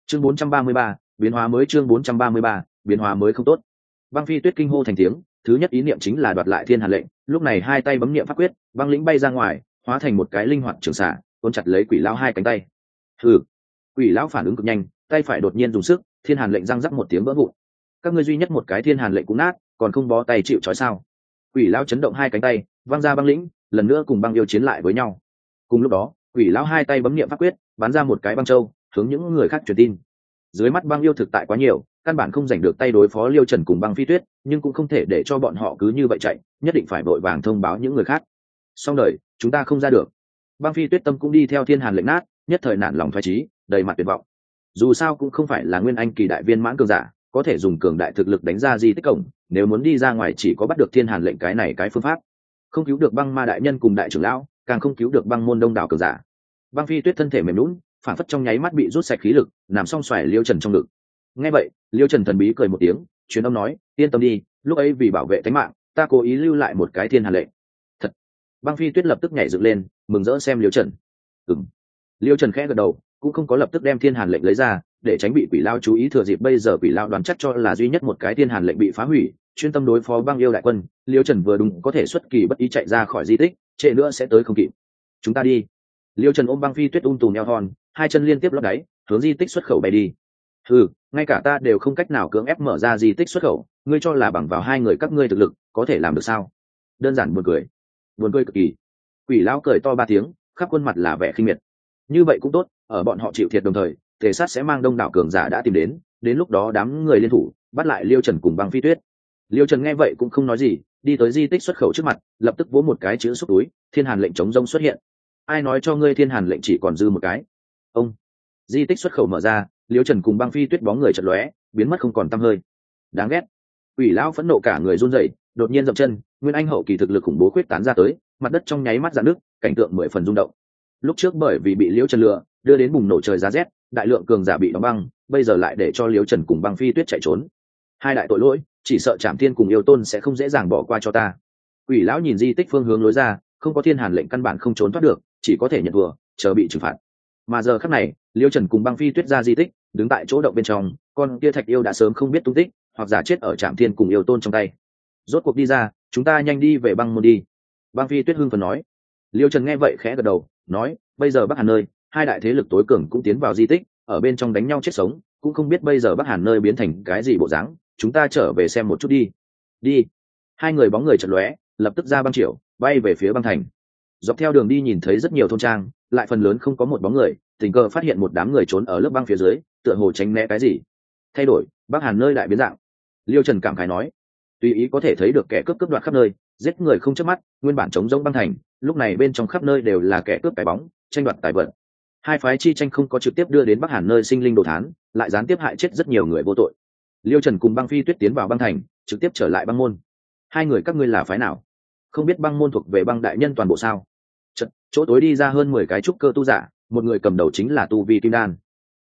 chương 433, biến hóa mới. chương 433, biến hóa mới không tốt. Băng Phi Tuyết kinh hô thành tiếng, thứ nhất ý niệm chính là đoạt lại thiên hàn lệnh, lúc này hai tay bấm niệm pháp quyết, băng lĩnh bay ra ngoài, hóa thành một cái linh hoạt trường xạ, ôm chặt lấy quỷ lão hai cánh tay. Hừ. Quỷ lão phản ứng cực nhanh, tay phải đột nhiên dùng sức, thiên hàn lệnh răng rắc một tiếng vỡ vụn. Các ngươi duy nhất một cái thiên hàn lệnh cũng nát, còn không bó tay chịu trói sao? Quỷ lão chấn động hai cánh tay, văng ra băng lĩnh, lần nữa cùng băng yêu chiến lại với nhau. Cùng lúc đó, quỷ lão hai tay bấm niệm pháp quyết, bắn ra một cái băng châu, hướng những người khác truyền tin. Dưới mắt băng yêu thực tại quá nhiều, căn bản không giành được tay đối phó Liêu Trần cùng Băng Phi Tuyết, nhưng cũng không thể để cho bọn họ cứ như vậy chạy, nhất định phải vội vàng thông báo những người khác. Xong đời, chúng ta không ra được. Băng Phi Tuyết tâm cũng đi theo thiên hàn lệnh nát, nhất thời nản lòng phái trí, đầy mặt tuyệt vọng. Dù sao cũng không phải là nguyên anh kỳ đại viên mãn cường giả, có thể dùng cường đại thực lực đánh ra di tích cổng, nếu muốn đi ra ngoài chỉ có bắt được thiên hàn lệnh cái này cái phương pháp. Không cứu được băng ma đại nhân cùng đại trưởng lão, càng không cứu được băng môn đông đảo cường giả. Băng Phi Tuyết thân thể mềm nhũn, phản phất trong nháy mắt bị rút sạch khí lực, nằm song xoài Liêu Trần trong ngực. Nghe vậy, Liêu Trần thần bí cười một tiếng, truyền âm nói, yên tâm đi, lúc ấy vì bảo vệ tính mạng, ta cố ý lưu lại một cái thiên hàn lệnh. Thật. Băng Phi Tuyết lập tức nhảy dựng lên, mừng rỡ xem Liêu Trần. Liêu Trần khẽ gật đầu, cũng không có lập tức đem thiên hàn lệnh lấy ra, để tránh bị quỷ lao chú ý thừa dịp bây giờ quỷ lao đoán chắc cho là duy nhất một cái thiên hàn lệnh bị phá hủy, chuyên tâm đối phó băng yêu đại quân. Liêu Trần vừa đúng có thể xuất kỳ bất ý chạy ra khỏi di tích, trễ nữa sẽ tới không kịp. Chúng ta đi. Liêu Trần ôm Băng Phi Tuyết tùm eo thon, hai chân liên tiếp lót đáy, hướng di tích xuất khẩu bay đi. Ngay cả ta đều không cách nào cưỡng ép mở ra di tích xuất khẩu, ngươi cho là bằng vào hai người các ngươi thực lực có thể làm được sao? Đơn giản buồn cười cực kỳ. Quỷ lão cười to ba tiếng, khắp khuôn mặt là vẻ khinh miệt. Như vậy cũng tốt, ở bọn họ chịu thiệt đồng thời, Tề Sát sẽ mang đông đảo cường giả đã tìm đến lúc đó đám người liên thủ bắt lại Liêu Trần cùng Băng Phi Tuyết. Liêu Trần nghe vậy cũng không nói gì, đi tới di tích xuất khẩu trước mặt, lập tức vỗ một cái chữ xúc túi, thiên hàn lệnh chống rông xuất hiện. Ai nói cho ngươi thiên hàn lệnh chỉ còn dư một cái? Ông. Di tích xuất khẩu mở ra, Liêu Trần cùng Băng Phi Tuyết bóng người chợt lóe, biến mất không còn tăm hơi. Đáng ghét. Quỷ lão phẫn nộ cả người run rẩy, đột nhiên dậm chân, nguyên anh hậu kỳ thực lực khủng bố khuyết tán ra tới, mặt đất trong nháy mắt rạn nước, cảnh tượng mười phần rung động. Lúc trước bởi vì bị Liêu Trần lừa, đưa đến bùng nổ trời giá rét, đại lượng cường giả bị đóng băng, bây giờ lại để cho Liêu Trần cùng Băng Phi Tuyết chạy trốn. Hai đại tội lỗi, chỉ sợ Trảm Thiên cùng Yêu Tôn sẽ không dễ dàng bỏ qua cho ta. Quỷ lão nhìn di tích phương hướng lối ra, không có thiên hàn lệnh căn bản không trốn thoát được, chỉ có thể nhận thua, chờ bị trừng phạt. Mà giờ khắc này, Liêu Trần cùng Băng Phi Tuyết ra di tích, đứng tại chỗ động bên trong, con kia thạch yêu đã sớm không biết tung tích, hoặc giả chết ở Trảm Thiên cùng Yêu Tôn trong tay. Rốt cuộc đi ra, chúng ta nhanh đi về băng môn đi. Băng Phi Tuyết hưng phấn nói. Liêu Trần nghe vậy khẽ gật đầu, nói, bây giờ Bắc Hàn nơi, hai đại thế lực tối cường cũng tiến vào di tích, ở bên trong đánh nhau chết sống, cũng không biết bây giờ Bắc Hàn nơi biến thành cái gì bộ dáng, chúng ta trở về xem một chút đi. Đi. Hai người bóng người chợt lóe, lập tức ra băng triều, bay về phía băng thành. Dọc theo đường đi nhìn thấy rất nhiều thôn trang, lại phần lớn không có một bóng người, tình cờ phát hiện một đám người trốn ở lớp băng phía dưới, tựa hồ tránh né cái gì. Thay đổi, Bắc Hàn nơi đại biến dạng. Liêu Trần cảm khái nói, tùy ý có thể thấy được kẻ cướp đoạt khắp nơi, giết người không chớp mắt, nguyên bản chống rỗng băng thành, lúc này bên trong khắp nơi đều là kẻ cướp cái bóng, tranh đoạt tài vật. Hai phái chi tranh không có trực tiếp đưa đến Bắc Hàn nơi sinh linh đồ thán, lại gián tiếp hại chết rất nhiều người vô tội. Liêu Trần cùng Băng Phi Tuyết tiến vào băng thành, trực tiếp trở lại băng môn. Hai người các ngươi là phái nào? Không biết băng môn thuộc về băng đại nhân toàn bộ sao? Chỗ tối đi ra hơn 10 cái trúc cơ tu giả, một người cầm đầu chính là tu vi kim đan.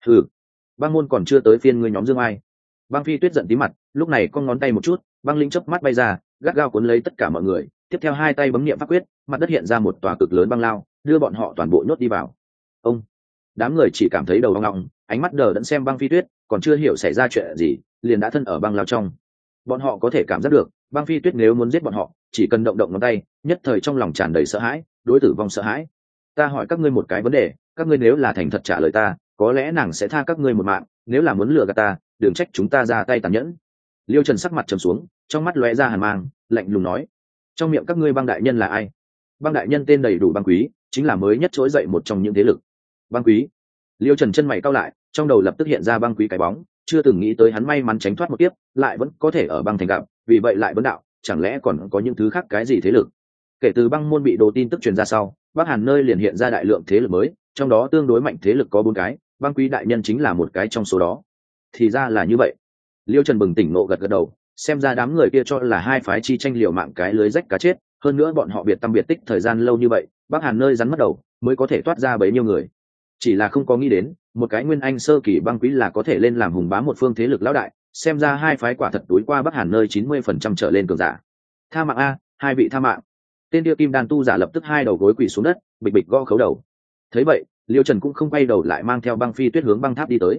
Băng môn còn chưa tới phiên ngươi nhóm Dương Ai. Băng Phi Tuyết giận tí mặt, lúc này con ngón tay một chút, băng linh chớp mắt bay ra, gắt gao cuốn lấy tất cả mọi người, tiếp theo hai tay bấm niệm pháp quyết, mặt đất hiện ra một tòa cực lớn băng lao, đưa bọn họ toàn bộ nhốt đi vào. Ông. Đám người chỉ cảm thấy đầu ong ong, ánh mắt đờ đẫn xem Băng Phi Tuyết, còn chưa hiểu xảy ra chuyện gì, liền đã thân ở băng lao trong. Bọn họ có thể cảm giác được, Băng Phi Tuyết nếu muốn giết bọn họ, chỉ cần động động ngón tay, nhất thời trong lòng tràn đầy sợ hãi, đối tử vong sợ hãi. Ta hỏi các ngươi một cái vấn đề, các ngươi nếu là thành thật trả lời ta, có lẽ nàng sẽ tha các ngươi một mạng, nếu là muốn lừa gạt ta, đừng trách chúng ta ra tay tàn nhẫn. Liêu Trần sắc mặt trầm xuống, trong mắt lóe ra hàn mang, lạnh lùng nói, trong miệng các ngươi băng đại nhân là ai? Băng đại nhân tên đầy đủ Băng Quý, chính là mới nhất trỗi dậy một trong những thế lực. Băng Quý. Liêu Trần chân mày cau lại, trong đầu lập tức hiện ra Băng Quý cái bóng, chưa từng nghĩ tới hắn may mắn tránh thoát một kiếp, lại vẫn có thể ở băng thành gặp, vì vậy lại vấn đạo, chẳng lẽ còn có những thứ khác cái gì thế lực? Kể từ băng môn bị đồ tin tức truyền ra sau, Bắc Hàn nơi liền hiện ra đại lượng thế lực mới, trong đó tương đối mạnh thế lực có 4 cái, Băng Quý đại nhân chính là một cái trong số đó. Thì ra là như vậy. Liêu Trần bừng tỉnh ngộ gật gật đầu, xem ra đám người kia cho là hai phái chi tranh liều mạng cái lưới rách cá chết, hơn nữa bọn họ biệt tâm biệt tích thời gian lâu như vậy, Bắc Hàn nơi rắn mất đầu, mới có thể toát ra bấy nhiêu người. Chỉ là không có nghĩ đến, một cái nguyên anh sơ kỳ Băng Quý là có thể lên làm hùng bá một phương thế lực lão đại, xem ra hai phái quả thật túi qua Bắc Hàn nơi 90% trở lên cường giả. Tha mạng a, hai vị tha mạng. Tên kia kim đan tu giả lập tức hai đầu gối quỳ xuống đất, bịch bịch gõ khấu đầu. Thấy vậy, Liêu Trần cũng không quay đầu lại mang theo Băng Phi Tuyết hướng băng tháp đi tới.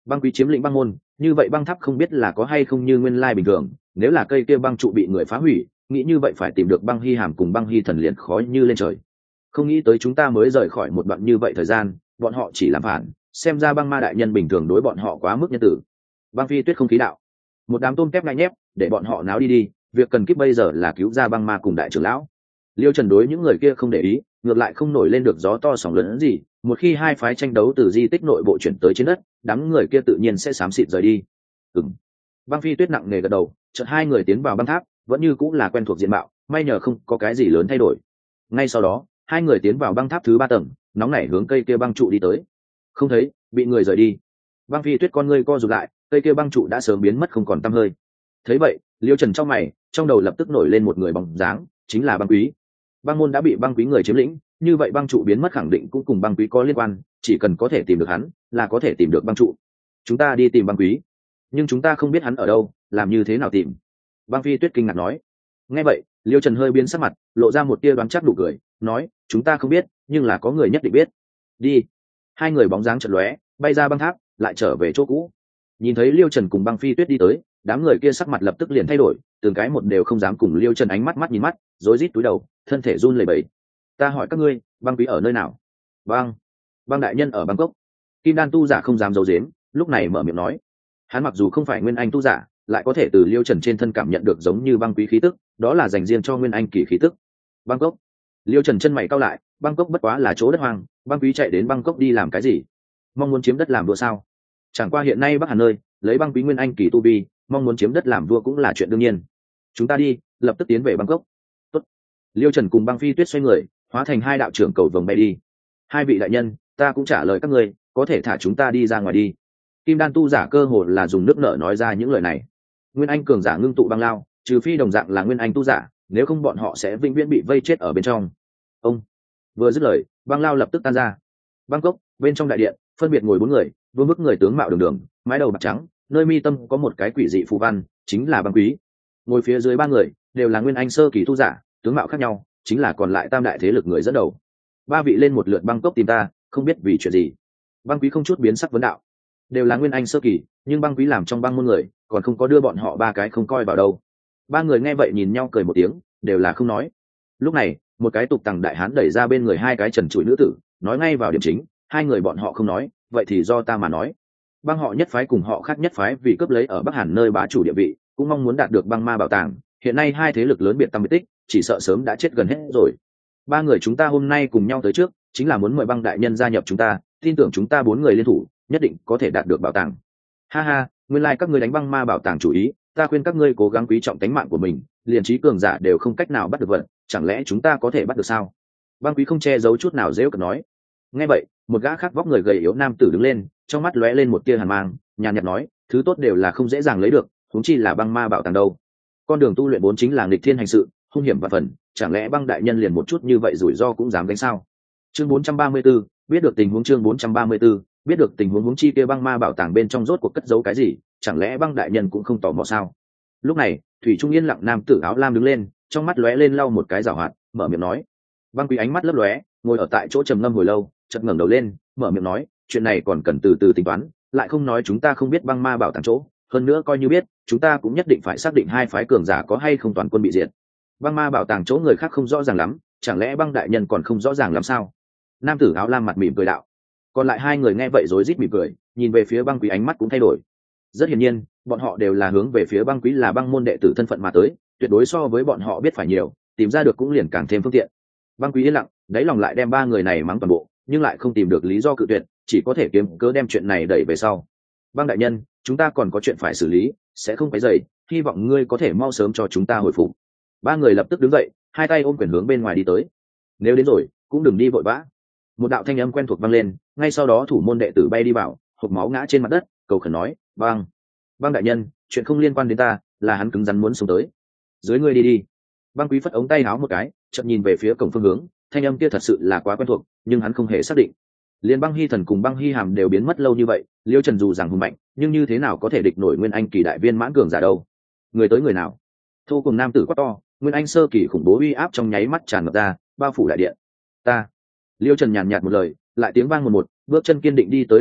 Băng quý chiếm lĩnh băng môn, như vậy băng tháp không biết là có hay không như nguyên lai bình thường, nếu là cây kia băng trụ bị người phá hủy, nghĩ như vậy phải tìm được băng hy hàm cùng băng hy thần liền khó như lên trời. Không nghĩ tới chúng ta mới rời khỏi một đoạn như vậy thời gian, bọn họ chỉ làm phản, xem ra băng ma đại nhân bình thường đối bọn họ quá mức nhân tử. Băng phi tuyết không khí đạo, một đám tôm tép ngại nhép, để bọn họ náo đi đi, việc cần kíp bây giờ là cứu ra băng ma cùng đại trưởng lão. Liêu Trần đối những người kia không để ý, ngược lại không nổi lên được gió to sóng lớn gì, một khi hai phái tranh đấu từ di tích nội bộ chuyển tới trên đất, đám người kia tự nhiên sẽ xám xịt rời đi. Băng phi tuyết nặng nề gật đầu, chợt hai người tiến vào băng tháp, vẫn như cũng là quen thuộc diện mạo, may nhờ không có cái gì lớn thay đổi. Ngay sau đó, hai người tiến vào băng tháp thứ 3 tầng, nóng nảy hướng cây kia băng trụ đi tới. Không thấy, bị người rời đi. Băng phi tuyết con ngươi co rụt lại, cây kia băng trụ đã sớm biến mất không còn tăm hơi. Thấy vậy, Liêu Trần trong mày, trong đầu lập tức nổi lên một người bóng dáng, chính là băng quý. Băng môn đã bị băng quý người chiếm lĩnh, như vậy băng trụ biến mất khẳng định cũng cùng băng quý có liên quan, chỉ cần có thể tìm được hắn, là có thể tìm được băng trụ. Chúng ta đi tìm băng quý, nhưng chúng ta không biết hắn ở đâu, làm như thế nào tìm? Băng phi tuyết kinh ngạc nói. Nghe vậy, Liêu Trần hơi biến sắc mặt, lộ ra một tia đoán chắc đủ cười, nói, chúng ta không biết, nhưng là có người nhất định biết. Đi. Hai người bóng dáng chợt lóe, bay ra băng tháp, lại trở về chỗ cũ. Nhìn thấy Liêu Trần cùng băng phi tuyết đi tới, đám người kia sắc mặt lập tức liền thay đổi, từng cái một đều không dám cùng Liêu Trần ánh mắt mắt nhìn mắt, rối rít túi đầu, thân thể run lẩy bẩy. Ta hỏi các ngươi, băng quý ở nơi nào? Băng đại nhân ở Bangkok. Kim đan tu giả không dám giấu giếm, lúc này mở miệng nói. Hắn mặc dù không phải nguyên anh tu giả, lại có thể từ Liêu Trần trên thân cảm nhận được giống như băng quý khí tức, đó là dành riêng cho nguyên anh kỳ khí tức. Bangkok. Liêu Trần chân mày cau lại, Bangkok bất quá là chỗ đất hoang, băng quý chạy đến Bangkok đi làm cái gì? Mong muốn chiếm đất làm vua sao? Chẳng qua hiện nay Bắc Hàn nơi, lấy băng quý nguyên anh kỳ tu vi, mong muốn chiếm đất làm vua cũng là chuyện đương nhiên. Chúng ta đi, lập tức tiến về Bangkok. Tốt. Liêu Trần cùng băng phi tuyết xoay người, hóa thành hai đạo trưởng cầu vồng bay đi. Hai vị đại nhân, ta cũng trả lời các ngươi, có thể thả chúng ta đi ra ngoài đi. Kim đan tu giả cơ hồ là dùng nước nợ nói ra những lời này. Nguyên anh cường giả ngưng tụ băng lao, trừ phi đồng dạng là nguyên anh tu giả, nếu không bọn họ sẽ vĩnh viễn bị vây chết ở bên trong. Ông vừa dứt lời, băng lao lập tức tan ra. Bangkok, bên trong đại điện, phân biệt ngồi 4 người, vương bức người tướng mạo đường đường, mái đầu bạc trắng, nơi mi tâm có một cái quỷ dị phù văn, chính là băng quý. Ngồi phía dưới 3 người, đều là nguyên anh sơ kỳ tu giả, tướng mạo khác nhau, chính là còn lại tam đại thế lực người dẫn đầu. 3 vị lên một lượt Bangkok tìm ta, không biết vì chuyện gì. Băng quý không chút biến sắc vấn đạo. Đều là nguyên anh sơ kỳ, nhưng băng quý làm trong băng môn người, còn không có đưa bọn họ 3 cái không coi vào đâu. 3 người nghe vậy nhìn nhau cười một tiếng, đều là không nói. Lúc này, một cái tục tằng đại hán đẩy ra bên người 2 cái trần trụi nữ tử, nói ngay vào điểm chính, 2 người bọn họ không nói, vậy thì do ta mà nói. Băng họ nhất phái cùng họ khác nhất phái vì cướp lấy ở Bắc Hàn nơi bá chủ địa vị, cũng mong muốn đạt được băng ma bảo tàng, hiện nay 2 thế lực lớn biệt tâm biệt tích, chỉ sợ sớm đã chết gần hết rồi. 3 người chúng ta hôm nay cùng nhau tới trước, chính là muốn mời băng đại nhân gia nhập chúng ta, tin tưởng chúng ta 4 người liên thủ, nhất định có thể đạt được bảo tàng. Ha ha, nguyên lai các ngươi đánh băng ma bảo tàng chủ ý, ta khuyên các ngươi cố gắng quý trọng tính mạng của mình, liền trí cường giả đều không cách nào bắt được vật, chẳng lẽ chúng ta có thể bắt được sao? Băng quý không che giấu chút nào giễu cợt nói. Nghe vậy, một gã khác vóc người gầy yếu nam tử đứng lên, trong mắt lóe lên một tia hàn mang, nhàn nhạt nói, thứ tốt đều là không dễ dàng lấy được, huống chi là băng ma bảo tàng đâu. Con đường tu luyện vốn chính là nghịch thiên hành sự, hung hiểm và phần, chẳng lẽ băng đại nhân liền một chút như vậy rủi ro cũng dám gánh sao? Chương 434, biết được tình huống chương 434, biết được tình huống huống chi kia băng ma bảo tàng bên trong rốt cuộc cất giấu cái gì, chẳng lẽ băng đại nhân cũng không tò mò sao? Lúc này, thủy trung yên lặng nam tử áo lam đứng lên, trong mắt lóe lên lau một cái giảo hoạt, mở miệng nói. Băng quý ánh mắt lấp lóe, ngồi ở tại chỗ trầm ngâm hồi lâu, chợt ngẩng đầu lên, mở miệng nói, chuyện này còn cần từ từ tính toán, lại không nói chúng ta không biết băng ma bảo tàng chỗ, hơn nữa coi như biết, chúng ta cũng nhất định phải xác định 2 phái cường giả có hay không toàn quân bị diệt. Băng ma bảo tàng chỗ người khác không rõ ràng lắm, chẳng lẽ băng đại nhân còn không rõ ràng lắm sao? Nam tử áo lam mặt mỉm cười đạo. Còn lại 2 người nghe vậy rối rít mỉm cười, nhìn về phía băng quý ánh mắt cũng thay đổi. Rất hiển nhiên, bọn họ đều là hướng về phía băng quý là băng môn đệ tử thân phận mà tới, tuyệt đối so với bọn họ biết phải nhiều, tìm ra được cũng liền càng thêm phương tiện. Băng quý yên lặng, đáy lòng lại đem 3 người này mắng toàn bộ, nhưng lại không tìm được lý do cự tuyệt, chỉ có thể kiếm cớ đem chuyện này đẩy về sau. Băng đại nhân, chúng ta còn có chuyện phải xử lý, sẽ không quấy rầy, hy vọng ngươi có thể mau sớm cho chúng ta hồi phục. 3 người lập tức đứng dậy, 2 tay ôm quyền hướng bên ngoài đi tới. Nếu đến rồi, cũng đừng đi vội vã. Một đạo thanh âm quen thuộc vang lên, ngay sau đó thủ môn đệ tử bay đi vào, hộc máu ngã trên mặt đất, cầu khẩn nói, băng đại nhân, chuyện không liên quan đến ta, là hắn cứng rắn muốn xuống tới. Dưới ngươi đi đi. Băng quý phất ống tay áo một cái, chợt nhìn về phía cổng phương hướng, thanh âm kia thật sự là quá quen thuộc, nhưng hắn không hề xác định. Liên băng hy thần cùng băng hy hàm đều biến mất lâu như vậy, Liêu Trần dù rằng hùng mạnh, nhưng như thế nào có thể địch nổi nguyên anh kỳ đại viên mãn cường giả đâu? Người tới người nào? Thu cùng nam tử quát to, nguyên anh sơ kỳ khủng bố uy áp trong nháy mắt tràn ngập ra, bao phủ đại điện. Ta. Liêu Trần nhàn nhạt một lời, lại tiếng vang một, bước chân kiên định đi tới đại điện,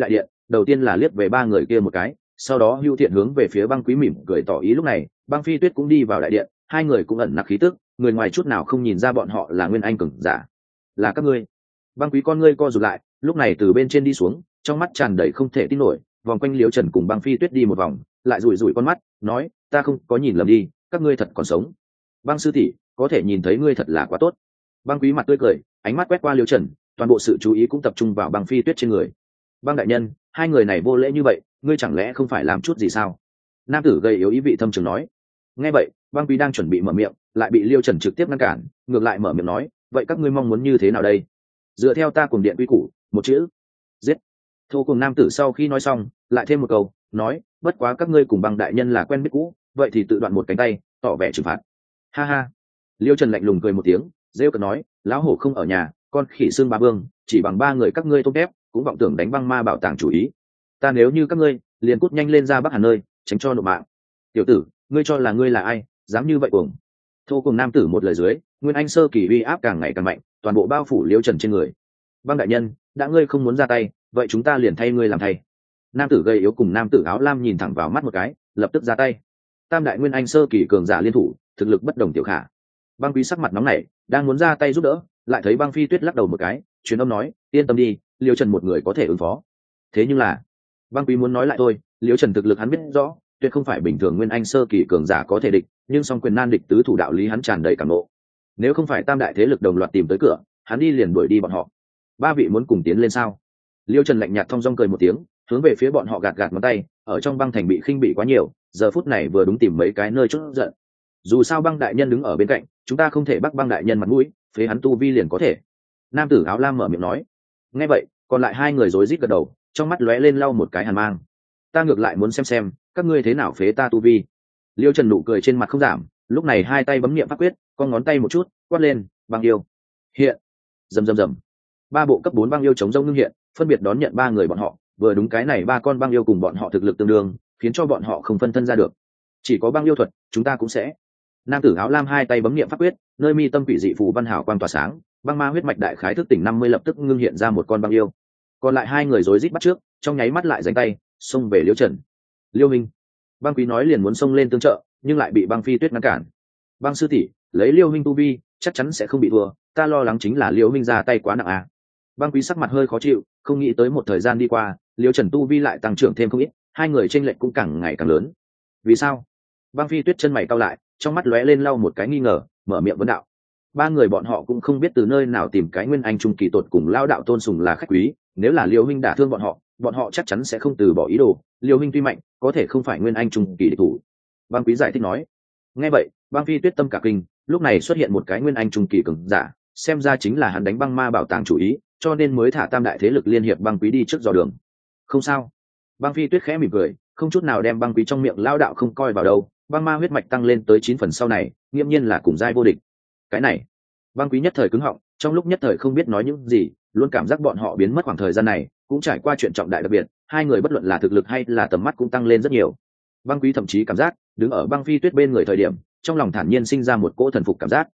đầu tiên là liếc về ba người kia một cái, sau đó hưu thiện hướng về phía băng quý mỉm cười tỏ ý. Lúc này băng phi tuyết cũng đi vào đại điện, hai người cũng ẩn nặc khí tức, người ngoài chút nào không nhìn ra bọn họ là nguyên anh cường giả. Là các ngươi? Băng quý con ngươi co rụt lại, lúc này từ bên trên đi xuống, trong mắt tràn đầy không thể tin nổi, vòng quanh Liễu Trần cùng băng phi tuyết đi một vòng, lại rủi rủi con mắt nói, ta không có nhìn lầm đi, các ngươi thật còn sống. Băng sư tỷ, có thể nhìn thấy ngươi thật là quá tốt. Băng quý mặt tươi cười, ánh mắt quét qua Liễu Trần, toàn bộ sự chú ý cũng tập trung vào băng phi tuyết trên người. Băng đại nhân, hai người này vô lễ như vậy, ngươi chẳng lẽ không phải làm chút gì sao? Nam tử gầy yếu ý vị thâm trường nói. Nghe vậy, băng quý đang chuẩn bị mở miệng, lại bị Liêu Trần trực tiếp ngăn cản, ngược lại mở miệng nói, vậy các ngươi mong muốn như thế nào đây? Dựa theo ta cùng điện quy củ, một chữ, giết. Thô cùng nam tử sau khi nói xong, lại thêm một câu, nói, bất quá các ngươi cùng băng đại nhân là quen biết cũ, vậy thì tự đoạn một cánh tay, tỏ vẻ trừng phạt. Ha ha. Liêu Trần lạnh lùng cười một tiếng, rêu cợt nói, lão hổ không ở nhà, con khỉ xương ba vương, chỉ bằng ba người các ngươi tôm tép, cũng vọng tưởng đánh băng ma bảo tàng chủ ý. Ta nếu như các ngươi, liền cút nhanh lên ra Bắc Hàn nơi, tránh cho nộp mạng. Tiểu tử, ngươi cho là ngươi là ai, dám như vậy cuồng? Thô cùng nam tử một lời dưới, nguyên anh sơ kỳ uy áp càng ngày càng mạnh, toàn bộ bao phủ Liêu Trần trên người. Băng đại nhân, đã ngươi không muốn ra tay, vậy chúng ta liền thay ngươi làm thay. Nam tử gầy yếu cùng nam tử áo lam nhìn thẳng vào mắt một cái, lập tức ra tay. Tam đại nguyên anh sơ kỳ cường giả liên thủ, thực lực bất đồng tiểu khả. Băng quý sắc mặt nóng nảy, đang muốn ra tay giúp đỡ, lại thấy băng phi tuyết lắc đầu một cái, truyền âm nói, yên tâm đi, Liêu Trần một người có thể ứng phó. Thế nhưng là, băng quý muốn nói lại thôi, Liêu Trần thực lực hắn biết rõ, tuyệt không phải bình thường nguyên anh sơ kỳ cường giả có thể địch, nhưng song quyền nan địch tứ thủ đạo lý hắn tràn đầy cảm nộ. Nếu không phải tam đại thế lực đồng loạt tìm tới cửa, hắn đi liền đuổi đi bọn họ. Ba vị muốn cùng tiến lên sao? Liêu Trần lạnh nhạt thong dong cười một tiếng, hướng về phía bọn họ gạt gạt ngón tay, ở trong băng thành bị khinh bị quá nhiều, giờ phút này vừa đúng tìm mấy cái nơi chốt giận. Dù sao băng đại nhân đứng ở bên cạnh, chúng ta không thể bắt băng đại nhân mặt mũi, phế hắn tu vi liền có thể. Nam tử áo lam mở miệng nói. Nghe vậy, còn lại hai người rối rít gật đầu, trong mắt lóe lên lau một cái hàn mang. Ta ngược lại muốn xem các ngươi thế nào phế ta tu vi. Liêu Trần nụ cười trên mặt không giảm, lúc này hai tay bấm niệm pháp quyết, con ngón tay một chút, quát lên, băng yêu. Hiện. Rầm rầm rầm. Ba bộ cấp 4 băng yêu chống rông ngưng hiện, phân biệt đón nhận ba người bọn họ, vừa đúng cái này ba con băng yêu cùng bọn họ thực lực tương đương, khiến cho bọn họ không phân thân ra được. Chỉ có băng yêu thuật, chúng ta cũng sẽ. Nam tử áo lam hai tay bấm niệm pháp quyết, nơi mi tâm quỷ dị phù văn hảo quang tỏa sáng, băng ma huyết mạch đại khái thức tỉnh 50 lập tức ngưng hiện ra một con băng yêu. Còn lại hai người rối rít bắt trước, trong nháy mắt lại giành tay, xông về Liêu Trần. Liêu Minh. Băng quý nói liền muốn xông lên tương trợ, nhưng lại bị băng phi tuyết ngăn cản. Băng sư tỷ, lấy Liêu Minh tu vi, chắc chắn sẽ không bị thua, ta lo lắng chính là Liêu Minh ra tay quá nặng à. Băng quý sắc mặt hơi khó chịu, không nghĩ tới một thời gian đi qua, Liêu Trần tu vi lại tăng trưởng thêm không ít, hai người chênh lệch cũng càng ngày càng lớn. Vì sao? Băng phi tuyết chân mày cau lại, trong mắt lóe lên lau một cái nghi ngờ, mở miệng vấn đạo. Ba người bọn họ cũng không biết từ nơi nào tìm cái nguyên anh trung kỳ tột cùng lao đạo tôn sùng là khách quý, nếu là Liêu Huynh đả thương bọn họ chắc chắn sẽ không từ bỏ ý đồ. Liêu Huynh tuy mạnh, có thể không phải nguyên anh trung kỳ địch thủ. Băng quý giải thích nói. Nghe vậy, băng phi tuyết tâm cả kinh, lúc này xuất hiện một cái nguyên anh trung kỳ cường giả, xem ra chính là hắn đánh băng ma bảo tàng chủ ý, cho nên mới thả tam đại thế lực liên hiệp băng quý đi trước dò đường. Không sao. Băng phi tuyết khẽ mỉm cười, không chút nào đem băng quý trong miệng lao đạo không coi vào đâu. Băng ma huyết mạch tăng lên tới 9 phần sau này, nghiêm nhiên là cùng giai vô địch. Cái này, băng quý nhất thời cứng họng, trong lúc nhất thời không biết nói những gì, luôn cảm giác bọn họ biến mất khoảng thời gian này, cũng trải qua chuyện trọng đại đặc biệt, hai người bất luận là thực lực hay là tầm mắt cũng tăng lên rất nhiều. Băng quý thậm chí cảm giác, đứng ở băng phi tuyết bên người thời điểm, trong lòng thản nhiên sinh ra một cỗ thần phục cảm giác.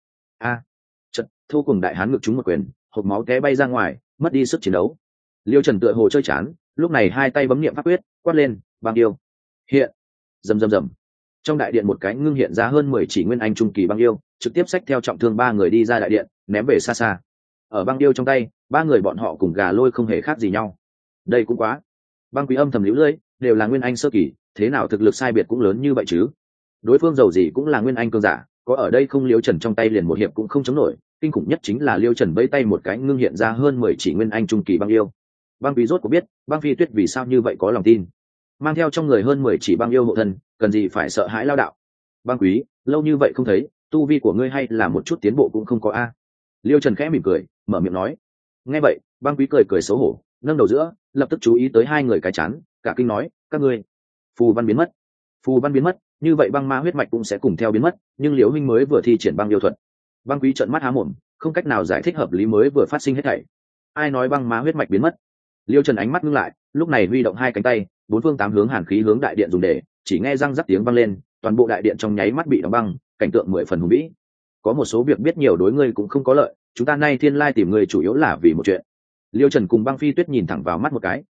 Chợt, Thu cùng đại hán ngực trúng một quyền, hộc máu té bay ra ngoài, mất đi sức chiến đấu. Liêu Trần tựa hồ chơi chán, lúc này hai tay bấm niệm pháp quyết, quát lên, băng yêu. Hiện. Rầm rầm rầm. Trong đại điện một cái ngưng hiện ra hơn 10 chỉ nguyên anh trung kỳ băng yêu, trực tiếp xách theo trọng thương ba người đi ra đại điện, ném về xa xa. Ở băng yêu trong tay, ba người bọn họ cùng gà lôi không hề khác gì nhau. Đây cũng quá. Băng quý âm thầm liễu lưỡi, đều là nguyên anh sơ kỳ, thế nào thực lực sai biệt cũng lớn như vậy chứ? Đối phương giàu gì cũng là nguyên anh cường giả, có ở đây không Liêu Trần trong tay liền một hiệp cũng không chống nổi, kinh khủng nhất chính là Liêu Trần vẫy tay một cái ngưng hiện ra hơn 10 chỉ nguyên anh trung kỳ băng yêu. Băng quý rốt có biết, băng phi tuyết vì sao như vậy có lòng tin, mang theo trong người hơn 10 chỉ băng yêu hộ thân, cần gì phải sợ hãi lao đạo. Băng quý, lâu như vậy không thấy, tu vi của ngươi hay là một chút tiến bộ cũng không có a. Liêu Trần khẽ mỉm cười, mở miệng nói. Nghe vậy, băng quý cười cười xấu hổ, nâng đầu giữa, lập tức chú ý tới hai người cái chán, cả kinh nói, các ngươi, phù văn biến mất. Phù văn biến mất, như vậy băng ma huyết mạch cũng sẽ cùng theo biến mất, nhưng Liễu Minh mới vừa thi triển băng yêu thuật. Băng quý trợn mắt há mồm, không cách nào giải thích hợp lý mới vừa phát sinh hết thảy. Ai nói băng ma huyết mạch biến mất? Liêu Trần ánh mắt ngưng lại, lúc này huy động hai cánh tay, bốn phương tám hướng hàn khí hướng đại điện dùng để, chỉ nghe răng rắc tiếng vang lên, toàn bộ đại điện trong nháy mắt bị đóng băng, cảnh tượng 10 phần hùng vĩ. Có một số việc biết nhiều đối ngươi cũng không có lợi, chúng ta nay thiên lai tìm ngươi chủ yếu là vì một chuyện. Liêu Trần cùng băng phi tuyết nhìn thẳng vào mắt một cái,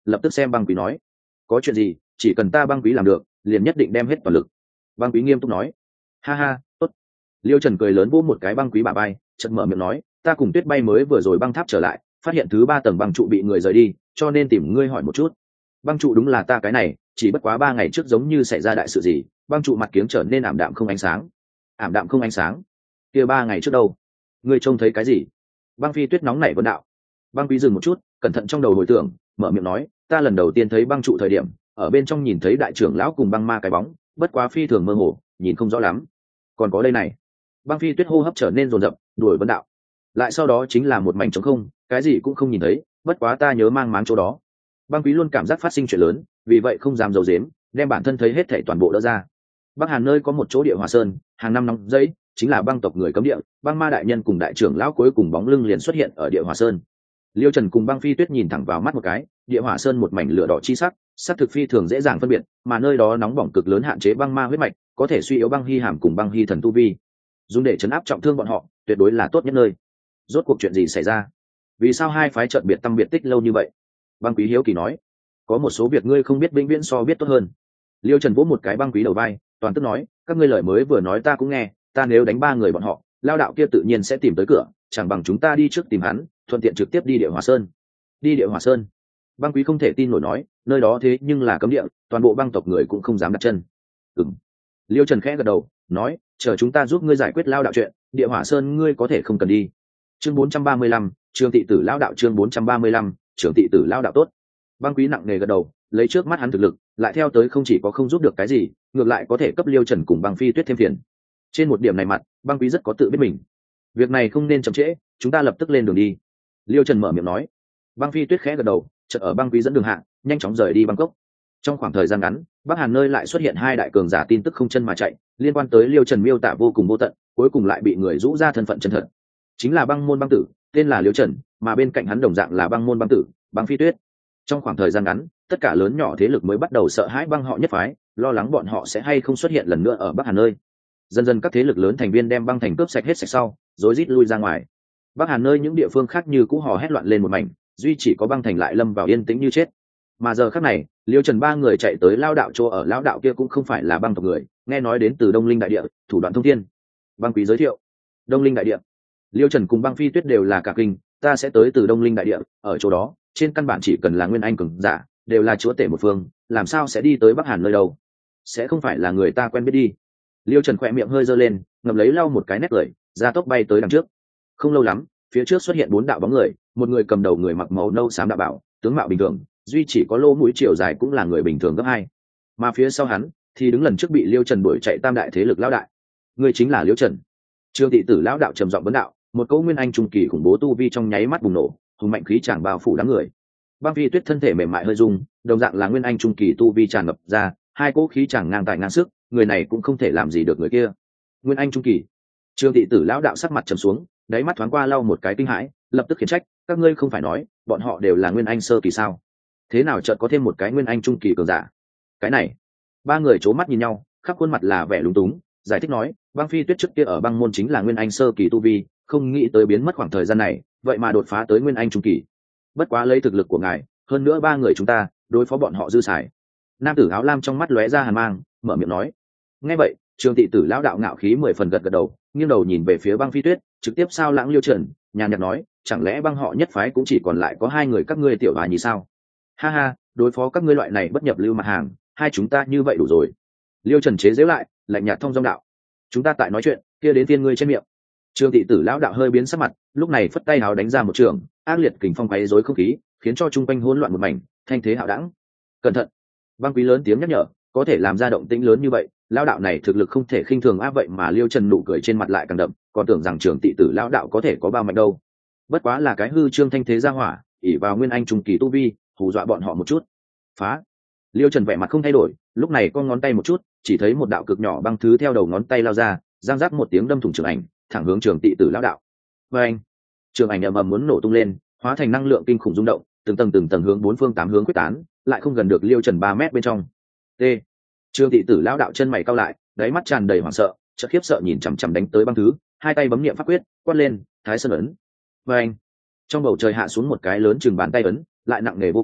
lập tức xem băng quý nói: có chuyện gì chỉ cần ta băng quý làm được liền nhất định đem hết toàn lực. Băng quý nghiêm túc nói: ha ha, tốt. Liêu Trần cười lớn vỗ một cái băng quý bả vai, chợt mở miệng nói: ta cùng Tuyết Bay mới vừa rồi băng tháp trở lại, phát hiện thứ 3 tầng băng trụ bị người rời đi, cho nên tìm ngươi hỏi một chút. Băng trụ đúng là ta cái này, chỉ bất quá 3 ngày trước giống như xảy ra đại sự gì, băng trụ mặt kiếng trở nên ảm đạm không ánh sáng. Ảm đạm không ánh sáng? Kia 3 ngày trước đâu? Ngươi trông thấy cái gì? Băng Phi Tuyết nóng nảy vấn đạo. Băng Quý dừng một chút, cẩn thận trong đầu hồi tưởng, mở miệng nói: ta lần đầu tiên thấy băng trụ thời điểm, ở bên trong nhìn thấy đại trưởng lão cùng băng ma cái bóng, bất quá phi thường mơ hồ, nhìn không rõ lắm. Còn có đây này. Băng Phi Tuyết hô hấp trở nên rồn rập, đuổi vấn đạo. Lại sau đó chính là một mảnh trống không, cái gì cũng không nhìn thấy, bất quá ta nhớ mang máng chỗ đó. Băng Quý luôn cảm giác phát sinh chuyện lớn, vì vậy không dám giấu giếm, đem bản thân thấy hết thảy toàn bộ đỡ ra. Bắc Hàn nơi có một chỗ địa hỏa sơn, hàng năm nóng dẫy, chính là băng tộc người cấm địa, băng ma đại nhân cùng đại trưởng lão cuối cùng bóng lưng liền xuất hiện ở địa hỏa sơn. Liêu Trần cùng Băng Phi Tuyết nhìn thẳng vào mắt một cái, địa hỏa sơn một mảnh lửa đỏ chi sắc, sắc thực phi thường dễ dàng phân biệt, mà nơi đó nóng bỏng cực lớn hạn chế băng ma huyết mạch, có thể suy yếu băng hy hàm cùng băng hy thần tu vi, dùng để chấn áp trọng thương bọn họ, tuyệt đối là tốt nhất nơi. Rốt cuộc chuyện gì xảy ra? Vì sao hai phái chợt biệt tâm biệt tích lâu như vậy? Băng Quý hiếu kỳ nói: có một số việc ngươi không biết vĩnh viễn so biết tốt hơn. Liêu Trần vỗ một cái Băng Quý đầu vai, toàn tức nói: các ngươi lời mới vừa nói ta cũng nghe, ta nếu đánh 3 người bọn họ, lao đạo kia tự nhiên sẽ tìm tới cửa, chẳng bằng chúng ta đi trước tìm hắn, thuận tiện trực tiếp đi địa hỏa sơn. Đi địa hỏa sơn? Băng Quý không thể tin nổi nói: nơi đó thế nhưng là cấm địa, toàn bộ băng tộc người cũng không dám đặt chân. Ừm. Liêu Trần khẽ gật đầu, nói: chờ chúng ta giúp ngươi giải quyết lao đạo chuyện, địa hỏa sơn ngươi có thể không cần đi. Chương 435, Trường Tị Tử lao đạo. Chương 435, Trường Tị Tử lao đạo. Tốt. Băng Quý nặng nề gật đầu, lấy trước mắt hắn thực lực, lại theo tới không chỉ có không giúp được cái gì, ngược lại có thể cấp Liêu Trần cùng Băng Phi Tuyết thêm phiền. Trên một điểm này mặt, Băng Quý rất có tự biết mình. Việc này không nên chậm trễ, chúng ta lập tức lên đường đi. Liêu Trần mở miệng nói. Băng Phi Tuyết khẽ gật đầu, chợt ở Băng Quý dẫn đường hạ, nhanh chóng rời đi Bangkok. Trong khoảng thời gian ngắn, Bắc Hàn nơi lại xuất hiện 2 đại cường giả tin tức không chân mà chạy, liên quan tới Liêu Trần miêu tả vô cùng vô tận, cuối cùng lại bị người rũ ra thân phận chân thật. Chính là băng môn băng tử, tên là Liêu Trần, mà bên cạnh hắn đồng dạng là băng môn băng tử, Băng Phi Tuyết. Trong khoảng thời gian ngắn, tất cả lớn nhỏ thế lực mới bắt đầu sợ hãi băng họ nhất phái, lo lắng bọn họ sẽ hay không xuất hiện lần nữa ở Bắc Hàn nơi. Dần dần các thế lực lớn thành viên đem băng thành cướp sạch hết sạch sau, rối rít lui ra ngoài. Bắc Hàn nơi những địa phương khác như cũ hò hét loạn lên một mảnh, duy chỉ có băng thành lại lâm vào yên tĩnh như chết. Mà giờ khắc này, Liêu Trần 3 người chạy tới lao đạo chỗ ở, lao đạo kia cũng không phải là băng tộc người, nghe nói đến từ Đông Linh đại địa, thủ đoạn thông thiên. Băng Quý giới thiệu: Đông Linh đại địa. Liêu Trần cùng Băng Phi Tuyết đều là cả kinh, ta sẽ tới từ Đông Linh đại địa, ở chỗ đó, trên căn bản chỉ cần là nguyên anh cường giả, đều là chúa tể một phương, làm sao sẽ đi tới Bắc Hàn nơi đâu? Sẽ không phải là người ta quen biết đi. Liêu Trần khỏe miệng hơi giơ lên, ngậm lấy lau một cái nét cười, ra tốc bay tới đằng trước. Không lâu lắm, phía trước xuất hiện 4 đạo bóng người, một người cầm đầu người mặc màu nâu xám đạo bảo, tướng mạo bình thường, duy chỉ có lỗ mũi chiều dài cũng là người bình thường gấp 2. Mà phía sau hắn thì đứng lần trước bị Liêu Trần đuổi chạy tam đại thế lực lão đại. Người chính là Liêu Trần. Trương Tị Tử lão đạo trầm giọng vấn đạo, một cỗ nguyên anh trung kỳ khủng bố tu vi trong nháy mắt bùng nổ, hùng mạnh khí tràn bao phủ đám người. Băng Phi Tuyết thân thể mềm mại hơi rung, đồng dạng là nguyên anh trung kỳ tu vi tràn ngập ra, hai cỗ khí tràn ngang tài ngang sức, người này cũng không thể làm gì được người kia. Nguyên anh trung kỳ. Trương Tị Tử lão đạo sắc mặt trầm xuống, đáy mắt thoáng qua lau một cái kinh hãi, lập tức khiển trách: các ngươi không phải nói bọn họ đều là nguyên anh sơ kỳ sao? Thế nào chợt có thêm một cái nguyên anh trung kỳ cường giả? Cái này. 3 người c mắt nhìn nhau, khắp khuôn mặt là vẻ lúng túng, giải thích nói: Băng Phi Tuyết trước kia ở băng môn chính là nguyên anh sơ kỳ tu vi, không nghĩ tới biến mất khoảng thời gian này, vậy mà đột phá tới nguyên anh trung kỳ. Bất quá lấy thực lực của ngài, hơn nữa 3 người chúng ta đối phó bọn họ dư xài. Nam tử áo lam trong mắt lóe ra hàn mang, mở miệng nói. Nghe vậy, Trường Tị Tử lão đạo ngạo khí 10 phần gật gật đầu, nghiêng đầu nhìn về phía Băng Phi Tuyết, trực tiếp sao lãng Liêu Trần, nhàn nhạt nói: chẳng lẽ băng họ nhất phái cũng chỉ còn lại có 2 người các ngươi tiểu hòa nhì sao? Ha ha, đối phó các ngươi loại này bất nhập lưu mặt hàng, hai chúng ta như vậy đủ rồi. Liêu Trần chế giễu lại, lạnh nhạt thông dong đạo: chúng ta tại nói chuyện, kia đến tiên ngươi trên miệng. Trường Tị Tử lão đạo hơi biến sắc mặt, lúc này phất tay háo đánh ra một trường, ác liệt kình phong quấy rối không khí, khiến cho trung quanh hỗn loạn một mảnh, thanh thế hạo đẳng. Cẩn thận! Băng Quý lớn tiếng nhắc nhở, có thể làm ra động tĩnh lớn như vậy, lão đạo này thực lực không thể khinh thường. Vậy mà Liêu Trần nụ cười trên mặt lại càng đậm, còn tưởng rằng Trường Tị Tử lão đạo có thể có bao mạnh đâu. Bất quá là cái hư trương thanh thế ra hỏa, ỷ vào nguyên anh trung kỳ tu vi, hù dọa bọn họ một chút. Phá! Liêu Trần vẻ mặt không thay đổi, lúc này con ngón tay một chút, chỉ thấy một đạo cực nhỏ băng thứ theo đầu ngón tay lao ra, giang rác một tiếng đâm thủng trường ảnh, thẳng hướng Trường Tị Tử lão đạo. Và anh, trường ảnh ầm ầm muốn nổ tung lên, hóa thành năng lượng kinh khủng rung động, từng tầng hướng 4 phương 8 hướng quyết tán, lại không gần được Liêu Trần 3 mét bên trong. T. Trường Tị Tử lão đạo chân mày cau lại, đáy mắt tràn đầy hoảng sợ, chợt khiếp sợ nhìn chằm chằm đánh tới băng thứ, hai tay bấm niệm pháp quyết, quát lên: Thái Sơn ấn. Và anh, trong bầu trời hạ xuống một cái lớn chừng bàn tay ấn, lại nặng nề vô cùng,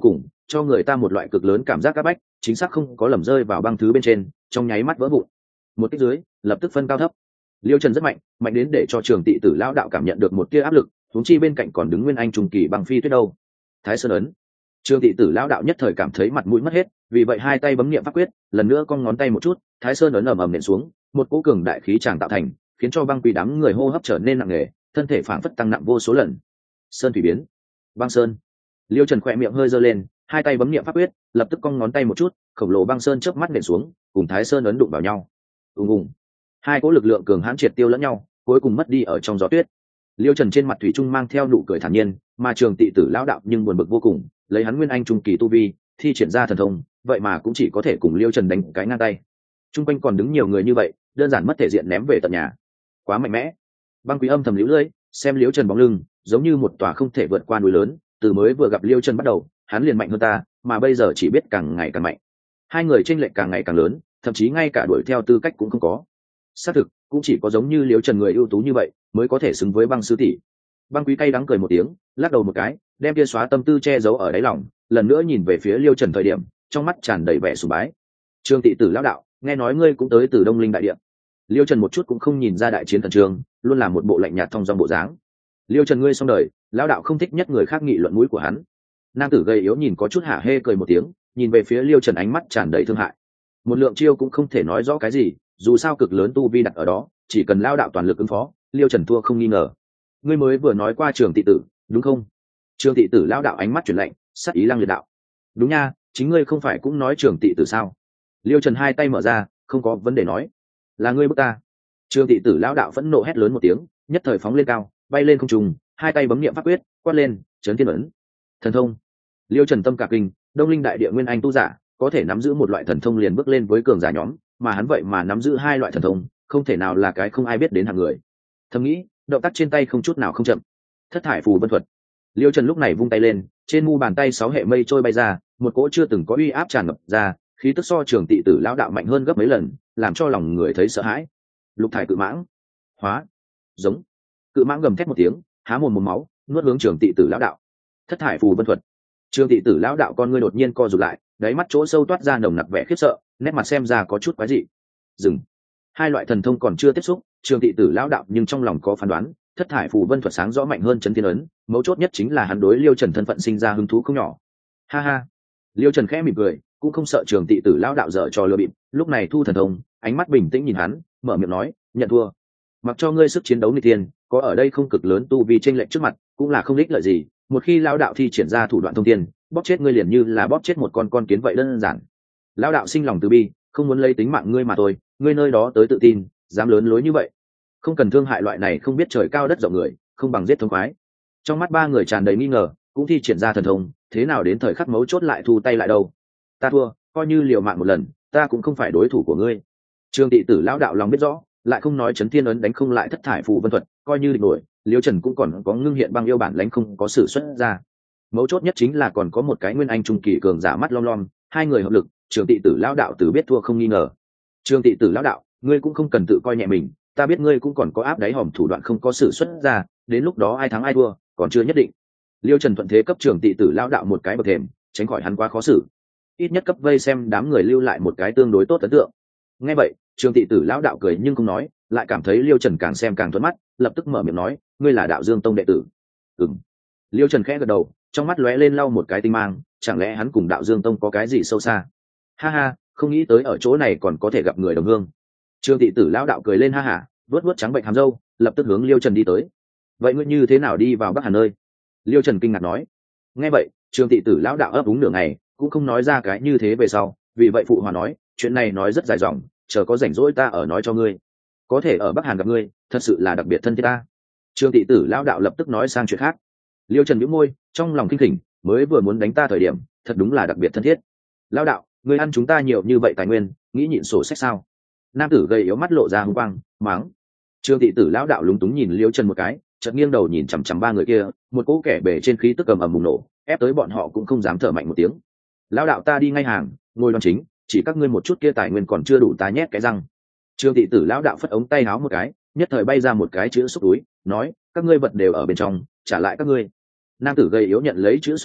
cho người ta một loại cực lớn cảm giác áp bách, chính xác không có lầm rơi vào băng thứ bên trên, trong nháy mắt vỡ vụn. Một kích dưới, lập tức phân cao thấp. Liêu Trần rất mạnh, mạnh đến để cho Trường Tị Tử lão đạo cảm nhận được một tia áp lực, huống chi bên cạnh còn đứng Nguyên Anh trung kỳ Băng Phi Tuyết đâu. Thái Sơn ấn. Trường Tị Tử lão đạo nhất thời cảm thấy mặt mũi mất hết, vì vậy hai tay bấm niệm pháp quyết, lần nữa cong ngón tay một chút, Thái Sơn ấn ầm ầm nện xuống, một cỗ cường đại khí tràng tạo thành, khiến cho Băng Phi đám người hô hấp trở nên nặng nề, thân thể phảng phất tăng nặng vô số lần. Sơn thủy biến, băng sơn. Liêu Trần khỏe miệng hơi giơ lên, hai tay bấm niệm pháp quyết, lập tức cong ngón tay một chút, khổng lồ băng sơn chớp mắt nện xuống, cùng Thái Sơn ấn đụng vào nhau. Ùng ùng. Hai cỗ lực lượng cường hãn triệt tiêu lẫn nhau, cuối cùng mất đi ở trong gió tuyết. Liêu Trần trên mặt thủy trung mang theo nụ cười thản nhiên, mà Trường Tị Tử lão đạo nhưng buồn bực vô cùng, lấy hắn Nguyên Anh trung kỳ tu vi, thi triển ra thần thông, vậy mà cũng chỉ có thể cùng Liêu Trần đánh cái ngang tay. Trung quanh còn đứng nhiều người như vậy, đơn giản mất thể diện ném về tận nhà. Quá mạnh mẽ. Băng Quý âm thầm liễu lưỡi, xem Liêu Trần bóng lưng, giống như một tòa không thể vượt qua núi lớn, từ mới vừa gặp Liêu Trần bắt đầu, hắn liền mạnh hơn ta, mà bây giờ chỉ biết càng ngày càng mạnh. Hai người chênh lệch càng ngày càng lớn, thậm chí ngay cả đuổi theo tư cách cũng không có. Xác thực, cũng chỉ có giống như Liêu Trần người ưu tú như vậy, mới có thể xứng với Băng sư tỷ. Băng Quý cay đắng cười một tiếng, lắc đầu một cái, đem kia xóa tâm tư che giấu ở đáy lòng, lần nữa nhìn về phía Liêu Trần thời điểm, trong mắt tràn đầy vẻ sùng bái. Trường Tị Tử lão đạo, nghe nói ngươi cũng tới từ Đông Linh đại địa. Liêu Trần một chút cũng không nhìn ra đại chiến thần trường, luôn là một bộ lạnh nhạt thong dong bộ dáng. Liêu Trần ngươi xong đời, lão đạo không thích nhất người khác nghị luận mũi của hắn. Nam tử gầy yếu nhìn có chút hả hê cười một tiếng, nhìn về phía Liêu Trần ánh mắt tràn đầy thương hại. Một lượng chiêu cũng không thể nói rõ cái gì, dù sao cực lớn tu vi đặt ở đó, chỉ cần lão đạo toàn lực ứng phó, Liêu Trần thua không nghi ngờ. Ngươi mới vừa nói qua Trường Tị Tử, đúng không? Trường Tị Tử lão đạo ánh mắt chuyển lạnh, sắc ý lăng liệt đạo. Đúng nha, chính ngươi không phải cũng nói Trường Tị Tử sao? Liêu Trần hai tay mở ra, không có vấn đề nói. Là ngươi bức ta. Trường Tị Tử lão đạo phẫn nộ hét lớn một tiếng, nhất thời phóng lên cao, bay lên không trung, hai tay bấm niệm pháp quyết, quát lên, chấn thiên ấn. Thần thông. Liêu Trần tâm cả kinh, Đông Linh đại địa Nguyên Anh tu giả, có thể nắm giữ một loại thần thông liền bước lên với cường giả nhóm, mà hắn vậy mà nắm giữ hai loại thần thông, không thể nào là cái không ai biết đến hạng người. Thầm nghĩ, động tác trên tay không chút nào không chậm. Thất thải phù vân thuật. Liêu Trần lúc này vung tay lên, trên mu bàn tay 6 hệ mây trôi bay ra, một cỗ chưa từng có uy áp tràn ngập ra, khí tức so Trường Tị Tử lão đạo mạnh hơn gấp mấy lần, làm cho lòng người thấy sợ hãi. Lục thải cự mãng, hóa, giống. Cự mãng gầm thét một tiếng, há mồm một máu, nuốt hướng Trường Tị Tử lão đạo. Thất thải phù vân thuật. Trường Tị Tử lão đạo con ngươi đột nhiên co rụt lại, đáy mắt chỗ sâu toát ra nồng nặc vẻ khiếp sợ, nét mặt xem ra có chút quái dị. Dừng. Hai loại thần thông còn chưa tiếp xúc, Trường Tị Tử lão đạo nhưng trong lòng có phán đoán, thất thải phù vân thuật sáng rõ mạnh hơn chấn thiên ấn, mấu chốt nhất chính là hắn đối Liêu Trần thân phận sinh ra hứng thú không nhỏ. Ha ha. Liêu Trần khẽ mỉm cười, cũng không sợ Trường Tị Tử lão đạo dở trò lừa bịp, lúc này thu thần thông, ánh mắt bình tĩnh nhìn hắn, mở miệng nói, nhận thua. Mặc cho ngươi sức chiến đấu nghịch thiên, có ở đây không cực lớn tu vi chênh lệch trước mặt, cũng là không ích lợi gì, một khi lão đạo thi triển ra thủ đoạn thông thiên, bóp chết ngươi liền như là bóp chết một con kiến vậy đơn giản. Lão đạo sinh lòng từ bi, không muốn lấy tính mạng ngươi mà thôi, ngươi nơi đó tới tự tin, dám lớn lối như vậy, không cần thương hại loại này không biết trời cao đất rộng người, không bằng giết thống khoái. Trong mắt ba người tràn đầy nghi ngờ, cũng thi triển ra thần thông, thế nào đến thời khắc mấu chốt lại thu tay lại đâu. Ta thua, coi như liều mạng một lần, ta cũng không phải đối thủ của ngươi. Trường Tị Tử lão đạo lòng biết rõ, lại không nói chấn thiên ấn đánh không lại thất thải phù vân thuật, coi như địch nổi, Liêu Trần cũng còn có ngưng hiện băng yêu bản lãnh không có sự xuất ra. Mấu chốt nhất chính là còn có một cái Nguyên Anh trung kỳ cường giả mắt lom lom, hai người hợp lực, Trường Tị Tử lão đạo từ biết thua không nghi ngờ. Trường Tị Tử lão đạo, ngươi cũng không cần tự coi nhẹ mình, ta biết ngươi cũng còn có áp đáy hòm thủ đoạn không có sự xuất ra, đến lúc đó ai thắng ai thua còn chưa nhất định. Liêu Trần thuận thế cấp Trường Tị Tử lão đạo một cái bậc thềm, tránh khỏi hắn quá khó xử, ít nhất cấp vây xem đám người lưu lại một cái tương đối tốt ấn tượng. Nghe vậy, Trường Tị Tử lão đạo cười nhưng không nói, lại cảm thấy Liêu Trần càng xem càng thuận mắt, lập tức mở miệng nói, ngươi là Đạo Dương Tông đệ tử? Ừm. Liêu Trần khẽ gật đầu, trong mắt lóe lên lau một cái tinh mang, chẳng lẽ hắn cùng Đạo Dương Tông có cái gì sâu xa? Ha ha, không nghĩ tới ở chỗ này còn có thể gặp người đồng hương. Trường Tị Tử lão đạo cười lên ha hả, vuốt vuốt trắng bệnh hàm râu, lập tức hướng Liêu Trần đi tới. Vậy ngươi như thế nào đi vào Bắc Hàn nơi? Liêu Trần kinh ngạc nói. Nghe vậy, Trường Tị Tử lão đạo ấp úng nửa ngày, cũng không nói ra cái như thế về sau, vì vậy phụ hòa nói, chuyện này nói rất dài dòng, chờ có rảnh rỗi ta ở nói cho ngươi. Có thể ở Bắc Hàn gặp ngươi, thật sự là đặc biệt thân thiết ta. Trường Tị Tử lão đạo lập tức nói sang chuyện khác. Liêu Trần nhíu môi, trong lòng kinh khỉnh, mới vừa muốn đánh ta thời điểm, thật đúng là đặc biệt thân thiết. Lão đạo, ngươi ăn chúng ta nhiều như vậy tài nguyên, nghĩ nhịn sổ sách sao? Nam tử gầy yếu mắt lộ ra hung quang, mắng. Trường Tị Tử lão đạo lúng túng nhìn Liêu Trần một cái, chợt nghiêng đầu nhìn chằm chằm ba người kia, một cỗ kẻ bề trên khí tức cầm ầm bùng nổ, ép tới bọn họ cũng không dám thở mạnh một tiếng. Lão đạo ta đi ngay hàng, ngồi đoan chính, chỉ các ngươi một chút kia tài nguyên còn chưa đủ ta nhét cái răng. Trường Tị Tử lão đạo phất ống tay áo một cái, nhất thời bay ra một cái chữ xúc túi, nói, các ngươi vật đều ở bên trong, trả lại các ngươi. Nam tử gầy yếu nhận lấy chữ xúc túi,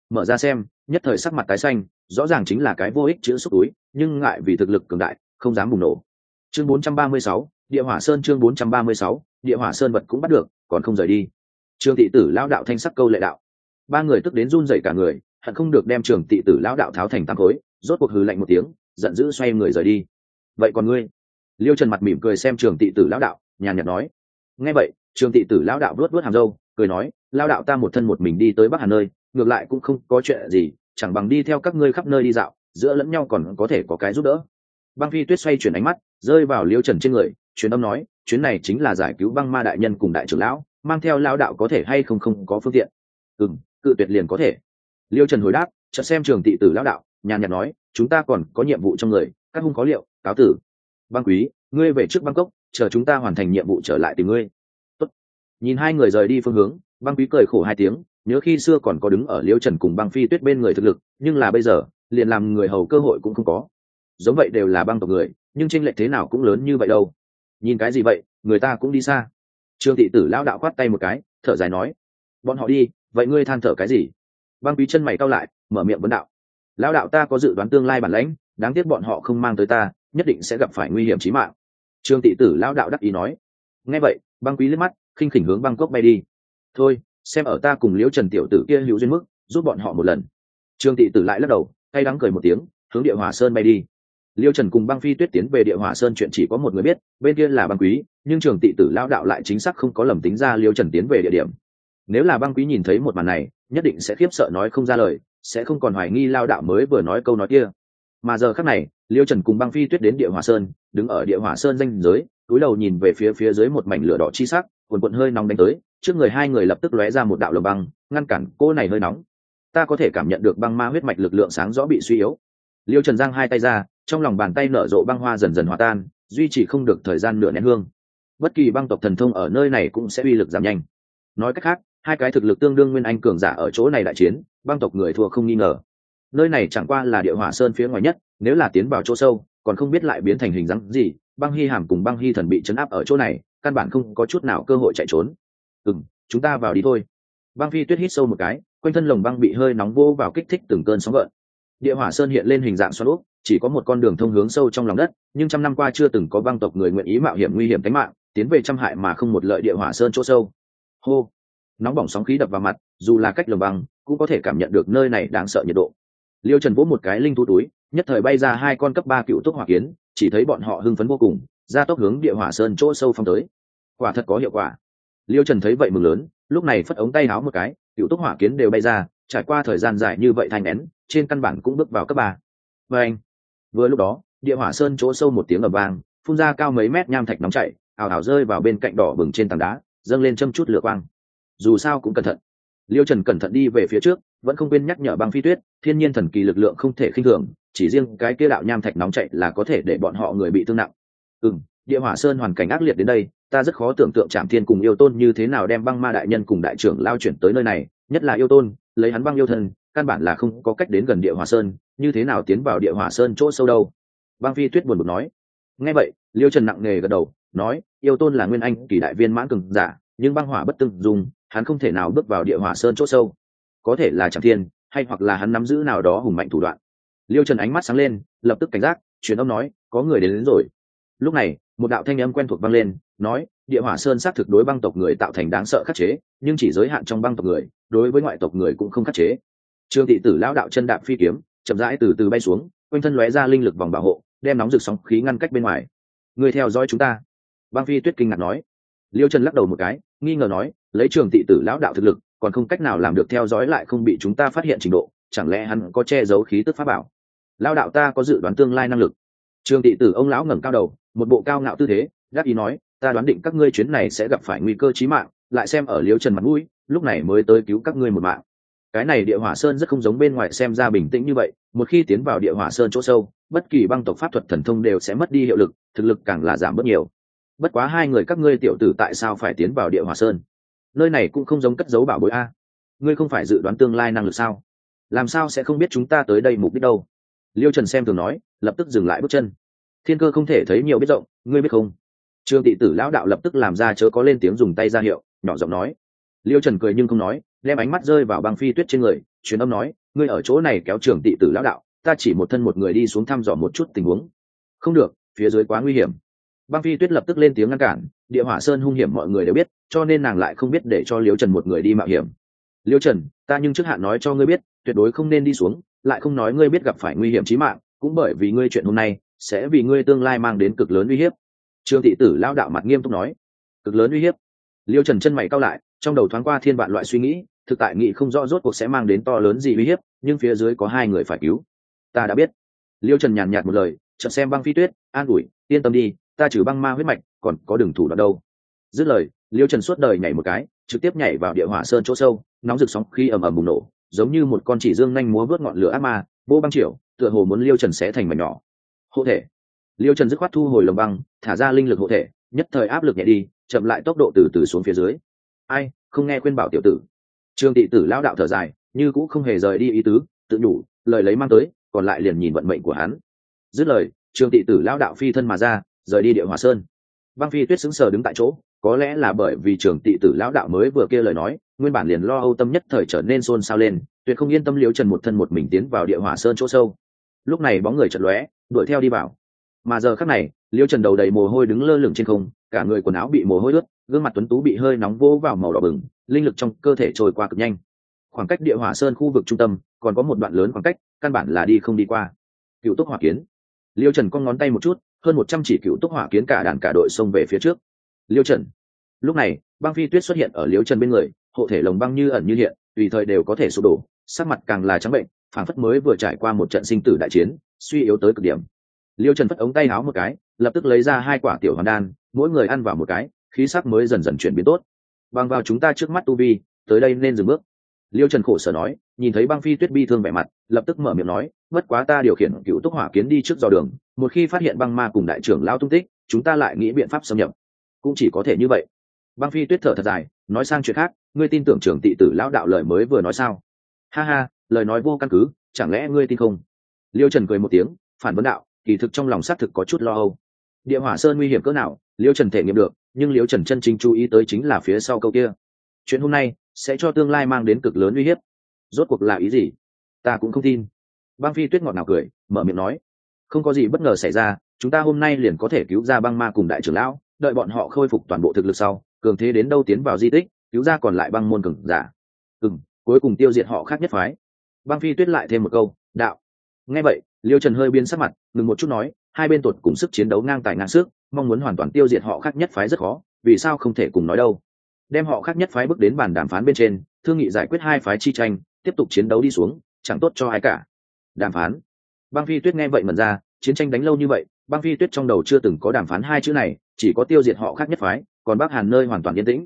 mở ra xem, nhất thời sắc mặt tái xanh, rõ ràng chính là cái vô ích chữ xúc túi, nhưng ngại vì thực lực cường đại không dám bùng nổ. Chương 436, Địa Hỏa Sơn. Chương 436, Địa Hỏa Sơn vật cũng bắt được, còn không rời đi. Trường thị tử lão đạo thanh sắc câu lệ đạo. Ba người tức đến run rẩy cả người, hận không được đem trường thị tử lão đạo tháo thành tám khối, rốt cuộc hừ lạnh một tiếng, giận dữ xoay người rời đi. Vậy còn ngươi? Liêu Trần mặt mỉm cười xem trường thị tử lão đạo, nhàn nhạt nói. Nghe vậy, trường thị tử lão đạo vuốt vuốt hàm râu, cười nói, lão đạo ta một thân một mình đi tới Bắc Hà nơi, ngược lại cũng không có chuyện gì, chẳng bằng đi theo các ngươi khắp nơi đi dạo, giữa lẫn nhau còn có thể có cái giúp đỡ. Băng Phi Tuyết xoay chuyển ánh mắt, rơi vào Liêu Trần trên người, truyền âm nói, chuyến này chính là giải cứu băng ma đại nhân cùng đại trưởng lão, mang theo lão đạo có thể hay không có phương tiện. Cự tuyệt liền có thể. Liêu Trần hồi đáp, chợt xem trường thị tử lão đạo, nhàn nhạt nói, chúng ta còn có nhiệm vụ trong người, các hung có liệu, cáo tử. Băng Quý, ngươi về trước Bangkok, chờ chúng ta hoàn thành nhiệm vụ trở lại tìm ngươi. Tốt. Nhìn hai người rời đi phương hướng, Băng Quý cười khổ hai tiếng, nhớ khi xưa còn có đứng ở Liêu Trần cùng Băng Phi Tuyết bên người thực lực, nhưng là bây giờ liền làm người hầu cơ hội cũng không có. Giống vậy đều là băng tộc người, nhưng chênh lệch thế nào cũng lớn như vậy đâu. Nhìn cái gì vậy, người ta cũng đi xa. Trương thị tử lão đạo khoát tay một cái, thở dài nói, bọn họ đi, vậy ngươi than thở cái gì? Băng Quý chân mày cau lại, mở miệng vấn đạo. Lão đạo ta có dự đoán tương lai bản lãnh, đáng tiếc bọn họ không mang tới ta, nhất định sẽ gặp phải nguy hiểm chí mạng. Trương thị tử lão đạo đắc ý nói. Nghe vậy, Băng Quý liếc mắt, khinh khỉnh hướng Bangkok bay đi. Thôi, xem ở ta cùng Liễu Trần tiểu tử kia hữu duyên mức, giúp bọn họ một lần. Trương thị tử lại lắc đầu, cay đắng cười một tiếng, hướng Địa Hỏa Sơn bay đi. Liêu Trần cùng Băng Phi Tuyết tiến về Địa Hỏa Sơn chuyện chỉ có một người biết, bên kia là Băng Quý, nhưng Trường Tị Tử lão đạo lại chính xác không có lầm tính ra Liêu Trần tiến về địa điểm. Nếu là Băng Quý nhìn thấy một màn này, nhất định sẽ khiếp sợ nói không ra lời, sẽ không còn hoài nghi lão đạo mới vừa nói câu nói kia. Mà giờ khắc này, Liêu Trần cùng Băng Phi Tuyết đến Địa Hỏa Sơn, đứng ở Địa Hỏa Sơn ranh giới, cúi đầu nhìn về phía dưới một mảnh lửa đỏ chi sắc, cuồn cuộn hơi nóng đánh tới, trước người hai người lập tức lóe ra một đạo lồng băng, ngăn cản cô này hơi nóng. Ta có thể cảm nhận được băng ma huyết mạch lực lượng sáng rõ bị suy yếu. Liêu Trần giang hai tay ra, trong lòng bàn tay nở rộ băng hoa dần dần hòa tan, duy trì không được thời gian nửa nén hương. Bất kỳ băng tộc thần thông ở nơi này cũng sẽ uy lực giảm nhanh. Nói cách khác, hai cái thực lực tương đương nguyên anh cường giả ở chỗ này đại chiến, băng tộc người thua không nghi ngờ. Nơi này chẳng qua là Địa Hỏa Sơn phía ngoài nhất, nếu là tiến vào chỗ sâu, còn không biết lại biến thành hình dáng gì. Băng Hy Hàm cùng Băng Hy Thần bị trấn áp ở chỗ này, căn bản không có chút nào cơ hội chạy trốn. Chúng ta vào đi thôi. Băng Phi Tuyết hít sâu một cái, quanh thân lồng băng bị hơi nóng vô vào kích thích từng cơn sóng gợn. Địa Hỏa Sơn hiện lên hình dạng xoắn ốc, chỉ có một con đường thông hướng sâu trong lòng đất, nhưng trăm năm qua chưa từng có băng tộc người nguyện ý mạo hiểm nguy hiểm tính mạng, tiến về trăm hại mà không một lợi Địa Hỏa Sơn chỗ sâu. Hô, nóng bỏng sóng khí đập vào mặt, dù là cách lồng băng, cũng có thể cảm nhận được nơi này đáng sợ nhiệt độ. Liêu Trần vỗ một cái linh thú túi, nhất thời bay ra hai con cấp 3 cựu túc hỏa kiến, chỉ thấy bọn họ hưng phấn vô cùng, ra tốc hướng Địa Hỏa Sơn chỗ sâu phong tới. Quả thật có hiệu quả. Liêu Trần thấy vậy mừng lớn, lúc này phất ống tay áo một cái, cựu túc hỏa kiến đều bay ra, trải qua thời gian dài như vậy thanh nén, trên căn bản cũng bước vào cấp 3. Và anh, vừa lúc đó, Địa Hỏa Sơn chỗ sâu một tiếng ầm vang, phun ra cao mấy mét nham thạch nóng chảy, ào ào rơi vào bên cạnh đỏ bừng trên tảng đá, dâng lên châm chút lửa quang. Dù sao cũng cẩn thận. Liêu Trần cẩn thận đi về phía trước, vẫn không quên nhắc nhở Băng Phi Tuyết, thiên nhiên thần kỳ lực lượng không thể khinh thường, chỉ riêng cái kia đạo nham thạch nóng chảy là có thể để bọn họ người bị thương nặng. Địa Hỏa Sơn hoàn cảnh ác liệt đến đây, ta rất khó tưởng tượng Trảm Thiên cùng Yêu Tôn như thế nào đem băng ma đại nhân cùng đại trưởng lao chuyển tới nơi này, nhất là Yêu Tôn, lấy hắn băng yêu thân, căn bản là không có cách đến gần Địa Hỏa Sơn, như thế nào tiến vào Địa Hỏa Sơn chỗ sâu đâu. Băng Phi Tuyết buồn bực nói. Nghe vậy, Liêu Trần nặng nề gật đầu, nói, Yêu Tôn là nguyên anh kỳ đại viên mãn cường giả, nhưng băng hỏa bất tương dung, hắn không thể nào bước vào Địa Hỏa Sơn chỗ sâu. Có thể là Trảm Thiên, hay hoặc là hắn nắm giữ nào đó hùng mạnh thủ đoạn. Liêu Trần ánh mắt sáng lên, lập tức cảnh giác, truyền âm nói, có người đến rồi. Lúc này, một đạo thanh âm quen thuộc vang lên, nói, Địa Hỏa Sơn xác thực đối băng tộc người tạo thành đáng sợ khắc chế, nhưng chỉ giới hạn trong băng tộc người, đối với ngoại tộc người cũng không khắc chế. Trương Thị Tử lão đạo chân đạp phi kiếm, chậm rãi từ từ bay xuống, quanh thân lóe ra linh lực vòng bảo hộ, đem nóng rực sóng khí ngăn cách bên ngoài. Người theo dõi chúng ta. Băng Phi Tuyết kinh ngạc nói. Liêu Trần lắc đầu một cái, nghi ngờ nói, lấy Trường Thị Tử lão đạo thực lực, còn không cách nào làm được theo dõi lại không bị chúng ta phát hiện trình độ, chẳng lẽ hắn có che giấu khí tức pháp bảo? Lão đạo ta có dự đoán tương lai năng lực. Trường Thị Tử ông lão ngẩng cao đầu, một bộ cao ngạo tư thế, đáp ý nói, ta đoán định các ngươi chuyến này sẽ gặp phải nguy cơ chí mạng, lại xem ở Liêu Trần mặt mũi, lúc này mới tới cứu các ngươi một mạng. Cái này Địa Hỏa Sơn rất không giống bên ngoài xem ra bình tĩnh như vậy, một khi tiến vào Địa Hỏa Sơn chỗ sâu, bất kỳ băng tộc pháp thuật thần thông đều sẽ mất đi hiệu lực, thực lực càng là giảm bớt nhiều. Bất quá hai người các ngươi tiểu tử tại sao phải tiến vào Địa Hỏa Sơn? Nơi này cũng không giống cất giấu bảo bối a. Ngươi không phải dự đoán tương lai năng lực sao? Làm sao sẽ không biết chúng ta tới đây mục đích đâu? Liêu Trần xem thường nói, lập tức dừng lại bước chân. Thiên cơ không thể thấy nhiều biết rộng, ngươi biết không? Trương Thị Tử lão đạo lập tức làm ra chớ có lên tiếng dùng tay ra hiệu, nhỏ giọng nói. Liêu Trần cười nhưng không nói, đem ánh mắt rơi vào băng phi tuyết trên người, truyền âm nói, ngươi ở chỗ này kéo Trường Tị Tử lão đạo, ta chỉ một thân một người đi xuống thăm dò một chút tình huống. Không được, phía dưới quá nguy hiểm. Băng phi tuyết lập tức lên tiếng ngăn cản, địa hỏa sơn hung hiểm mọi người đều biết, cho nên nàng lại không biết để cho Liễu Trần một người đi mạo hiểm. Liễu Trần, ta nhưng trước hạn nói cho ngươi biết, tuyệt đối không nên đi xuống, lại không nói ngươi biết gặp phải nguy hiểm chí mạng, cũng bởi vì ngươi chuyện hôm nay sẽ vì ngươi tương lai mang đến cực lớn uy hiếp. Trương Tị Tử lão đạo mặt nghiêm túc nói, cực lớn uy hiếp. Liễu Trần chân mày cau lại, trong đầu thoáng qua thiên vạn loại suy nghĩ, thực tại nghĩ không rõ rốt cuộc sẽ mang đến to lớn gì uy hiếp, nhưng phía dưới có hai người phải cứu. Ta đã biết. Liễu Trần nhàn nhạt một lời, chợt xem băng phi tuyết, an ủi, yên tâm đi, ta trừ băng ma huyết mạch, còn có đường thủ đoạn đâu. Dứt lời, Liễu Trần suốt đời nhảy một cái, trực tiếp nhảy vào địa hỏa sơn chỗ sâu, nóng rực sóng khí ầm ầm bùng nổ, giống như một con chỉ dương nhanh múa vớt ngọn lửa ác ma, vô băng triều, tựa hồ muốn Liễu Trần xé thành mảnh nhỏ. Hộ thể. Liễu Trần dứt khoát thu hồi lồng băng, thả ra linh lực hộ thể, nhất thời áp lực nhẹ đi, chậm lại tốc độ từ từ xuống phía dưới. Ai, không nghe khuyên bảo tiểu tử. Trương Tị Tử lão đạo thở dài, như cũng không hề rời đi ý tứ, tự nhủ, lời lấy mang tới, còn lại liền nhìn vận mệnh của hắn. Dứt lời, Trương Tị Tử lão đạo phi thân mà ra, rời đi địa hỏa sơn. Băng phi tuyết sững sờ đứng tại chỗ, có lẽ là bởi vì Trường Tị Tử lão đạo mới vừa kia lời nói, nguyên bản liền lo âu tâm nhất thời trở nên xôn xao lên, tuyệt không yên tâm Liễu Trần một thân một mình tiến vào địa hỏa sơn chỗ sâu. Lúc này bóng người chợt lóe, đuổi theo đi vào. Mà giờ khắc này, Liễu Trần đầu đầy mồ hôi đứng lơ lửng trên không, cả người quần áo bị mồ hôi ướt, gương mặt tuấn tú bị hơi nóng vô vào màu đỏ bừng, linh lực trong cơ thể trôi qua cực nhanh. Khoảng cách địa hỏa sơn khu vực trung tâm còn có một đoạn lớn khoảng cách, căn bản là đi không đi qua. Cựu túc hỏa kiến. Liễu Trần cong ngón tay một chút, hơn 100 chỉ cựu túc hỏa kiến cả đàn cả đội xông về phía trước. Liễu Trần. Lúc này, băng phi tuyết xuất hiện ở Liễu Trần bên người, hộ thể lồng băng như ẩn như hiện, tùy thời đều có thể sụp đổ, sắc mặt càng là trắng bệnh, phảng phất mới vừa trải qua một trận sinh tử đại chiến, suy yếu tới cực điểm. Liễu Trần phất ống tay áo một cái, lập tức lấy ra 2 quả tiểu hoàn đan, mỗi người ăn vào một cái, khí sắc mới dần dần chuyển biến tốt. Bằng vào chúng ta trước mắt tu vi, tới đây nên dừng bước. Liễu Trần khổ sở nói, nhìn thấy băng phi tuyết bi thương vẻ mặt, lập tức mở miệng nói, bất quá ta điều khiển cựu túc hỏa kiến đi trước dò đường, một khi phát hiện băng ma cùng đại trưởng lão tung tích, chúng ta lại nghĩ biện pháp xâm nhập. Cũng chỉ có thể như vậy. Băng phi tuyết thở thật dài, nói sang chuyện khác, ngươi tin tưởng Trường Tị Tử lão đạo lời mới vừa nói sao? Ha ha, lời nói vô căn cứ, chẳng lẽ ngươi tin không? Liễu Trần cười một tiếng, phản vấn đạo, kỳ thực trong lòng xác thực có chút lo âu. Địa hỏa sơn nguy hiểm cỡ nào, Liễu Trần thể nghiệm được, nhưng Liễu Trần chân chính chú ý tới chính là phía sau câu kia. Chuyện hôm nay sẽ cho tương lai mang đến cực lớn uy hiếp. Rốt cuộc là ý gì? Ta cũng không tin. Băng phi tuyết ngọt ngào cười, mở miệng nói, không có gì bất ngờ xảy ra, chúng ta hôm nay liền có thể cứu ra băng ma cùng đại trưởng lão, đợi bọn họ khôi phục toàn bộ thực lực sau, cường thế đến đâu tiến vào di tích, cứu ra còn lại băng môn cường giả. Cuối cùng tiêu diệt họ khác nhất phái. Băng phi tuyết lại thêm một câu, đạo. Nghe vậy, Liễu Trần hơi biến sắc mặt, ngừng một chút nói, hai bên tột cùng sức chiến đấu ngang tài ngang sức, mong muốn hoàn toàn tiêu diệt họ khác nhất phái rất khó, vì sao không thể cùng nói đâu? Đem họ khác nhất phái bước đến bàn đàm phán bên trên, thương nghị giải quyết hai phái chi tranh, tiếp tục chiến đấu đi xuống, chẳng tốt cho ai cả. Đàm phán. Băng phi tuyết nghe vậy mẩn ra, chiến tranh đánh lâu như vậy, băng phi tuyết trong đầu chưa từng có đàm phán hai chữ này, chỉ có tiêu diệt họ khác nhất phái, còn Bắc Hàn nơi hoàn toàn yên tĩnh.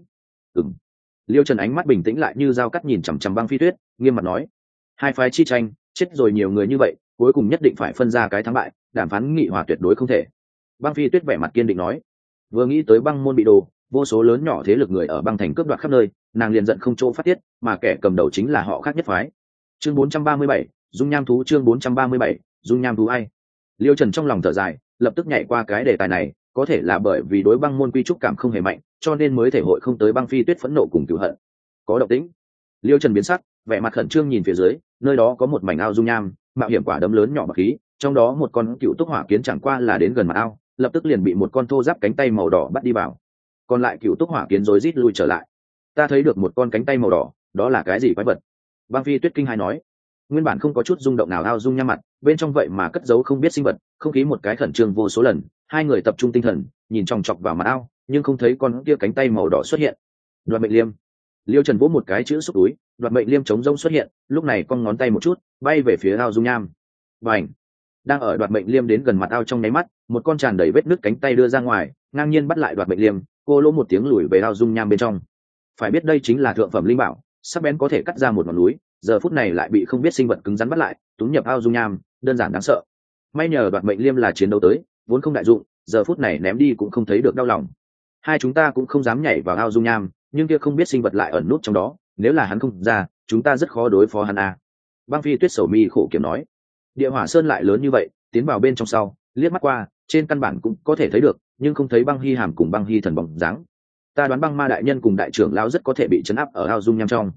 Liễu Trần ánh mắt bình tĩnh lại như dao cắt nhìn chằm chằm băng phi tuyết, nghiêm mặt nói, hai phái chi tranh, chết rồi nhiều người như vậy, cuối cùng nhất định phải phân ra cái thắng bại, đàm phán nghị hòa tuyệt đối không thể. Băng phi tuyết vẻ mặt kiên định nói. Vừa nghĩ tới băng môn bị đồ, vô số lớn nhỏ thế lực người ở băng thành cướp đoạt khắp nơi, nàng liền giận không chỗ phát tiết, mà kẻ cầm đầu chính là họ khác nhất phái. Chương 437, dung nham thú. Chương 437, dung nham thú ai? Liễu Trần trong lòng thở dài, lập tức nhảy qua cái đề tài này, có thể là bởi vì đối băng môn quy trúc cảm không hề mạnh, cho nên mới thể hội không tới băng phi tuyết phẫn nộ cùng cửu hận. Có động tĩnh. Liễu Trần biến sắc, vẻ mặt khẩn trương nhìn phía dưới, nơi đó có một mảnh ao dung nham, mạo hiểm quả đấm lớn nhỏ bạc khí, trong đó một con cựu túc hỏa kiến chẳng qua là đến gần mặt ao, lập tức liền bị một con thô giáp cánh tay màu đỏ bắt đi vào. Còn lại cựu túc hỏa kiến rối rít lui trở lại. Ta thấy được một con cánh tay màu đỏ, đó là cái gì quái vật? Băng phi tuyết kinh hãi nói. Nguyên bản không có chút rung động nào ao dung nham mặt, bên trong vậy mà cất giấu không biết sinh vật, không khí một cái khẩn trương vô số lần, hai người tập trung tinh thần, nhìn chòng chọc vào mặt ao, nhưng không thấy con kia cánh tay màu đỏ xuất hiện. Đoạt mệnh liêm. Liễu Trần vỗ một cái chữ xúc túi, đoạt mệnh liêm chống rông xuất hiện, lúc này con ngón tay một chút, bay về phía ao dung nham. Bành! Đang ở đoạt mệnh liêm đến gần mặt ao trong nháy mắt, một con tràn đầy vết nứt cánh tay đưa ra ngoài, ngang nhiên bắt lại đoạt mệnh liêm, cô lỗ một tiếng lùi về ao dung nham bên trong. Phải biết đây chính là thượng phẩm linh bảo, sắc bén có thể cắt ra một ngọn núi, giờ phút này lại bị không biết sinh vật cứng rắn bắt lại, túng nhập ao dung nham, đơn giản đáng sợ. May nhờ đoạt mệnh liêm là chiến đấu tới, vốn không đại dụng, giờ phút này ném đi cũng không thấy được đau lòng. Hai chúng ta cũng không dám nhảy vào ao dung nham, nhưng kia không biết sinh vật lại ẩn nút trong đó, nếu là hắn không ra, chúng ta rất khó đối phó hắn à. Băng phi tuyết sầu mi khổ kiểm nói. Địa hỏa sơn lại lớn như vậy, tiến vào bên trong sau, liếc mắt qua, trên căn bản cũng có thể thấy được, nhưng không thấy băng hy hàm cùng băng hy thần bóng dáng. Ta đoán băng ma đại nhân cùng đại trưởng lão rất có thể bị chấn áp ở ao dung nham trong.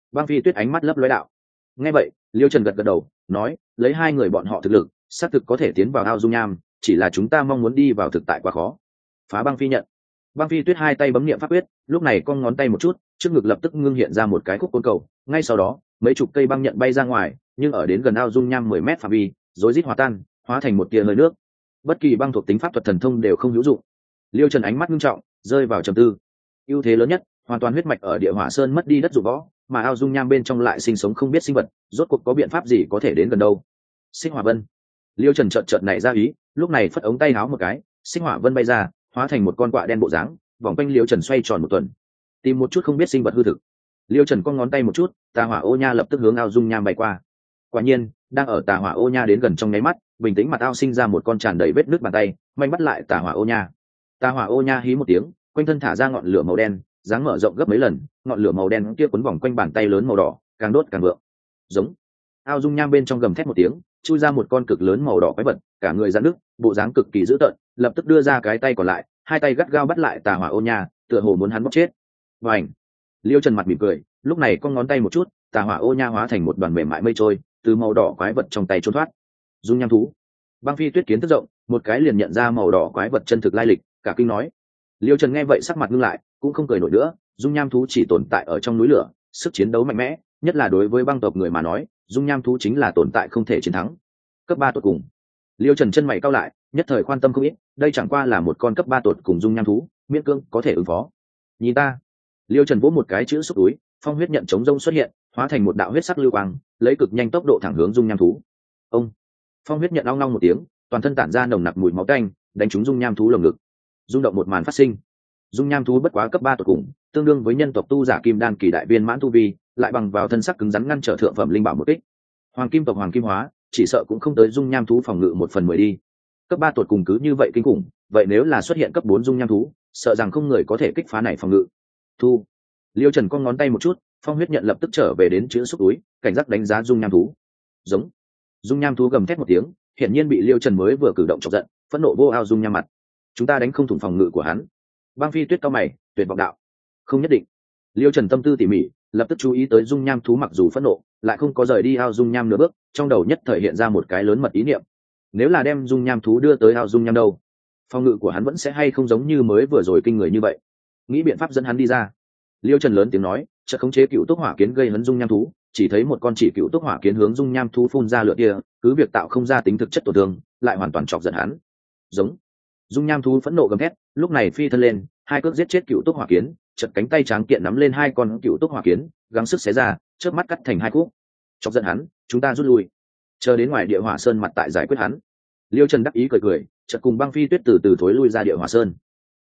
Băng Phi Tuyết ánh mắt lấp lóe đạo. Nghe vậy, Liêu Trần gật gật đầu, nói, lấy hai người bọn họ thực lực, xác thực có thể tiến vào ao dung nham, chỉ là chúng ta mong muốn đi vào thực tại quá khó. Phá Băng Phi nhận. Băng Phi Tuyết hai tay bấm niệm pháp quyết, lúc này cong ngón tay một chút, trước ngực lập tức ngưng hiện ra một cái khúc côn cầu, ngay sau đó, mấy chục cây băng nhận bay ra ngoài, nhưng ở đến gần ao dung nham 10 mét phạm vi, rối rít hòa tan, hóa thành một tia hơi nước. Bất kỳ băng thuộc tính pháp thuật thần thông đều không hữu dụng. Liêu Trần ánh mắt nghiêm trọng, rơi vào trầm tư. Ưu thế lớn nhất, hoàn toàn huyết mạch ở Địa Hỏa Sơn mất đi đất dụng võ, mà ao dung nham bên trong lại sinh sống không biết sinh vật, rốt cuộc có biện pháp gì có thể đến gần đâu? Sinh Hỏa Vân. Liêu Trần chợt nảy ra ý, lúc này phất ống tay áo một cái, Sinh Hỏa Vân bay ra, hóa thành một con quạ đen bộ dáng, vòng quanh Liêu Trần xoay tròn một tuần, tìm một chút không biết sinh vật hư thực. Liêu Trần cong ngón tay một chút, Tà Hỏa Ô Nha lập tức hướng ao dung nham bay qua. Quả nhiên, đang ở Tà Hỏa Ô Nha đến gần trong nháy mắt, bình tĩnh mặt ao sinh ra một con tràn đầy vết nước bàn tay, manh bắt lại Tà Hỏa Ô Nha. Tà Hỏa Ô Nha hí một tiếng, quanh thân thả ra ngọn lửa màu đen, dáng mở rộng gấp mấy lần, ngọn lửa màu đen kia quấn vòng quanh bàn tay lớn màu đỏ, càng đốt càng vượng. Giống. Ao dung nham bên trong gầm thét một tiếng, chui ra một con cực lớn màu đỏ quái vật, cả người rắn nước, bộ dáng cực kỳ dữ tợn, lập tức đưa ra cái tay còn lại, hai tay gắt gao bắt lại Tà Hỏa Ô Nha, tựa hồ muốn hắn bóc chết. Bành. Liêu Trần mặt mỉm cười, lúc này cong ngón tay một chút, Tà Hỏa Ô Nha hóa thành một đoàn mềm mại mây trôi, từ màu đỏ quái vật trong tay trốn thoát. Dung nham thú. Băng Phi Tuyết kiến thức rộng, một cái liền nhận ra màu đỏ quái vật chân thực lai lịch, cả kinh nói. Liêu Trần nghe vậy sắc mặt ngưng lại, cũng không cười nổi nữa, dung nham thú chỉ tồn tại ở trong núi lửa, sức chiến đấu mạnh mẽ, nhất là đối với băng tộc người mà nói, dung nham thú chính là tồn tại không thể chiến thắng. Cấp 3 tột cùng. Liêu Trần chân mày cau lại, nhất thời quan tâm không ít, đây chẳng qua là một con cấp 3 tột cùng dung nham thú, miễn cưỡng có thể ứng phó. Nhìn ta. Liêu Trần vỗ một cái chữ xúc túi, phong huyết nhận chống rông xuất hiện, hóa thành một đạo huyết sắc lưu quang, lấy cực nhanh tốc độ thẳng hướng dung nham thú. Ông. Phong huyết nhận long long một tiếng, toàn thân tản ra nồng nặc mùi máu tanh, đánh trúng dung nham thú lồng ngực. Rung động một màn phát sinh. Dung nham thú bất quá cấp 3 tột cùng, tương đương với nhân tộc tu giả kim đan kỳ đại viên mãn tu vi, lại bằng vào thân sắc cứng rắn ngăn trở thượng phẩm linh bảo một kích. Hoàng kim tộc hoàng kim hóa, chỉ sợ cũng không tới dung nham thú phòng ngự 1/10 đi. Cấp 3 tột cùng cứ như vậy kinh khủng, vậy nếu là xuất hiện cấp 4 dung nham thú, sợ rằng không người có thể kích phá này phòng ngự. Thu. Liêu Trần cong ngón tay một chút, phong huyết nhận lập tức trở về đến chữ xúc túi, cảnh giác đánh giá dung nham thú. Giống. Dung nham thú gầm thét một tiếng, hiển nhiên bị Liêu Trần mới vừa cử động chọc giận, phẫn nộ vô ao dung nham mặt. Chúng ta đánh không thủng phòng ngự của hắn. Băng Phi Tuyết cao mày, tuyệt vọng đạo. Không nhất định. Liêu Trần tâm tư tỉ mỉ, lập tức chú ý tới dung nham thú mặc dù phẫn nộ, lại không có rời đi ao dung nham nửa bước, trong đầu nhất thời hiện ra một cái lớn mật ý niệm. Nếu là đem dung nham thú đưa tới ao dung nham đâu, phòng ngự của hắn vẫn sẽ hay không giống như mới vừa rồi kinh người như vậy. Nghĩ biện pháp dẫn hắn đi ra. Liêu Trần lớn tiếng nói, chợt khống chế cựu túc hỏa kiến gây hấn dung nham thú, chỉ thấy một con chỉ cựu túc hỏa kiến hướng dung nham thú phun ra lửa kia, cứ việc tạo không ra tính thực chất tổn thương, lại hoàn toàn chọc giận hắn. Giống. Dung nham thú phẫn nộ gầm thét, lúc này phi thân lên, hai cước giết chết cựu túc hỏa kiến, chật cánh tay tráng kiện nắm lên hai con cựu túc hỏa kiến, gắng sức xé ra, chớp mắt cắt thành hai khúc. Chọc giận hắn, chúng ta rút lui, chờ đến ngoài Địa Hỏa Sơn mặt tại giải quyết hắn. Liêu Trần đắc ý cười cười, chợt cùng Băng Phi Tuyết từ từ thối lui ra Địa Hỏa Sơn.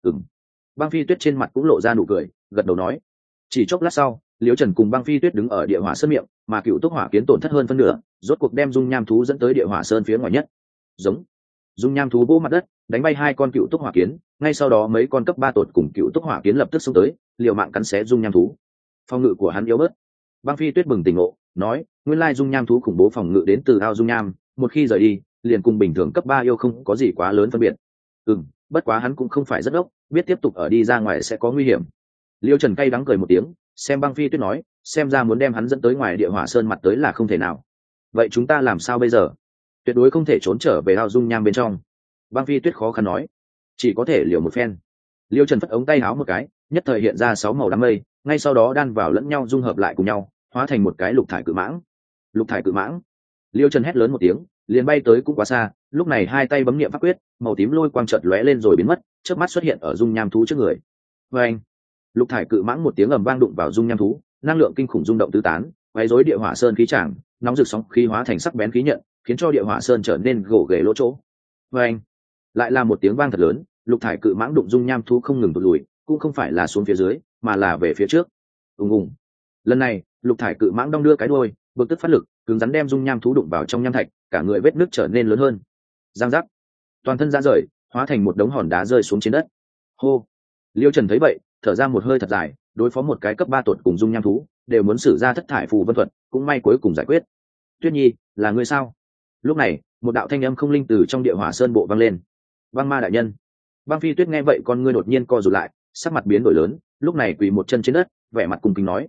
Băng Phi Tuyết trên mặt cũng lộ ra nụ cười, gật đầu nói. Chỉ chốc lát sau, Liêu Trần cùng Băng Phi Tuyết đứng ở Địa Hỏa Sơn miệng, mà cựu túc hỏa kiến tổn thất hơn phân nửa, rốt cuộc đem dung nham thú dẫn tới Địa Hỏa Sơn phía ngoài nhất. Giống. Dung nham thú vỗ mặt đất, đánh bay hai con cựu túc hỏa kiến, ngay sau đó mấy con cấp 3 tột cùng cựu túc hỏa kiến lập tức xông tới, liều mạng cắn xé dung nham thú. Phòng ngự của hắn yếu bớt. Băng Phi Tuyết bừng tỉnh ngộ, nói, nguyên lai dung nham thú khủng bố phòng ngự đến từ ao dung nham, một khi rời đi, liền cùng bình thường cấp 3 yêu không có gì quá lớn phân biệt. Bất quá hắn cũng không phải rất ốc, biết tiếp tục ở đi ra ngoài sẽ có nguy hiểm. Liêu Trần cay đắng cười một tiếng, xem Băng Phi Tuyết nói, xem ra muốn đem hắn dẫn tới ngoài Địa Hỏa Sơn mặt tới là không thể nào. Vậy chúng ta làm sao bây giờ? Tuyệt đối không thể trốn trở về ao dung nham bên trong. Băng Phi Tuyết khó khăn nói, chỉ có thể liều một phen. Liêu Trần phất ống tay áo một cái, nhất thời hiện ra 6 màu đám mây, ngay sau đó đan vào lẫn nhau dung hợp lại cùng nhau, hóa thành một cái lục thải cự mãng. Lục thải cự mãng. Liêu Trần hét lớn một tiếng, liền bay tới cũng quá xa, lúc này hai tay bấm niệm pháp quyết, màu tím lôi quang chợt lóe lên rồi biến mất, chớp mắt xuất hiện ở dung nham thú trước người. Oeng! Lục thải cự mãng một tiếng ầm vang đụng vào dung nham thú, năng lượng kinh khủng rung động tứ tán, quấy rối Địa Hỏa Sơn khí tràng, nóng rực sóng khí hóa thành sắc bén khí nhận, khiến cho Địa Hỏa Sơn trở nên gồ ghề lỗ chỗ. Oeng! Lại là một tiếng vang thật lớn, lục thải cự mãng đụng dung nham thú không ngừng tụt lùi, cũng không phải là xuống phía dưới, mà là về phía trước. Ùng ùng. Lần này, lục thải cự mãng đong đưa cái đuôi, bực tức phát lực, cứng rắn đem dung nham thú đụng vào trong nham thạch, cả người vết nứt trở nên lớn hơn. Giang giác. Toàn thân ra rời, hóa thành một đống hòn đá rơi xuống trên đất. Hô. Liêu Trần thấy vậy, thở ra một hơi thật dài, đối phó một cái cấp 3 tột cùng dung nham thú, đều muốn sử ra thất thải phù vân thuật, cũng may cuối cùng giải quyết. Tuyết Nhi, là ngươi sao? Lúc này, một đạo thanh âm không linh từ trong Địa Hỏa Sơn bộ vang lên. Băng ma đại nhân. Băng Phi Tuyết nghe vậy con ngươi đột nhiên co rụt lại, sắc mặt biến đổi lớn, lúc này quỳ một chân trên đất, vẻ mặt cung kính nói,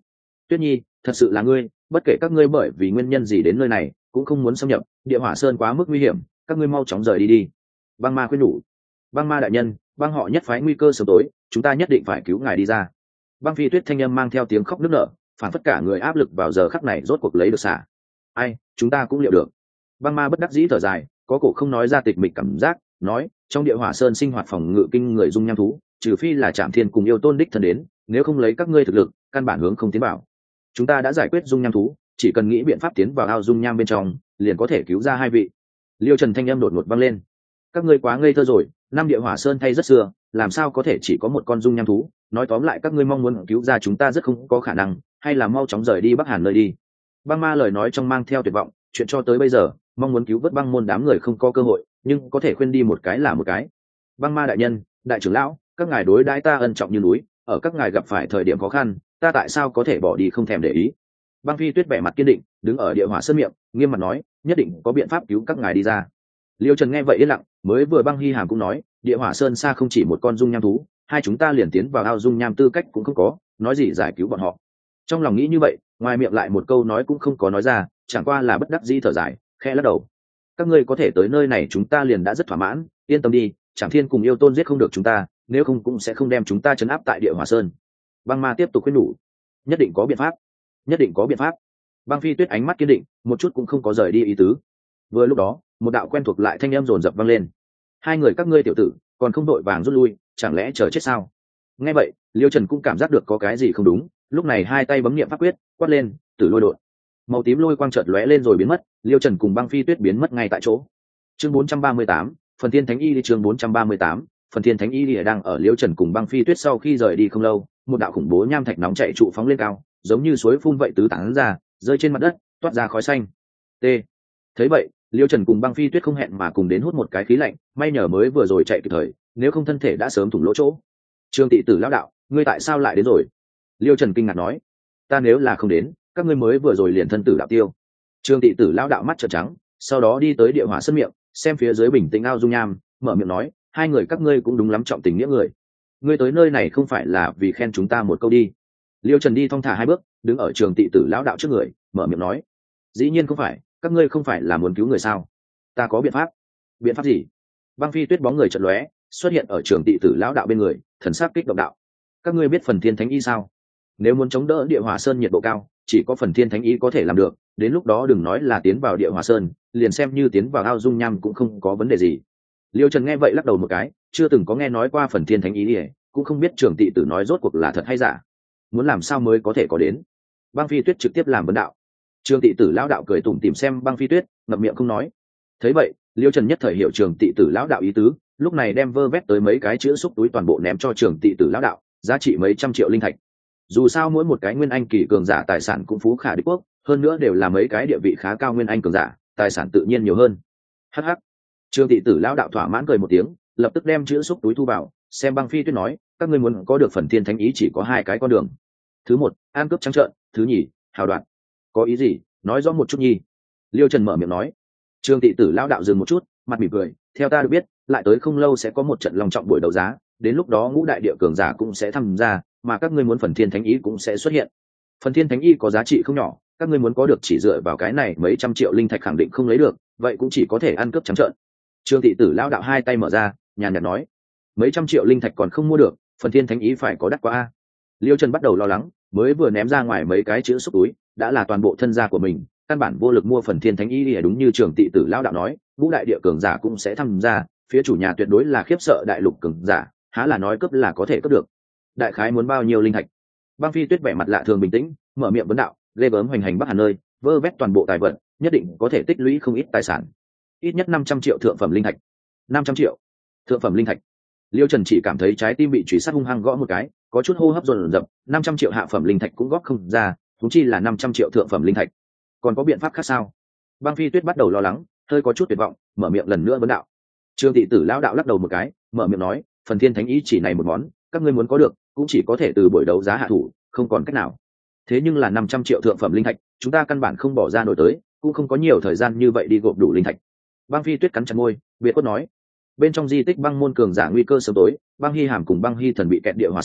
Tuyết Nhi, thật sự là ngươi, bất kể các ngươi bởi vì nguyên nhân gì đến nơi này cũng không muốn xâm nhập, địa hỏa sơn quá mức nguy hiểm, các ngươi mau chóng rời đi đi. Băng ma khuyên nhủ. Băng ma đại nhân, băng họ nhất phái nguy cơ sớm tối, chúng ta nhất định phải cứu ngài đi ra. Băng Phi Tuyết thanh âm mang theo tiếng khóc nức nở, phản phất cả người áp lực vào giờ khắc này rốt cuộc lấy được xả. Ai, chúng ta cũng liệu được. Băng ma bất đắc dĩ thở dài, có cổ không nói ra tịch mịch cảm giác, nói trong địa hỏa sơn sinh hoạt phòng ngự kinh người dung nham thú, trừ phi là Trảm Thiên cùng yêu tôn đích thân đến, nếu không lấy các ngươi thực lực căn bản hướng không tiến vào. Chúng ta đã giải quyết dung nham thú, chỉ cần nghĩ biện pháp tiến vào ao dung nham bên trong liền có thể cứu ra hai vị. Liêu Trần thanh âm đột ngột vang lên. Các ngươi quá ngây thơ rồi, năm địa hỏa sơn thay rất xưa, làm sao có thể chỉ có một con dung nham thú, nói tóm lại các ngươi mong muốn cứu ra chúng ta rất không có khả năng, hay là mau chóng rời đi Bắc Hàn nơi đi. Băng ma lời nói trong mang theo tuyệt vọng, chuyện cho tới bây giờ mong muốn cứu vớt băng môn đám người không có cơ hội, nhưng có thể khuyên đi một cái là một cái. Băng ma đại nhân, đại trưởng lão, các ngài đối đãi ta ân trọng như núi, ở các ngài gặp phải thời điểm khó khăn, ta tại sao có thể bỏ đi không thèm để ý. Băng Phi Tuyết vẻ mặt kiên định, đứng ở địa hỏa sơn miệng, nghiêm mặt nói, nhất định có biện pháp cứu các ngài đi ra. Liêu Trần nghe vậy yên lặng, mới vừa Băng Hy Hàm cũng nói, địa hỏa sơn xa không chỉ một con dung nham thú, hai chúng ta liền tiến vào ao dung nham tư cách cũng không có, nói gì giải cứu bọn họ. Trong lòng nghĩ như vậy, ngoài miệng lại một câu nói cũng không có nói ra, chẳng qua là bất đắc dĩ thở dài, khẽ lắc đầu. Các ngươi có thể tới nơi này chúng ta liền đã rất thỏa mãn, yên tâm đi, Trảm Thiên cùng yêu tôn giết không được chúng ta, nếu không cũng sẽ không đem chúng ta trấn áp tại địa hỏa sơn. Băng ma tiếp tục khuyên nhủ, nhất định có biện pháp, nhất định có biện pháp. Băng Phi Tuyết ánh mắt kiên định, một chút cũng không có rời đi ý tứ. Vừa lúc đó, một đạo quen thuộc lại thanh âm dồn dập vang lên. Hai người các ngươi tiểu tử, còn không đội vàng rút lui, chẳng lẽ chờ chết sao? Nghe vậy, Liêu Trần cũng cảm giác được có cái gì không đúng, lúc này hai tay bấm niệm pháp quyết, quát lên, tử lôi đột. Màu tím lôi quang chợt lóe lên rồi biến mất, Liêu Trần cùng Băng Phi Tuyết biến mất ngay tại chỗ. Chương 438, phần thiên thánh y đi. Chương 438, phần thiên thánh y đi. Đang ở Liêu Trần cùng Băng Phi Tuyết sau khi rời đi không lâu, một đạo khủng bố nham thạch nóng chạy trụ phóng lên cao, giống như suối phun vậy tứ tán ra, rơi trên mặt đất, toát ra khói xanh. T. Thấy vậy, Liêu Trần cùng Băng Phi Tuyết không hẹn mà cùng đến hút một cái khí lạnh, may nhờ mới vừa rồi chạy kịp thời, nếu không thân thể đã sớm thủng lỗ chỗ. Trương Tị Tử lão đạo, ngươi tại sao lại đến rồi? Liêu Trần kinh ngạc nói, ta nếu là không đến, các ngươi mới vừa rồi liền thân tử đạo tiêu. Trương Tị Tử lão đạo mắt trợn trắng, sau đó đi tới địa hỏa sơn miệng, xem phía dưới bình tĩnh ao dung nham, mở miệng nói, hai người các ngươi cũng đúng lắm trọng tình nghĩa người. Ngươi tới nơi này không phải là vì khen chúng ta một câu đi. Liêu Trần đi thong thả hai bước, đứng ở Trường Tị Tử lão đạo trước người, mở miệng nói, dĩ nhiên không phải, các ngươi không phải là muốn cứu người sao? Ta có biện pháp. Biện pháp gì? Băng Phi Tuyết bóng người chợt lóe, xuất hiện ở Trường Tị Tử lão đạo bên người, thần sắc kích động đạo, các ngươi biết phần thiên thánh y sao? Nếu muốn chống đỡ địa hỏa sơn nhiệt độ cao, chỉ có phần thiên thánh y có thể làm được, đến lúc đó đừng nói là tiến vào địa hỏa sơn, liền xem như tiến vào ao dung nham cũng không có vấn đề gì. Liêu Trần nghe vậy lắc đầu một cái, chưa từng có nghe nói qua phần thiên thánh y, cũng không biết Trường Tị Tử nói rốt cuộc là thật hay giả. Muốn làm sao mới có thể có đến? Băng Phi Tuyết trực tiếp làm vấn đạo. Trường Tị Tử lão đạo cười tủm tỉm xem Băng Phi Tuyết, ngậm miệng không nói. Thấy vậy, Liêu Trần nhất thời hiểu Trường Tị Tử lão đạo ý tứ, lúc này đem vơ vét tới mấy cái chữ xúc túi toàn bộ ném cho Trường Tị Tử lão đạo, giá trị mấy trăm triệu linh thạch. Dù sao mỗi một cái nguyên anh kỳ cường giả tài sản cũng phú khả địch quốc, hơn nữa đều là mấy cái địa vị khá cao nguyên anh cường giả, tài sản tự nhiên nhiều hơn. Hắc hắc. Trường Tị Tử lão đạo thỏa mãn cười một tiếng, lập tức đem chữ xúc túi thu vào, xem Băng Phi Tuyết nói, các ngươi muốn có được phần thiên thánh ý chỉ có hai cái con đường. Thứ một, an cướp trắng trợn, thứ nhì, hào đoạt. Có ý gì, nói rõ một chút nhi. Liêu Trần mở miệng nói. Trường Tị Tử lão đạo dừng một chút, mặt mỉm cười, theo ta được biết, lại tới không lâu sẽ có một trận long trọng buổi đấu giá, đến lúc đó ngũ đại địa cường giả cũng sẽ tham gia, mà các ngươi muốn phần thiên thánh ý cũng sẽ xuất hiện. Phần thiên thánh ý có giá trị không nhỏ, các ngươi muốn có được chỉ dựa vào cái này mấy trăm triệu linh thạch khẳng định không lấy được, vậy cũng chỉ có thể ăn cướp trắng trợn. Trường Tị Tử lão đạo hai tay mở ra, nhàn nhạt nói, mấy trăm triệu linh thạch còn không mua được, phần thiên thánh ý phải có đắt quá a. Liêu Trần bắt đầu lo lắng, mới vừa ném ra ngoài mấy cái chữ xúc túi, đã là toàn bộ thân gia của mình, căn bản vô lực mua phần thiên thánh ý. Đúng như Trường Tị Tử lão đạo nói, ngũ đại địa cường giả cũng sẽ tham gia, phía chủ nhà tuyệt đối là khiếp sợ đại lục cường giả, há là nói cướp là có thể cướp được. Đại khái muốn bao nhiêu linh thạch? Băng Phi Tuyết vẻ mặt lạ thường bình tĩnh, mở miệng vấn đạo, ghê gớm hoành hành Bắc Hàn nơi, vơ vét toàn bộ tài vật, nhất định có thể tích lũy không ít tài sản. Ít nhất 500 triệu thượng phẩm linh thạch. 500 triệu thượng phẩm linh thạch. Liêu Trần chỉ cảm thấy trái tim bị chùy sát hung hăng gõ một cái, có chút hô hấp dồn dập, 500 triệu hạ phẩm linh thạch cũng góp không ra, huống chi là 500 triệu thượng phẩm linh thạch. Còn có biện pháp khác sao? Băng Phi Tuyết bắt đầu lo lắng, hơi có chút tuyệt vọng, mở miệng lần nữa vấn đạo. Trương Tị Tử lão đạo lắc đầu một cái, mở miệng nói, phần thiên thánh ý chỉ này một món, các ngươi muốn có được, cũng chỉ có thể từ buổi đấu giá hạ thủ, không còn cách nào. Thế nhưng là 500 triệu thượng phẩm linh thạch, chúng ta căn bản không bỏ ra nổi tới, cũng không có nhiều thời gian như vậy đi gộp đủ linh thạch. Băng Phi Tuyết cắn chặt môi, biệt khuất nói, bên trong di tích băng môn cường giả nguy cơ sớm tối, Băng Hy Hàm cùng Băng Hy Thần bị kẹt địa hỏa sơn,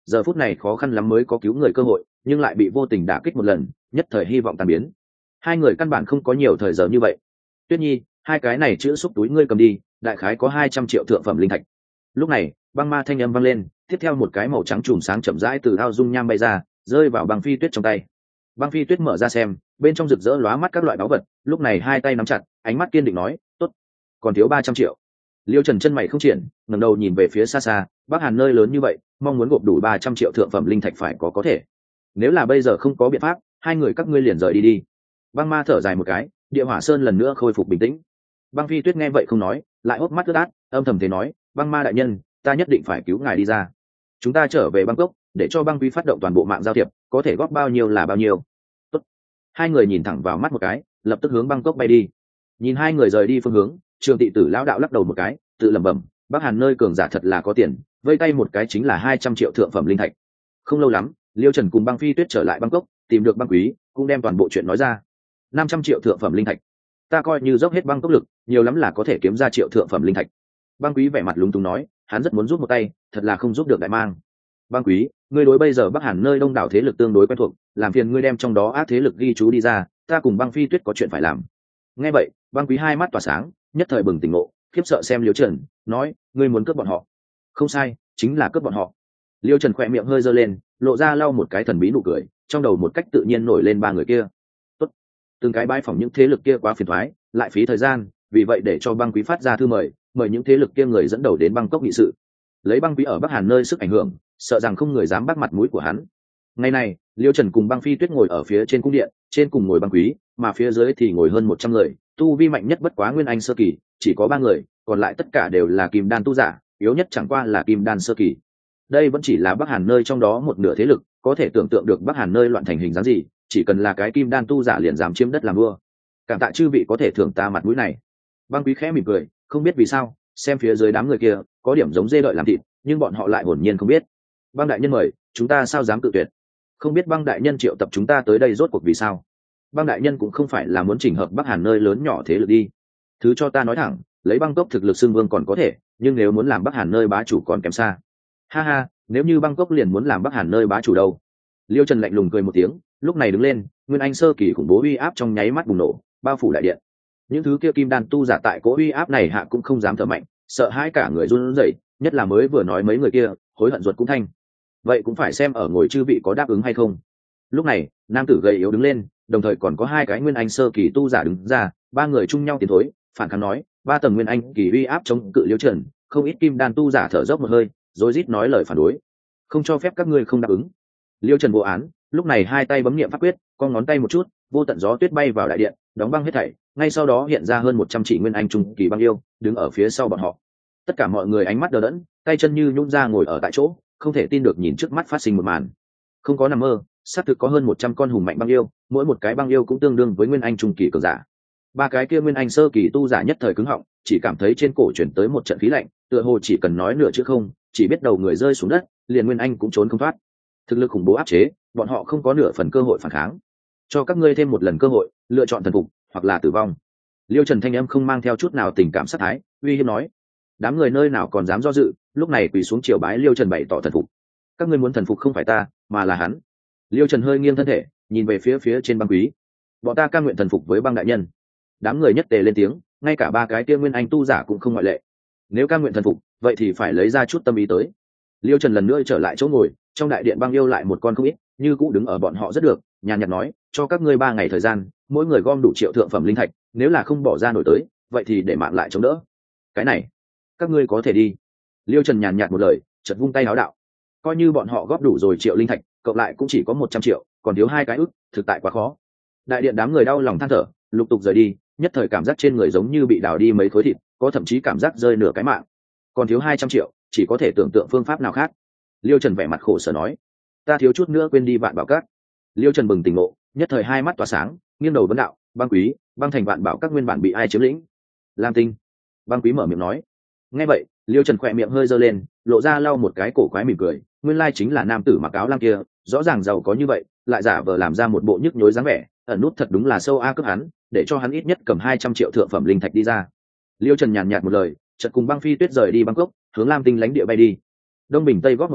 giờ phút này khó khăn lắm mới có cứu người cơ hội, nhưng lại bị vô tình đả kích một lần, nhất thời hy vọng tan biến. Hai người căn bản không có nhiều thời giờ như vậy. Tuyết Nhi, hai cái này chữ xúc túi ngươi cầm đi, đại khái có 200 triệu thượng phẩm linh thạch. Lúc này băng ma thanh âm vang lên, tiếp theo một cái màu trắng chùm sáng chậm rãi từ ao dung nham bay ra, rơi vào băng phi tuyết trong tay. Băng phi tuyết mở ra xem, bên trong rực rỡ lóa mắt các loại báu vật, lúc này hai tay nắm chặt, ánh mắt kiên định nói, tốt, còn thiếu 300 triệu. Liêu Trần chân mày không triển, ngẩng đầu nhìn về phía xa xa, Bắc Hàn nơi lớn như vậy, mong muốn gộp đủ 300 triệu thượng phẩm linh thạch phải có thể. Nếu là bây giờ không có biện pháp, hai người các ngươi liền rời đi đi. Băng ma thở dài một cái, địa hỏa sơn lần nữa khôi phục bình tĩnh. Băng phi tuyết nghe vậy không nói, lại hốc mắt ướt át, âm thầm thế nói, băng ma đại nhân, ta nhất định phải cứu ngài đi ra. Chúng ta trở về Bangkok, để cho băng quý phát động toàn bộ mạng giao thiệp, có thể góp bao nhiêu là bao nhiêu. Tốt. Hai người nhìn thẳng vào mắt một cái, lập tức hướng Bangkok bay đi. Nhìn hai người rời đi phương hướng, Trường Tị Tử lão đạo lắc đầu một cái, tự lẩm bẩm, Bắc Hàn nơi cường giả thật là có tiền, vây tay một cái chính là 200 triệu thượng phẩm linh thạch. Không lâu lắm, Liêu Trần cùng băng phi tuyết trở lại Bangkok, tìm được băng quý, cũng đem toàn bộ chuyện nói ra. 500 triệu thượng phẩm linh thạch, ta coi như dốc hết Bangkok lực, nhiều lắm là có thể kiếm ra triệu thượng phẩm linh thạch. Băng quý vẻ mặt lúng túng nói, hắn rất muốn giúp một tay, thật là không giúp được đại mang. Băng quý, ngươi đối bây giờ Bắc Hàn nơi đông đảo thế lực tương đối quen thuộc, làm phiền ngươi đem trong đó ác thế lực ghi chú đi ra, ta cùng băng phi tuyết có chuyện phải làm. Nghe vậy, băng quý hai mắt tỏa sáng, nhất thời bừng tỉnh ngộ, khiếp sợ xem Liêu Trần, nói, ngươi muốn cướp bọn họ? Không sai, chính là cướp bọn họ. Liêu Trần khỏe miệng hơi giơ lên, lộ ra lau một cái thần bí nụ cười, trong đầu một cách tự nhiên nổi lên ba người kia. Tốt, từng cái bãi phỏng những thế lực kia quá phiền toái, lại phí thời gian, vì vậy để cho băng quý phát ra thư mời những thế lực kia người dẫn đầu đến Bangkok nghị sự. Lấy băng quý ở Bắc Hàn nơi sức ảnh hưởng, sợ rằng không người dám bắt mặt mũi của hắn. Ngày này, Liêu Trần cùng băng phi tuyết ngồi ở phía trên cung điện, trên cùng ngồi băng quý, mà phía dưới thì ngồi hơn 100 người, tu vi mạnh nhất bất quá nguyên anh sơ kỳ, chỉ có 3 người, còn lại tất cả đều là kim đan tu giả, yếu nhất chẳng qua là kim đan sơ kỳ. Đây vẫn chỉ là Bắc Hàn nơi trong đó một nửa thế lực, có thể tưởng tượng được Bắc Hàn nơi loạn thành hình dáng gì, chỉ cần là cái kim đan tu giả liền dám chiếm đất làm vua. Cảm tạ chư vị có thể thưởng ta mặt mũi này. Băng quý khẽ mỉm cười, không biết vì sao, xem phía dưới đám người kia, có điểm giống dê đợi làm thịt, nhưng bọn họ lại hồn nhiên không biết. Băng đại nhân mời, chúng ta sao dám cự tuyệt? Không biết băng đại nhân triệu tập chúng ta tới đây rốt cuộc vì sao? Băng đại nhân cũng không phải là muốn chỉnh hợp Bắc Hàn nơi lớn nhỏ thế lực đi. Thứ cho ta nói thẳng, lấy Bangkok thực lực xưng vương còn có thể, nhưng nếu muốn làm Bắc Hàn nơi bá chủ còn kém xa. Ha ha, nếu như Bangkok liền muốn làm Bắc Hàn nơi bá chủ đâu? Liêu Trần lạnh lùng cười một tiếng, lúc này đứng lên, nguyên anh sơ kỳ khủng bố uy áp trong nháy mắt bùng nổ, bao phủ đại điện. Những thứ kia kim đan tu giả tại cỗ uy áp này hạ cũng không dám thở mạnh, sợ hãi cả người run rẩy, nhất là mới vừa nói mấy người kia, hối hận ruột cũng thanh. Vậy cũng phải xem ở ngồi chư vị có đáp ứng hay không. Lúc này, nam tử gầy yếu đứng lên, đồng thời còn có hai cái nguyên anh sơ kỳ tu giả đứng ra, ba người chung nhau tiến thối, phản kháng nói, 3 tầng nguyên anh kỳ uy áp chống cự Liêu Trần, không ít kim đan tu giả thở dốc một hơi, rối rít nói lời phản đối, không cho phép các ngươi không đáp ứng. Liêu Trần vô án, lúc này hai tay bấm niệm pháp quyết, con ngón tay một chút, vô tận gió tuyết bay vào đại điện, đóng băng hết thảy, ngay sau đó hiện ra hơn 100 chỉ nguyên anh trung kỳ băng yêu, đứng ở phía sau bọn họ. Tất cả mọi người ánh mắt đờ đẫn, tay chân như nhũn ra ngồi ở tại chỗ, không thể tin được nhìn trước mắt phát sinh một màn. Không có nằm mơ, xác thực có hơn 100 con hùng mạnh băng yêu, mỗi một cái băng yêu cũng tương đương với nguyên anh trung kỳ cường giả. Ba cái kia nguyên anh sơ kỳ tu giả nhất thời cứng họng, chỉ cảm thấy trên cổ chuyển tới một trận khí lạnh, tựa hồ chỉ cần nói nửa chữ không, chỉ biết đầu người rơi xuống đất, liền nguyên anh cũng trốn không thoát. Thực lực khủng bố áp chế, bọn họ không có nửa phần cơ hội phản kháng. Cho các ngươi thêm một lần cơ hội, lựa chọn thần phục hoặc là tử vong. Liêu Trần thanh âm không mang theo chút nào tình cảm sát thái, uy hiếp nói. Đám người nơi nào còn dám do dự, lúc này quỳ xuống triều bái Liêu Trần bày tỏ thần phục. Các ngươi muốn thần phục không phải ta, mà là hắn. Liêu Trần hơi nghiêng thân thể, nhìn về phía trên băng quý. Bọn ta cam nguyện thần phục với băng đại nhân. Đám người nhất tề lên tiếng, ngay cả ba cái kia nguyên anh tu giả cũng không ngoại lệ. Nếu cam nguyện thần phục, vậy thì phải lấy ra chút tâm ý tới. Liêu Trần lần nữa trở lại chỗ ngồi, trong đại điện băng yêu lại một con không ít, như cũ đứng ở bọn họ rất được, nhàn nhạt nói, cho các ngươi 3 ngày thời gian, mỗi người gom đủ triệu thượng phẩm linh thạch, nếu là không bỏ ra nổi tới, vậy thì để mạng lại chống đỡ. Cái này, các ngươi có thể đi. Liêu Trần nhàn nhạt một lời, chợt vung tay áo đạo, coi như bọn họ góp đủ rồi triệu linh thạch, cộng lại cũng chỉ có 100 triệu, còn thiếu 2 cái ức, thực tại quá khó. Đại điện đám người đau lòng than thở, lục tục rời đi, nhất thời cảm giác trên người giống như bị đào đi mấy khối thịt, có thậm chí cảm giác rơi nửa cái mạng. Còn thiếu 200 triệu, chỉ có thể tưởng tượng phương pháp nào khác. Liêu Trần vẻ mặt khổ sở nói, ta thiếu chút nữa quên đi Vạn Bảo Các. Liêu Trần bừng tỉnh ngộ, nhất thời hai mắt tỏa sáng, nghiêng đầu vấn đạo, băng quý, băng thành Vạn Bảo Các nguyên bản bị ai chiếm lĩnh? Lam Tinh. Băng quý mở miệng nói. Nghe vậy, Liêu Trần khỏe miệng hơi giơ lên, lộ ra lau một cái cổ quái mỉm cười, nguyên lai chính là nam tử mặc áo lam kia, rõ ràng giàu có như vậy, lại giả vờ làm ra một bộ nhức nhối dáng vẻ, ẩn nút thật đúng là sâu a cướp hắn, để cho hắn ít nhất cầm 200 triệu thượng phẩm linh thạch đi ra. Liêu Trần nhàn nhạt một lời, chợt cùng băng phi tuyết rời đi Bangkok, hướng Lam Tinh lãnh địa bay đi. Đông Bình Tây góp một cái,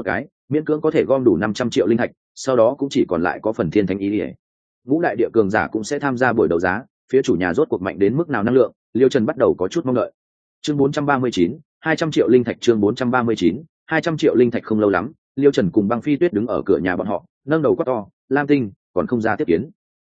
miễn cưỡng có thể gom đủ 500 triệu linh thạch, sau đó cũng chỉ còn lại có phần thiên thánh ý ỉa. Ngũ đại địa cường giả cũng sẽ tham gia buổi đấu giá, phía chủ nhà rốt cuộc mạnh đến mức nào năng lượng, Liêu Trần bắt đầu có chút mong đợi. Chương 439, 200 triệu linh thạch. Chương 439, 200 triệu linh thạch. Không lâu lắm, Liêu Trần cùng Băng Phi Tuyết đứng ở cửa nhà bọn họ, nâng đầu quát to, Lam Tinh còn không ra tiếp kiến.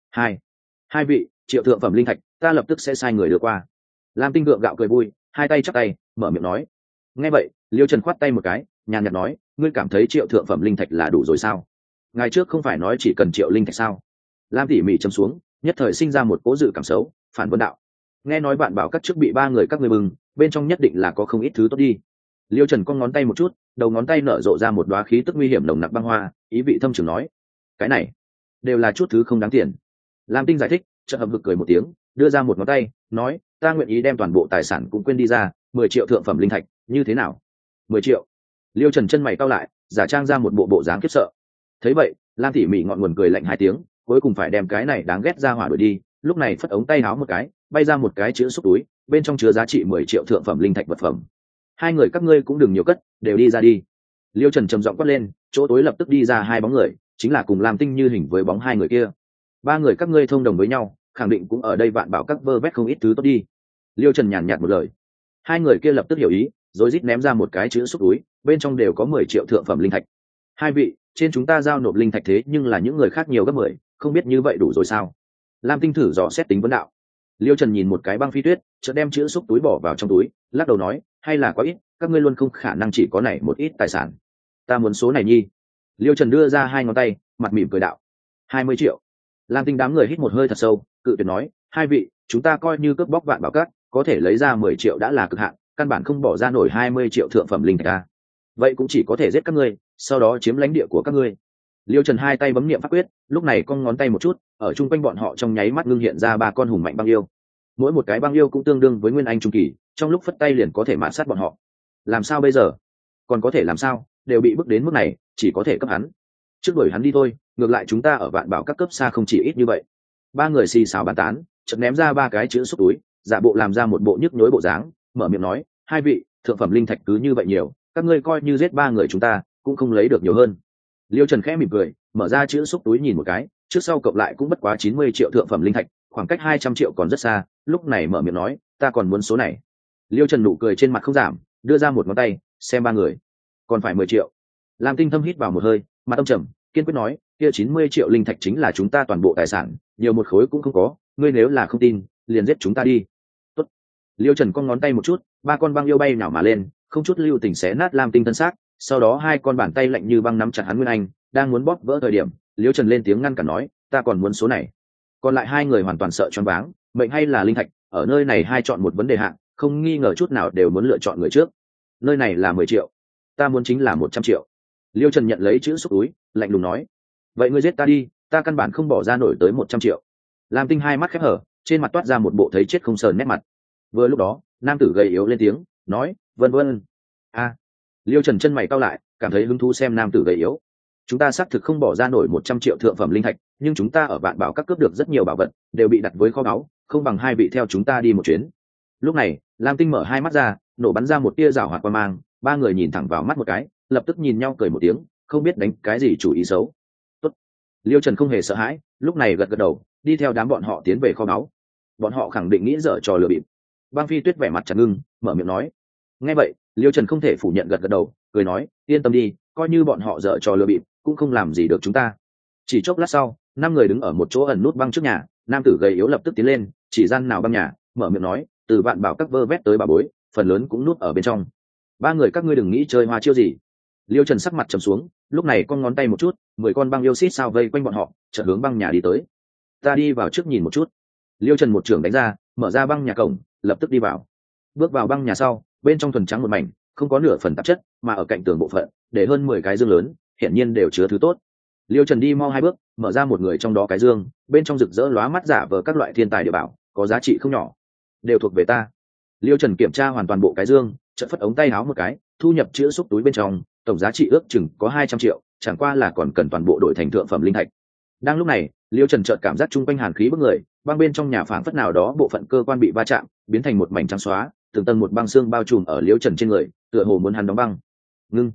Hai vị, triệu thượng phẩm linh thạch, ta lập tức sẽ sai người đưa qua. Lam Tinh gượng gạo cười vui, hai tay chắp tay, mở miệng nói. Nghe vậy, Liêu Trần khoát tay một cái, nhàn nhạt nói, ngươi cảm thấy triệu thượng phẩm linh thạch là đủ rồi sao? Ngày trước không phải nói chỉ cần triệu linh thạch sao? Lam tỉ mỉ châm xuống, nhất thời sinh ra một cố dự cảm xấu, phản vấn đạo. Nghe nói bạn bảo các chức bị ba người các ngươi bừng, bên trong nhất định là có không ít thứ tốt đi. Liêu Trần cong ngón tay một chút, đầu ngón tay nở rộ ra một đóa khí tức nguy hiểm nồng nặc băng hoa, ý vị thâm trường nói, cái này đều là chút thứ không đáng tiền. Lam Tinh giải thích, chợt hợp vực cười một tiếng, đưa ra một ngón tay, nói, ta nguyện ý đem toàn bộ tài sản cũng quên đi ra, 10 triệu thượng phẩm linh thạch, như thế nào? 10 triệu. Liêu Trần chân mày cau lại, giả trang ra một bộ dáng khiếp sợ. Thấy vậy, Lam tỉ mỉ ngọn nguồn cười lạnh hai tiếng, cuối cùng phải đem cái này đáng ghét ra hỏa đuổi đi, lúc này phất ống tay áo một cái, bay ra một cái chữ xúc túi, bên trong chứa giá trị 10 triệu thượng phẩm linh thạch vật phẩm. Hai người các ngươi cũng đừng nhiều cất, đều đi ra đi. Liêu Trần trầm giọng quát lên, chỗ tối lập tức đi ra hai bóng người, chính là cùng Lam Tinh như hình với bóng hai người kia. Ba người các ngươi thông đồng với nhau, khẳng định cũng ở đây vạn bảo các vơ vét không ít thứ tốt đi. Liêu Trần nhàn nhạt một lời. Hai người kia lập tức hiểu ý, rồi rít ném ra một cái chữ xúc túi, bên trong đều có 10 triệu thượng phẩm linh thạch. Hai vị, trên chúng ta giao nộp linh thạch thế nhưng là những người khác nhiều gấp 10, không biết như vậy đủ rồi sao? Lam Tinh thử dò xét tính vấn đạo. Liêu Trần nhìn một cái Băng Phi Tuyết, chợt đem chữ xúc túi bỏ vào trong túi, lắc đầu nói, hay là quá ít, các ngươi luôn không khả năng chỉ có này một ít tài sản. Ta muốn số này nhi. Liêu Trần đưa ra hai ngón tay, mặt mỉm cười đạo. 20 triệu. Lam Tinh đám người hít một hơi thật sâu, cự tuyệt nói, hai vị, chúng ta coi như cướp bóc vạn bảo các, có thể lấy ra 10 triệu đã là cực hạn, căn bản không bỏ ra nổi 20 triệu thượng phẩm linh thạch a. Vậy cũng chỉ có thể giết các ngươi, sau đó chiếm lãnh địa của các ngươi. Liêu Trần hai tay bấm niệm pháp quyết, lúc này cong ngón tay một chút, ở chung quanh bọn họ trong nháy mắt ngưng hiện ra ba con hùng mạnh băng yêu. Mỗi một cái băng yêu cũng tương đương với nguyên anh trung kỳ, trong lúc phất tay liền có thể mạt sát bọn họ. Làm sao bây giờ? Còn có thể làm sao, đều bị bức đến mức này, chỉ có thể cấp hắn. Trước đuổi hắn đi thôi, ngược lại chúng ta ở vạn bảo các cấp xa không chỉ ít như vậy. Ba người xì xào bàn tán, chợt ném ra ba cái chữ xúc túi, giả bộ làm ra một bộ nhức nhối bộ dáng, mở miệng nói, hai vị, thượng phẩm linh thạch cứ như vậy nhiều, các ngươi coi như giết ba người chúng ta cũng không lấy được nhiều hơn. Liêu Trần khẽ mỉm cười, mở ra chữ xúc túi nhìn một cái, trước sau cộng lại cũng bất quá 90 triệu thượng phẩm linh thạch, khoảng cách 200 triệu còn rất xa, lúc này mở miệng nói, ta còn muốn số này. Liêu Trần nụ cười trên mặt không giảm, đưa ra một ngón tay, xem ba người, còn phải 10 triệu. Lam Tinh thâm hít vào một hơi, mặt âm trầm, kiên quyết nói, kia 90 triệu linh thạch chính là chúng ta toàn bộ tài sản, nhiều một khối cũng không có, ngươi nếu là không tin, liền giết chúng ta đi. Tốt. Liêu Trần cong ngón tay một chút, ba con băng yêu bay nhào mà lên, không chút lưu tình xé nát Lam Tinh thân xác, sau đó hai con bàn tay lạnh như băng nắm chặt hắn Nguyên Anh, đang muốn bóp vỡ thời điểm, Liêu Trần lên tiếng ngăn cản nói, ta còn muốn số này. Còn lại hai người hoàn toàn sợ choáng váng, mệnh hay là linh thạch, ở nơi này hai chọn một vấn đề hạng, không nghi ngờ chút nào đều muốn lựa chọn người trước. Nơi này là 10 triệu, ta muốn chính là 100 triệu. Liêu Trần nhận lấy chữ xúc túi, lạnh lùng nói, vậy ngươi giết ta đi, ta căn bản không bỏ ra nổi tới 100 triệu. Lam Tinh hai mắt khép hở, trên mặt toát ra một bộ thấy chết không sờn nét mặt. Vừa lúc đó, nam tử gầy yếu lên tiếng, nói, vân vân. A. Liêu Trần chân mày cau lại, cảm thấy hứng thú xem nam tử gầy yếu. Chúng ta xác thực không bỏ ra nổi 100 triệu thượng phẩm linh thạch, nhưng chúng ta ở vạn bảo các cướp được rất nhiều bảo vật, đều bị đặt với kho báu, không bằng hai vị theo chúng ta đi một chuyến. Lúc này, Lam Tinh mở hai mắt ra, nổ bắn ra một tia rào hoạt quang mang, ba người nhìn thẳng vào mắt một cái, lập tức nhìn nhau cười một tiếng, không biết đánh cái gì chủ ý xấu. Tốt. Liêu Trần không hề sợ hãi, lúc này gật gật đầu, đi theo đám bọn họ tiến về kho báu. Bọn họ khẳng định nghĩ dở trò lừa bịp. Băng Phi Tuyết vẻ mặt chặt ngưng, mở miệng nói. Nghe vậy, Liêu Trần không thể phủ nhận, gật gật đầu, cười nói, yên tâm đi, coi như bọn họ dở trò lừa bịp, cũng không làm gì được chúng ta. Chỉ chốc lát sau, năm người đứng ở một chỗ ẩn nút băng trước nhà, nam tử gầy yếu lập tức tiến lên, chỉ gian nào băng nhà, mở miệng nói, từ vạn bảo các vơ vét tới bà bối, phần lớn cũng nút ở bên trong. Ba người các ngươi đừng nghĩ chơi hoa chiêu gì. Liêu Trần sắc mặt trầm xuống, lúc này con ngón tay một chút, 10 con băng yêu xít sao vây quanh bọn họ, chợt hướng băng nhà đi tới. Ta đi vào trước nhìn một chút. Liêu Trần một trường đánh ra, mở ra băng nhà cổng, lập tức đi vào. Bước vào băng nhà sau, bên trong thuần trắng một mảnh, không có nửa phần tạp chất, mà ở cạnh tường bộ phận, để hơn 10 cái dương lớn, hiển nhiên đều chứa thứ tốt. Liêu Trần đi mau hai bước, mở ra một người trong đó cái dương, bên trong rực rỡ lóa mắt giả vờ các loại thiên tài địa bảo, có giá trị không nhỏ, đều thuộc về ta. Liêu Trần kiểm tra hoàn toàn bộ cái dương, chợt phất ống tay áo một cái, thu nhập chữ xúc túi bên trong, tổng giá trị ước chừng có 200 triệu, chẳng qua là còn cần toàn bộ đổi thành thượng phẩm linh thạch. Đang lúc này, Liêu Trần chợt cảm giác chung quanh hàn khí bức người, băng bên trong nhà phảng phất nào đó bộ phận cơ quan bị va chạm, biến thành một mảnh trắng xóa, từng tầng một băng xương bao trùm ở Liêu Trần trên người, tựa hồ muốn hắn đóng băng. Ngưng.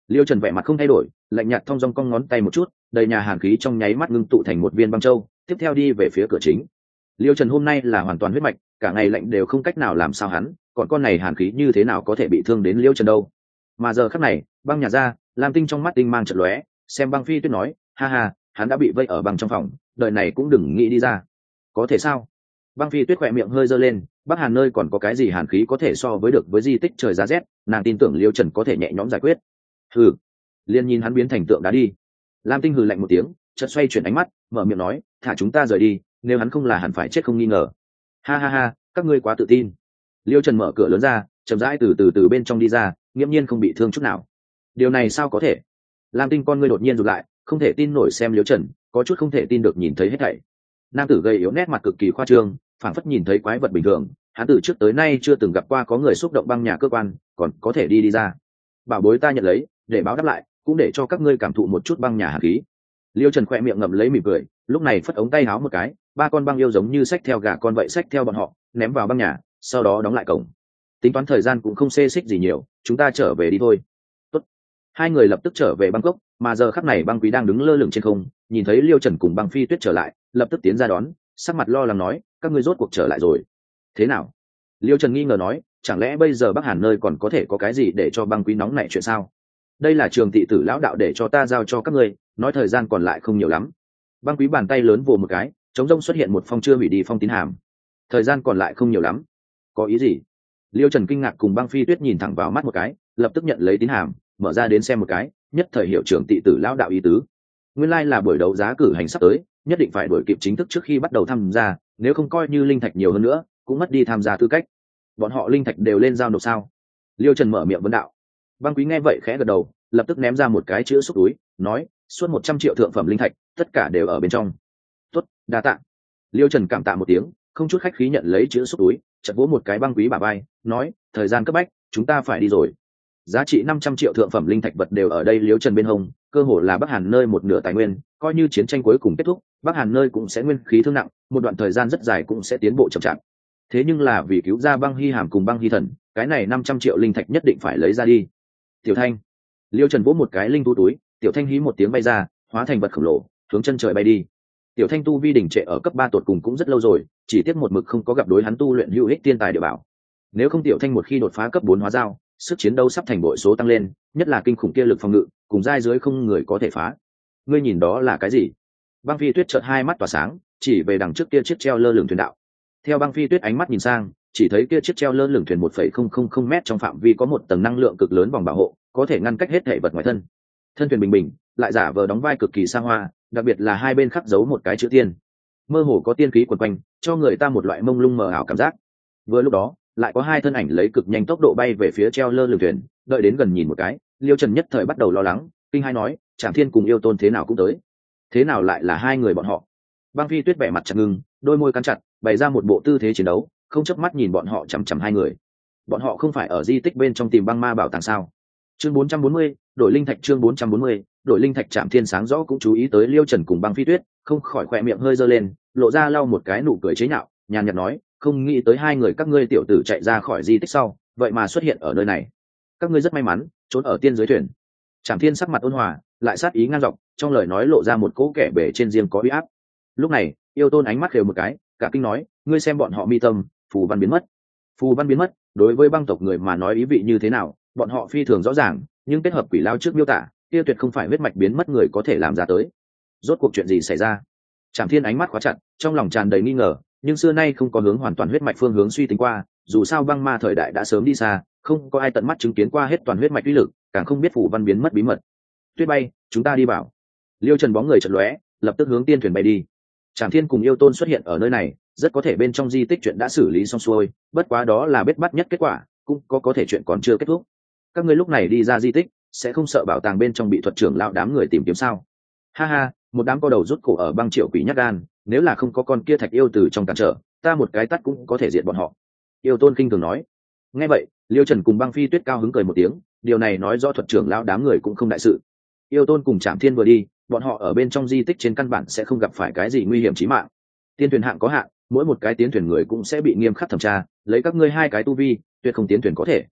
Liêu Trần vẻ mặt không thay đổi, lạnh nhạt thong dong cong ngón tay một chút, đầy nhà hàn khí trong nháy mắt ngưng tụ thành một viên băng châu, tiếp theo đi về phía cửa chính. Liêu Trần hôm nay là hoàn toàn huyết mạch, cả ngày lạnh đều không cách nào làm sao hắn, còn con này hàn khí như thế nào có thể bị thương đến Liêu Trần đâu. Mà giờ khắc này, băng nhà ra, Lam Tinh trong mắt tinh mang chợt lóe, xem Băng Phi Tuyết nói, ha ha, hắn đã bị vây ở băng trong phòng, đời này cũng đừng nghĩ đi ra. Có thể sao? Băng Phi Tuyết khỏe miệng hơi giơ lên, Bắc Hàn nơi còn có cái gì hàn khí có thể so với được với di tích trời giá rét, nàng tin tưởng Liêu Trần có thể nhẹ nhõm giải quyết. Hừ, liền nhìn hắn biến thành tượng đá đi. Lam Tinh hừ lạnh một tiếng, chợt xoay chuyển ánh mắt, mở miệng nói, thả chúng ta rời đi, nếu hắn không là hẳn phải chết không nghi ngờ. Ha ha ha, các ngươi quá tự tin. Liêu Trần mở cửa lớn ra, chậm rãi từ bên trong đi ra, nghiễm nhiên không bị thương chút nào. Điều này sao có thể? Lam Tinh con ngươi đột nhiên rụt lại, không thể tin nổi xem Liêu Trần, có chút không thể tin được nhìn thấy hết thảy. Nam tử gầy yếu nét mặt cực kỳ khoa trương, phảng phất nhìn thấy quái vật bình thường, hắn từ trước tới nay chưa từng gặp qua có người xúc động băng nhà cơ quan, còn có thể đi ra. Bảo bối ta nhận lấy, để báo đáp lại, cũng để cho các ngươi cảm thụ một chút băng nhà hàn khí. Liêu Trần khỏe miệng ngậm lấy mỉm cười, lúc này phất ống tay háo một cái, ba con băng yêu giống như xách theo gà con vậy xách theo bọn họ, ném vào băng nhà, sau đó đóng lại cổng. Tính toán thời gian cũng không xê xích gì nhiều, chúng ta trở về đi thôi. Tốt. Hai người lập tức trở về Bangkok, mà giờ khắc này Băng Quý đang đứng lơ lửng trên không, nhìn thấy Liêu Trần cùng Băng Phi Tuyết trở lại, lập tức tiến ra đón, sắc mặt lo lắng nói, các ngươi rốt cuộc trở lại rồi. Thế nào? Liêu Trần nghi ngờ nói, chẳng lẽ bây giờ Bắc Hàn nơi còn có thể có cái gì để cho Băng Quý nóng nảy chuyện sao? Đây là Trường Thị Tử lão đạo để cho ta giao cho các ngươi, nói thời gian còn lại không nhiều lắm. Băng Quý bàn tay lớn vồ một cái, trống rỗng xuất hiện một phong chưa hủy đi phong tín hàm. Thời gian còn lại không nhiều lắm. Có ý gì? Liêu Trần kinh ngạc cùng Băng Phi Tuyết nhìn thẳng vào mắt một cái, lập tức nhận lấy tín hàm, mở ra đến xem một cái, nhất thời hiểu Trường Thị Tử lão đạo ý tứ. Nguyên lai là buổi đấu giá cử hành sắp tới, nhất định phải đuổi kịp chính thức trước khi bắt đầu tham gia, nếu không coi như linh thạch nhiều hơn nữa, cũng mất đi tham gia tư cách. Bọn họ linh thạch đều lên giao nộp sao? Liêu Trần mở miệng vấn đạo. Băng Quý nghe vậy khẽ gật đầu, lập tức ném ra một cái chữ xúc túi, nói, suốt 100 triệu thượng phẩm linh thạch, tất cả đều ở bên trong. Tốt, đa tạ. Liêu Trần cảm tạ một tiếng, không chút khách khí nhận lấy chữ xúc túi, chợt vỗ một cái Băng Quý bả vai, nói, thời gian cấp bách, chúng ta phải đi rồi. Giá trị 500 triệu thượng phẩm linh thạch vật đều ở đây. Liêu Trần bên hông, cơ hồ là Bắc Hàn nơi một nửa tài nguyên, coi như chiến tranh cuối cùng kết thúc, Bắc Hàn nơi cũng sẽ nguyên khí thương nặng, một đoạn thời gian rất dài cũng sẽ tiến bộ chậm chạp. Thế nhưng là vì cứu ra Băng Hy Hàm cùng Băng Hy Thần, cái này 500 triệu linh thạch nhất định phải lấy ra đi. Tiểu Thanh. Liêu Trần vỗ một cái linh thú túi, Tiểu Thanh hí một tiếng bay ra, hóa thành vật khổng lồ, hướng chân trời bay đi. Tiểu Thanh tu vi đỉnh trệ ở cấp 3 tột cùng cũng rất lâu rồi, chỉ tiếc một mực không có gặp đối hắn tu luyện hữu ích tiên tài địa bảo. Nếu không Tiểu Thanh một khi đột phá cấp 4 hóa giao, sức chiến đấu sắp thành bội số tăng lên, nhất là kinh khủng kia lực phòng ngự, cùng giai dưới không người có thể phá. Ngươi nhìn đó là cái gì? Băng Phi Tuyết chợt hai mắt tỏa sáng, chỉ về đằng trước kia chiếc treo lơ lửng thuyền đạo. Theo Băng Phi Tuyết ánh mắt nhìn sang, chỉ thấy kia chiếc treo lơ lửng thuyền 1,000 mét trong phạm vi có một tầng năng lượng cực lớn vòng bảo hộ, có thể ngăn cách hết thể vật ngoài thân. Thân thuyền bình bình, lại giả vờ đóng vai cực kỳ xa hoa, đặc biệt là hai bên khắc dấu một cái chữ tiên, mơ hồ có tiên khí quần quanh, cho người ta một loại mông lung mờ ảo cảm giác. Vừa lúc đó, lại có hai thân ảnh lấy cực nhanh tốc độ bay về phía treo lơ lửng thuyền, đợi đến gần nhìn một cái, Liêu Trần nhất thời bắt đầu lo lắng, kinh hai nói, Trảm Thiên cùng Yêu Tôn thế nào cũng tới, thế nào lại là hai người bọn họ? Băng Phi Tuyết vẻ mặt chặt ngưng, đôi môi cắn chặt, bày ra một bộ tư thế chiến đấu, không chớp mắt nhìn bọn họ chằm chằm hai người. Bọn họ không phải ở di tích bên trong tìm băng ma bảo tàng sao? Chương 440, đổi linh thạch. Chương 440, đổi linh thạch. Trảm Thiên sáng rõ cũng chú ý tới Liêu Trần cùng Băng Phi Tuyết, không khỏi khỏe miệng hơi giơ lên, lộ ra lau một cái nụ cười chế nhạo, nhàn nhạt nói, không nghĩ tới hai người các ngươi tiểu tử chạy ra khỏi di tích sau, vậy mà xuất hiện ở nơi này. Các ngươi rất may mắn, trốn ở tiên giới thuyền. Trảm Thiên sắc mặt ôn hòa, lại sát ý ngang dọc, trong lời nói lộ ra một cỗ kẻ bể trên riêng có uy áp. Lúc này, Yêu Tôn ánh mắt khều một cái, cả kinh nói, ngươi xem bọn họ mi tâm, phù văn biến mất. Phù văn biến mất, đối với băng tộc người mà nói ý vị như thế nào, bọn họ phi thường rõ ràng, nhưng kết hợp quỷ lao trước miêu tả, kia tuyệt không phải huyết mạch biến mất người có thể làm ra tới. Rốt cuộc chuyện gì xảy ra? Trảm Thiên ánh mắt khóa chặt, trong lòng tràn đầy nghi ngờ, nhưng xưa nay không có hướng hoàn toàn huyết mạch phương hướng suy tính qua, dù sao băng ma thời đại đã sớm đi xa, không có ai tận mắt chứng kiến qua hết toàn huyết mạch uy lực, càng không biết phù văn biến mất bí mật. Tuyết bay, chúng ta đi bảo. Liêu Trần bóng người chợt lóe, lập tức hướng tiên thuyền bay đi. Trảm Thiên cùng Yêu Tôn xuất hiện ở nơi này, rất có thể bên trong di tích chuyện đã xử lý xong xuôi, bất quá đó là bết bắt nhất kết quả, cũng có thể chuyện còn chưa kết thúc. Các ngươi lúc này đi ra di tích, sẽ không sợ bảo tàng bên trong bị thuật trưởng lão đám người tìm kiếm sao? Ha ha, một đám co đầu rút cổ ở băng triệu quỷ nhát gan, nếu là không có con kia thạch yêu từ trong cản trở, ta một cái tắt cũng có thể diệt bọn họ. Yêu Tôn kinh thường nói. Nghe vậy, Liêu Trần cùng Băng Phi Tuyết cao hứng cười một tiếng, điều này nói do thuật trưởng lão đám người cũng không đại sự. Yêu Tôn cùng Trảm Thiên vừa đi, bọn họ ở bên trong di tích trên căn bản sẽ không gặp phải cái gì nguy hiểm chí mạng. Tiên thuyền hạng có hạn, mỗi một cái tiến thuyền người cũng sẽ bị nghiêm khắc thẩm tra, lấy các ngươi hai cái tu vi, tuyệt không tiến thuyền có thể.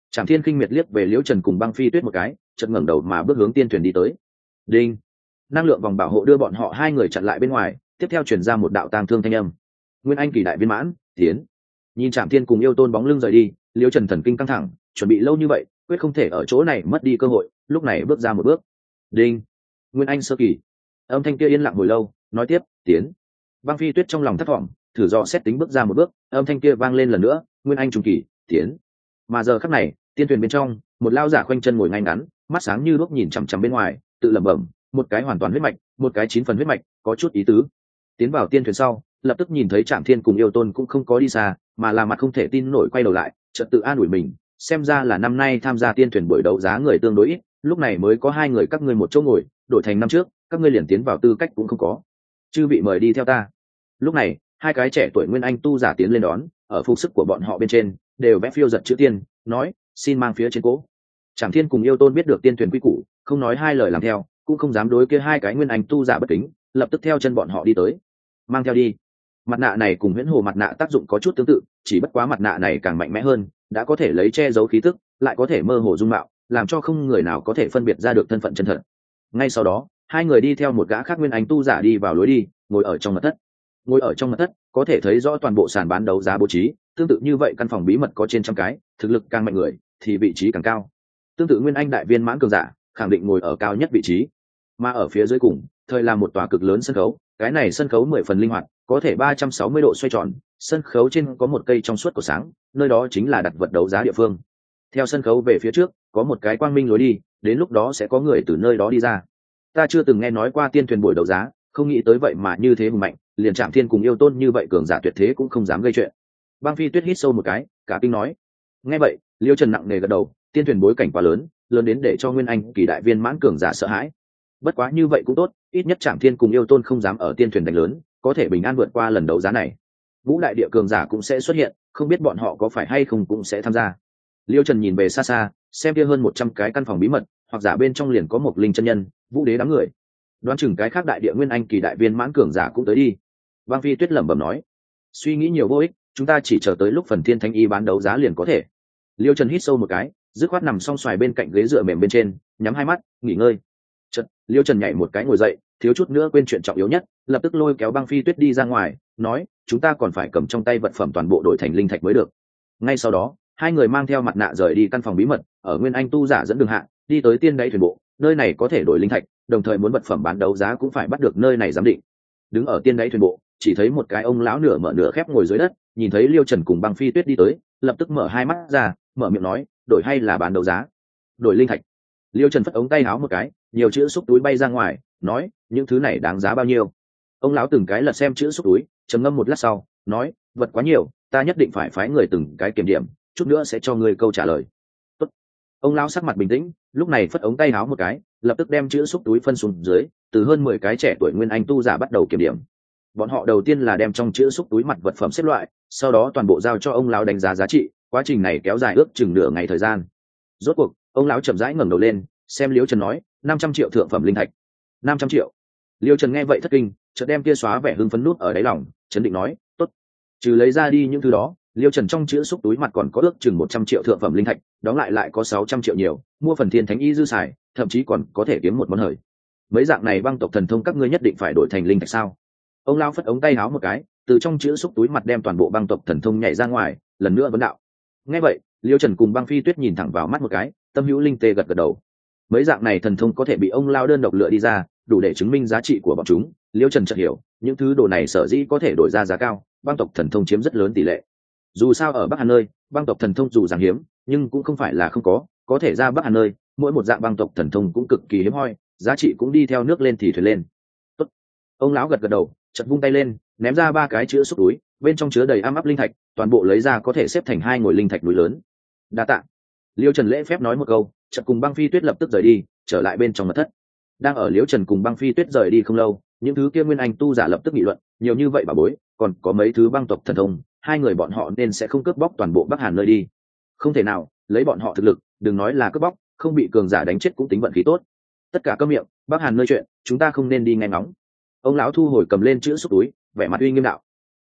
Trảm Thiên kinh miệt liếc về Liễu Trần cùng Băng Phi Tuyết một cái, chợt ngẩng đầu mà bước hướng tiên thuyền đi tới. Đinh! Năng lượng vòng bảo hộ đưa bọn họ hai người chặn lại bên ngoài, tiếp theo truyền ra một đạo tang thương thanh âm. Nguyên Anh kỳ đại viên mãn, tiến. Nhìn Trảm Thiên cùng Yêu Tôn bóng lưng rời đi, Liễu Trần thần kinh căng thẳng, chuẩn bị lâu như vậy, quyết không thể ở chỗ này mất đi cơ hội, lúc này bước ra một bước. Đinh! Nguyên Anh sơ kỳ. Âm thanh kia yên lặng hồi lâu, nói tiếp, tiến. Băng Phi Tuyết trong lòng thất vọng, thử dò xét tính bước ra một bước, âm thanh kia vang lên lần nữa, Nguyên Anh trung kỳ, tiến. Mà giờ khắc này, tiên thuyền bên trong, một lao giả khoanh chân ngồi ngay ngắn, mắt sáng như đuốc nhìn chằm chằm bên ngoài, tự lẩm bẩm, một cái hoàn toàn huyết mạch, một cái 9 phần huyết mạch, có chút ý tứ. Tiến vào tiên thuyền sau, lập tức nhìn thấy Trảm Thiên cùng Yêu Tôn cũng không có đi xa, mà là mặt không thể tin nổi quay đầu lại, chợt tự an ủi mình, xem ra là năm nay tham gia tiên thuyền buổi đấu giá người tương đối ít, lúc này mới có hai người các ngươi một chỗ ngồi, đổi thành năm trước, các ngươi liền tiến vào tư cách cũng không có. Chư vị mời đi theo ta. Lúc này, hai cái trẻ tuổi Nguyên Anh tu giả tiến lên đón, ở phục sức của bọn họ bên trên đều vẽ phiêu giật chữ tiên, nói, xin mang phía trên cỗ. Trảm Thiên cùng Yêu Tôn biết được tiên thuyền quy củ, không nói hai lời làm theo, cũng không dám đối kia hai cái Nguyên Anh tu giả bất kính, lập tức theo chân bọn họ đi tới. Mang theo đi. Mặt nạ này cùng Huyễn Hồ mặt nạ tác dụng có chút tương tự, chỉ bất quá mặt nạ này càng mạnh mẽ hơn, đã có thể lấy che giấu khí tức, lại có thể mơ hồ dung mạo, làm cho không người nào có thể phân biệt ra được thân phận chân thật. Ngay sau đó, hai người đi theo một gã khác Nguyên Anh tu giả đi vào lối đi, ngồi ở trong mật thất. Ngồi ở trong mật thất, có thể thấy rõ toàn bộ sàn bán đấu giá bố trí, tương tự như vậy căn phòng bí mật có trên trăm cái, thực lực càng mạnh người thì vị trí càng cao. Tương tự Nguyên Anh đại viên mãn cường giả, khẳng định ngồi ở cao nhất vị trí. Mà ở phía dưới cùng, thời là một tòa cực lớn sân khấu, cái này sân khấu 10 phần linh hoạt, có thể 360 độ xoay tròn, sân khấu trên có một cây trong suốt của sáng, nơi đó chính là đặt vật đấu giá địa phương. Theo sân khấu về phía trước, có một cái quang minh lối đi, đến lúc đó sẽ có người từ nơi đó đi ra. Ta chưa từng nghe nói qua tiên thuyền buổi đấu giá, không nghĩ tới vậy mà như thế hùng mạnh, liền Trảm Thiên cùng Yêu Tôn như vậy cường giả tuyệt thế cũng không dám gây chuyện. Băng Phi Tuyết hít sâu một cái, cả kinh nói. Nghe vậy, Liêu Trần nặng nề gật đầu, tiên thuyền bối cảnh quá lớn, lớn đến để cho Nguyên Anh kỳ đại viên mãn cường giả sợ hãi. Bất quá như vậy cũng tốt, ít nhất Trảm Thiên cùng Yêu Tôn không dám ở tiên thuyền đánh lớn, có thể bình an vượt qua lần đấu giá này. Vũ đại địa cường giả cũng sẽ xuất hiện, không biết bọn họ có phải hay không cũng sẽ tham gia. Liêu Trần nhìn về xa xa, xem kia hơn 100 cái căn phòng bí mật, hoặc giả bên trong liền có một linh chân nhân, Vũ đế đám người. Đoán chừng cái khác đại địa Nguyên Anh kỳ đại viên mãn cường giả cũng tới đi. Băng Phi Tuyết lẩm bẩm nói, suy nghĩ nhiều vô ích, chúng ta chỉ chờ tới lúc phần thiên thánh y bán đấu giá liền có thể. Liêu Trần hít sâu một cái, dứt khoát nằm song xoài bên cạnh ghế dựa mềm bên trên, nhắm hai mắt nghỉ ngơi. Chợt, Liêu Trần nhảy một cái ngồi dậy, thiếu chút nữa quên chuyện trọng yếu nhất, lập tức lôi kéo Băng Phi Tuyết đi ra ngoài, nói, chúng ta còn phải cầm trong tay vật phẩm toàn bộ đổi thành linh thạch mới được. Ngay sau đó, hai người mang theo mặt nạ rời đi căn phòng bí mật, ở Nguyên Anh tu giả dẫn đường hạ, đi tới tiên đáy thuyền bộ, nơi này có thể đổi linh thạch, đồng thời muốn vật phẩm bán đấu giá cũng phải bắt được nơi này giám định. Đứng ở tiên đáy thuyền bộ, chỉ thấy một cái ông lão nửa mở nửa khép ngồi dưới đất, nhìn thấy Liêu Trần cùng Băng Phi Tuyết đi tới, lập tức mở hai mắt ra, mở miệng nói, đổi hay là bán đấu giá? Đổi linh thạch. Liêu Trần phất ống tay áo một cái, nhiều chữ xúc túi bay ra ngoài, nói, những thứ này đáng giá bao nhiêu? Ông lão từng cái lật xem chữ xúc túi, trầm ngâm một lát sau, nói, vật quá nhiều, ta nhất định phải phái người từng cái kiểm điểm, chút nữa sẽ cho ngươi câu trả lời. Tốt. Ông lão sắc mặt bình tĩnh, lúc này phất ống tay áo một cái, lập tức đem chữ xúc túi phân xuống dưới, từ hơn 10 cái trẻ tuổi Nguyên Anh tu giả bắt đầu kiểm điểm. Bọn họ đầu tiên là đem trong chữ xúc túi mặt vật phẩm xếp loại, sau đó toàn bộ giao cho ông lão đánh giá giá trị, quá trình này kéo dài ước chừng nửa ngày thời gian. Rốt cuộc, ông lão chậm rãi ngẩng đầu lên, xem Liêu Trần nói, 500 triệu thượng phẩm linh thạch. 500 triệu. Liêu Trần nghe vậy thất kinh, chợt đem kia xóa vẻ hưng phấn nút ở đáy lòng, chấn định nói, tốt. Trừ lấy ra đi những thứ đó, Liêu Trần trong chữ xúc túi mặt còn có ước chừng 100 triệu thượng phẩm linh thạch, đóng lại có 600 triệu nhiều, mua phần thiên thánh y dư xài, thậm chí còn có thể kiếm một món hời. Mấy dạng này băng tộc thần thông các ngươi nhất định phải đổi thành linh thạch sao? Ông lão phất ống tay áo một cái, từ trong chữ xúc túi mặt đem toàn bộ băng tộc thần thông nhảy ra ngoài, lần nữa vấn đạo. Nghe vậy, Liêu Trần cùng Băng Phi Tuyết nhìn thẳng vào mắt một cái, tâm hữu linh tê gật gật đầu. Mấy dạng này thần thông có thể bị ông lão đơn độc lựa đi ra, đủ để chứng minh giá trị của bọn chúng. Liêu Trần chợt hiểu, những thứ đồ này sở dĩ có thể đổi ra giá cao, băng tộc thần thông chiếm rất lớn tỷ lệ. Dù sao ở Bắc Hàn nơi, băng tộc thần thông dù rằng hiếm, nhưng cũng không phải là không có thể ra Bắc Hàn nơi, mỗi một dạng băng tộc thần thông cũng cực kỳ hiếm hoi, giá trị cũng đi theo nước lên thì thuyền lên. Tốt. Ông lão gật gật đầu, chợt vung tay lên, ném ra 3 cái chữ xúc túi, bên trong chứa đầy ắp linh thạch, toàn bộ lấy ra có thể xếp thành 2 ngồi linh thạch núi lớn. Đa tạ. Liêu Trần lễ phép nói một câu, chợt cùng Băng Phi Tuyết lập tức rời đi, trở lại bên trong mật thất. Đang ở Liêu Trần cùng Băng Phi Tuyết rời đi không lâu, những thứ kia Nguyên Anh tu giả lập tức nghị luận, nhiều như vậy bà bối, còn có mấy thứ băng tộc thần thông, hai người bọn họ nên sẽ không cướp bóc toàn bộ Bắc Hàn nơi đi. Không thể nào, lấy bọn họ thực lực, đừng nói là cướp bóc, không bị cường giả đánh chết cũng tính vận khí tốt. Tất cả câm miệng, Bắc Hàn nơi chuyện, chúng ta không nên đi nghe ngóng. Ông lão thu hồi cầm lên chữ xúc túi, vẻ mặt uy nghiêm đạo.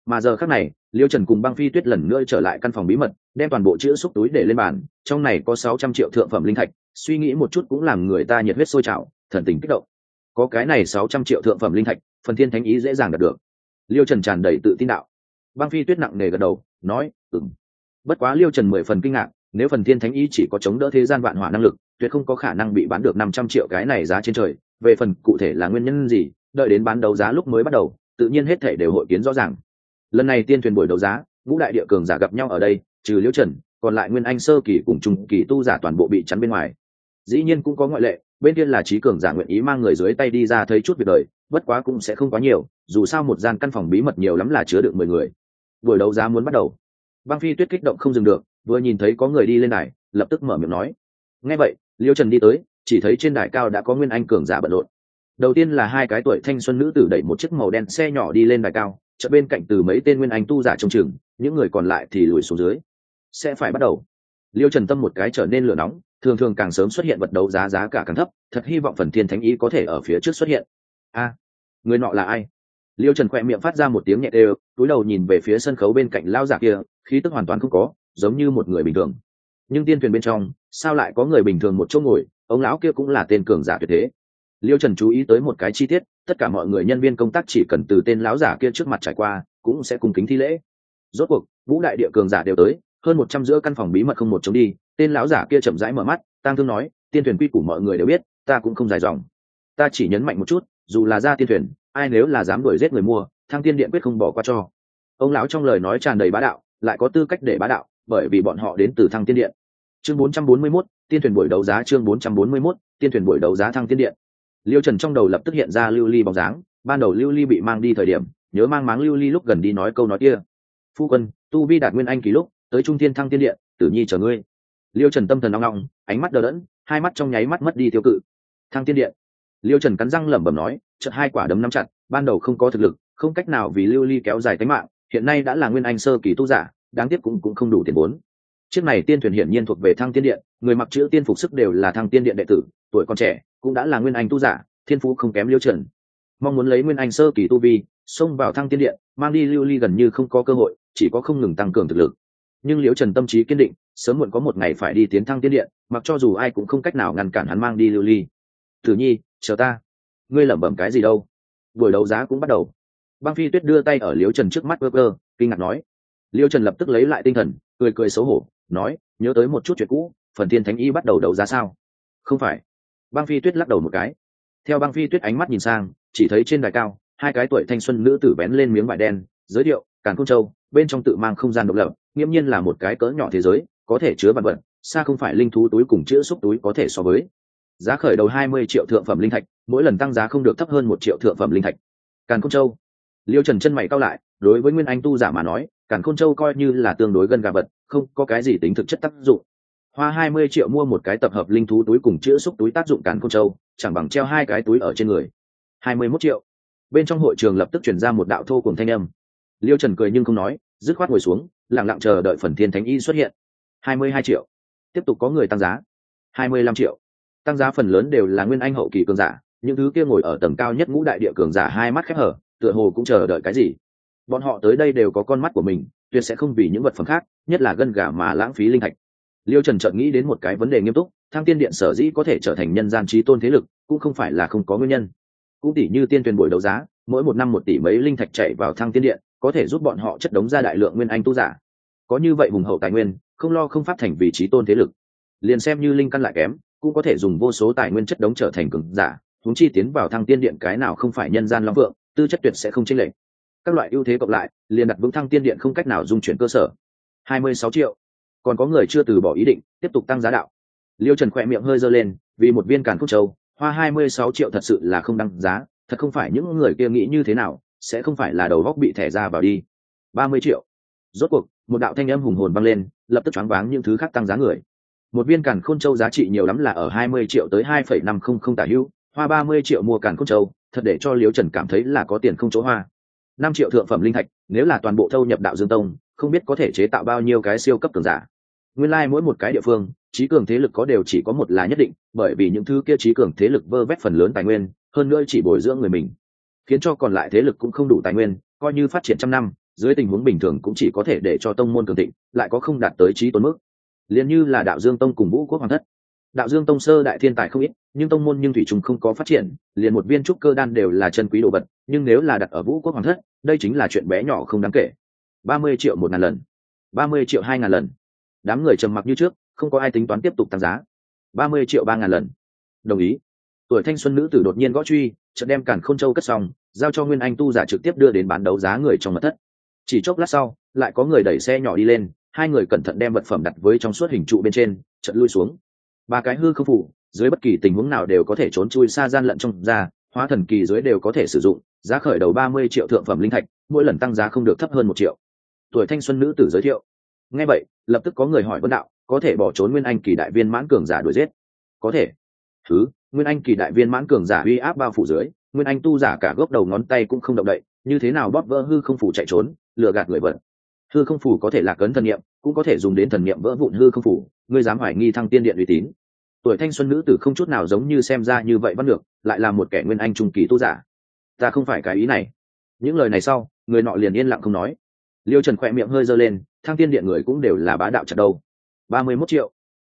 Mà giờ khắc này, Liêu Trần cùng Băng Phi Tuyết lần nữa trở lại căn phòng bí mật, đem toàn bộ chữ xúc túi để lên bàn, trong này có 600 triệu thượng phẩm linh thạch, suy nghĩ một chút cũng làm người ta nhiệt huyết sôi trào, thần tình kích động. Có cái này 600 triệu thượng phẩm linh thạch, phần thiên thánh ý dễ dàng đạt được. Liêu Trần tràn đầy tự tin đạo. Băng Phi Tuyết nặng nề gật đầu, nói, "Ừm." Bất quá Liêu Trần 10 phần kinh ngạc, nếu phần thiên thánh ý chỉ có chống đỡ thế gian vạn hỏa năng lực, tuyệt không có khả năng bị bán được 500 triệu cái này giá trên trời, về phần cụ thể là nguyên nhân gì, đợi đến bán đấu giá lúc mới bắt đầu, tự nhiên hết thể đều hội kiến rõ ràng. Lần này tiên thuyền buổi đấu giá, ngũ đại địa cường giả gặp nhau ở đây, trừ Liêu Trần, còn lại nguyên anh sơ kỳ cùng trung kỳ tu giả toàn bộ bị chắn bên ngoài. Dĩ nhiên cũng có ngoại lệ, bên kia là trí cường giả nguyện ý mang người dưới tay đi ra thấy chút việc đời, bất quá cũng sẽ không quá nhiều, dù sao một gian căn phòng bí mật nhiều lắm là chứa được 10 người. Buổi đấu giá muốn bắt đầu. Băng Phi Tuyết kích động không dừng được, vừa nhìn thấy có người đi lên đài, lập tức mở miệng nói. Nghe vậy, Liêu Trần đi tới, chỉ thấy trên đài cao đã có nguyên anh cường giả bận rộn. Đầu tiên là hai cái tuổi thanh xuân nữ tử đẩy một chiếc màu đen xe nhỏ đi lên đài cao, chợ bên cạnh từ mấy tên nguyên anh tu giả trông chừng, những người còn lại thì lùi xuống dưới. Sẽ phải bắt đầu. Liêu Trần tâm một cái trở nên lửa nóng, thường thường càng sớm xuất hiện vật đấu giá giá cả càng thấp, thật hy vọng phần thiên thánh ý có thể ở phía trước xuất hiện. A, người nọ là ai? Liêu Trần khỏe miệng phát ra một tiếng nhẹ đều, cúi đầu nhìn về phía sân khấu bên cạnh lao giả kia, khí tức hoàn toàn không có, giống như một người bình thường. Nhưng tiên thuyền bên trong, sao lại có người bình thường một chỗ ngồi? Ông lão kia cũng là tên cường giả tuyệt thế. Liêu Trần chú ý tới một cái chi tiết, tất cả mọi người nhân viên công tác chỉ cần từ tên lão giả kia trước mặt trải qua, cũng sẽ cung kính thi lễ. Rốt cuộc, ngũ đại địa cường giả đều tới, hơn 100 giữa căn phòng bí mật không một chống đi. Tên lão giả kia chậm rãi mở mắt, tang thương nói, tiên thuyền quy củ mọi người đều biết, ta cũng không dài dòng. Ta chỉ nhấn mạnh một chút, dù là ra tiên thuyền, ai nếu là dám đuổi giết người mua, Thăng Tiên Điện quyết không bỏ qua cho. Ông lão trong lời nói tràn đầy bá đạo, lại có tư cách để bá đạo, bởi vì bọn họ đến từ Thăng Tiên Điện. Chương 441, tiên thuyền buổi đấu giá. Chương 441, tiên thuyền buổi đấu giá Thăng Tiên Điện. Liêu Trần trong đầu lập tức hiện ra Lưu Ly bóng dáng, ban đầu Lưu Ly bị mang đi thời điểm, nhớ mang máng Lưu Ly lúc gần đi nói câu nói kia. Phu quân, tu vi đạt nguyên anh kỳ lúc, tới trung thiên Thăng Tiên Điện, Tử Nhi chờ ngươi. Liêu Trần tâm thần nóng nóng, ánh mắt đờ đẫn, hai mắt trong nháy mắt mất đi tiêu cự. Thăng Tiên Điện. Liêu Trần cắn răng lẩm bẩm nói, chợt hai quả đấm nắm chặt, ban đầu không có thực lực, không cách nào vì Lưu Ly kéo dài tính mạng, hiện nay đã là nguyên anh sơ kỳ tu giả, đáng tiếc cũng không đủ tiền vốn. Chiếc này tiên thuyền hiển nhiên thuộc về Thăng Tiên Điện, người mặc chữ tiên phục sức đều là Thăng Tiên Điện đệ tử, tuổi còn trẻ, cũng đã là nguyên anh tu giả, thiên phú không kém Liêu Trần. Mong muốn lấy nguyên anh sơ kỳ tu vi, xông vào Thăng Tiên Điện, mang đi Lưu Ly gần như không có cơ hội, chỉ có không ngừng tăng cường thực lực. Nhưng Liêu Trần tâm trí kiên định, sớm muộn có một ngày phải đi tiến Thăng Tiên Điện, mặc cho dù ai cũng không cách nào ngăn cản hắn mang đi Lưu Ly. Tử Nhi, chờ ta. Ngươi lẩm bẩm cái gì đâu? Buổi đấu giá cũng bắt đầu. Băng Phi Tuyết đưa tay ở Liêu Trần trước mắt cơ, kinh ngạc nói. Liêu Trần lập tức lấy lại tinh thần, cười xấu hổ, nói, nhớ tới một chút chuyện cũ, phần thiên thánh y bắt đầu đấu giá sao? Không phải. Băng Phi Tuyết lắc đầu một cái. Theo Băng Phi Tuyết ánh mắt nhìn sang, chỉ thấy trên đài cao, hai cái tuổi thanh xuân nữ tử vén lên miếng vải đen, giới thiệu, Càn Khôn Châu, bên trong tự mang không gian độc lập, nghiễm nhiên là một cái cỡ nhỏ thế giới, có thể chứa vạn vật, xa không phải linh thú túi cùng chữa xúc túi có thể so với. Giá khởi đầu 20 triệu thượng phẩm linh thạch, mỗi lần tăng giá không được thấp hơn 1 triệu thượng phẩm linh thạch. Càn Khôn Châu. Liêu Trần chân mày cau lại, đối với nguyên anh tu giả mà nói, Càn Khôn Châu coi như là tương đối gần gà vật, không có cái gì tính thực chất tác dụng. Hoa 20 triệu mua một cái tập hợp linh thú túi cùng chữa xúc túi tác dụng Càn Khôn Châu, chẳng bằng treo hai cái túi ở trên người. 21 triệu. Bên trong hội trường lập tức truyền ra một đạo thô cùng thanh âm. Liêu Trần cười nhưng không nói, dứt khoát ngồi xuống, lặng lặng chờ đợi phần thiên thánh y xuất hiện. 22 triệu. Tiếp tục có người tăng giá. 25 triệu. Tăng giá phần lớn đều là nguyên anh hậu kỳ cường giả, những thứ kia ngồi ở tầng cao nhất ngũ đại địa cường giả hai mắt khép hở, tựa hồ cũng chờ đợi cái gì. Bọn họ tới đây đều có con mắt của mình, tuyệt sẽ không vì những vật phẩm khác, nhất là gân gà mà lãng phí linh thạch. Liêu Trần chợt nghĩ đến một cái vấn đề nghiêm túc, Thăng Tiên Điện sở dĩ có thể trở thành nhân gian chí tôn thế lực, cũng không phải là không có nguyên nhân. Cũng tỷ như tiên tuyển buổi đấu giá, mỗi một năm 1 tỷ mấy linh thạch chảy vào Thăng Tiên Điện, có thể giúp bọn họ chất đống ra đại lượng nguyên anh tu giả. Có như vậy hùng hậu tài nguyên, không lo không pháp thành vị chí tôn thế lực. Liền xem như linh căn lại kém, cũng có thể dùng vô số tài nguyên chất đống trở thành cường giả, huống chi tiến vào Thăng Tiên Điện cái nào không phải nhân gian long vượng, tư chất tuyệt sẽ không chênh lệch. Các loại ưu thế cộng lại, liền đặt vững Thăng Tiên Điện không cách nào dung chuyển cơ sở. 26 triệu. Còn có người chưa từ bỏ ý định, tiếp tục tăng giá đạo. Liêu Trần khỏe miệng hơi giơ lên, vì một viên Càn Khôn Châu, hoa 26 triệu thật sự là không đăng giá, thật không phải những người kia nghĩ như thế nào, sẽ không phải là đầu góc bị thẻ ra vào đi. 30 triệu. Rốt cuộc, một đạo thanh âm hùng hồn vang lên, lập tức choáng váng những thứ khác tăng giá người. Một viên Càn Khôn Châu giá trị nhiều lắm là ở 20 triệu tới 2,500 tả hữu, hoa 30 triệu mua Càn Khôn Châu, thật để cho Liêu Trần cảm thấy là có tiền không chỗ hoa. 5 triệu thượng phẩm linh thạch, nếu là toàn bộ thâu nhập Đạo Dương Tông, không biết có thể chế tạo bao nhiêu cái siêu cấp cường giả. Nguyên lai mỗi một cái địa phương, trí cường thế lực có đều chỉ có một là nhất định, bởi vì những thứ kia trí cường thế lực vơ vét phần lớn tài nguyên, hơn nữa chỉ bồi dưỡng người mình, khiến cho còn lại thế lực cũng không đủ tài nguyên, coi như phát triển trăm năm, dưới tình huống bình thường cũng chỉ có thể để cho tông môn cường thịnh, lại có không đạt tới trí tôn mức. Liền như là Đạo Dương Tông cùng Vũ Quốc Hoàng Thất. Đạo Dương Tông sơ đại thiên tài không ít, nhưng tông môn nhưng thủy chung không có phát triển, liền một viên trúc cơ đan đều là chân quý đồ vật, nhưng nếu là đặt ở Vũ Quốc Hoàng Thất, đây chính là chuyện bé nhỏ không đáng kể. 30 triệu 1.000 lần, 30 triệu 2.000 lần. Đám người trầm mặc như trước, không có ai tính toán tiếp tục tăng giá. 30 triệu 3.000 lần. Đồng ý. Tuổi thanh xuân nữ tử đột nhiên gõ truy, chợt đem Càn Khôn Châu cất xong, giao cho Nguyên Anh tu giả trực tiếp đưa đến bán đấu giá người trong mật thất. Chỉ chốc lát sau, lại có người đẩy xe nhỏ đi lên, hai người cẩn thận đem vật phẩm đặt với trong suốt hình trụ bên trên, chợt lui xuống. Ba cái hư không phủ, dưới bất kỳ tình huống nào đều có thể trốn chui xa gian lận trong ra, hóa thần kỳ dưới đều có thể sử dụng, giá khởi đầu 30 triệu thượng phẩm linh thạch, mỗi lần tăng giá không được thấp hơn 1 triệu. Tuổi thanh xuân nữ tử giới thiệu. Nghe vậy, lập tức có người hỏi vấn đạo, có thể bỏ trốn Nguyên Anh kỳ đại viên mãn cường giả đuổi giết? Có thể. Thứ, Nguyên Anh kỳ đại viên mãn cường giả uy áp bao phủ dưới, Nguyên Anh tu giả cả gốc đầu ngón tay cũng không động đậy, như thế nào bóp vỡ hư không phủ chạy trốn, lừa gạt người vật. Hư không phủ có thể lạc ấn thần niệm, cũng có thể dùng đến thần niệm vỡ vụn hư không phủ, ngươi dám hoài nghi Thăng Tiên Điện uy tín? Tuổi thanh xuân nữ tử không chút nào giống như xem ra như vậy văn được, lại là một kẻ Nguyên Anh trung kỳ tu giả. Ta không phải cái ý này. Những lời này sau, người nọ liền yên lặng không nói. Liêu Trần khỏe miệng hơi giơ lên, Thăng Tiên Điện người cũng đều là bá đạo chặt đâu. 31 triệu,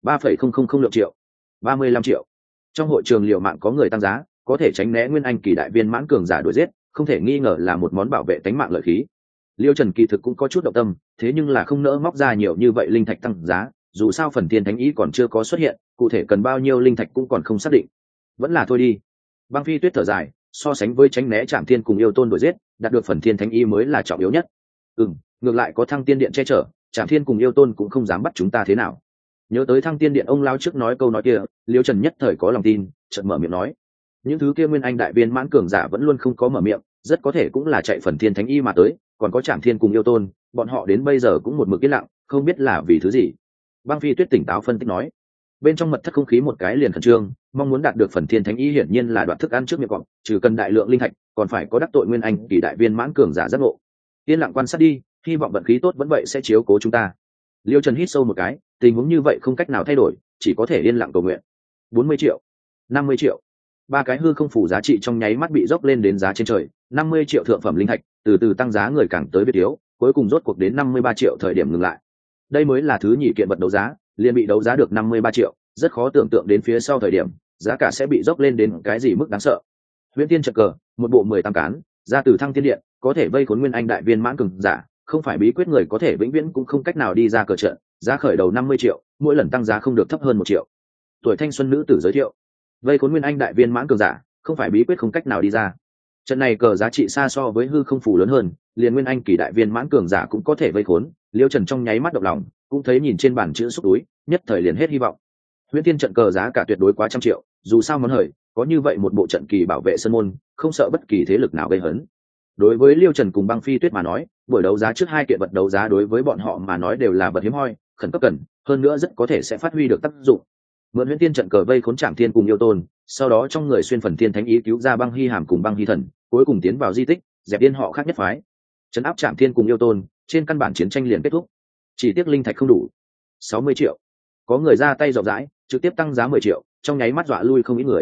3,000 lượng triệu, 35 triệu. Trong hội trường liều mạng có người tăng giá, có thể tránh né Nguyên Anh kỳ đại viên mãn cường giả đuổi giết, không thể nghi ngờ là một món bảo vệ tính mạng lợi khí. Liêu Trần kỳ thực cũng có chút động tâm, thế nhưng là không nỡ móc ra nhiều như vậy linh thạch tăng giá, dù sao phần thiên thánh ý còn chưa có xuất hiện, cụ thể cần bao nhiêu linh thạch cũng còn không xác định. Vẫn là thôi đi. Băng Phi Tuyết thở dài, so sánh với tránh né Trảm Thiên cùng yêu tôn đuổi giết, đạt được phần thiên thánh ý mới là trọng yếu nhất. Ngược lại có Thăng Tiên Điện che chở, Trảm Thiên cùng yêu tôn cũng không dám bắt chúng ta thế nào. Nhớ tới Thăng Tiên Điện ông lao trước nói câu nói kia, Liêu Trần nhất thời có lòng tin, chợt mở miệng nói: những thứ kia Nguyên Anh đại viên mãn cường giả vẫn luôn không có mở miệng, rất có thể cũng là chạy phần thiên thánh y mà tới, còn có Trảm Thiên cùng yêu tôn, bọn họ đến bây giờ cũng một mực yên lặng, không biết là vì thứ gì. Băng Phi Tuyết tỉnh táo phân tích nói. Bên trong mật thất không khí một cái liền khẩn trương, mong muốn đạt được phần thiên thánh y hiển nhiên là đoạt thức ăn trước miệng cọp, trừ cần đại lượng linh thạch, còn phải có đắc tội Nguyên Anh kỳ đại viên mãn cường giả giác ngộ. Yên lặng quan sát đi, hy vọng vận khí tốt vẫn vậy sẽ chiếu cố chúng ta. Liêu Trần hít sâu một cái, tình huống như vậy không cách nào thay đổi, chỉ có thể yên lặng cầu nguyện. 40 triệu, 50 triệu. Ba cái hư không phủ giá trị trong nháy mắt bị dốc lên đến giá trên trời, 50 triệu thượng phẩm linh thạch, từ từ tăng giá người càng tới việt yếu, cuối cùng rốt cuộc đến 53 triệu thời điểm ngừng lại. Đây mới là thứ nhì kiện vật đấu giá, liền bị đấu giá được 53 triệu, rất khó tưởng tượng đến phía sau thời điểm, giá cả sẽ bị dốc lên đến cái gì mức đáng sợ. Huyễn Tiên trận cờ, một bộ 18 cán, ra từ Thăng Tiên Điện, có thể vây khốn Nguyên Anh đại viên mãn cường giả, không phải bí quyết người có thể vĩnh viễn cũng không cách nào đi ra cờ trận, giá khởi đầu 50 triệu, mỗi lần tăng giá không được thấp hơn 1 triệu. Tuổi thanh xuân nữ tử giới thiệu. Vây khốn Nguyên Anh đại viên mãn cường giả, không phải bí quyết không cách nào đi ra. Trận này cờ giá trị xa so với hư không phủ lớn hơn, liền Nguyên Anh kỳ đại viên mãn cường giả cũng có thể vây khốn. Liêu Trần trong nháy mắt động lòng, cũng thấy nhìn trên bản chữ xúc túi, nhất thời liền hết hy vọng. Huyễn Tiên trận cờ giá cả tuyệt đối quá trăm triệu, dù sao món hời, có như vậy một bộ trận kỳ bảo vệ sân môn, không sợ bất kỳ thế lực nào gây hấn. Đối với Liêu Trần cùng Băng Phi Tuyết mà nói, buổi đấu giá trước hai kiện vật đấu giá đối với bọn họ mà nói đều là vật hiếm hoi, khẩn cấp cần, hơn nữa rất có thể sẽ phát huy được tác dụng. Mượn Huyễn Tiên trận cờ vây khốn Trảm Thiên cùng yêu tôn, sau đó trong người xuyên phần thiên thánh ý cứu ra Băng Hy Hàm cùng Băng Hy Thần, cuối cùng tiến vào di tích, dẹp điên họ khác nhất phái. Trấn áp Trảm Thiên cùng yêu tôn, trên căn bản chiến tranh liền kết thúc. Chỉ tiếc linh thạch không đủ. 60 triệu. Có người ra tay rộng rãi, trực tiếp tăng giá 10 triệu, trong nháy mắt dọa lui không ít người.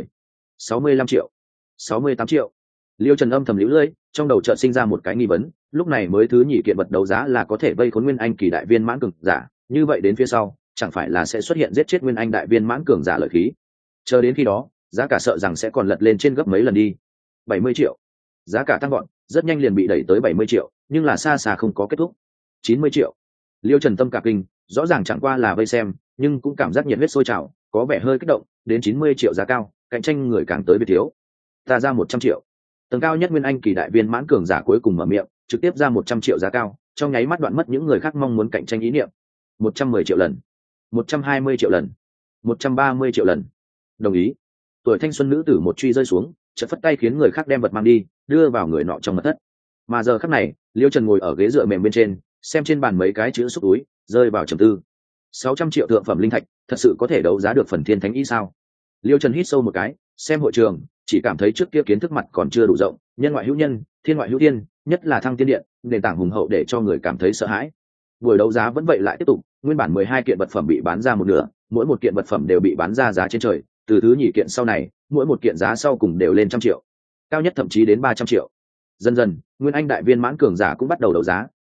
65 triệu. 68 triệu. Liêu Trần âm thầm liễu lưỡi, trong đầu chợt sinh ra một cái nghi vấn, lúc này mới thứ nhì kiện vật đấu giá là có thể vây khốn Nguyên Anh kỳ đại viên mãn cường giả, như vậy đến phía sau, chẳng phải là sẽ xuất hiện giết chết Nguyên Anh đại viên mãn cường giả lợi khí. Chờ đến khi đó, giá cả sợ rằng sẽ còn lật lên trên gấp mấy lần đi. 70 triệu. Giá cả tăng gọn, rất nhanh liền bị đẩy tới 70 triệu, nhưng là xa xa không có kết thúc. 90 triệu. Liêu Trần tâm cả kinh, rõ ràng chẳng qua là vây xem, nhưng cũng cảm giác nhiệt huyết sôi trào, có vẻ hơi kích động, đến 90 triệu giá cao, cạnh tranh người càng tới biệt thiếu. Ta ra 100 triệu. Tầng cao nhất Nguyên Anh kỳ đại viên mãn cường giả cuối cùng mở miệng, trực tiếp ra 100 triệu giá cao, trong nháy mắt đoạn mất những người khác mong muốn cạnh tranh ý niệm. 110 triệu lần, 120 triệu lần, 130 triệu lần. Đồng ý. Tuổi thanh xuân nữ tử một truy rơi xuống, chợt phất tay khiến người khác đem vật mang đi, đưa vào người nọ trong mật thất. Mà giờ khắc này, Liêu Trần ngồi ở ghế dựa mềm bên trên, xem trên bàn mấy cái chữ xúc túi, rơi vào trầm tư. 600 triệu thượng phẩm linh thạch, thật sự có thể đấu giá được phần thiên thánh ý sao? Liêu Trần hít sâu một cái, xem hội trường, chỉ cảm thấy trước kia kiến thức mặt còn chưa đủ rộng, nhân ngoại hữu nhân, thiên ngoại hữu thiên, nhất là Thăng Tiên Điện, nền tảng hùng hậu để cho người cảm thấy sợ hãi. Buổi đấu giá vẫn vậy lại tiếp tục, nguyên bản 12 kiện vật phẩm bị bán ra một nửa, mỗi một kiện vật phẩm đều bị bán ra giá trên trời, từ thứ nhì kiện sau này, mỗi một kiện giá sau cùng đều lên trăm triệu, cao nhất thậm chí đến 300 triệu. Dần dần, Nguyên Anh đại viên mãn cường giả cũng bắt đầu đấu giá,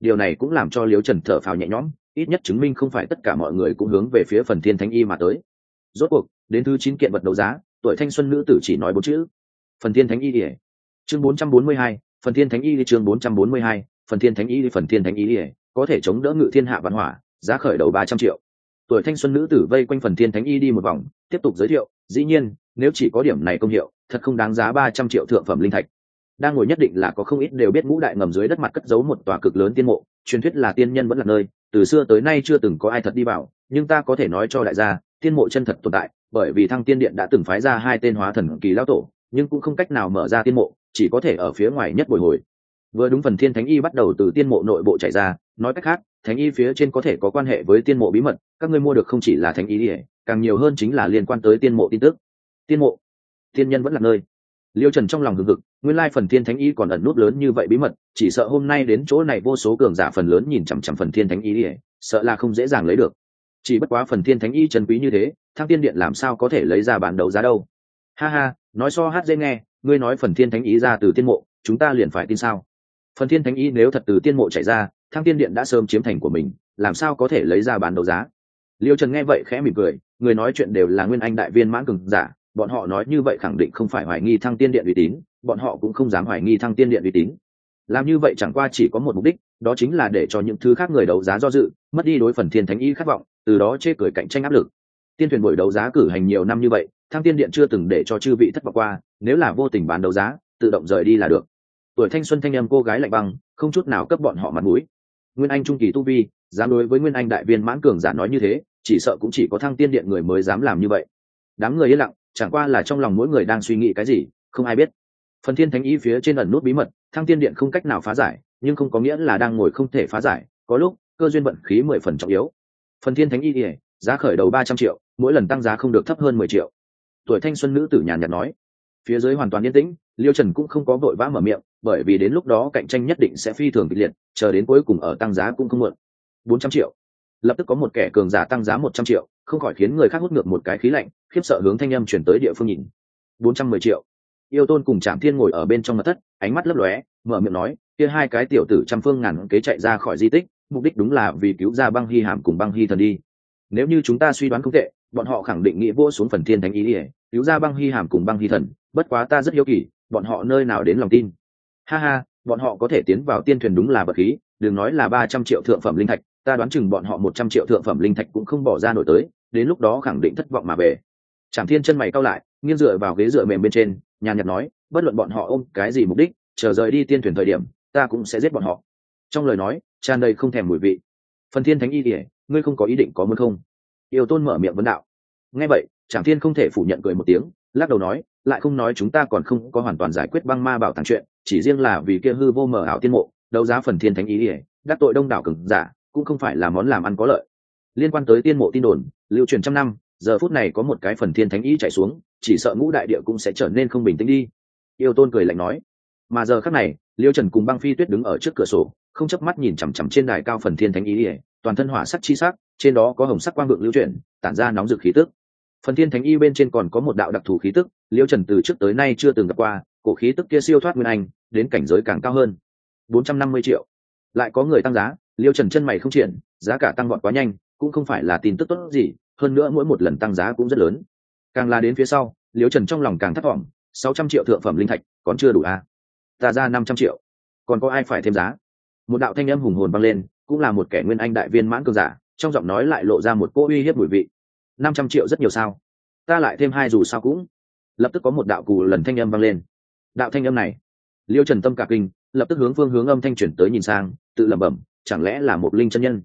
điều này cũng làm cho Liễu Trần thở phào nhẹ nhõm, ít nhất chứng minh không phải tất cả mọi người cũng hướng về phía phần thiên thánh y mà tới. Rốt cuộc đến thứ 9 kiện vật đấu giá, tuổi thanh xuân nữ tử chỉ nói 4 chữ: phần thiên thánh y ỉa. Chương 442, phần thiên thánh y. Chương 442, phần thiên thánh y. Phần thiên thánh y ỉa có thể chống đỡ ngự thiên hạ văn hỏa, giá khởi đầu 300 triệu. Tuổi thanh xuân nữ tử vây quanh phần thiên thánh y đi một vòng, tiếp tục giới thiệu: dĩ nhiên nếu chỉ có điểm này công hiệu, thật không đáng giá 300 triệu thượng phẩm linh thạch. Đang ngồi nhất định là có không ít đều biết ngũ đại ngầm dưới đất mặt cất giấu một tòa cực lớn tiên mộ, truyền thuyết là tiên nhân vẫn là nơi, từ xưa tới nay chưa từng có ai thật đi vào, nhưng ta có thể nói cho đại gia, tiên mộ chân thật tồn tại, bởi vì Thăng Tiên Điện đã từng phái ra 2 tên hóa thần kỳ lão tổ, nhưng cũng không cách nào mở ra tiên mộ, chỉ có thể ở phía ngoài nhất bồi hồi. Vừa đúng phần thiên thánh y bắt đầu từ tiên mộ nội bộ chạy ra, nói cách khác, thánh y phía trên có thể có quan hệ với tiên mộ bí mật, các ngươi mua được không chỉ là thánh y, càng nhiều hơn chính là liên quan tới tiên mộ tin tức. Tiên mộ, tiên nhân vẫn là nơi. Liêu Trần trong lòng hừng hực, nguyên lai phần thiên thánh y còn ẩn nút lớn như vậy bí mật, chỉ sợ hôm nay đến chỗ này vô số cường giả phần lớn nhìn chằm chằm phần thiên thánh y, sợ là không dễ dàng lấy được. Chỉ bất quá phần thiên thánh y trân quý như thế, Thăng Tiên Điện làm sao có thể lấy ra bán đấu giá đâu? Ha ha, nói so hát dễ nghe, ngươi nói phần thiên thánh y ra từ tiên mộ, chúng ta liền phải tin sao? Phần thiên thánh y nếu thật từ tiên mộ chạy ra, Thăng Tiên Điện đã sớm chiếm thành của mình, làm sao có thể lấy ra bán đấu giá? Liêu Trần nghe vậy khẽ mỉm cười, người nói chuyện đều là nguyên anh đại viên mãn cường giả, bọn họ nói như vậy khẳng định không phải hoài nghi Thăng Tiên Điện uy tín, bọn họ cũng không dám hoài nghi Thăng Tiên Điện uy tín. Làm như vậy chẳng qua chỉ có một mục đích, đó chính là để cho những thứ khác người đấu giá do dự, mất đi đối phần thiên thánh y khát vọng, từ đó chê cười cạnh tranh áp lực. Tiên thuyền buổi đấu giá cử hành nhiều năm như vậy, Thăng Tiên Điện chưa từng để cho chư vị thất vọng qua, nếu là vô tình bán đấu giá, tự động rời đi là được. Tuổi thanh xuân thanh em cô gái lạnh băng, không chút nào cấp bọn họ mặt mũi. Nguyên anh trung kỳ tu vi, dám đối với nguyên anh đại viên mãn cường giả nói như thế, chỉ sợ cũng chỉ có Thăng Tiên Điện người mới dám làm như vậy. Đám người yên lặng, chẳng qua là trong lòng mỗi người đang suy nghĩ cái gì, không ai biết. Phần thiên thánh y phía trên ẩn nút bí mật, Thăng Tiên Điện không cách nào phá giải, nhưng không có nghĩa là đang ngồi không thể phá giải, có lúc cơ duyên vận khí 10 phần trọng yếu. Phần thiên thánh y giá khởi đầu 300 triệu, mỗi lần tăng giá không được thấp hơn 10 triệu. Tuổi thanh xuân nữ tử nhàn nhạt nói. Phía dưới hoàn toàn yên tĩnh, Liêu Trần cũng không có vội vã mở miệng, bởi vì đến lúc đó cạnh tranh nhất định sẽ phi thường kịch liệt, chờ đến cuối cùng ở tăng giá cũng không muộn. 400 triệu. Lập tức có một kẻ cường giả tăng giá 100 triệu, không khỏi khiến người khác hút ngược một cái khí lạnh, khiếp sợ hướng thanh âm chuyển tới địa phương nhìn. 410 triệu. Yêu Tôn cùng Trạm Thiên ngồi ở bên trong mật thất, ánh mắt lấp lóe, mở miệng nói, kia 2 cái tiểu tử trăm phương ngàn kế chạy ra khỏi di tích, mục đích đúng là vì cứu ra Băng Hy Hàm cùng Băng Hy Thần đi. Nếu như chúng ta suy đoán không tệ, bọn họ khẳng định nghĩ vua xuống phần thiên thánh ý, cứu ra Băng Hy Hàm cùng Băng Hy Thần, bất quá ta rất hiếu kỳ, bọn họ nơi nào đến lòng tin. Ha ha, bọn họ có thể tiến vào tiên thuyền đúng là vật khí, đừng nói là 300 triệu thượng phẩm linh thạch, ta đoán chừng bọn họ 100 triệu thượng phẩm linh thạch cũng không bỏ ra nổi tới, đến lúc đó khẳng định thất vọng mà về. Trảm Thiên chân mày cau lại, nghiêng dựa vào ghế dựa mềm bên trên, nhàn nhạt nói, bất luận bọn họ ôm cái gì mục đích, chờ rời đi tiên thuyền thời điểm, ta cũng sẽ giết bọn họ. Trong lời nói tràn đầy không thèm mùi vị. Phần thiên thánh y ỉa, ngươi không có ý định có muốn không? Yêu Tôn mở miệng vấn đạo. Nghe vậy Trảm Thiên không thể phủ nhận, cười một tiếng, lắc đầu nói, lại không nói chúng ta còn không có hoàn toàn giải quyết băng ma bảo tàng chuyện, chỉ riêng là vì kia hư vô mờ ảo tiên mộ, đấu giá phần thiên thánh ý ỉa, đắc tội đông đảo cường giả, cũng không phải là món làm ăn có lợi. Liên quan tới tiên mộ tin đồn lưu truyền trăm năm, giờ phút này có một cái phần thiên thánh ý chạy xuống, chỉ sợ ngũ đại địa cũng sẽ trở nên không bình tĩnh đi. Yêu Tôn cười lạnh nói. Mà giờ khắc này Liêu Trần cùng Băng Phi Tuyết đứng ở trước cửa sổ, không chớp mắt nhìn chằm chằm trên đài cao phần thiên thánh ý ỉa, toàn thân hỏa sắc chi sắc, trên đó có hồng sắc quang vượng lưu chuyển, tản ra nóng rực khí tức. Phần thiên thánh y bên trên còn có một đạo đặc thù khí tức, Liêu Trần từ trước tới nay chưa từng gặp qua, cổ khí tức kia siêu thoát nguyên anh, đến cảnh giới càng cao hơn. 450 triệu. Lại có người tăng giá, Liêu Trần chân mày không triển, giá cả tăng vọt quá nhanh, cũng không phải là tin tức tốt gì, hơn nữa mỗi một lần tăng giá cũng rất lớn. Càng là đến phía sau, Liêu Trần trong lòng càng thất vọng, 600 triệu thượng phẩm linh thạch, còn chưa đủ à? Ta ra 500 triệu, còn có ai phải thêm giá? Một đạo thanh âm hùng hồn vang lên, cũng là một kẻ nguyên anh đại viên mãn cường giả, trong giọng nói lại lộ ra một cỗ uy hiếp mùi vị. 500 triệu rất nhiều sao? Ta lại thêm 2 dù sao cũng. Lập tức có một đạo cù lần thanh âm vang lên. Đạo thanh âm này, Liêu Trần tâm cả kinh, lập tức hướng phương hướng âm thanh chuyển tới nhìn sang, tự lẩm bẩm, chẳng lẽ là một linh chân nhân?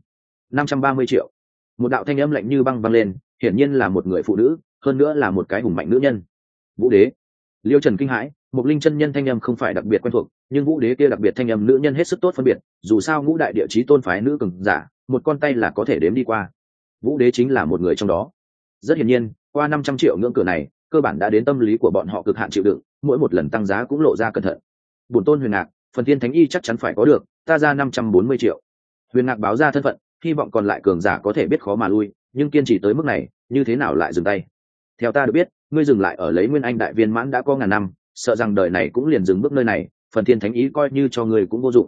530 triệu. Một đạo thanh âm lạnh như băng vang lên, hiển nhiên là một người phụ nữ, hơn nữa là một cái hùng mạnh nữ nhân. Vũ Đế. Liêu Trần kinh hãi, một linh chân nhân thanh âm không phải đặc biệt quen thuộc, nhưng Vũ Đế kia đặc biệt thanh âm nữ nhân hết sức tốt phân biệt, dù sao ngũ đại địa chí tôn phái nữ cường giả, một con tay là có thể đếm đi qua. Vũ Đế chính là một người trong đó. Rất hiển nhiên, qua 500 triệu ngưỡng cửa này, cơ bản đã đến tâm lý của bọn họ cực hạn chịu đựng, mỗi một lần tăng giá cũng lộ ra cẩn thận. Bổn tôn Huyền Ngạc, phần thiên thánh y chắc chắn phải có được, ta ra 540 triệu. Huyền Ngạc báo ra thân phận, hy vọng còn lại cường giả có thể biết khó mà lui, nhưng kiên trì tới mức này, như thế nào lại dừng tay? Theo ta được biết, ngươi dừng lại ở lấy nguyên anh đại viên mãn đã có ngàn năm, sợ rằng đời này cũng liền dừng bước nơi này, phần thiên thánh ý coi như cho ngươi cũng vô dụng.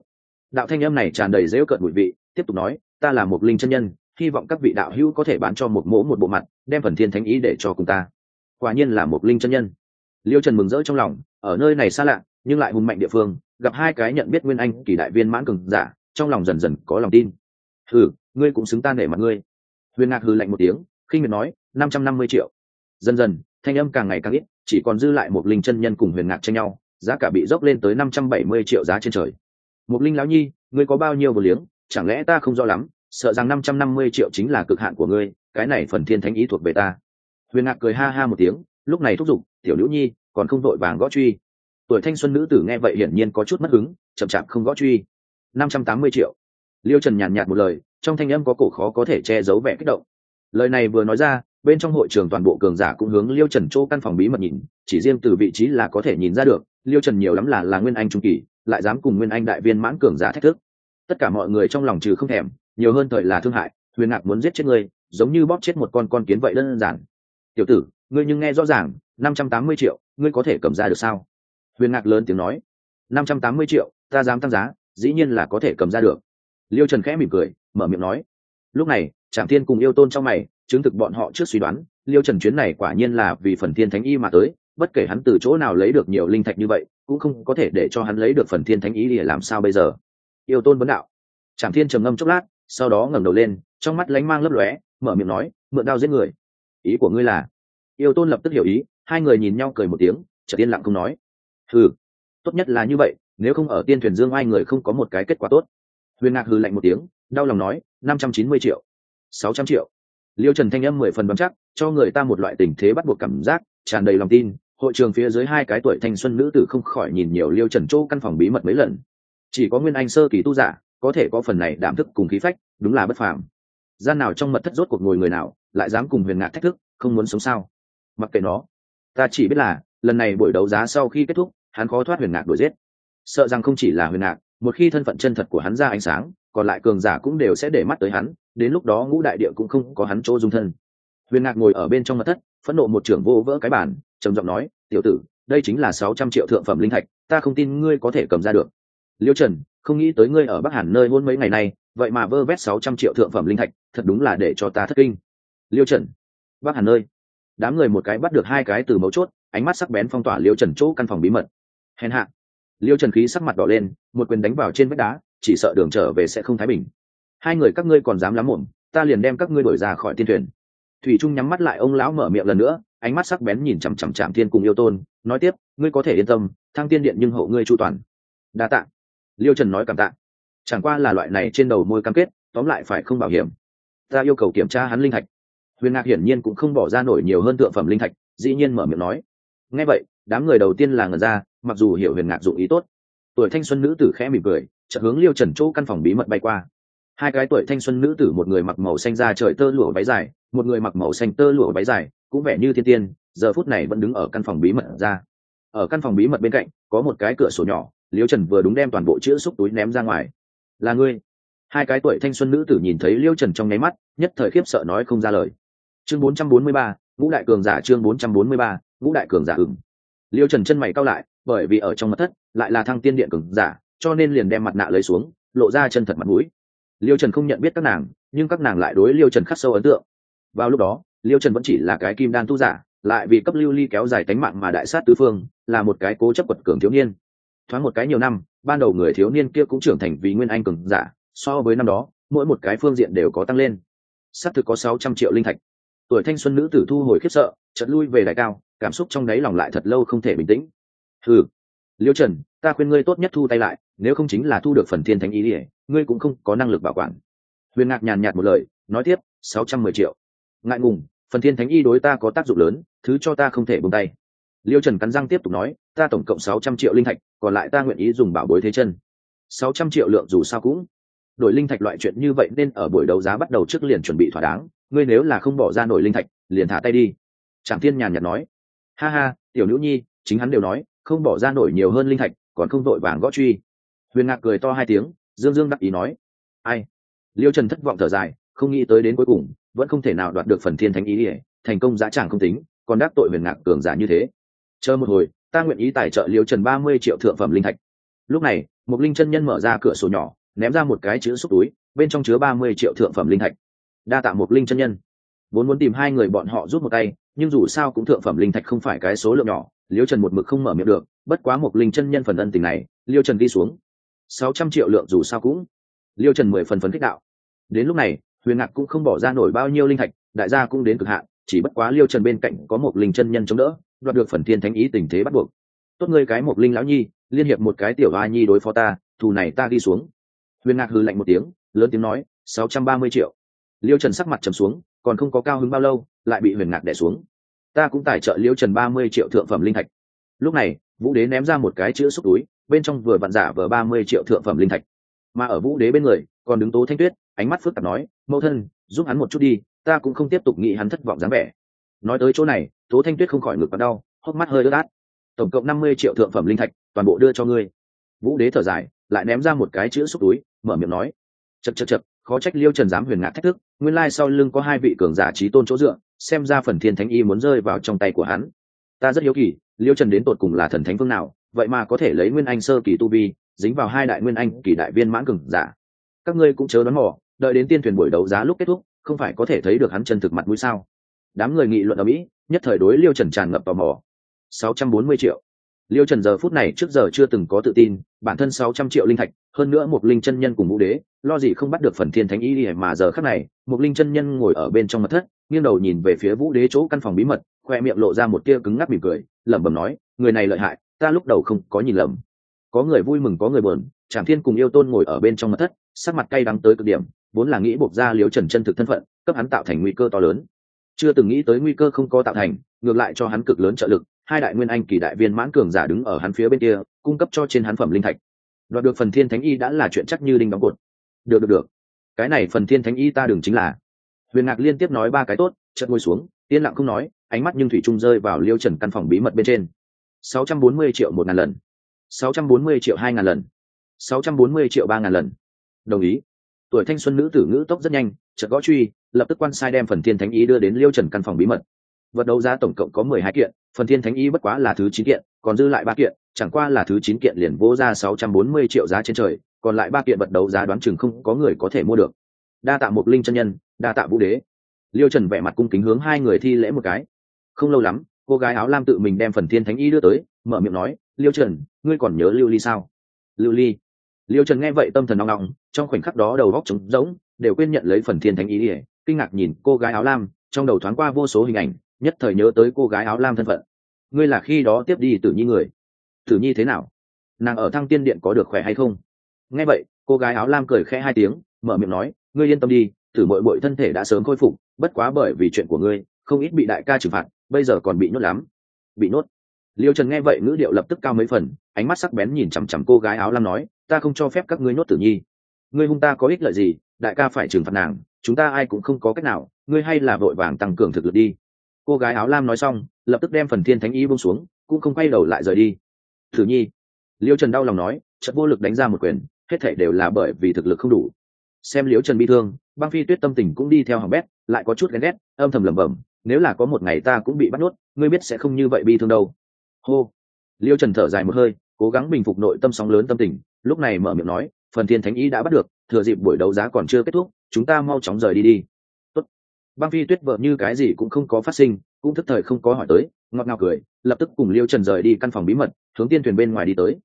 Đạo thanh âm này tràn đầy dễu cợt mùi vị, tiếp tục nói, ta là một linh chân nhân, hy vọng các vị đạo hữu có thể bán cho một mỗ một bộ mặt, đem phần thiên thánh ý để cho cùng ta. Quả nhiên là một linh chân nhân. Liêu Trần mừng rỡ trong lòng, ở nơi này xa lạ nhưng lại hùng mạnh địa phương, gặp hai cái nhận biết nguyên anh kỳ đại viên mãn cường giả, trong lòng dần dần có lòng tin. Ngươi cũng xứng ta nể mặt ngươi. Huyền Ngạc hừ lạnh một tiếng, khinh miệt nói, 550 triệu. Dần dần, thanh âm càng ngày càng ít, chỉ còn dư lại một linh chân nhân cùng Huyền Ngạc tranh nhau, giá cả bị dốc lên tới 570 triệu giá trên trời. Một linh lão nhi, ngươi có bao nhiêu vô liếng, chẳng lẽ ta không rõ lắm, sợ rằng 550 triệu chính là cực hạn của ngươi, cái này phần thiên thánh ý thuộc về ta. Huyền Ngạc cười ha ha một tiếng, lúc này thúc giục, tiểu nữ nhi, còn không vội vàng gõ truy. Tuổi thanh xuân nữ tử nghe vậy hiển nhiên có chút mất hứng, chậm chạp không gõ truy. 580 triệu. Liêu Trần nhàn nhạt một lời, trong thanh âm có cổ khó có thể che giấu vẻ kích động. Lời này vừa nói ra, bên trong hội trường toàn bộ cường giả cũng hướng Liêu Trần chỗ căn phòng bí mật nhìn, chỉ riêng từ vị trí là có thể nhìn ra được, Liêu Trần nhiều lắm là nguyên anh trung kỳ, lại dám cùng nguyên anh đại viên mãn cường giả thách thức. Tất cả mọi người trong lòng trừ không thèm, nhiều hơn thời là thương hại. Huyền Ngạc muốn giết chết ngươi, giống như bóp chết một con kiến vậy đơn giản. Tiểu tử, ngươi nhưng nghe rõ ràng, 580 triệu, ngươi có thể cầm ra được sao? Huyền Ngạc lớn tiếng nói. 580 triệu, ta dám tăng giá, dĩ nhiên là có thể cầm ra được. Liêu Trần khẽ mỉm cười, mở miệng nói. Lúc này, Trảm Thiên cùng Yêu Tôn trong mày, chứng thực bọn họ trước suy đoán, Liêu Trần chuyến này quả nhiên là vì phần thiên thánh y mà tới, bất kể hắn từ chỗ nào lấy được nhiều linh thạch như vậy, cũng không có thể để cho hắn lấy được phần thiên thánh ý để làm sao bây giờ. Yêu Tôn vấn đạo. Trảm Thiên trầm ngâm chốc lát, sau đó ngẩng đầu lên, trong mắt lánh mang lấp lóe, mở miệng nói, mượn đao giết người. Ý của ngươi là? Yêu Tôn lập tức hiểu ý, hai người nhìn nhau cười một tiếng, chợt yên lặng không nói. Tốt nhất là như vậy, nếu không ở tiên thuyền dương ai người không có một cái kết quả tốt. Huyền Ngạc hừ lạnh một tiếng, đau lòng nói, 590 triệu, 600 triệu. Liêu Trần thanh âm 10 phần bám chắc, cho người ta một loại tình thế bắt buộc cảm giác, tràn đầy lòng tin. Hội trường phía dưới hai cái tuổi thanh xuân nữ tử không khỏi nhìn nhiều Liêu Trần chỗ căn phòng bí mật mấy lần. Chỉ có nguyên anh sơ kỳ tu giả có thể có phần này đảm thức cùng khí phách, đúng là bất phàm. Gian nào trong mật thất rốt cuộc ngồi người nào, lại dám cùng Huyền Ngạc thách thức, không muốn sống sao? Mặc kệ nó, ta chỉ biết là lần này buổi đấu giá sau khi kết thúc, hắn khó thoát Huyền Ngạc đuổi giết. Sợ rằng không chỉ là Huyền Ngạc, một khi thân phận chân thật của hắn ra ánh sáng, còn lại cường giả cũng đều sẽ để mắt tới hắn, đến lúc đó ngũ đại địa cũng không có hắn chỗ dung thân. Huyền Ngạc ngồi ở bên trong mật thất, phẫn nộ một trưởng vô vỡ cái bàn, trầm giọng nói, tiểu tử, đây chính là 600 triệu thượng phẩm linh thạch, ta không tin ngươi có thể cầm ra được. Liêu Trần, không nghĩ tới ngươi ở Bắc Hàn nơi hôn mấy ngày nay, vậy mà vơ vét 600 triệu thượng phẩm linh thạch, thật đúng là để cho ta thất kinh. Liêu Trần, Bắc Hàn nơi. Đám người một cái bắt được hai cái từ mấu chốt, ánh mắt sắc bén phong tỏa Liêu Trần chỗ căn phòng bí mật. Hèn hạ. Liêu Trần khí sắc mặt đỏ lên, một quyền đánh vào trên vách đá, chỉ sợ đường trở về sẽ không thái bình. Hai người các ngươi còn dám lắm mồm, ta liền đem các ngươi đuổi ra khỏi tiên thuyền. Thủy Trung nhắm mắt lại, ông lão mở miệng lần nữa, ánh mắt sắc bén nhìn chằm chằm Trảm Thiên cùng Yêu Tôn, nói tiếp, ngươi có thể yên tâm, Thăng Tiên Điện nhưng hộ ngươi chu toàn. Đa tạ. Liêu Trần nói cảm tạ. Chẳng qua là loại này trên đầu môi cam kết, tóm lại phải không bảo hiểm. Ta yêu cầu kiểm tra hắn linh thạch. Huyền Ngạc hiển nhiên cũng không bỏ ra nổi nhiều hơn thượng phẩm linh thạch, dĩ nhiên mở miệng nói. Nghe vậy, đám người đầu tiên là ngẩn ra, mặc dù hiểu Huyền Ngạc dụng ý tốt. Tuổi thanh xuân nữ tử khẽ mỉm cười, chợt hướng Liêu Trần chỗ căn phòng bí mật bay qua. Hai cái tuổi thanh xuân nữ tử, một người mặc màu xanh da trời tơ lụa váy dài, một người mặc màu xanh tơ lụa váy dài, cũng vẻ như thiên tiên, giờ phút này vẫn đứng ở căn phòng bí mật ra. Ở căn phòng bí mật bên cạnh có một cái cửa sổ nhỏ, Liêu Trần vừa đúng đem toàn bộ chữ xúc túi ném ra ngoài. Là ngươi? Hai cái tuổi thanh xuân nữ tử nhìn thấy Liêu Trần trong nháy mắt, nhất thời khiếp sợ nói không ra lời. Chương 443, ngũ đại cường giả. Chương 443, ngũ đại cường giả. Liêu Trần chân mày cau lại, bởi vì ở trong mật thất lại là Thăng Tiên Điện cường giả, cho nên liền đem mặt nạ lấy xuống, lộ ra chân thật mặt mũi. Liêu Trần không nhận biết các nàng, nhưng các nàng lại đối Liêu Trần khắc sâu ấn tượng. Vào lúc đó, Liêu Trần vẫn chỉ là cái kim đan tu giả, lại vì cấp lưu ly kéo dài tánh mạng mà đại sát tứ phương, là một cái cố chấp quật cường thiếu niên. Thoáng một cái nhiều năm, ban đầu người thiếu niên kia cũng trưởng thành vì nguyên anh cường giả, so với năm đó, mỗi một cái phương diện đều có tăng lên. Sắp thực có 600 triệu linh thạch. Tuổi thanh xuân nữ tử thu hồi khiếp sợ, chợt lui về đài cao, cảm xúc trong đáy lòng lại thật lâu không thể bình tĩnh. Liêu Trần, ta khuyên ngươi tốt nhất thu tay lại, nếu không chính là thu được phần thiên thánh ý liễu, ngươi cũng không có năng lực bảo quản. Huyền Ngạc nhàn nhạt một lời, nói tiếp, 610 triệu. Ngại ngùng, phần thiên thánh y đối ta có tác dụng lớn, thứ cho ta không thể buông tay. Liêu Trần cắn răng tiếp tục nói, ta tổng cộng 600 triệu linh thạch, còn lại ta nguyện ý dùng bảo bối thế chân. 600 triệu lượng dù sao cũng đổi linh thạch loại chuyện như vậy, nên ở buổi đấu giá bắt đầu trước liền chuẩn bị thỏa đáng, ngươi nếu là không bỏ ra nổi linh thạch, liền thả tay đi. Trảm Thiên nhàn nhạt nói. Ha ha, tiểu nữ nhi, chính hắn đều nói, không bỏ ra nổi nhiều hơn linh thạch, còn không vội vàng gõ truy. Huyền Ngạc cười to hai tiếng, dương dương đắc ý nói. Ai? Liêu Trần thất vọng thở dài, không nghĩ tới đến cuối cùng vẫn không thể nào đoạt được phần thiên thánh ý ỉa, thành công dã tràng không tính, còn đắc tội Huyền Ngạc cường giả như thế. Chờ một hồi, ta nguyện ý tài trợ Liêu Trần 30 triệu thượng phẩm linh thạch. Lúc này, một linh chân nhân mở ra cửa sổ nhỏ, ném ra một cái chữ xúc túi, bên trong chứa 30 triệu thượng phẩm linh thạch. Đa tạ Mộc Linh chân nhân. Vốn muốn tìm hai người bọn họ rút một tay, nhưng dù sao cũng thượng phẩm linh thạch không phải cái số lượng nhỏ, Liêu Trần một mực không mở miệng được, bất quá Mộc Linh chân nhân phần ân tình này, Liêu Trần ghi xuống. 600 triệu lượng dù sao cũng. Liêu Trần 10 phần phấn kích đạo. Đến lúc này, Huyền Ngạc cũng không bỏ ra nổi bao nhiêu linh thạch, đại gia cũng đến cực hạn, chỉ bất quá Liêu Trần bên cạnh có Mộc Linh chân nhân chống đỡ, đoạt được phần thiên thánh ý tình thế bắt buộc. Tốt ngươi cái Mộc Linh lão nhi, liên hiệp một cái tiểu a nhi đối phó ta, thù này ta ghi xuống. Huyền Ngạc hừ lạnh một tiếng, lớn tiếng nói, 630 triệu. Liêu Trần sắc mặt trầm xuống, còn không có cao hứng bao lâu, lại bị Huyền Ngạc đè xuống. Ta cũng tài trợ Liêu Trần 30 triệu thượng phẩm linh thạch. Lúc này, Vũ Đế ném ra một cái chữ xúc túi, bên trong vừa vặn giả vờ 30 triệu thượng phẩm linh thạch. Mà ở Vũ Đế bên người, còn đứng Tố Thanh Tuyết, ánh mắt phức tạp nói, mẫu thân, giúp hắn một chút đi, ta cũng không tiếp tục nghĩ hắn thất vọng dáng vẻ. Nói tới chỗ này, Tố Thanh Tuyết không khỏi ngực bật đau, hốc mắt hơi ướt át. Tổng cộng 50 triệu thượng phẩm linh thạch, toàn bộ đưa cho ngươi. Vũ Đế thở dài, lại ném ra một cái chữ xúc túi, mở miệng nói, chậc, khó trách Liêu Trần dám Huyền Ngạc thách thức, nguyên lai sau lưng có hai vị cường giả chí tôn chỗ dựa, xem ra phần thiên thánh y muốn rơi vào trong tay của hắn. Ta rất hiếu kỳ, Liêu Trần đến tột cùng là thần thánh phương nào, vậy mà có thể lấy nguyên anh sơ kỳ tu vi, dính vào hai đại nguyên anh kỳ đại viên mãn cường giả. Các ngươi cũng chớ đoán mò, đợi đến tiên thuyền buổi đấu giá lúc kết thúc, không phải có thể thấy được hắn chân thực mặt mũi sao? Đám người nghị luận ở mỹ, nhất thời đối Liêu Trần tràn ngập tò mò. 640 triệu. Liêu Trần giờ phút này trước giờ chưa từng có tự tin, bản thân 600 triệu linh thạch, hơn nữa một linh chân nhân cùng Vũ Đế, lo gì không bắt được phần thiên thánh ý đi, mà giờ khắc này, một linh chân nhân ngồi ở bên trong mật thất, nghiêng đầu nhìn về phía Vũ Đế chỗ căn phòng bí mật, khoe miệng lộ ra một tia cứng ngắc mỉm cười, lẩm bẩm nói, người này lợi hại, ta lúc đầu không có nhìn lầm. Có người vui mừng có người buồn, Trảm Thiên cùng Yêu Tôn ngồi ở bên trong mật thất, sắc mặt cay đắng tới cực điểm, vốn là nghĩ buộc ra Liêu Trần chân thực thân phận, cấp hắn tạo thành nguy cơ to lớn. Chưa từng nghĩ tới nguy cơ không có tạo thành, ngược lại cho hắn cực lớn trợ lực, hai đại nguyên anh kỳ đại viên mãn cường giả đứng ở hắn phía bên kia, cung cấp cho trên hắn phẩm linh thạch. Đoạt được phần thiên thánh y đã là chuyện chắc như đinh đóng cột. Được, cái này phần thiên thánh y ta đừng chính là. Huyền Ngạc liên tiếp nói ba cái tốt, chợt ngồi xuống, yên lặng không nói, ánh mắt nhưng thủy chung rơi vào Liêu Trần căn phòng bí mật bên trên. 640 triệu 1.000 lần, 640 triệu 2.000 lần, 640 triệu 3.000 lần. Đồng ý. Tuổi thanh xuân nữ tử ngữ tốc rất nhanh, chợt gõ truy, lập tức quan sai đem phần thiên thánh y đưa đến Liêu Trần căn phòng bí mật. Vật đấu giá tổng cộng có 12 kiện, phần thiên thánh y bất quá là thứ 9 kiện, còn dư lại 3 kiện, chẳng qua là thứ 9 kiện liền vỗ ra 640 triệu giá trên trời, còn lại 3 kiện vật đấu giá đoán chừng không có người có thể mua được. Đa tạ Mộc Linh chân nhân, đa tạ Vũ Đế. Liêu Trần vẻ mặt cung kính hướng hai người thi lễ một cái. Không lâu lắm, cô gái áo lam tự mình đem phần thiên thánh y đưa tới, mở miệng nói, Liêu Trần, ngươi còn nhớ Lưu Ly sao? Lưu Ly. Liêu Trần nghe vậy tâm thần nóng nóng, trong khoảnh khắc đó đầu óc trống rỗng, đều quên nhận lấy phần thiên thánh y, kinh ngạc nhìn cô gái áo lam, trong đầu thoáng qua vô số hình ảnh, nhất thời nhớ tới cô gái áo lam thân phận. Ngươi là khi đó tiếp đi Tử Nhi người. Tử Nhi thế nào? Nàng ở Thăng Tiên điện có được khỏe hay không? Nghe vậy, cô gái áo lam cười khẽ hai tiếng, mở miệng nói, ngươi yên tâm đi, Tử muội muội thân thể đã sớm khôi phục, bất quá bởi vì chuyện của ngươi, không ít bị đại ca trừng phạt, bây giờ còn bị nhốt lắm. Bị nhốt? Liêu Trần nghe vậy ngữ điệu lập tức cao mấy phần, ánh mắt sắc bén nhìn chằm chằm cô gái áo lam nói, ta không cho phép các ngươi nhốt Tử Nhi. Ngươi hung ta có ích lợi gì, đại ca phải trừng phạt nàng, chúng ta ai cũng không có cách nào, ngươi hay là vội vàng tăng cường thực lực đi. Cô gái áo lam nói xong, lập tức đem phần thiên thánh y buông xuống, cũng không quay đầu lại rời đi. Tử Nhi. Liêu Trần đau lòng nói, chợt vô lực đánh ra một quyền, hết thảy đều là bởi vì thực lực không đủ. Xem Liêu Trần bi thương, Băng Phi Tuyết tâm tình cũng đi theo hỏng bét, lại có chút ghen ghét, âm thầm lẩm bẩm, nếu là có một ngày ta cũng bị bắt nuốt, ngươi biết sẽ không như vậy bi thương đâu. Hô. Liêu Trần thở dài một hơi, cố gắng bình phục nội tâm sóng lớn tâm tình, lúc này mở miệng nói, phần thiên thánh y đã bắt được, thừa dịp buổi đấu giá còn chưa kết thúc, chúng ta mau chóng rời đi đi. Tốt. Băng Phi Tuyết vợ như cái gì cũng không có phát sinh, cũng thức thời không có hỏi tới, ngọt ngào cười, lập tức cùng Liêu Trần rời đi căn phòng bí mật, hướng tiên thuyền bên ngoài đi tới.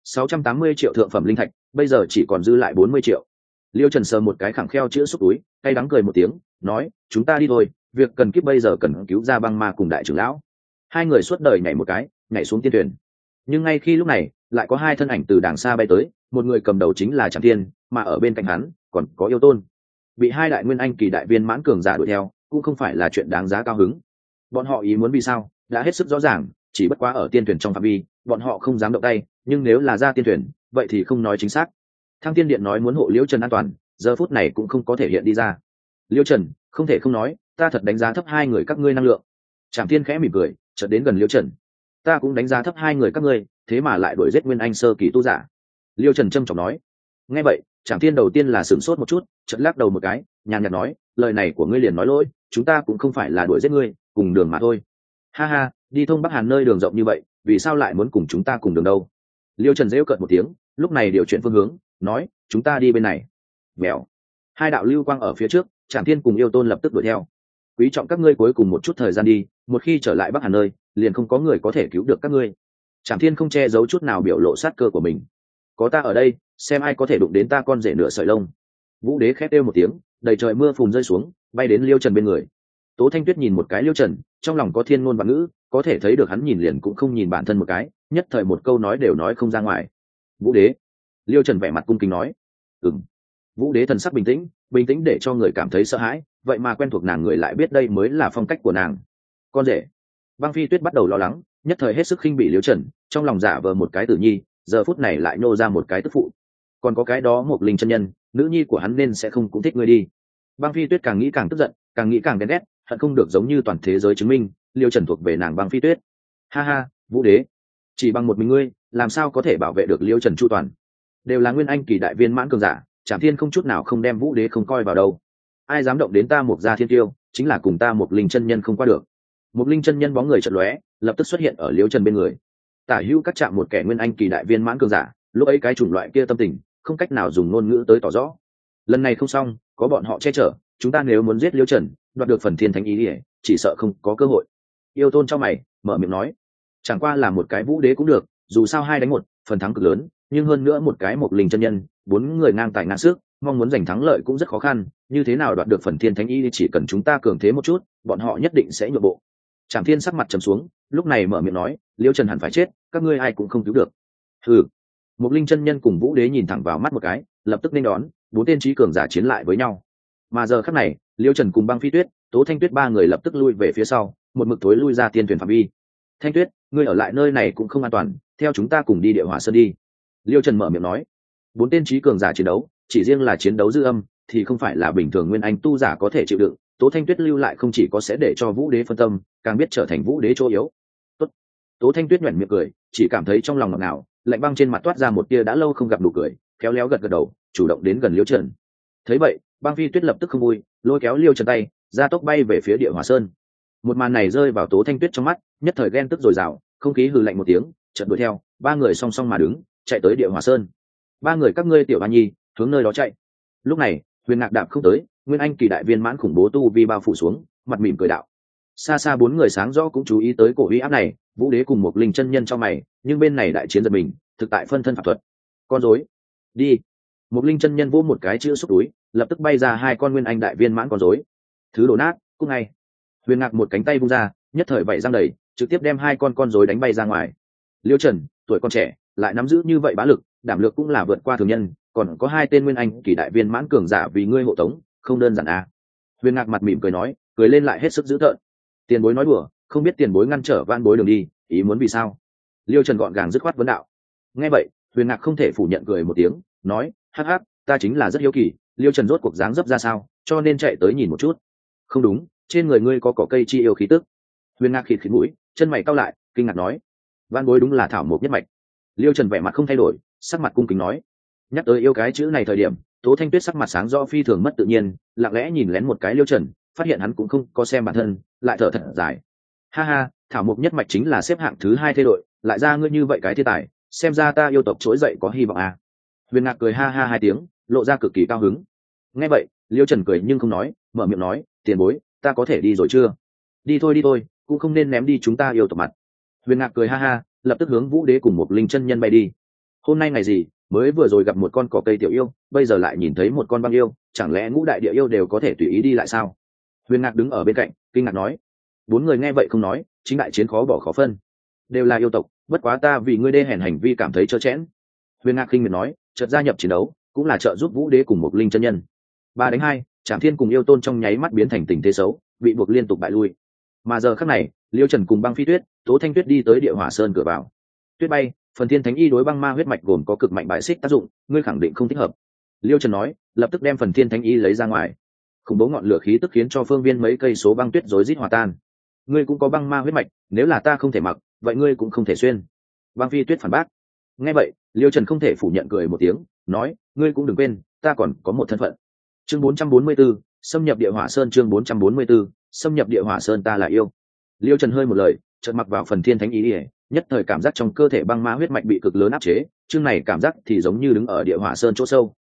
680 triệu thượng phẩm linh thạch, bây giờ chỉ còn dư lại 40 triệu. Liêu Trần sờ một cái khẳng kheo chữa xúc túi, cay đắng cười một tiếng, nói, chúng ta đi thôi, việc cần kiếp bây giờ cần cứu ra băng ma cùng đại trưởng lão. Hai người suốt đời nhảy một cái, nhảy xuống tiên thuyền. Nhưng ngay khi lúc này, lại có hai thân ảnh từ đàng xa bay tới, một người cầm đầu chính là Trảm Thiên, mà ở bên cạnh hắn còn có Yêu Tôn. Bị hai đại nguyên anh kỳ đại viên mãn cường giả đuổi theo, cũng không phải là chuyện đáng giá cao hứng. Bọn họ ý muốn vì sao, đã hết sức rõ ràng, chỉ bất quá ở tiên thuyền trong phạm vi, bọn họ không dám động tay, nhưng nếu là ra tiên thuyền, vậy thì không nói chính xác. Thăng Tiên điện nói muốn hộ Liễu Trần an toàn, giờ phút này cũng không có thể hiện đi ra. Liễu Trần, không thể không nói, ta thật đánh giá thấp hai người các ngươi năng lượng. Trảm Thiên khẽ mỉm cười, chợt đến gần Liễu Trần. Ta cũng đánh giá thấp hai người các ngươi, thế mà lại đuổi giết nguyên anh sơ kỳ tu giả. Liễu Trần trầm trọng nói. Nghe vậy, Trảm Thiên đầu tiên là sửng sốt một chút, chợt lắc đầu một cái, nhàn nhạt nói, lời này của ngươi liền nói lỗi, chúng ta cũng không phải là đuổi giết ngươi, cùng đường mà thôi. Ha ha, đi thông Bắc Hàn nơi đường rộng như vậy, vì sao lại muốn cùng chúng ta cùng đường đâu? Liêu Trần giễu cợt một tiếng, lúc này điều chuyển phương hướng, nói, chúng ta đi bên này. Vèo, hai đạo lưu quang ở phía trước, Trảm Thiên cùng Yêu Tôn lập tức đuổi theo. Quý trọng các ngươi cuối cùng một chút thời gian đi, một khi trở lại Bắc Hàn nơi, liền không có người có thể cứu được các ngươi. Trảm Thiên không che giấu chút nào biểu lộ sát cơ của mình. Có ta ở đây, xem ai có thể đụng đến ta con rể nửa sợi lông. Vũ Đế khét kêu một tiếng, đầy trời mưa phùn rơi xuống, bay đến Liêu Trần bên người. Tố Thanh Tuyết nhìn một cái Liêu Trần, trong lòng có thiên ngôn vạn ngữ, có thể thấy được hắn nhìn liền cũng không nhìn bản thân một cái, nhất thời một câu nói đều nói không ra ngoài. Vũ Đế. Liêu Trần vẻ mặt cung kính nói. Ừm. Vũ Đế thần sắc bình tĩnh, bình tĩnh để cho người cảm thấy sợ hãi, vậy mà quen thuộc nàng người lại biết đây mới là phong cách của nàng. Con rể. Băng Phi Tuyết bắt đầu lo lắng, nhất thời hết sức khinh bỉ Liêu Trần, trong lòng giả vờ một cái tử nhi, giờ phút này lại nô ra một cái tức phụ. Còn có cái đó một linh chân nhân, nữ nhi của hắn nên sẽ không cũng thích ngươi đi. Băng Phi Tuyết càng nghĩ càng tức giận, càng nghĩ càng ghen ghét, hận không được giống như toàn thế giới chứng minh Liêu Trần thuộc về nàng Băng Phi Tuyết. Ha ha, Vũ Đế, chỉ bằng một mình ngươi làm sao có thể bảo vệ được Liêu Trần chu toàn? Đều là nguyên anh kỳ đại viên mãn cường giả, Trảm Thiên không chút nào không đem Vũ Đế không coi vào đâu. Ai dám động đến ta Mục Gia Thiên Tiêu, chính là cùng ta Mục Linh chân nhân không qua được. Mục Linh chân nhân bóng người chợt lóe, lập tức xuất hiện ở Liêu Trần bên người. Tả hữu các chạm một kẻ nguyên anh kỳ đại viên mãn cường giả, lúc ấy cái chủng loại kia tâm tình, không cách nào dùng ngôn ngữ tới tỏ rõ. Lần này không xong, có bọn họ che chở, chúng ta nếu muốn giết Liêu Trần, đoạt được phần thiên thánh ý, chỉ sợ không có cơ hội. Yêu Tôn trong mày mở miệng nói, chẳng qua là một cái Vũ Đế cũng được, dù sao 2 đánh 1, phần thắng cực lớn, nhưng hơn nữa một cái Mục Linh chân nhân, 4 người ngang tài ngang sức, mong muốn giành thắng lợi cũng rất khó khăn, như thế nào đoạt được phần thiên thánh ý, chỉ cần chúng ta cường thế một chút, bọn họ nhất định sẽ nhượng bộ. Trảm Thiên sắc mặt trầm xuống, lúc này mở miệng nói, Liêu Trần hẳn phải chết, các ngươi ai cũng không cứu được. Hừ. Mục Linh chân nhân cùng Vũ Đế nhìn thẳng vào mắt một cái, lập tức nên đón 4 tên trí cường giả chiến lại với nhau. Mà giờ khắc này, Liêu Trần cùng Băng Phi Tuyết, Tố Thanh Tuyết 3 người lập tức lui về phía sau, một mực thối lui ra tiên thuyền phạm vi. Thanh Tuyết, ngươi ở lại nơi này cũng không an toàn, theo chúng ta cùng đi Địa Hỏa Sơn đi. Liêu Trần mở miệng nói. 4 tên trí cường giả chiến đấu, chỉ riêng là chiến đấu dư âm thì không phải là bình thường nguyên anh tu giả có thể chịu đựng. Tố Thanh Tuyết lưu lại không chỉ có sẽ để cho Vũ Đế phân tâm, càng biết trở thành Vũ Đế chỗ yếu. Tốt. Tố Thanh Tuyết nhếch miệng cười, chỉ cảm thấy trong lòng ngọt ngào, lạnh băng trên mặt toát ra một tia đã lâu không gặp nụ cười, khéo léo gật gật đầu, chủ động đến gần Liêu Trần. Thấy vậy, Băng Phi Tuyết lập tức không vui, lôi kéo Liêu Trần tay, ra tốc bay về phía Địa Hỏa Sơn. Một màn này rơi vào Tố Thanh Tuyết trong mắt, nhất thời ghen tức dồi dào, không khí hừ lạnh một tiếng, chợt đuổi theo, 3 người song song mà đứng, chạy tới Địa Hỏa Sơn. 3 người các ngươi tiểu Hoa Nhi, hướng nơi đó chạy. Lúc này, Huyền Ngạc đạp không tới, nguyên anh kỳ đại viên mãn khủng bố tu vi bao phủ xuống, mặt mỉm cười đạo. Xa xa 4 người sáng rõ cũng chú ý tới cổ uy áp này, Vũ Đế cùng một linh chân nhân trong mày, nhưng bên này đại chiến giật mình, thực tại phân thân pháp thuật. Con rối, đi. Một linh chân nhân vỗ một cái chữ xúc túi, lập tức bay ra 2 con nguyên anh đại viên mãn con rối. Thứ đổ nát, cũng ngay. Huyền Ngạc một cánh tay vung ra, nhất thời vẩy răng đầy, trực tiếp đem 2 con rối đánh bay ra ngoài. Liêu Trần, tuổi còn trẻ, lại nắm giữ như vậy bá lực, đảm lược cũng là vượt qua thường nhân, còn có 2 tên nguyên anh kỳ đại viên mãn cường giả vì ngươi hộ tống, không đơn giản à. Huyền Ngạc mặt mỉm cười nói, cười lên lại hết sức dữ tợn. Tiền bối nói đùa, không biết tiền bối ngăn trở van bối đường đi, ý muốn vì sao? Liêu Trần gọn gàng dứt khoát vấn đạo. Nghe vậy, Huyền Ngạc không thể phủ nhận, cười một tiếng, nói, hắc hắc, ta chính là rất hiếu kỳ, Liêu Trần rốt cuộc dáng dấp ra sao, cho nên chạy tới nhìn một chút. Không đúng, trên người ngươi có cỏ cây chi yêu khí tức. Huyền Ngạc khịt khịt mũi, chân mày cau lại, kinh ngạc nói, van bối đúng là thảo mộc nhất mạch. Liêu Trần vẻ mặt không thay đổi, sắc mặt cung kính nói. Nhắc tới yêu cái chữ này thời điểm, Tố Thanh Tuyết sắc mặt sáng rõ phi thường mất tự nhiên, lặng lẽ nhìn lén một cái Liêu Trần, phát hiện hắn cũng không có xem bản thân, lại thở thật dài. Ha ha, thảo mộc nhất mạch chính là xếp hạng thứ 2 thế đội, lại ra ngươi như vậy cái thiên tài, xem ra ta yêu tộc trỗi dậy có hy vọng à. Huyền Ngạc cười ha ha 2 tiếng, lộ ra cực kỳ cao hứng. Nghe vậy, Liêu Trần cười nhưng không nói, mở miệng nói, tiền bối, ta có thể đi rồi chưa? Đi thôi, cũng không nên ném đi chúng ta yêu tộc mặt. Huyền Ngạc cười ha ha, lập tức hướng Vũ Đế cùng một linh chân nhân bay đi. Hôm nay ngày gì, mới vừa rồi gặp một con cỏ cây tiểu yêu, bây giờ lại nhìn thấy một con băng yêu, chẳng lẽ ngũ đại địa yêu đều có thể tùy ý đi lại sao? Huyền Ngạc đứng ở bên cạnh, kinh ngạc nói. 4 người nghe vậy không nói, chính đại chiến khó bỏ khó phân. Đều là yêu tộc, bất quá ta vì ngươi đê hèn hành vi cảm thấy trơ trẽn. Huyền Ngạc khinh miệt nói, chợt gia nhập chiến đấu, cũng là trợ giúp Vũ Đế cùng một linh chân nhân. 3 đánh 2, Trảm Thiên cùng Yêu Tôn trong nháy mắt biến thành tình thế xấu, bị buộc liên tục bại lui. Mà giờ khắc này, Liêu Trần cùng Băng Phi Tuyết, Tố Thanh Tuyết đi tới Địa Hỏa Sơn cửa vào. Tuyết bay, phần thiên thánh y đối băng ma huyết mạch gồm có cực mạnh bại xích tác dụng, ngươi khẳng định không thích hợp. Liêu Trần nói, lập tức đem phần thiên thánh y lấy ra ngoài. Khủng bố ngọn lửa khí tức khiến cho phương viên mấy cây số băng tuyết rối rít hòa tan. Ngươi cũng có băng ma huyết mạch, nếu là ta không thể mặc, vậy ngươi cũng không thể xuyên. Băng Phi Tuyết phản bác. Nghe vậy, Liêu Trần không thể phủ nhận, cười một tiếng, nói, ngươi cũng đừng quên, ta còn có một thân phận. Chương 444, xâm nhập Địa Hỏa Sơn. Chương 444, xâm nhập Địa Hỏa Sơn, ta là yêu. Liêu Trần hơi một lời, chợt mặc vào phần thiên thánh ý, nhất thời cảm giác trong cơ thể băng ma huyết mạch bị cực lớn áp chế, chương này cảm giác thì giống như đứng ở Địa Hỏa Sơn chỗ sâu,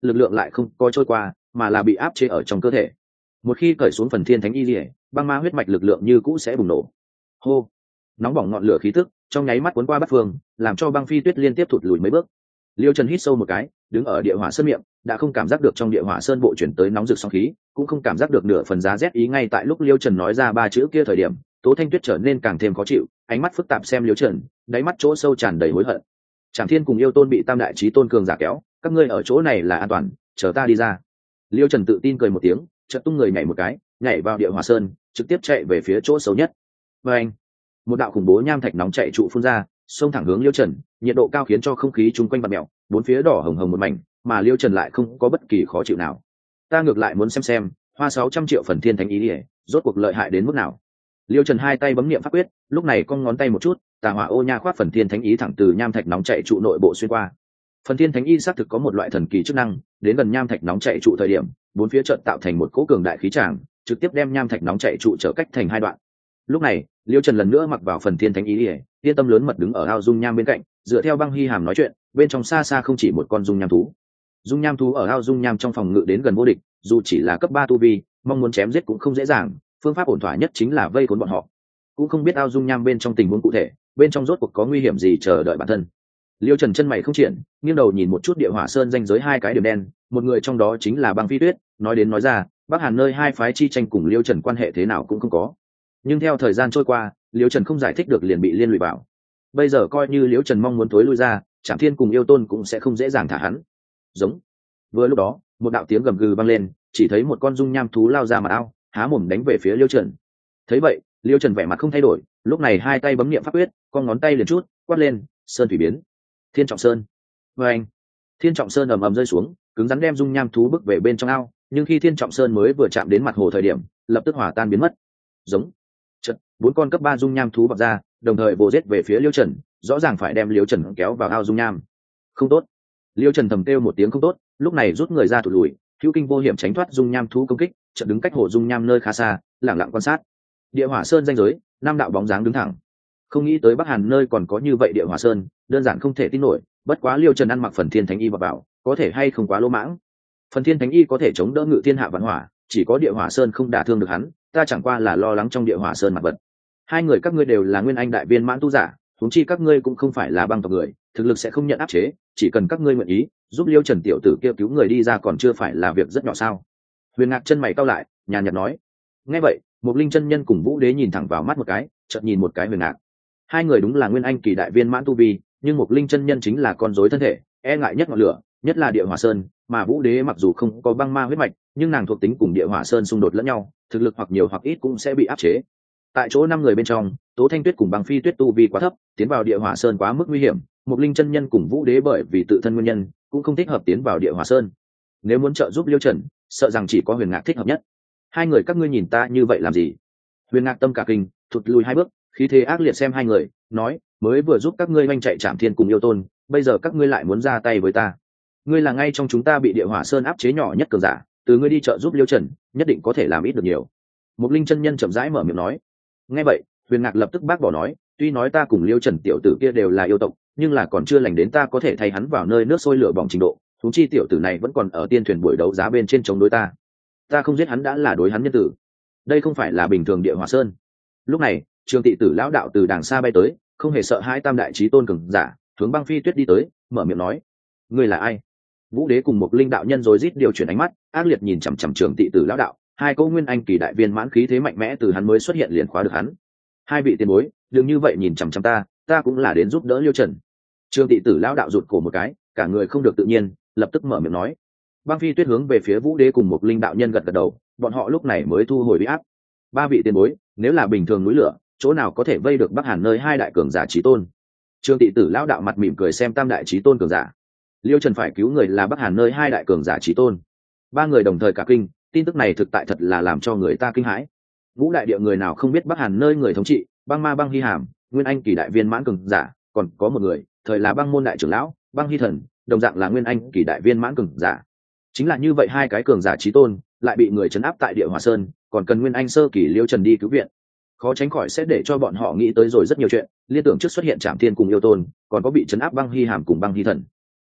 lực lượng lại không có trôi qua mà là bị áp chế ở trong cơ thể. Một khi cởi xuống phần thiên thánh y lìa, băng ma huyết mạch lực lượng như cũ sẽ bùng nổ. Hô, nóng bỏng ngọn lửa khí tức trong nháy mắt cuốn qua bát phương, làm cho băng phi tuyết liên tiếp thụt lùi mấy bước. Liêu Trần hít sâu một cái, đứng ở địa hỏa sơn miệng, đã không cảm giác được trong địa hỏa sơn bộ chuyển tới nóng rực sóng khí, cũng không cảm giác được nửa phần giá rét ý. Ngay tại lúc Liêu Trần nói ra ba chữ kia thời điểm, Tố Thanh Tuyết trở nên càng thêm khó chịu, ánh mắt phức tạp xem Liêu Trần, đáy mắt chỗ sâu tràn đầy hối hận. Trảm Thiên cùng Yêu Tôn bị Tam Đại Chí Tôn cường giả kéo, các ngươi ở chỗ này là an toàn, chờ ta đi ra. Liêu Trần tự tin cười một tiếng, chợt tung người nhảy một cái, nhảy vào địa hỏa sơn, trực tiếp chạy về phía chỗ xấu nhất. Và anh, một đạo khủng bố nham thạch nóng chạy trụ phun ra, xông thẳng hướng Liêu Trần, nhiệt độ cao khiến cho không khí chung quanh vặn mèo, bốn phía đỏ hồng hồng một mảnh, mà Liêu Trần lại không có bất kỳ khó chịu nào. Ta ngược lại muốn xem hoa 600 triệu phần thiên thánh ý ỉa rốt cuộc lợi hại đến mức nào. Liêu Trần hai tay bấm niệm pháp quyết, lúc này cong ngón tay một chút, tà hỏa ô nha khoác phần thiên thánh ý thẳng từ nham thạch nóng chạy trụ nội bộ xuyên qua. Phần thiên thánh y xác thực có một loại thần kỳ chức năng, đến gần nham thạch nóng chạy trụ thời điểm, bốn phía chợt tạo thành một cỗ cường đại khí tràng, trực tiếp đem nham thạch nóng chạy trụ trở cách thành hai đoạn. Lúc này, Liêu Trần lần nữa mặc vào phần thiên thánh ý, yên tâm lớn mật đứng ở ao dung nham bên cạnh, dựa theo băng hy hàm nói chuyện, bên trong xa xa không chỉ một con dung nham thú. Dung nham thú ở ao dung nham trong phòng ngự đến gần vô địch, dù chỉ là cấp 3 tu vi, mong muốn chém giết cũng không dễ dàng, phương pháp ổn thỏa nhất chính là vây khốn bọn họ. Cũng không biết ao dung nham bên trong tình huống cụ thể, bên trong rốt cuộc có nguy hiểm gì chờ đợi bản thân. Liêu Trần chân mày không triển, nghiêng đầu nhìn một chút địa hỏa sơn danh giới hai cái điểm đen, một người trong đó chính là Băng Phi Tuyết, nói đến nói ra, Bắc Hàn nơi hai phái chi tranh cùng Liêu Trần quan hệ thế nào cũng không có. Nhưng theo thời gian trôi qua, Liêu Trần không giải thích được liền bị liên lụy vào. Bây giờ coi như Liêu Trần mong muốn tối lui ra, Trảm Thiên cùng Yêu Tôn cũng sẽ không dễ dàng thả hắn. Giống. Vừa lúc đó, một đạo tiếng gầm gừ vang lên, chỉ thấy một con dung nham thú lao ra mặt ao, há mồm đánh về phía Liêu Trần. Thấy vậy, Liêu Trần vẻ mặt không thay đổi, lúc này hai tay bấm niệm pháp quyết, con ngón tay liền chút, quát lên, sơn thủy biến. Thiên Trọng Sơn. Và anh, Thiên Trọng Sơn ầm ầm rơi xuống, cứng rắn đem dung nham thú bước về bên trong ao, nhưng khi Thiên Trọng Sơn mới vừa chạm đến mặt hồ thời điểm, lập tức hòa tan biến mất. Giống. Chợt, bốn con cấp 3 dung nham thú bật ra, đồng thời vồ giết về phía Liêu Trần, rõ ràng phải đem Liêu Trần kéo vào ao dung nham. Không tốt. Liêu Trần thầm kêu một tiếng không tốt, lúc này rút người ra thụt lùi, hữu kinh vô hiểm tránh thoát dung nham thú công kích, chợt đứng cách hồ dung nham nơi khá xa, lặng lặng quan sát. Địa hỏa sơn danh giới, năm đạo bóng dáng đứng thẳng. Không nghĩ tới Bắc Hàn nơi còn có như vậy địa hỏa sơn, đơn giản không thể tin nổi. Bất quá Liêu Trần ăn mặc phần thiên thánh y vào, có thể hay không quá lỗ mãng. Phần thiên thánh y có thể chống đỡ ngự thiên hạ vạn hỏa, chỉ có địa hỏa sơn không đả thương được hắn, ta chẳng qua là lo lắng trong địa hỏa sơn mặt vật. Hai người các ngươi đều là nguyên anh đại viên mãn tu giả, huống chi các ngươi cũng không phải là băng tộc người, thực lực sẽ không nhận áp chế, chỉ cần các ngươi nguyện ý giúp Liêu Trần tiểu tử kia cứu người đi ra còn chưa phải là việc rất nhỏ sao? Huyền Ngạc chân mày cau lại, nhàn nhạt nói. Nghe vậy, Mục Linh chân nhân cùng Vũ Đế nhìn thẳng vào mắt một cái, chợt nhìn một cái Huyền Ngạc. Hai người đúng là nguyên anh kỳ đại viên mãn tu vi, nhưng Mục Linh chân nhân chính là con rối thân thể, e ngại nhất ngọn lửa, nhất là địa hỏa sơn, mà Vũ Đế mặc dù không có băng ma huyết mạch, nhưng nàng thuộc tính cùng địa hỏa sơn xung đột lẫn nhau, thực lực hoặc nhiều hoặc ít cũng sẽ bị áp chế. Tại chỗ 5 người bên trong, Tố Thanh Tuyết cùng Băng Phi Tuyết tu vi quá thấp, tiến vào địa hỏa sơn quá mức nguy hiểm, Mục Linh chân nhân cùng Vũ Đế bởi vì tự thân nguyên nhân, cũng không thích hợp tiến vào địa hỏa sơn. Nếu muốn trợ giúp Liêu Trần, sợ rằng chỉ có Huyền Ngạc thích hợp nhất. Hai người các ngươi nhìn ta như vậy làm gì? Huyền Ngạc tâm cả kinh, thụt lùi 2 bước, khí thế ác liệt xem hai người, nói, mới vừa giúp các ngươi oanh chạy Trảm Thiên cùng Yêu Tôn, bây giờ các ngươi lại muốn ra tay với ta. Ngươi là ngay trong chúng ta bị địa hỏa sơn áp chế nhỏ nhất cường giả, từ ngươi đi trợ giúp Liêu Trần, nhất định có thể làm ít được nhiều. Mục Linh chân nhân chậm rãi mở miệng nói. Nghe vậy, Huyền Ngạc lập tức bác bỏ nói, tuy nói ta cùng Liêu Trần tiểu tử kia đều là yêu tộc, nhưng là còn chưa lành đến ta có thể thay hắn vào nơi nước sôi lửa bỏng trình độ, huống chi tiểu tử này vẫn còn ở tiên thuyền buổi đấu giá bên trên chống đối ta. Ta không giết hắn đã là đối hắn nhân tử. Đây không phải là bình thường địa hỏa sơn. Lúc này, Trường Tị Tử lão đạo từ đàng xa bay tới, không hề sợ hai Tam Đại Chí Tôn cường giả, hướng Băng Phi Tuyết đi tới, mở miệng nói, ngươi là ai? Vũ Đế cùng một linh đạo nhân rồi rít điều chuyển ánh mắt, ác liệt nhìn chằm chằm Trường Tị Tử lão đạo, hai câu nguyên anh kỳ đại viên mãn khí thế mạnh mẽ từ hắn mới xuất hiện liền khóa được hắn. Hai vị tiền bối, đừng như vậy nhìn chằm chằm ta cũng là đến giúp đỡ Liêu Trần. Trường Tị Tử lão đạo rụt cổ một cái, cả người không được tự nhiên, lập tức mở miệng nói. Băng Phi Tuyết hướng về phía Vũ Đế cùng một linh đạo nhân gật gật đầu, bọn họ lúc này mới thu hồi uy áp. Ba vị tiền bối, nếu là bình thường núi lửa, chỗ nào có thể vây được Bắc Hàn nơi hai đại cường giả chí tôn? Trường Tị Tử lão đạo mặt mỉm cười xem Tam Đại Chí Tôn cường giả. Liêu Trần phải cứu người là Bắc Hàn nơi hai đại cường giả chí tôn. Ba người đồng thời cả kinh, tin tức này thực tại thật là làm cho người ta kinh hãi. Vũ đại địa người nào không biết Bắc Hàn nơi người thống trị, Băng Ma Băng Hy Hàm, nguyên anh kỳ đại viên mãn cường giả, còn có một người, thời là Băng môn đại trưởng lão, Băng Hy Thần, đồng dạng là nguyên anh kỳ đại viên mãn cường giả. Chính là như vậy hai cái cường giả chí tôn, lại bị người trấn áp tại Địa Hỏa Sơn, còn cần nguyên anh sơ kỳ Liêu Trần đi cứu viện. Khó tránh khỏi sẽ để cho bọn họ nghĩ tới rồi rất nhiều chuyện, liên tưởng trước xuất hiện Trảm Thiên cùng Yêu Tôn, còn có bị trấn áp Băng Hy Hàm cùng Băng Hy Thần.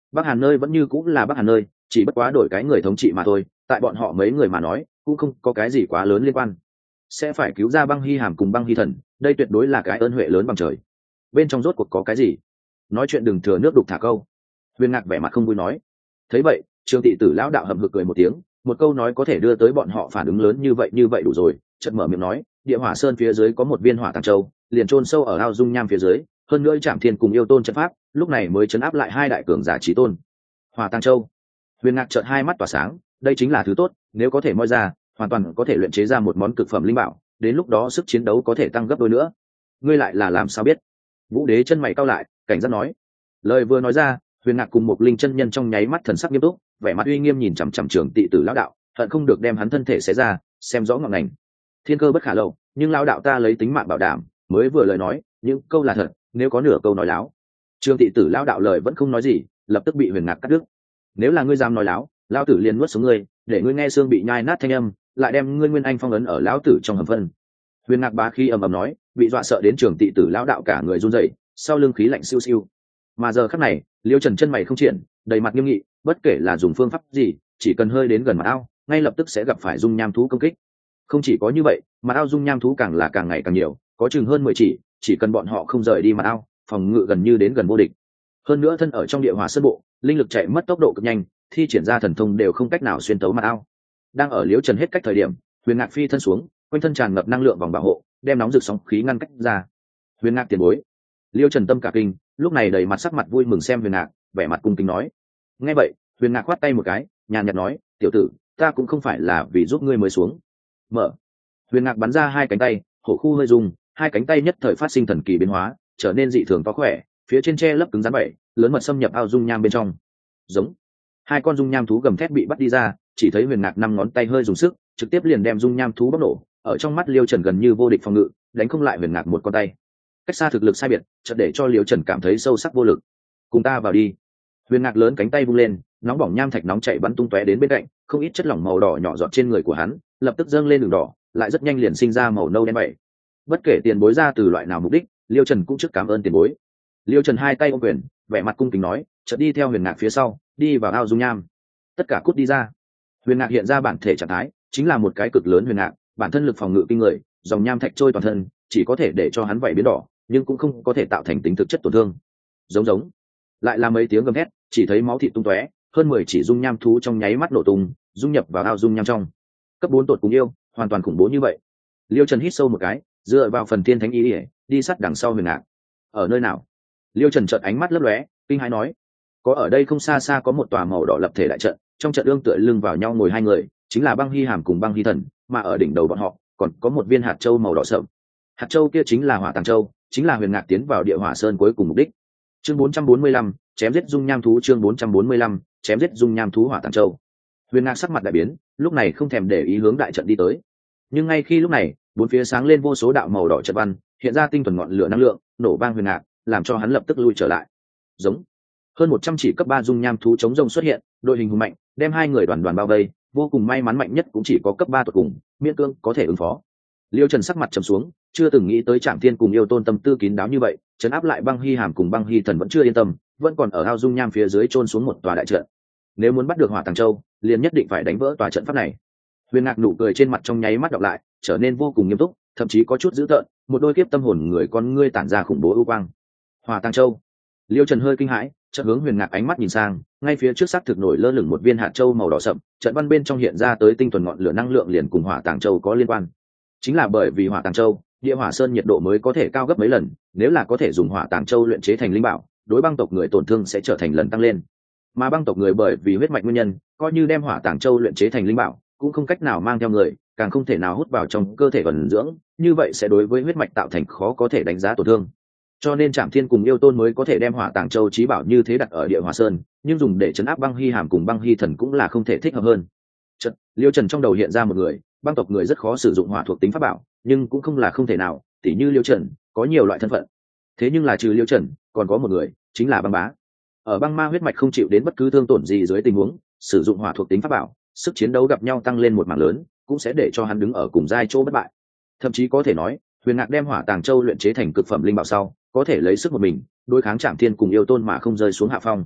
Bắc Hàn nơi vẫn như cũng là Bắc Hàn nơi, chỉ bất quá đổi cái người thống trị mà thôi, tại bọn họ mấy người mà nói cũng không có cái gì quá lớn liên quan. Sẽ phải cứu ra Băng Hy Hàm cùng Băng Hy Thần, đây tuyệt đối là cái ơn huệ lớn bằng trời. Bên trong rốt cuộc có cái gì? Nói chuyện đừng thừa nước đục thả câu. Huyền Ngạc vẻ mặt không vui nói. Thấy vậy, Trương Tị Tử lão đạo hậm hực cười một tiếng, một câu nói có thể đưa tới bọn họ phản ứng lớn như vậy đủ rồi, chợt mở miệng nói, Địa Hỏa Sơn phía dưới có một viên hỏa tàng châu, liền chôn sâu ở ao dung nham phía dưới, hơn nữa Trảm Thiên cùng yêu tôn trận pháp, lúc này mới chấn áp lại hai đại cường giả chí tôn. Hỏa tàng châu. Huyền Ngạc chợt hai mắt tỏa sáng, đây chính là thứ tốt, nếu có thể moi ra, hoàn toàn có thể luyện chế ra một món cực phẩm linh bảo, đến lúc đó sức chiến đấu có thể tăng gấp đôi nữa. Ngươi lại là làm sao biết? Vũ Đế chân mày cau lại, cảnh giác nói. Lời vừa nói ra, Huyền Ngạc cùng một linh chân nhân trong nháy mắt thần sắc nghiêm túc, vẻ mặt uy nghiêm nhìn chằm chằm Trường Tị Tử lão đạo, hận không được đem hắn thân thể xé ra, xem rõ ngọn ngành. Thiên cơ bất khả lộ, nhưng lão đạo ta lấy tính mạng bảo đảm, mới vừa lời nói, những câu là thật, nếu có nửa câu nói láo. Trường Tị Tử lão đạo lời vẫn không nói gì, lập tức bị Huyền Ngạc cắt đứt. Nếu là ngươi dám nói láo, lão tử liền nuốt sống ngươi, để ngươi nghe xương bị nhai nát thanh âm, lại đem ngươi nguyên anh phong ấn ở lão tử trong hầm phân. Huyền Ngạc bá khí ầm ầm nói, bị dọa sợ đến Trường Tị Tử lão đạo cả người run rẩy, sau lưng khí lạnh siêu siêu. Mà giờ khắc này, Liêu Trần chân mày không triển, đầy mặt nghiêm nghị, bất kể là dùng phương pháp gì, chỉ cần hơi đến gần mặt ao, ngay lập tức sẽ gặp phải dung nham thú công kích. Không chỉ có như vậy, mặt ao dung nham thú càng ngày càng nhiều, có chừng hơn 10 chỉ cần bọn họ không rời đi mặt ao, phòng ngự gần như đến gần vô địch. Hơn nữa thân ở trong địa hỏa sơn bộ, linh lực chạy mất tốc độ cực nhanh, thi triển ra thần thông đều không cách nào xuyên tấu mặt ao. Đang ở Liêu Trần hết cách thời điểm, Huyền Ngạc phi thân xuống, quanh thân tràn ngập năng lượng vòng bảo hộ, đem nóng rực sóng khí ngăn cách ra. Huyền Ngạc tiền bối. Liêu Trần tâm cả kinh, lúc này đầy mặt sắc mặt vui mừng xem Huyền Ngạc, vẻ mặt cung kính nói. Nghe vậy, Huyền Ngạc khoát tay một cái, nhàn nhạt nói, tiểu tử, ta cũng không phải là vì giúp ngươi mới xuống. Mở. Huyền Ngạc bắn ra hai cánh tay, hổ khu hơi rung, hai cánh tay nhất thời phát sinh thần kỳ biến hóa, trở nên dị thường to khỏe, phía trên tre lấp cứng rắn bậy, lớn mật xâm nhập ao dung nham bên trong. Giống. Hai con dung nham thú gầm thét bị bắt đi ra, chỉ thấy Huyền Ngạc năm ngón tay hơi dùng sức, trực tiếp liền đem dung nham thú bóc nổ, ở trong mắt Liêu Trần gần như vô địch phòng ngự, đánh không lại Huyền Ngạc một con tay. Cách xa thực lực sai biệt, chợt để cho Liêu Trần cảm thấy sâu sắc vô lực. Cùng ta vào đi. Huyền Ngạc lớn cánh tay vung lên, nóng bỏng nham thạch nóng chảy bắn tung tóe đến bên cạnh, không ít chất lỏng màu đỏ nhỏ giọt trên người của hắn, lập tức dâng lên đường đỏ, lại rất nhanh liền sinh ra màu nâu đen bảy. Bất kể tiền bối ra từ loại nào mục đích, Liêu Trần cũng trước cảm ơn tiền bối. Liêu Trần hai tay ôm quyền, vẻ mặt cung kính nói, chợt đi theo Huyền Ngạc phía sau, đi vào ao dung nham. Tất cả cút đi ra. Huyền Ngạc hiện ra bản thể trạng thái, chính là một cái cực lớn huyền ngạc, bản thân lực phòng ngự kinh người, dòng nham thạch trôi toàn thân, chỉ có thể để cho hắn vảy biến đỏ, nhưng cũng không có thể tạo thành tính thực chất tổn thương. Giống. Lại là mấy tiếng gầm thét, chỉ thấy máu thịt tung tóe, hơn 10 chỉ dung nham thú trong nháy mắt nổ tung, dung nhập vào ao dung nham trong. Cấp 4 tột cùng yêu, hoàn toàn khủng bố như vậy. Liêu Trần hít sâu một cái, dựa vào phần thiên thánh ý đi sát đằng sau huyền ngạc. Ở nơi nào? Liêu Trần chợt ánh mắt lấp lóe, kinh hãi nói, có ở đây không xa xa có một tòa màu đỏ lập thể đại trận, trong trận ương tựa lưng vào nhau ngồi hai người, chính là Băng Hy Hàm cùng Băng Hy Thần, mà ở đỉnh đầu bọn họ còn có một viên hạt châu màu đỏ sậm. Hạt châu kia chính là Hỏa Tàng Châu, chính là Huyền Ngạc tiến vào Địa Hỏa Sơn cuối cùng mục đích. Chương 445, chém giết dung nham thú. Chương 445, chém giết dung nham thú Hỏa Tàng Châu. Huyền Ngạc sắc mặt đại biến, lúc này không thèm để ý hướng đại trận đi tới. Nhưng ngay khi lúc này, bốn phía sáng lên vô số đạo màu đỏ trận văn, hiện ra tinh thuần ngọn lửa năng lượng, nổ vang Huyền Ngạc, làm cho hắn lập tức lui trở lại. Giống. Hơn 100 chỉ cấp 3 dung nham thú chống rông xuất hiện, đội hình hùng mạnh, đem hai người đoàn bao vây, vô cùng may mắn mạnh nhất cũng chỉ có cấp 3 tột cùng, miễn cưỡng có thể ứng phó. Liêu Trần sắc mặt trầm xuống, chưa từng nghĩ tới Trảm Thiên cùng yêu tôn tâm tư kín đáo như vậy, trấn áp lại Băng Hy Hàm cùng Băng Hy Thần vẫn chưa yên tâm, vẫn còn ở ao dung nham phía dưới chôn xuống một tòa đại trận. Nếu muốn bắt được Hỏa Tàng Châu, liền nhất định phải đánh vỡ tòa trận pháp này. Huyền Ngạc nụ cười trên mặt trong nháy mắt đọc lại, trở nên vô cùng nghiêm túc, thậm chí có chút dữ tợn, một đôi kiếp tâm hồn người con ngươi tản ra khủng bố ưu quang. Hỏa Tàng Châu. Liêu Trần hơi kinh hãi, chợt hướng Huyền Ngạc ánh mắt nhìn sang, ngay phía trước xác thực nổi lơ lửng một viên hạt châu màu đỏ sậm, trận văn bên trong hiện ra tới tinh thuần ngọn lửa năng lượng liền cùng Hỏa Tàng Châu có liên quan. Chính là bởi vì Hỏa Tàng Châu, Địa Hỏa Sơn nhiệt độ mới có thể cao gấp mấy lần, nếu là có thể dùng Hỏa Tàng Châu luyện chế thành linh bảo, đối băng tộc người tổn thương sẽ trở thành lần tăng lên. Mà băng tộc người bởi vì huyết mạch nguyên nhân, coi như đem Hỏa Tàng Châu luyện chế thành linh bảo, cũng không cách nào mang theo người, càng không thể nào hút vào trong cơ thể vận dưỡng, như vậy sẽ đối với huyết mạch tạo thành khó có thể đánh giá tổn thương. Cho nên Trảm Thiên cùng yêu tôn mới có thể đem Hỏa Tàng Châu chí bảo như thế đặt ở Địa Hỏa Sơn, nhưng dùng để trấn áp Băng Hy Hàm cùng Băng Hy Thần cũng là không thể thích hợp hơn. Liêu Trần trong đầu hiện ra một người, băng tộc người rất khó sử dụng hỏa thuộc tính pháp bảo, nhưng cũng không là không thể nào, tỉ như Liêu Trần có nhiều loại thân phận. Thế nhưng là trừ Liêu Trần, còn có một người, chính là Băng Bá. Ở băng ma huyết mạch không chịu đến bất cứ thương tổn gì dưới tình huống, sử dụng hỏa thuộc tính pháp bảo, sức chiến đấu gặp nhau tăng lên một mảng lớn, cũng sẽ để cho hắn đứng ở cùng giai chỗ bất bại. Thậm chí có thể nói, Huyền Ngạc đem Hỏa Tàng Châu luyện chế thành cực phẩm linh bảo sau, có thể lấy sức một mình đối kháng Trảm Thiên cùng yêu tôn mà không rơi xuống hạ phong.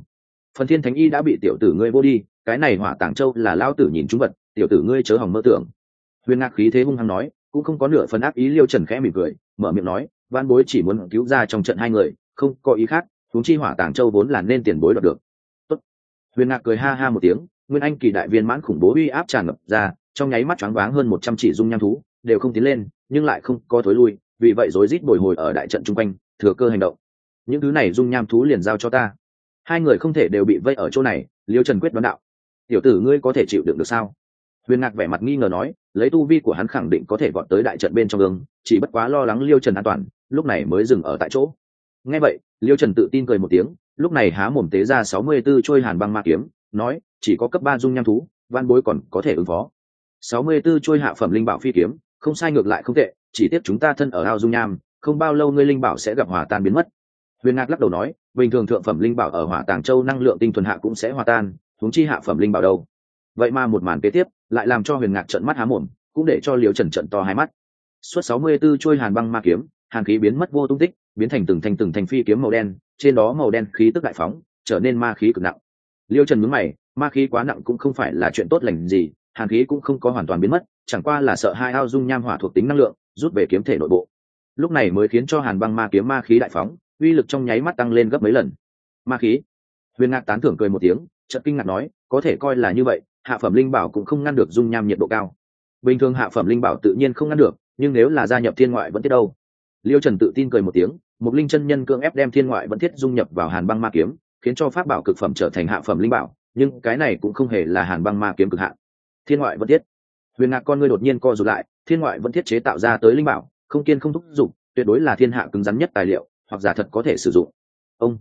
Phần thiên thánh y đã bị tiểu tử ngươi vô đi, cái này hỏa tàng châu là lao tử nhìn chúng vật, tiểu tử ngươi chớ hỏng mơ tưởng. Huyền Ngạc khí thế hung hăng nói, cũng không có nửa phần ác ý. Liêu Trần khẽ mỉm cười, mở miệng nói, Vãn Bối chỉ muốn cứu ra trong trận hai người, không có ý khác, huống chi hỏa tàng châu vốn là nên tiền bối đoạt được. Tốt. Huyền Ngạc cười ha ha một tiếng, nguyên anh kỳ đại viên mãn khủng bố uy áp tràn ngập ra, trong nháy mắt choáng váng hơn 100 chỉ dung nham thú, đều không tiến lên, nhưng lại không có thối lui, vì vậy rối rít bồi hồi ở đại trận trung quanh, thừa cơ hành động. Những thứ này dung nham thú liền giao cho ta. Hai người không thể đều bị vây ở chỗ này, Liêu Trần quyết đoán đạo. Tiểu tử ngươi có thể chịu đựng được sao? Huyền Ngạc vẻ mặt nghi ngờ nói, lấy tu vi của hắn khẳng định có thể vọt tới đại trận bên trong gương, chỉ bất quá lo lắng Liêu Trần an toàn, lúc này mới dừng ở tại chỗ. Nghe vậy, Liêu Trần tự tin cười một tiếng, lúc này há mồm tế ra 64 trôi hàn băng ma kiếm, nói, chỉ có cấp 3 dung nham thú, Vãn Bối còn có thể ứng phó. 64 trôi hạ phẩm linh bảo phi kiếm, không sai ngược lại không tệ, chỉ tiếc chúng ta thân ở ao dung nham, không bao lâu ngươi linh bảo sẽ gặp hòa tan biến mất. Huyền Ngạc lắc đầu nói, bình thường thượng phẩm linh bảo ở Hỏa Tàng Châu năng lượng tinh thuần hạ cũng sẽ hòa tan, huống chi hạ phẩm linh bảo đâu. Vậy mà một màn kế tiếp lại làm cho Huyền Ngạc trợn mắt há mồm, cũng để cho Liêu Trần trợn to hai mắt. Suốt 64 trôi hàn băng ma kiếm, hàn khí biến mất vô tung tích, biến thành từng thành phi kiếm màu đen, trên đó màu đen khí tức đại phóng, trở nên ma khí cực nặng. Liêu Trần nhướng mày, ma khí quá nặng cũng không phải là chuyện tốt lành gì, hàn khí cũng không có hoàn toàn biến mất, chẳng qua là sợ hai ao dung nham hỏa thuộc tính năng lượng rút về kiếm thể nội bộ. Lúc này mới khiến cho hàn băng ma kiếm ma khí đại phóng, uy lực trong nháy mắt tăng lên gấp mấy lần. Ma khí. Huyền Ngạc tán thưởng cười một tiếng, chợt kinh ngạc nói, có thể coi là như vậy, hạ phẩm linh bảo cũng không ngăn được dung nham nhiệt độ cao. Bình thường hạ phẩm linh bảo tự nhiên không ngăn được, nhưng nếu là gia nhập thiên ngoại vẫn tiết đâu. Liêu Trần tự tin cười một tiếng, một linh chân nhân cưỡng ép đem thiên ngoại vẫn thiết dung nhập vào hàn băng ma kiếm, khiến cho pháp bảo cực phẩm trở thành hạ phẩm linh bảo, nhưng cái này cũng không hề là hàn băng ma kiếm cực hạn. Thiên ngoại vẫn thiết. Huyền Ngạc con ngươi đột nhiên co rụt lại, thiên ngoại vẫn thiết chế tạo ra tới linh bảo, không kiên không thúc dụng, tuyệt đối là thiên hạ cứng rắn nhất tài liệu, hoặc giả thật có thể sử dụng. Ông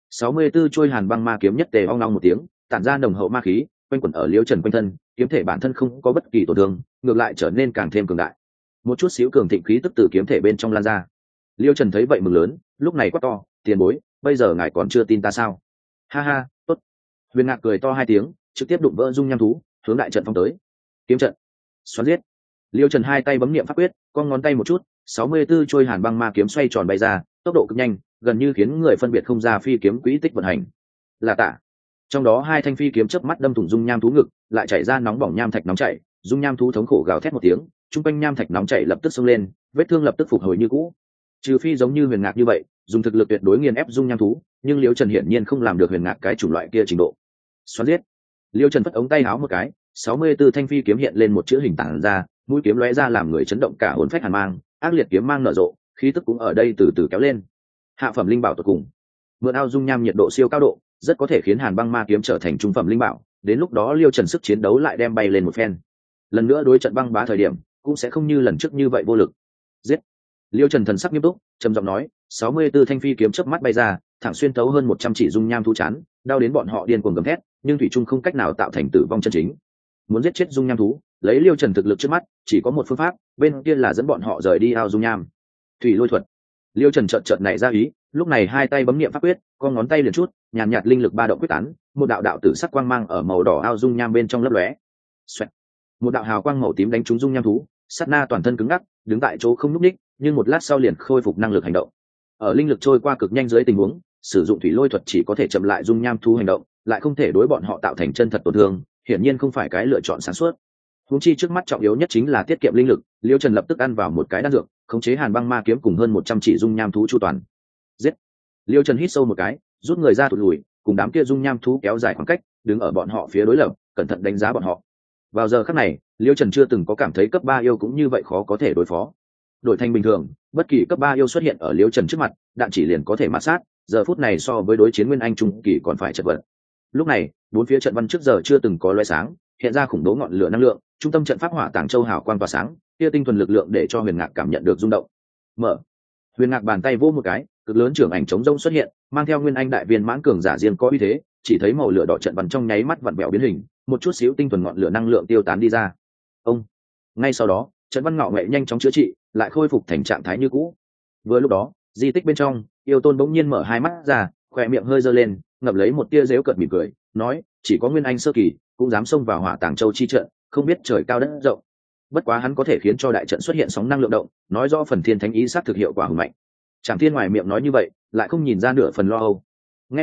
64 trôi hàn băng ma kiếm nhất tề ong ong một tiếng, tản ra nồng hậu ma khí, quanh quẩn ở Liêu Trần quanh thân, kiếm thể bản thân không có bất kỳ tổn thương, ngược lại trở nên càng thêm cường đại. Một chút xíu cường thịnh khí tức từ kiếm thể bên trong lan ra. Liêu Trần thấy vậy mừng lớn, lúc này quát to, tiền bối, bây giờ ngài còn chưa tin ta sao? Ha ha, tốt. Huyền Ngạc cười to hai tiếng, trực tiếp đụng vỡ dung nham thú, hướng đại trận phong tới. Kiếm trận, xoắn giết. Liêu Trần hai tay bấm niệm pháp quyết, con ngón tay một chút, 64 trôi hàn băng ma kiếm xoay tròn bay ra, tốc độ cực nhanh, gần như khiến người phân biệt không ra phi kiếm quỹ tích vận hành. Là tạ. Trong đó hai thanh phi kiếm chớp mắt đâm thủng dung nham thú ngực, lại chảy ra nóng bỏng nham thạch nóng chảy, dung nham thú thống khổ gào thét một tiếng, trung quanh nham thạch nóng chảy lập tức xông lên, vết thương lập tức phục hồi như cũ. Trừ phi giống như Huyền Ngạc như vậy, dùng thực lực tuyệt đối nghiền ép dung nham thú, nhưng Liêu Trần hiển nhiên không làm được Huyền Ngạc cái chủng loại kia trình độ. Xoắn giết. Liêu Trần phất ống tay háo một cái, 64 thanh phi kiếm hiện lên một chữ hình tản ra, mũi kiếm lóe ra làm người chấn động cả hồn phách hàn mang, ác liệt kiếm mang nở rộ, khí tức cũng ở đây từ từ kéo lên. Hạ phẩm linh bảo tuyệt cùng, mượn ao dung nham nhiệt độ siêu cao độ, rất có thể khiến hàn băng ma kiếm trở thành trung phẩm linh bảo, đến lúc đó Liêu Trần sức chiến đấu lại đem bay lên một phen. Lần nữa đối trận băng bá thời điểm, cũng sẽ không như lần trước như vậy vô lực. Giết. Liêu Trần thần sắc nghiêm túc, trầm giọng nói, 64 thanh phi kiếm chớp mắt bay ra, thẳng xuyên thấu hơn 100 chỉ dung nham thú chán, đau đến bọn họ điên cuồng gầm thét, nhưng thủy chung không cách nào tạo thành tử vong chân chính. Muốn giết chết dung nham thú, lấy Liêu Trần thực lực trước mắt, chỉ có một phương pháp, bên kia là dẫn bọn họ rời đi ao dung nham. Thủy lôi thuật. Liêu Trần chợt nảy ra ý, lúc này hai tay bấm niệm pháp quyết, con ngón tay liền chút, nhàn nhạt linh lực ba động quyết tán, một đạo đạo tử sắc quang mang ở màu đỏ ao dung nham bên trong lấp lóe. Xoẹt. Một đạo hào quang màu tím đánh trúng dung nham thú, sát na toàn thân cứng ngắc, đứng tại chỗ không nhúc nhích, nhưng một lát sau liền khôi phục năng lực hành động. Ở linh lực trôi qua cực nhanh dưới tình huống, sử dụng thủy lôi thuật chỉ có thể chậm lại dung nham thú hành động, lại không thể đối bọn họ tạo thành chân thật tổn thương, hiển nhiên không phải cái lựa chọn sáng suốt. Huống chi trước mắt trọng yếu nhất chính là tiết kiệm linh lực, Liêu Trần lập tức ăn vào một cái đan dược, khống chế hàn băng ma kiếm cùng hơn 100 chỉ dung nham thú chu toàn. Giết. Liêu Trần hít sâu một cái, rút người ra thụt lùi, cùng đám kia dung nham thú kéo dài khoảng cách, đứng ở bọn họ phía đối lập, cẩn thận đánh giá bọn họ. Vào giờ khắc này, Liêu Trần chưa từng có cảm thấy cấp 3 yêu cũng như vậy khó có thể đối phó. Đổi thành bình thường, bất kỳ cấp 3 yêu xuất hiện ở Liêu Trần trước mặt, đạn chỉ liền có thể mạt sát, giờ phút này so với đối chiến nguyên anh trung kỳ còn phải chật vật. Lúc này, bốn phía trận văn trước giờ chưa từng có lóe sáng, hiện ra khủng bố ngọn lửa năng lượng, trung tâm trận pháp Hỏa Tàng Châu hào quang tỏa sáng, kia tinh thuần lực lượng để cho Huyền Ngạc cảm nhận được rung động. Mở. Huyền Ngạc bàn tay vỗ một cái, cực lớn trưởng ảnh chống rông xuất hiện, mang theo nguyên anh đại viên mãn cường giả riêng có uy thế, chỉ thấy màu lửa đỏ trận văn trong nháy mắt vặn vẹo biến hình, một chút xíu tinh thuần ngọn lửa năng lượng tiêu tán đi ra. Ông. Ngay sau đó, trận văn ngạo nghệ nhanh chóng chữa trị, lại khôi phục thành trạng thái như cũ. Vừa lúc đó, di tích bên trong, Yêu Tôn bỗng nhiên mở hai mắt ra, khóe miệng hơi giơ lên, ngậm lấy một tia giễu cợt mỉm cười, nói, chỉ có nguyên anh sơ kỳ cũng dám xông vào Hỏa Tàng Châu chi trận, không biết trời cao đất rộng. Bất quá hắn có thể khiến cho đại trận xuất hiện sóng năng lượng động, nói rõ phần thiên thánh ý sát thực hiệu quả hùng mạnh. Trảm Thiên ngoài miệng nói như vậy, lại không nhìn ra nửa phần lo âu. Nghe vậy,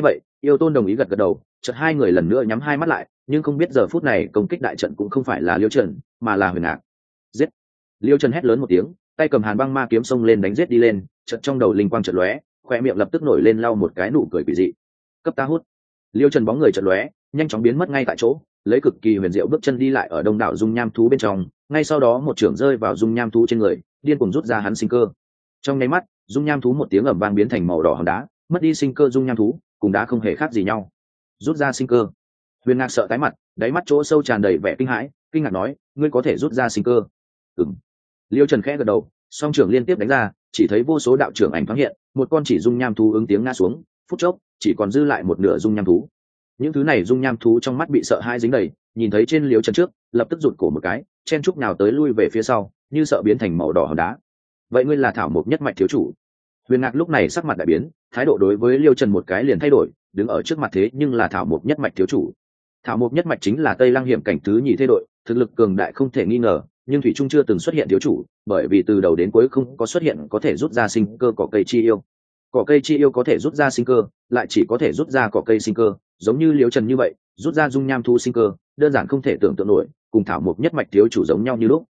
Yêu tôn đồng ý gật gật đầu, chợt hai người lần nữa nhắm hai mắt lại, nhưng không biết giờ phút này công kích đại trận cũng không phải là Liêu Trần mà là Huyền Ngạc. Giết! Liêu Trần hét lớn một tiếng, tay cầm Hàn Băng Ma kiếm xông lên đánh giết đi lên, chợt trong đầu linh quang chợt lóe, khoe miệng lập tức nổi lên lau một cái nụ cười quỷ dị. Cấp ta hút! Liêu Trần bóng người chợt lóe, nhanh chóng biến mất ngay tại chỗ, lấy cực kỳ huyền diệu bước chân đi lại ở đông đảo dung nham thú bên trong, ngay sau đó một chưởng rơi vào dung nham thú trên người, điên cuồng rút ra hắn sinh cơ. Trong nháy mắt, dung nham thú một tiếng ầm vang biến thành màu đỏ hòn đá, mất đi sinh cơ dung nham thú, cùng đá không hề khác gì nhau. Rút ra sinh cơ. Huyền Ngạc sợ tái mặt, đáy mắt chỗ sâu tràn đầy vẻ kinh hãi, kinh ngạc nói, ngươi có thể rút ra sinh cơ? Ừm. Liêu Trần khẽ gật đầu, song trưởng liên tiếp đánh ra, chỉ thấy vô số đạo trưởng ảnh thoáng hiện, một con chỉ dung nham thú ứng tiếng ngã xuống, phút chốc, chỉ còn dư lại một nửa dung nham thú. Những thứ này dung nham thú trong mắt bị sợ hãi dính đầy, nhìn thấy trên Liêu Trần trước, lập tức rụt cổ một cái, chen chúc nào tới lui về phía sau, như sợ biến thành màu đỏ hòn đá. Vậy ngươi là Thảo Mộc Nhất Mạch thiếu chủ? Huyền Ngạc lúc này sắc mặt đại biến, thái độ đối với Liêu Trần một cái liền thay đổi, đứng ở trước mặt thế nhưng là Thảo Mộc Nhất Mạch thiếu chủ. Thảo Mộc Nhất Mạch chính là Tây Lăng hiểm cảnh thứ nhì thế đội, thực lực cường đại không thể nghi ngờ, nhưng thủy trung chưa từng xuất hiện thiếu chủ, bởi vì từ đầu đến cuối không có xuất hiện có thể rút ra sinh cơ cỏ cây chi yêu. Cỏ cây chi yêu có thể rút ra sinh cơ, lại chỉ có thể rút ra cỏ cây sinh cơ, giống như Liêu Trần như vậy, rút ra dung nham thu sinh cơ, đơn giản không thể tưởng tượng nổi, cùng Thảo Mộc Nhất Mạch thiếu chủ giống nhau như lúc.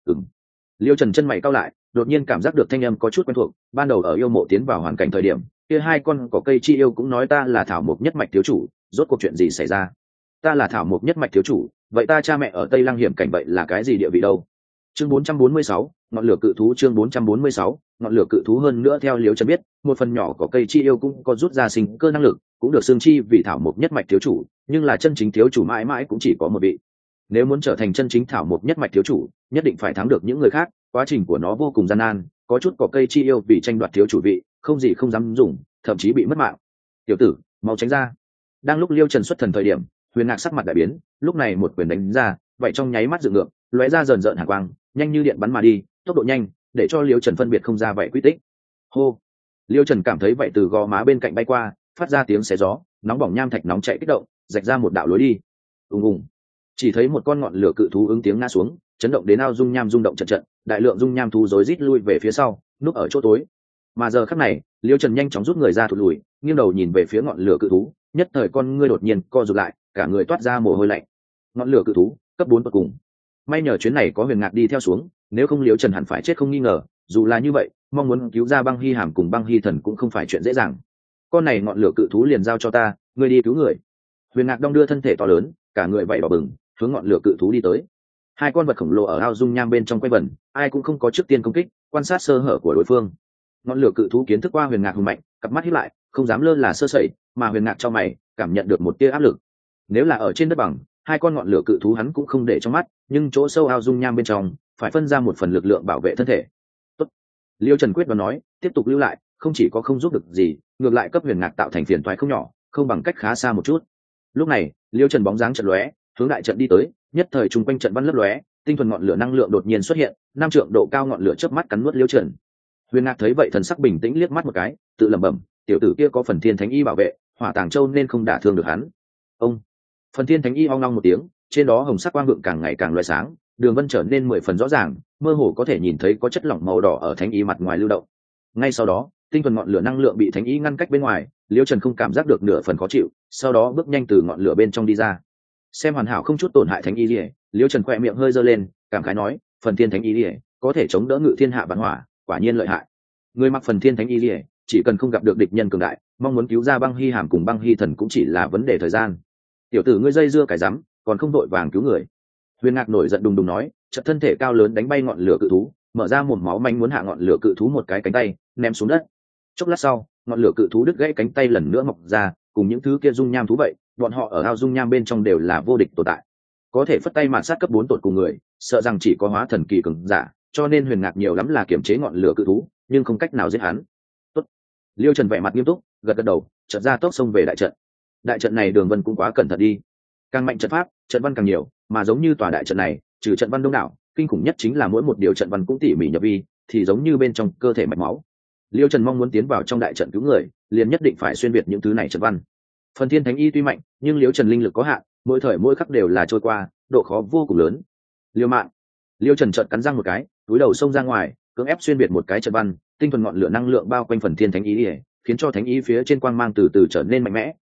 Liêu Trần chân mày cau lại, đột nhiên cảm giác được thanh âm có chút quen thuộc, ban đầu ở yêu mộ tiến vào hoàn cảnh thời điểm, kia hai con cỏ cây chi yêu cũng nói ta là Thảo Mộc Nhất Mạch thiếu chủ, rốt cuộc chuyện gì xảy ra? Ta là Thảo Mộc Nhất Mạch thiếu chủ, vậy ta cha mẹ ở Tây Lăng hiểm cảnh vậy là cái gì địa vị đâu? Chương 446, ngọn lửa cự thú. Chương 446, ngọn lửa cự thú. Hơn nữa theo Liêu Trần biết, một phần nhỏ cỏ cây chi yêu cũng có rút ra sinh cơ năng lực, cũng được xưng chi vì Thảo Mộc Nhất Mạch thiếu chủ, nhưng là chân chính thiếu chủ mãi mãi cũng chỉ có một vị. Nếu muốn trở thành chân chính Thảo Mộc Nhất Mạch thiếu chủ, nhất định phải thắng được những người khác, quá trình của nó vô cùng gian nan, có chút cỏ cây chi yêu vì tranh đoạt thiếu chủ vị, không gì không dám dùng, thậm chí bị mất mạng. Tiểu tử, mau tránh ra! Đang lúc Liêu Trần xuất thần thời điểm, Huyền Ngạc sắc mặt đại biến, lúc này một quyền đánh ra, vậy trong nháy mắt dựng ngược, lóe ra rờn rợn hàn quang, nhanh như điện bắn mà đi, tốc độ nhanh, để cho Liêu Trần phân biệt không ra vậy quy tích. Hô! Liêu Trần cảm thấy vậy từ gò má bên cạnh bay qua, phát ra tiếng xé gió, nóng bỏng nham thạch nóng chảy kích động, rạch ra một đạo lối đi. Ùng ùng! Chỉ thấy một con ngọn lửa cự thú ứng tiếng ngã xuống, chấn động đến ao dung nham rung động trận trận, đại lượng dung nham thú rối rít lui về phía sau, núp ở chỗ tối. Mà giờ khắc này, Liêu Trần nhanh chóng rút người ra thụt lùi, nghiêng đầu nhìn về phía ngọn lửa cự thú, nhất thời con ngươi đột nhiên co rụt lại, cả người toát ra mồ hôi lạnh. Ngọn lửa cự thú, cấp 4 tột cùng. May nhờ chuyến này có Huyền Ngạc đi theo xuống, nếu không Liêu Trần hẳn phải chết không nghi ngờ, dù là như vậy, mong muốn cứu ra Băng Hy Hàm cùng Băng Hy Thần cũng không phải chuyện dễ dàng. Con này ngọn lửa cự thú liền giao cho ta, ngươi đi cứu người. Huyền Ngạc đong đưa thân thể to lớn, cả người vảy đỏ bừng, hướng ngọn lửa cự thú đi tới. Hai con vật khổng lồ ở ao dung nham bên trong quay vần, ai cũng không có trước tiên công kích, quan sát sơ hở của đối phương. Ngọn lửa cự thú kiến thức qua Huyền Ngạc hùng mạnh, cặp mắt híp lại, không dám lơ là sơ sẩy, mà Huyền Ngạc trong mày cảm nhận được một tia áp lực. Nếu là ở trên đất bằng, hai con ngọn lửa cự thú hắn cũng không để trong mắt, nhưng chỗ sâu ao dung nham bên trong, phải phân ra một phần lực lượng bảo vệ thân thể. Tốt. Liêu Trần quyết đoán nói, tiếp tục lưu lại, không chỉ có không giúp được gì, ngược lại cấp Huyền Ngạc tạo thành phiền toái không nhỏ, không bằng cách khá xa một chút. Lúc này, Liêu Trần bóng dáng chợt lóe, hướng đại trận đi tới, nhất thời trung quanh trận văn lấp lóe, tinh thuần ngọn lửa năng lượng đột nhiên xuất hiện, 5 trượng độ cao ngọn lửa chớp mắt cắn nuốt Liêu Trần. Huyền Ngạc thấy vậy thần sắc bình tĩnh liếc mắt một cái, tự lẩm bẩm, tiểu tử kia có phần thiên thánh y bảo vệ, hỏa tàng châu nên không đả thương được hắn. Ông, phần thiên thánh y ong ong một tiếng, trên đó hồng sắc quang vượng càng ngày càng loé sáng, đường vân trở nên 10 phần rõ ràng, mơ hồ có thể nhìn thấy có chất lỏng màu đỏ ở thánh y mặt ngoài lưu động. Ngay sau đó, tinh thuần ngọn lửa năng lượng bị thánh y ngăn cách bên ngoài, Liêu Trần không cảm giác được nửa phần khó chịu, sau đó bước nhanh từ ngọn lửa bên trong đi ra. Xem hoàn hảo không chút tổn hại thánh y liễu, Liêu Trần khỏe miệng hơi giơ lên, cảm khái nói, phần thiên thánh y liễu có thể chống đỡ ngự thiên hạ vạn hỏa, quả nhiên lợi hại. Người mặc phần thiên thánh y liễu, chỉ cần không gặp được địch nhân cường đại, mong muốn cứu ra Băng Hy Hàm cùng Băng Hy Thần cũng chỉ là vấn đề thời gian. Tiểu tử ngươi dây dưa cái rắm, còn không đội vàng cứu người. Huyền Ngạc nổi giận đùng đùng nói, chợt thân thể cao lớn đánh bay ngọn lửa cự thú, mở ra mồm máu manh muốn hạ ngọn lửa cự thú một cái cánh tay, ném xuống đất. Chốc lát sau, ngọn lửa cự thú đứt gãy cánh tay lần nữa mọc ra, cùng những thứ kia dung nham thú vậy, bọn họ ở ao dung nham bên trong đều là vô địch tồn tại, có thể phất tay mạt sát cấp 4 tột cùng người, sợ rằng chỉ có hóa thần kỳ cường giả, cho nên Huyền Ngạc nhiều lắm là kiểm chế ngọn lửa cự thú, nhưng không cách nào giết hắn. Tốt. Liêu Trần vẻ mặt nghiêm túc, gật gật đầu, chợt ra tốc xông về đại trận. Đại trận này Đường Vân cũng quá cẩn thận đi, càng mạnh trận pháp, trận văn càng nhiều, mà giống như tòa đại trận này, trừ trận văn đông đảo, kinh khủng nhất chính là mỗi một điều trận văn cũng tỉ mỉ nhập vi, thì giống như bên trong cơ thể mạch máu. Liêu Trần mong muốn tiến vào trong đại trận cứu người, liền nhất định phải xuyên việt những thứ này trận văn. Phần thiên thánh y tuy mạnh, nhưng Liêu Trần linh lực có hạn, mỗi thời mỗi khắc đều là trôi qua, độ khó vô cùng lớn. Liêu mạng. Liêu Trần chợt cắn răng một cái, túi đầu xông ra ngoài, cưỡng ép xuyên việt một cái trận văn, tinh thuần ngọn lửa năng lượng bao quanh phần thiên thánh y, khiến cho thánh y phía trên quang mang từ từ trở nên mạnh mẽ,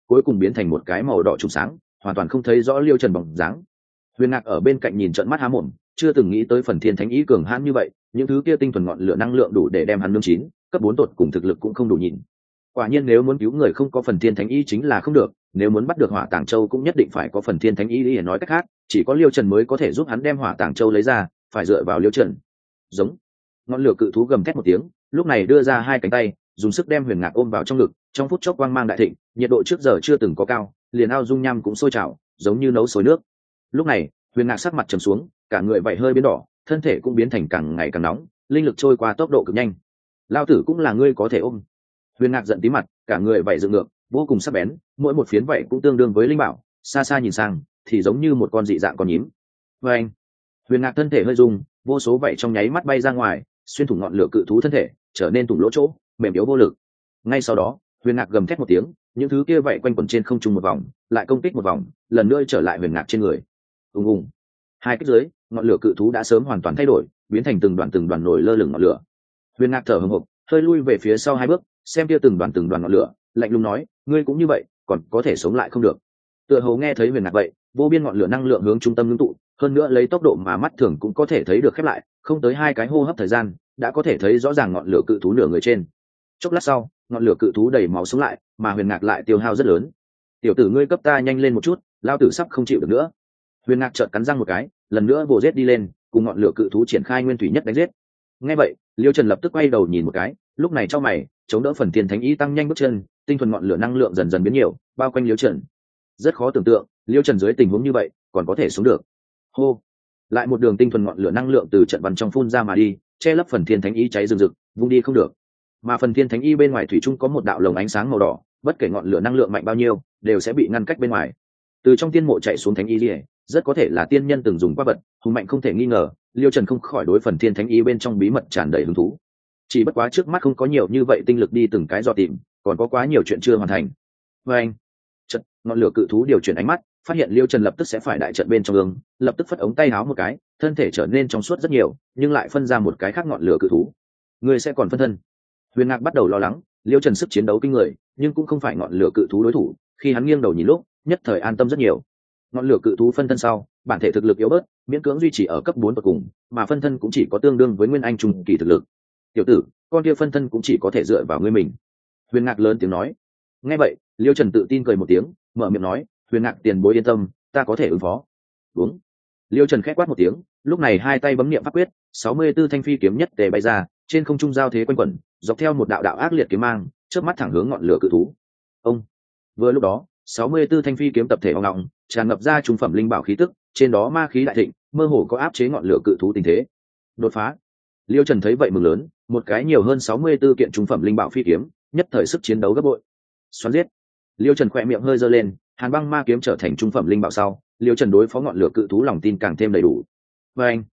cuối cùng biến thành một cái màu đỏ trùng sáng, hoàn toàn không thấy rõ Liêu Trần bóng dáng. Huyền Ngạc ở bên cạnh nhìn trợn mắt há mồm, chưa từng nghĩ tới phần thiên thánh ý cường hãn như vậy, những thứ kia tinh thuần ngọn lửa năng lượng đủ để đem hắn nướng chín, cấp 4 tột cùng thực lực cũng không đủ nhìn. Quả nhiên nếu muốn cứu người không có phần thiên thánh ý chính là không được, nếu muốn bắt được Hỏa Tàng Châu cũng nhất định phải có phần thiên thánh ý, để nói cách khác, chỉ có Liêu Trần mới có thể giúp hắn đem Hỏa Tàng Châu lấy ra, phải dựa vào Liêu Trần. Giống. Ngọn lửa cự thú gầm thét một tiếng, lúc này đưa ra hai cánh tay, dùng sức đem Huyền Ngạc ôm vào trong ngực, trong phút chốc quang mang đại thịnh, nhiệt độ trước giờ chưa từng có cao, liền ao dung nham cũng sôi trào, giống như nấu sôi nước. Lúc này, Huyền Ngạc sắc mặt trầm xuống, cả người vảy hơi biến đỏ, thân thể cũng biến thành càng ngày càng nóng, linh lực trôi qua tốc độ cực nhanh. Lao tử cũng là ngươi có thể ôm. Huyền Ngạc giận tí mặt, cả người vảy dựng ngược, vô cùng sắc bén, mỗi một phiến vảy cũng tương đương với linh bảo, xa xa nhìn sang thì giống như một con dị dạng con nhím. Và anh, Huyền Ngạc thân thể hơi rung, vô số vảy trong nháy mắt bay ra ngoài, xuyên thủng ngọn lửa cự thú thân thể, trở nên thủng lỗ chỗ, mềm yếu vô lực. Ngay sau đó, Huyền Ngạc gầm thét một tiếng, những thứ kia vảy quanh quẩn trên không trung một vòng, lại công kích một vòng, lần nữa trở lại Huyền Ngạc trên người. Ùng ùng. Hai kích dưới, ngọn lửa cự thú đã sớm hoàn toàn thay đổi, biến thành từng đoàn nổi lơ lửng ngọn lửa. Huyền Ngạc thở hổn hộc, hơi lui về phía sau hai bước, xem kia từng đoàn ngọn lửa, lạnh lùng nói, ngươi cũng như vậy, còn có thể sống lại không được. Tựa hồ nghe thấy Huyền Ngạc vậy, vô biên ngọn lửa năng lượng hướng trung tâm ngưng tụ, hơn nữa lấy tốc độ mà mắt thường cũng có thể thấy được khép lại, không tới hai cái hô hấp thời gian, đã có thể thấy rõ ràng ngọn lửa cự thú nửa người trên. Chốc lát sau, ngọn lửa cự thú đầy máu sống lại, mà Huyền Ngạc lại tiêu hao rất lớn. Tiểu tử ngươi cấp ta nhanh lên một chút, lao tử sắp không chịu được nữa. Huyền Ngạc trợn cắn răng một cái, lần nữa vồ giết đi lên, cùng ngọn lửa cự thú triển khai nguyên thủy nhất đánh giết. Nghe vậy, Liêu Trần lập tức quay đầu nhìn một cái, lúc này trong mày, chống đỡ phần thiên thánh ý tăng nhanh bước chân, tinh thuần ngọn lửa năng lượng dần dần biến nhiều, bao quanh Liêu Trần. Rất khó tưởng tượng, Liêu Trần dưới tình huống như vậy, còn có thể sống được. Hô, lại một đường tinh thuần ngọn lửa năng lượng từ trận văn trong phun ra mà đi, che lấp phần thiên thánh ý cháy rừng rực, vung đi không được. Mà phần thiên thánh y bên ngoài thủy chung có một đạo lồng ánh sáng màu đỏ, bất kể ngọn lửa năng lượng mạnh bao nhiêu, đều sẽ bị ngăn cách bên ngoài. Từ trong tiên mộ chạy xuống thánh y liễu, rất có thể là tiên nhân từng dùng qua vật, hùng mạnh không thể nghi ngờ. Liêu Trần không khỏi đối phần thiên thánh y bên trong bí mật tràn đầy hứng thú. Chỉ bất quá trước mắt không có nhiều như vậy tinh lực đi từng cái dò tìm, còn có quá nhiều chuyện chưa hoàn thành. Và anh, trận ngọn lửa cự thú điều chuyển ánh mắt, phát hiện Liêu Trần lập tức sẽ phải đại trận bên trong ương, lập tức phất ống tay háo một cái, thân thể trở nên trong suốt rất nhiều, nhưng lại phân ra một cái khác ngọn lửa cự thú. Người sẽ còn phân thân. Huyền Ngạc bắt đầu lo lắng, Liêu Trần sức chiến đấu kinh người, nhưng cũng không phải ngọn lửa cự thú đối thủ. Khi hắn nghiêng đầu nhìn lúc, nhất thời an tâm rất nhiều. Ngọn lửa cự thú phân thân sau, bản thể thực lực yếu bớt, miễn cưỡng duy trì ở cấp 4 tột cùng, mà phân thân cũng chỉ có tương đương với nguyên anh trung kỳ thực lực. Tiểu tử, con kia phân thân cũng chỉ có thể dựa vào ngươi mình. Huyền Ngạc lớn tiếng nói. Nghe vậy, Liêu Trần tự tin cười một tiếng, mở miệng nói, Huyền Ngạc tiền bối yên tâm, ta có thể ứng phó. Đúng. Liêu Trần khẽ quát một tiếng, lúc này hai tay bấm niệm pháp quyết, 64 thanh phi kiếm nhất tề bay ra, trên không trung giao thế quanh quẩn, dọc theo một đạo đạo ác liệt kiếm mang, chớp mắt thẳng hướng ngọn lửa cự thú. Ông. Vừa lúc đó, 64 thanh phi kiếm tập thể ong ong, tràn ngập ra trung phẩm linh bảo khí tức, trên đó ma khí đại thịnh, mơ hồ có áp chế ngọn lửa cự thú tình thế. Đột phá. Liêu Trần thấy vậy mừng lớn, một cái nhiều hơn 64 kiện trung phẩm linh bảo phi kiếm, nhất thời sức chiến đấu gấp bội. Xoắn giết. Liêu Trần khẽ miệng hơi giơ lên, Hàn Băng Ma kiếm trở thành trung phẩm linh bảo sau, Liêu Trần đối phó ngọn lửa cự thú lòng tin càng thêm đầy đủ. Và anh,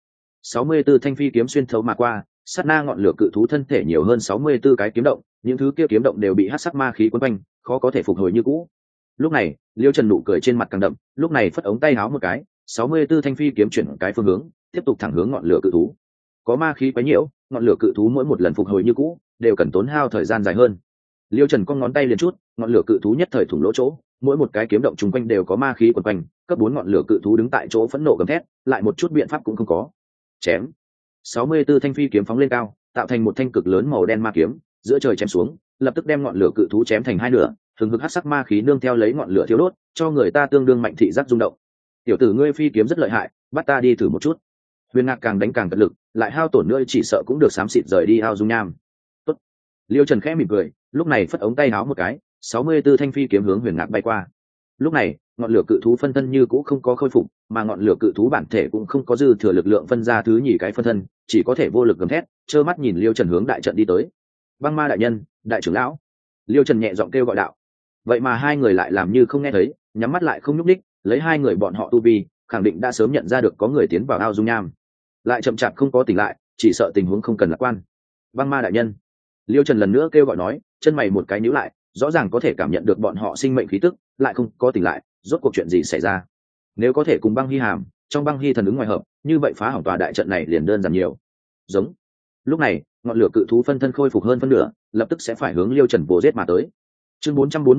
64 thanh phi kiếm xuyên thấu mà qua, sát na ngọn lửa cự thú thân thể nhiều hơn 64 cái kiếm động, những thứ kia kiếm động đều bị hắc sắc ma khí quấn quanh, khó có thể phục hồi như cũ. Lúc này, Liêu Trần nụ cười trên mặt càng đậm, lúc này phất ống tay háo một cái, 64 thanh phi kiếm chuyển cái phương hướng, tiếp tục thẳng hướng ngọn lửa cự thú. Có ma khí quấy nhiễu, ngọn lửa cự thú mỗi một lần phục hồi như cũ, đều cần tốn hao thời gian dài hơn. Liêu Trần cong ngón tay liền chút, ngọn lửa cự thú nhất thời thủng lỗ chỗ, mỗi một cái kiếm động chung quanh đều có ma khí quấn quanh, cấp 4 ngọn lửa cự thú đứng tại chỗ phẫn nộ gầm thét, lại một chút biện pháp cũng không có. Chém. 64 thanh phi kiếm phóng lên cao, tạo thành một thanh cực lớn màu đen ma kiếm, giữa trời chém xuống, lập tức đem ngọn lửa cự thú chém thành hai nửa, hừng hực hắc sắc ma khí nương theo lấy ngọn lửa thiêu đốt, cho người ta tương đương mạnh thị giác rung động. Tiểu tử ngươi phi kiếm rất lợi hại, bắt ta đi thử một chút. Huyền Ngạc càng đánh càng cật lực, lại hao tổn nữa chỉ sợ cũng được xám xịt rời đi ao dung nham. Tốt. Liêu Trần khẽ mỉm cười, lúc này phất ống tay áo một cái, 64 thanh phi kiếm hướng Huyền Ngạc bay qua. Lúc này, ngọn lửa cự thú phân thân như cũ không có khôi phục, mà ngọn lửa cự thú bản thể cũng không có dư thừa lực lượng phân ra thứ nhì cái phân thân, chỉ có thể vô lực gầm thét, trơ mắt nhìn Liêu Trần hướng đại trận đi tới. Băng Ma đại nhân, đại trưởng lão. Liêu Trần nhẹ giọng kêu gọi đạo. Vậy mà hai người lại làm như không nghe thấy, nhắm mắt lại không nhúc nhích, lấy hai người bọn họ tu vi, khẳng định đã sớm nhận ra được có người tiến vào ao dung nham. Lại chậm chạp không có tỉnh lại, chỉ sợ tình huống không cần lạc quan. Băng Ma đại nhân. Liêu Trần lần nữa kêu gọi nói, chân mày một cái nhíu lại, rõ ràng có thể cảm nhận được bọn họ sinh mệnh khí tức, lại không có tỉnh lại, rốt cuộc chuyện gì xảy ra? Nếu có thể cùng Băng Hy Hàm, trong Băng Hy thần ứng ngoài hợp, như vậy phá hỏng tòa đại trận này liền đơn giản nhiều. Giống. Lúc này, ngọn lửa cự thú phân thân khôi phục hơn phân nửa, lập tức sẽ phải hướng Liêu Trần vồ giết mà tới. Chương 447,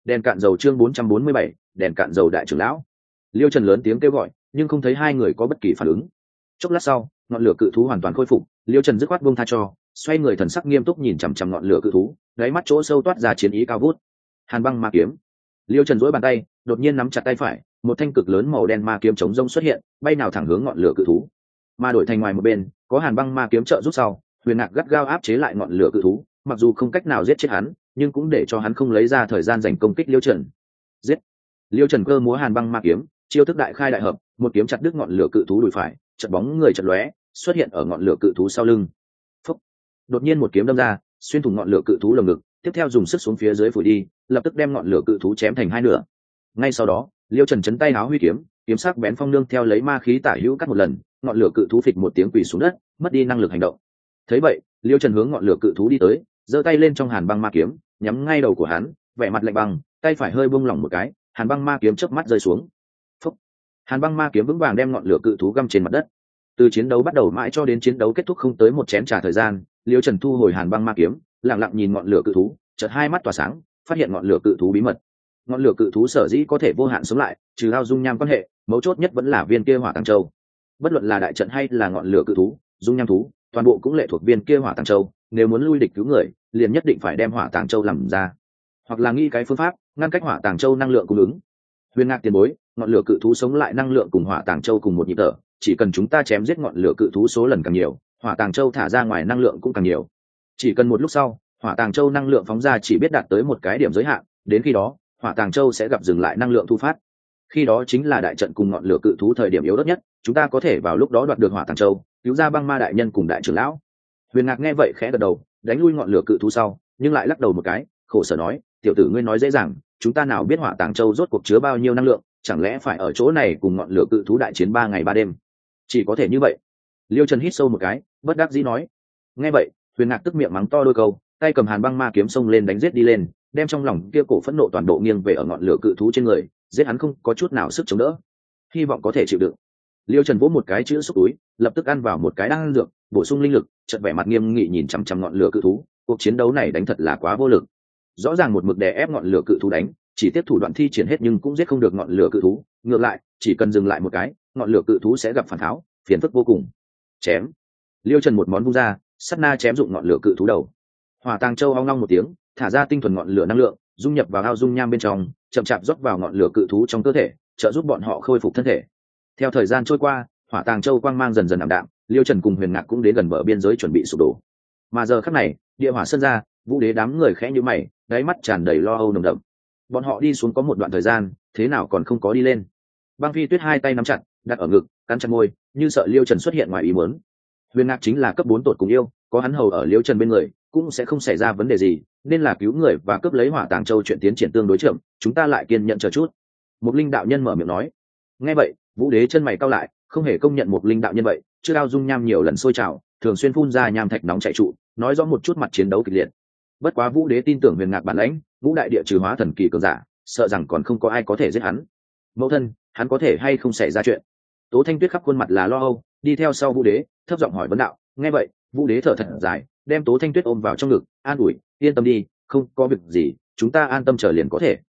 Đèn cạn dầu chương 447, đèn cạn dầu đại trưởng lão. Liêu Trần lớn tiếng kêu gọi, nhưng không thấy hai người có bất kỳ phản ứng. Chốc lát sau, ngọn lửa cự thú hoàn toàn khôi phục, Liêu Trần dứt khoát buông tha cho, xoay người thần sắc nghiêm túc nhìn chằm chằm ngọn lửa cự thú, đáy mắt chỗ sâu toát ra chiến ý cao vút. Hàn băng ma kiếm. Liêu Trần duỗi bàn tay, đột nhiên nắm chặt tay phải, một thanh cực lớn màu đen ma kiếm chống rông xuất hiện, bay nào thẳng hướng ngọn lửa cự thú. Mà đổi thành ngoài một bên, có Hàn băng ma kiếm trợ giúp sau, Huyền Ngạc gắt gao áp chế lại ngọn lửa cự thú, mặc dù không cách nào giết chết hắn, nhưng cũng để cho hắn không lấy ra thời gian dành công kích Liêu Trần. Giết! Liêu Trần cơ múa Hàn băng ma kiếm, chiêu thức đại khai đại hợp, một kiếm chặt đứt ngọn lửa cự thú đùi phải, chật bóng người chật lóe, xuất hiện ở ngọn lửa cự thú sau lưng. Phúc! Đột nhiên một kiếm đâm ra, xuyên thủng ngọn lửa cự thú lồng ngực, tiếp theo dùng sức xuống phía dưới phủi đi, lập tức đem ngọn lửa cự thú chém thành hai nửa. Ngay sau đó, Liêu Trần chấn tay áo huy kiếm, kiếm sắc bén phong nương theo lấy ma khí tả hữu cắt một lần, ngọn lửa cự thú phịch một tiếng quỳ xuống đất, mất đi năng lực hành động. Thấy vậy, Liêu Trần hướng ngọn lửa cự thú đi tới, giơ tay lên trong Hàn băng ma kiếm, nhắm ngay đầu của hắn, vẻ mặt lạnh băng, tay phải hơi buông lỏng một cái, Hàn băng ma kiếm chớp mắt rơi xuống. Phúc! Hàn băng ma kiếm vững vàng đem ngọn lửa cự thú găm trên mặt đất. Từ chiến đấu bắt đầu mãi cho đến chiến đấu kết thúc không tới một chén trà thời gian, Liêu Trần thu hồi Hàn băng ma kiếm, lặng lặng nhìn ngọn lửa cự thú, chợt hai mắt tỏa sáng, phát hiện ngọn lửa cự thú bí mật. Ngọn lửa cự thú sở dĩ có thể vô hạn sống lại, trừ ao dung nham quan hệ, mấu chốt nhất vẫn là viên kia hỏa tàng châu. Bất luận là đại trận hay là ngọn lửa cự thú, dung nham thú, toàn bộ cũng lệ thuộc viên kia hỏa tàng châu. Nếu muốn lui địch cứu người, liền nhất định phải đem hỏa tàng châu làm ra, hoặc là nghĩ cái phương pháp ngăn cách hỏa tàng châu năng lượng cung ứng. Huyền Ngạc tiền bối, ngọn lửa cự thú sống lại năng lượng cùng hỏa tàng châu cùng một nhịp thở, chỉ cần chúng ta chém giết ngọn lửa cự thú số lần càng nhiều, hỏa tàng châu thả ra ngoài năng lượng cũng càng nhiều. Chỉ cần một lúc sau, hỏa tàng châu năng lượng phóng ra chỉ biết đạt tới một cái điểm giới hạn, đến khi đó hỏa tàng châu sẽ gặp dừng lại năng lượng thu phát. Khi đó chính là đại trận cùng ngọn lửa cự thú thời điểm yếu ớt nhất, chúng ta có thể vào lúc đó đoạt được hỏa tàng châu, cứu ra băng ma đại nhân cùng đại trưởng lão. Huyền Ngạc nghe vậy khẽ gật đầu, đánh lui ngọn lửa cự thú sau, nhưng lại lắc đầu một cái, khổ sở nói, tiểu tử ngươi nói dễ dàng, chúng ta nào biết hỏa tàng châu rốt cuộc chứa bao nhiêu năng lượng, chẳng lẽ phải ở chỗ này cùng ngọn lửa cự thú đại chiến 3 ngày 3 đêm? Chỉ có thể như vậy. Liêu Trần hít sâu một cái, bất đắc dĩ nói. Nghe vậy, Huyền Ngạc tức miệng mắng to đôi câu, tay cầm Hàn băng ma kiếm xông lên đánh giết đi lên, đem trong lòng kia cổ phẫn nộ toàn bộ nghiêng về ở ngọn lửa cự thú trên người, giết hắn không có chút nào sức chống đỡ, hy vọng có thể chịu đựng. Liêu Trần vỗ một cái chữ xúc túi, lập tức ăn vào một cái đan dược, bổ sung linh lực, chợt vẻ mặt nghiêm nghị nhìn chằm chằm ngọn lửa cự thú, cuộc chiến đấu này đánh thật là quá vô lực. Rõ ràng một mực đè ép ngọn lửa cự thú đánh, chỉ tiếp thủ đoạn thi triển hết nhưng cũng giết không được ngọn lửa cự thú, ngược lại, chỉ cần dừng lại một cái, ngọn lửa cự thú sẽ gặp phản tháo, phiền phức vô cùng. Chém. Liêu Trần một món vung ra, sát na chém dụng ngọn lửa cự thú đầu. Hỏa tàng châu ong long một tiếng, thả ra tinh thuần ngọn lửa năng lượng, dung nhập vào ao dung nham bên trong, chậm chạp rót vào ngọn lửa cự thú trong cơ thể, trợ giúp bọn họ khôi phục thân thể. Theo thời gian trôi qua, hỏa tàng châu quang mang dần dần ảm đạm, Liêu Trần cùng Huyền Ngạc cũng đến gần bờ biên giới chuẩn bị sụp đổ. Mà giờ khắc này, địa hỏa sơn ra, Vũ Đế đám người khẽ nhíu mày, đáy mắt tràn đầy lo âu nồng đậm. Bọn họ đi xuống có một đoạn thời gian, thế nào còn không có đi lên. Băng Phi Tuyết hai tay nắm chặt, đặt ở ngực, cắn chặt môi, như sợ Liêu Trần xuất hiện ngoài ý muốn. Huyền Ngạc chính là cấp 4 tột cùng yêu, có hắn hầu ở Liêu Trần bên người, cũng sẽ không xảy ra vấn đề gì, nên là cứu người và cướp lấy hỏa tàng châu chuyện tiến triển tương đối chậm, chúng ta lại kiên nhẫn chờ chút. Một linh đạo nhân mở miệng nói. Nghe vậy, Vũ Đế chân mày cau lại, không hề công nhận một linh đạo nhân vậy, chưa ao dung nham nhiều lần sôi trào, thường xuyên phun ra nham thạch nóng chảy trụ, nói rõ một chút mặt chiến đấu kịch liệt. Bất quá Vũ Đế tin tưởng Huyền Ngạc bản lãnh, Vũ đại địa trừ hóa thần kỳ cường giả, sợ rằng còn không có ai có thể giết hắn. Mẫu thân, hắn có thể hay không xảy ra chuyện? Tố Thanh Tuyết khắp khuôn mặt là lo âu, đi theo sau Vũ Đế, thấp giọng hỏi vấn đạo. Nghe vậy, Vũ Đế thở thật dài, đem Tố Thanh Tuyết ôm vào trong ngực, an ủi, yên tâm đi, không có việc gì, chúng ta an tâm chờ liền có thể.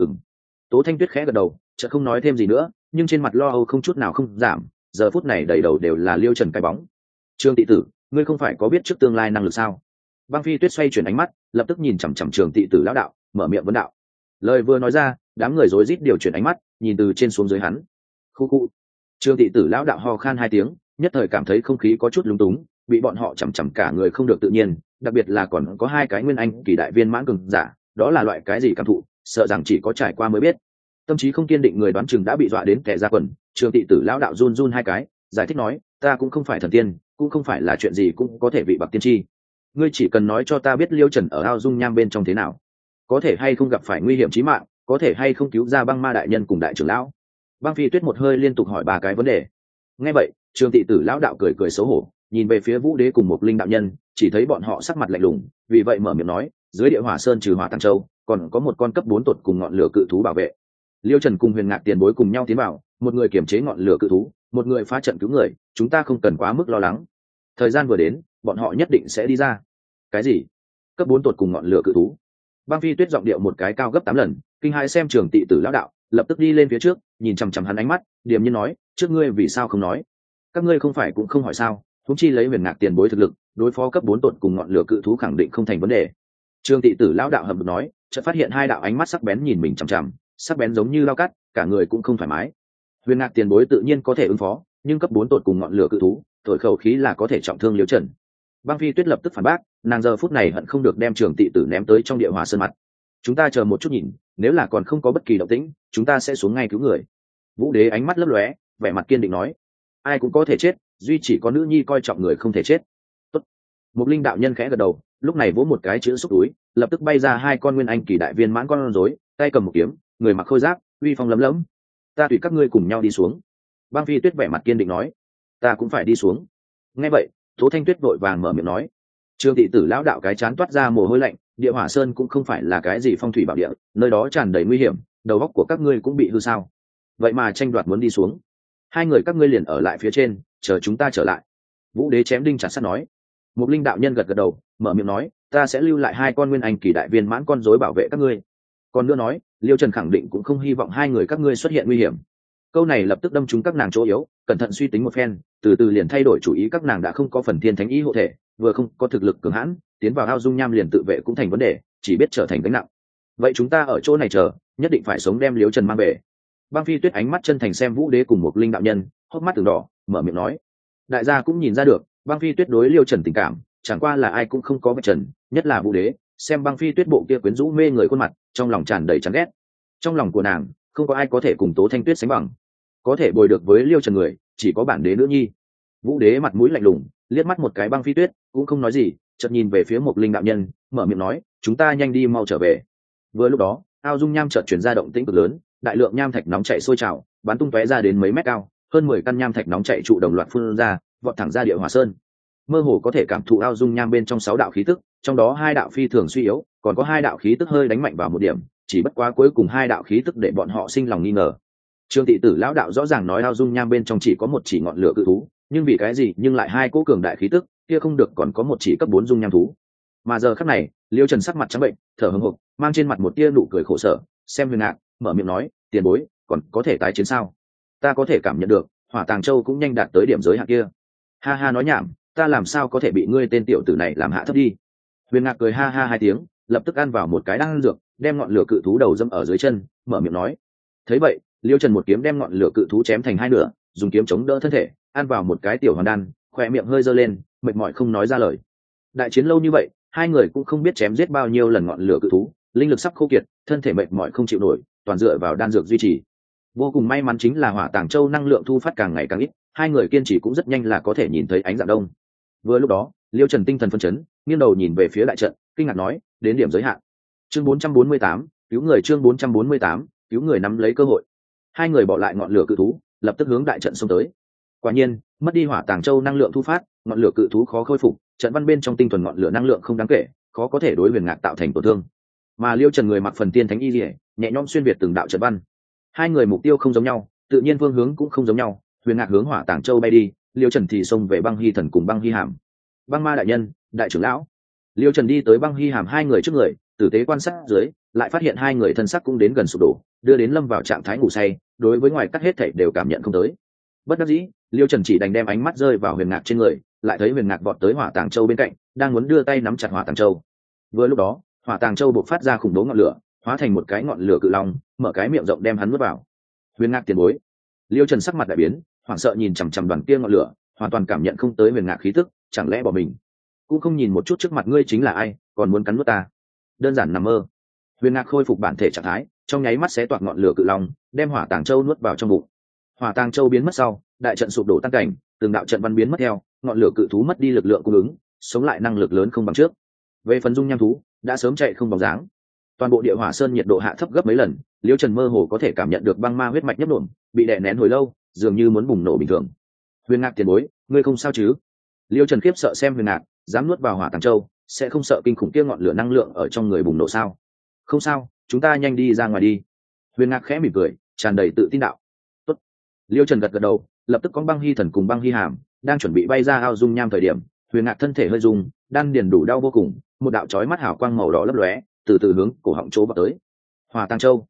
Tố Thanh Tuyết khẽ gật đầu, chợt không nói thêm gì nữa, nhưng trên mặt lo âu không chút nào không giảm, giờ phút này đầy đầu đều là Liêu Trần cái bóng. Trương Tị Tử, ngươi không phải có biết trước tương lai năng lực sao? Băng Phi Tuyết xoay chuyển ánh mắt, lập tức nhìn chằm chằm Trường Tị Tử lão đạo, mở miệng vấn đạo. Lời vừa nói ra, đám người rối rít điều chuyển ánh mắt, nhìn từ trên xuống dưới hắn. Khu khu. Trương Tị Tử lão đạo ho khan hai tiếng, nhất thời cảm thấy không khí có chút lúng túng, bị bọn họ chằm chằm cả người không được tự nhiên, đặc biệt là còn có hai cái nguyên anh kỳ đại viên mãn cường giả, đó là loại cái gì cảm thụ, sợ rằng chỉ có trải qua mới biết. Tâm trí không kiên định người đoán chừng đã bị dọa đến kẻ ra quần. Trường Tị Tử lão đạo run run hai cái, giải thích nói, ta cũng không phải thần tiên, cũng không phải là chuyện gì cũng có thể vị bậc tiên tri. Ngươi chỉ cần nói cho ta biết Liêu Trần ở ao dung nham bên trong thế nào, có thể hay không gặp phải nguy hiểm chí mạng, có thể hay không cứu ra băng ma đại nhân cùng đại trưởng lão. Băng Phi Tuyết một hơi liên tục hỏi ba cái vấn đề. Nghe vậy, Trường Tị Tử lão đạo cười cười xấu hổ, nhìn về phía Vũ Đế cùng một linh đạo nhân, chỉ thấy bọn họ sắc mặt lạnh lùng, vì vậy mở miệng nói, dưới địa hỏa sơn trừ hỏa tàng châu, còn có một con cấp 4 tột cùng ngọn lửa cự thú bảo vệ. Liêu Trần cùng Huyền Ngạc tiền bối cùng nhau tiến vào, một người kiểm chế ngọn lửa cự thú, một người phá trận cứu người, chúng ta không cần quá mức lo lắng. Thời gian vừa đến, bọn họ nhất định sẽ đi ra. Cái gì? Cấp 4 tột cùng ngọn lửa cự thú? Băng Phi Tuyết giọng điệu một cái cao gấp 8 lần, Kinh hãi xem Trường Tị Tử lão đạo, lập tức đi lên phía trước, nhìn chằm chằm hắn ánh mắt, điềm nhiên nói, trước ngươi vì sao không nói? Các ngươi không phải cũng không hỏi sao? Huống chi lấy Huyền Ngạc tiền bối thực lực, đối phó cấp 4 tột cùng ngọn lửa cự thú khẳng định không thành vấn đề. Trường Tị Tử lão đạo hầm hực nói, chợt phát hiện hai đạo ánh mắt sắc bén nhìn mình chằm chằm, sắc bén giống như dao cắt, cả người cũng không thoải mái. Huyền Ngạc tiền bối tự nhiên có thể ứng phó, nhưng cấp 4 tột cùng ngọn lửa cự thú, thổi khẩu khí là có thể trọng thương Liễu Trần. Băng Phi Tuyết lập tức phản bác, nàng giờ phút này hận không được đem Trường Tị Tử ném tới trong địa hỏa sơn mặt. Chúng ta chờ một chút nhìn, nếu là còn không có bất kỳ động tĩnh, chúng ta sẽ xuống ngay cứu người. Vũ Đế ánh mắt lấp lóe, vẻ mặt kiên định nói, ai cũng có thể chết, duy chỉ có nữ nhi coi trọng người không thể chết. Tốt. Một linh đạo nhân khẽ gật đầu, lúc này vỗ một cái chữ xúc túi, lập tức bay ra hai con nguyên anh kỳ đại viên mãn con rối, tay cầm một kiếm, người mặc khôi giáp, uy phong lấm lấm. Ta tùy các ngươi cùng nhau đi xuống. Băng Phi Tuyết vẻ mặt kiên định nói, ta cũng phải đi xuống. Nghe vậy, Tố Thanh Tuyết vội vàng mở miệng nói. Trương Tị Tử lão đạo cái chán toát ra mồ hôi lạnh, địa hỏa sơn cũng không phải là cái gì phong thủy bảo địa, nơi đó tràn đầy nguy hiểm, đầu óc của các ngươi cũng bị hư sao? Vậy mà tranh đoạt muốn đi xuống, hai người các ngươi liền ở lại phía trên, chờ chúng ta trở lại. Vũ Đế chém đinh chặt sắt nói. Một linh đạo nhân gật gật đầu, mở miệng nói, ta sẽ lưu lại hai con nguyên anh kỳ đại viên mãn con rối bảo vệ các ngươi. Còn nữa nói, Liêu Trần khẳng định cũng không hy vọng hai người các ngươi xuất hiện nguy hiểm. Câu này lập tức đâm trúng các nàng chỗ yếu, cẩn thận suy tính một phen, từ từ liền thay đổi chủ ý. Các nàng đã không có phần thiên thánh ý hộ thể, vừa không có thực lực cường hãn, tiến vào ao dung nham liền tự vệ cũng thành vấn đề, chỉ biết trở thành gánh nặng. Vậy chúng ta ở chỗ này chờ, nhất định phải sống đem Liêu Trần mang về. Băng Phi Tuyết ánh mắt chân thành xem Vũ Đế cùng một linh đạo nhân, hốc mắt từng đỏ, mở miệng nói. Đại gia cũng nhìn ra được, Băng Phi Tuyết đối Liêu Trần tình cảm, chẳng qua là ai cũng không có vạch trần, nhất là Vũ Đế, xem Băng Phi Tuyết bộ kia quyến rũ mê người khuôn mặt, trong lòng tràn đầy chán ghét. Trong lòng của nàng, không có ai có thể cùng Tố Thanh Tuyết sánh bằng, có thể bồi được với Liêu Trần người, chỉ có bản đế nữ nhi. Vũ Đế mặt mũi lạnh lùng, liếc mắt một cái Băng Phi Tuyết, cũng không nói gì, chợt nhìn về phía một linh đạo nhân, mở miệng nói, chúng ta nhanh đi mau trở về. Vừa lúc đó, ao dung nham chợt truyền ra động tĩnh cực lớn, đại lượng nham thạch nóng chảy sôi trào, bắn tung tóe ra đến mấy mét cao, hơn 10 căn nham thạch nóng chảy trụ đồng loạt phun ra, vọt thẳng ra địa hỏa sơn. Mơ hồ có thể cảm thụ ao dung nham bên trong 6 đạo khí tức, trong đó 2 đạo phi thường suy yếu, còn có 2 đạo khí tức hơi đánh mạnh vào một điểm, chỉ bất quá cuối cùng 2 đạo khí tức để bọn họ sinh lòng nghi ngờ. Trương Tị Tử lão đạo rõ ràng nói ao dung nham bên trong chỉ có một chỉ ngọn lửa cự thú, nhưng vì cái gì nhưng lại 2 cỗ cường đại khí tức, kia không được còn có một chỉ cấp 4 dung nham thú. Mà giờ khắc này, Liêu Trần sắc mặt trắng bệnh, thở hổn hộc, mang trên mặt một tia nụ cười khổ sở, xem Huyền Ngạc, mở miệng nói, tiền bối, còn có thể tái chiến sao? Ta có thể cảm nhận được, Hỏa Tàng Châu cũng nhanh đạt tới điểm giới hạn kia. Ha ha nói nhảm, ta làm sao có thể bị ngươi tên tiểu tử này làm hạ thấp đi? Huyền Ngạc cười ha ha 2 tiếng, lập tức ăn vào một cái đan dược, đem ngọn lửa cự thú đầu dâm ở dưới chân, mở miệng nói. Thấy vậy, Liêu Trần một kiếm đem ngọn lửa cự thú chém thành 2 nửa, dùng kiếm chống đỡ thân thể, ăn vào một cái tiểu hoàn đan, khóe miệng hơi giơ lên, mệt mỏi không nói ra lời. Đại chiến lâu như vậy, 2 người cũng không biết chém giết bao nhiêu lần ngọn lửa cự thú, linh lực sắp khô kiệt, thân thể mệt mỏi không chịu nổi, toàn dựa vào đan dược duy trì. Vô cùng may mắn chính là Hỏa Tàng Châu năng lượng thu phát càng ngày càng ít, 2 người kiên trì cũng rất nhanh là có thể nhìn thấy ánh dạng đông. Vừa lúc đó, Liêu Trần tinh thần phấn chấn, nghiêng đầu nhìn về phía đại trận, kinh ngạc nói, đến điểm giới hạn. Chương 448, cứu người. Chương 448, cứu người nắm lấy cơ hội. 2 người bỏ lại ngọn lửa cự thú, lập tức hướng đại trận xông tới. Quả nhiên, mất đi Hỏa Tàng Châu năng lượng thu phát, ngọn lửa cự thú khó khôi phục, trận văn bên trong tinh thuần ngọn lửa năng lượng không đáng kể, khó có thể đối Huyền Ngạc tạo thành tổn thương. Mà Liêu Trần người mặc phần tiên thánh y liễu, nhẹ nhõm xuyên việt từng đạo trận văn. 2 người mục tiêu không giống nhau, tự nhiên phương hướng cũng không giống nhau. Huyền Ngạc hướng Hỏa Tàng Châu bay đi, Liêu Trần thì xông về Băng Hy Thần cùng Băng Hy Hàm. Băng Ma đại nhân, đại trưởng lão. Liêu Trần đi tới Băng Hy Hàm 2 người trước người, tử tế quan sát dưới, lại phát hiện 2 người thân sắc cũng đến gần sụp đổ, đưa đến lâm vào trạng thái ngủ say, đối với ngoài cắt hết thảy đều cảm nhận không tới. Bất đắc dĩ, Liêu Trần chỉ đành đem ánh mắt rơi vào Huyền Ngạc trên người, lại thấy Huyền Ngạc vọt tới Hỏa Tàng Châu bên cạnh, đang muốn đưa tay nắm chặt Hỏa Tàng Châu. Vừa lúc đó, Hỏa Tàng Châu bộc phát ra khủng bố ngọn lửa, hóa thành một cái ngọn lửa cự long, mở cái miệng rộng đem hắn nuốt vào. Huyền Ngạc tiền bối. Liêu Trần sắc mặt đại biến, hoảng sợ nhìn chằm chằm đoàn kia ngọn lửa, hoàn toàn cảm nhận không tới Huyền Ngạc khí tức, chẳng lẽ bỏ mình? Cũng không nhìn một chút trước mặt ngươi chính là ai, còn muốn cắn nuốt ta? Đơn giản nằm mơ. Huyền Ngạc khôi phục bản thể trạng thái, trong nháy mắt xé toạc ngọn lửa cự long, đem Hỏa Tàng Châu nuốt vào trong bụng. Hỏa Tàng Châu biến mất sau, đại trận sụp đổ tan cảnh, từng đạo trận văn biến mất theo, ngọn lửa cự thú mất đi lực lượng cung ứng, sống lại năng lực lớn không bằng trước. Về phần dung nham thú, đã sớm chạy không bóng dáng. Toàn bộ địa hỏa sơn nhiệt độ hạ thấp gấp mấy lần, Liêu Trần mơ hồ có thể cảm nhận được băng ma huyết mạch nhấp nổm, bị đè nén hồi lâu, dường như muốn bùng nổ bình thường. Huyền Ngạc tiền bối, ngươi không sao chứ? Liêu Trần khiếp sợ xem Huyền Ngạc, dám nuốt vào Hỏa Tàng Châu, sẽ không sợ kinh khủng kia ngọn lửa năng lượng ở trong người bùng nổ sao? Không sao, chúng ta nhanh đi ra ngoài đi. Huyền Ngạc khẽ mỉm cười, tràn đầy tự tin đạo. Tốt. Liêu Trần gật gật đầu, lập tức có Băng Hy Thần cùng Băng Hy Hàm đang chuẩn bị bay ra ao dung nham thời điểm, Huyền Ngạc thân thể hơi rung, đan điền đủ đau vô cùng, một đạo chói mắt hào quang màu đỏ lấp lóe, từ từ hướng cổ họng chỗ vào tới. Hỏa Tàng Châu,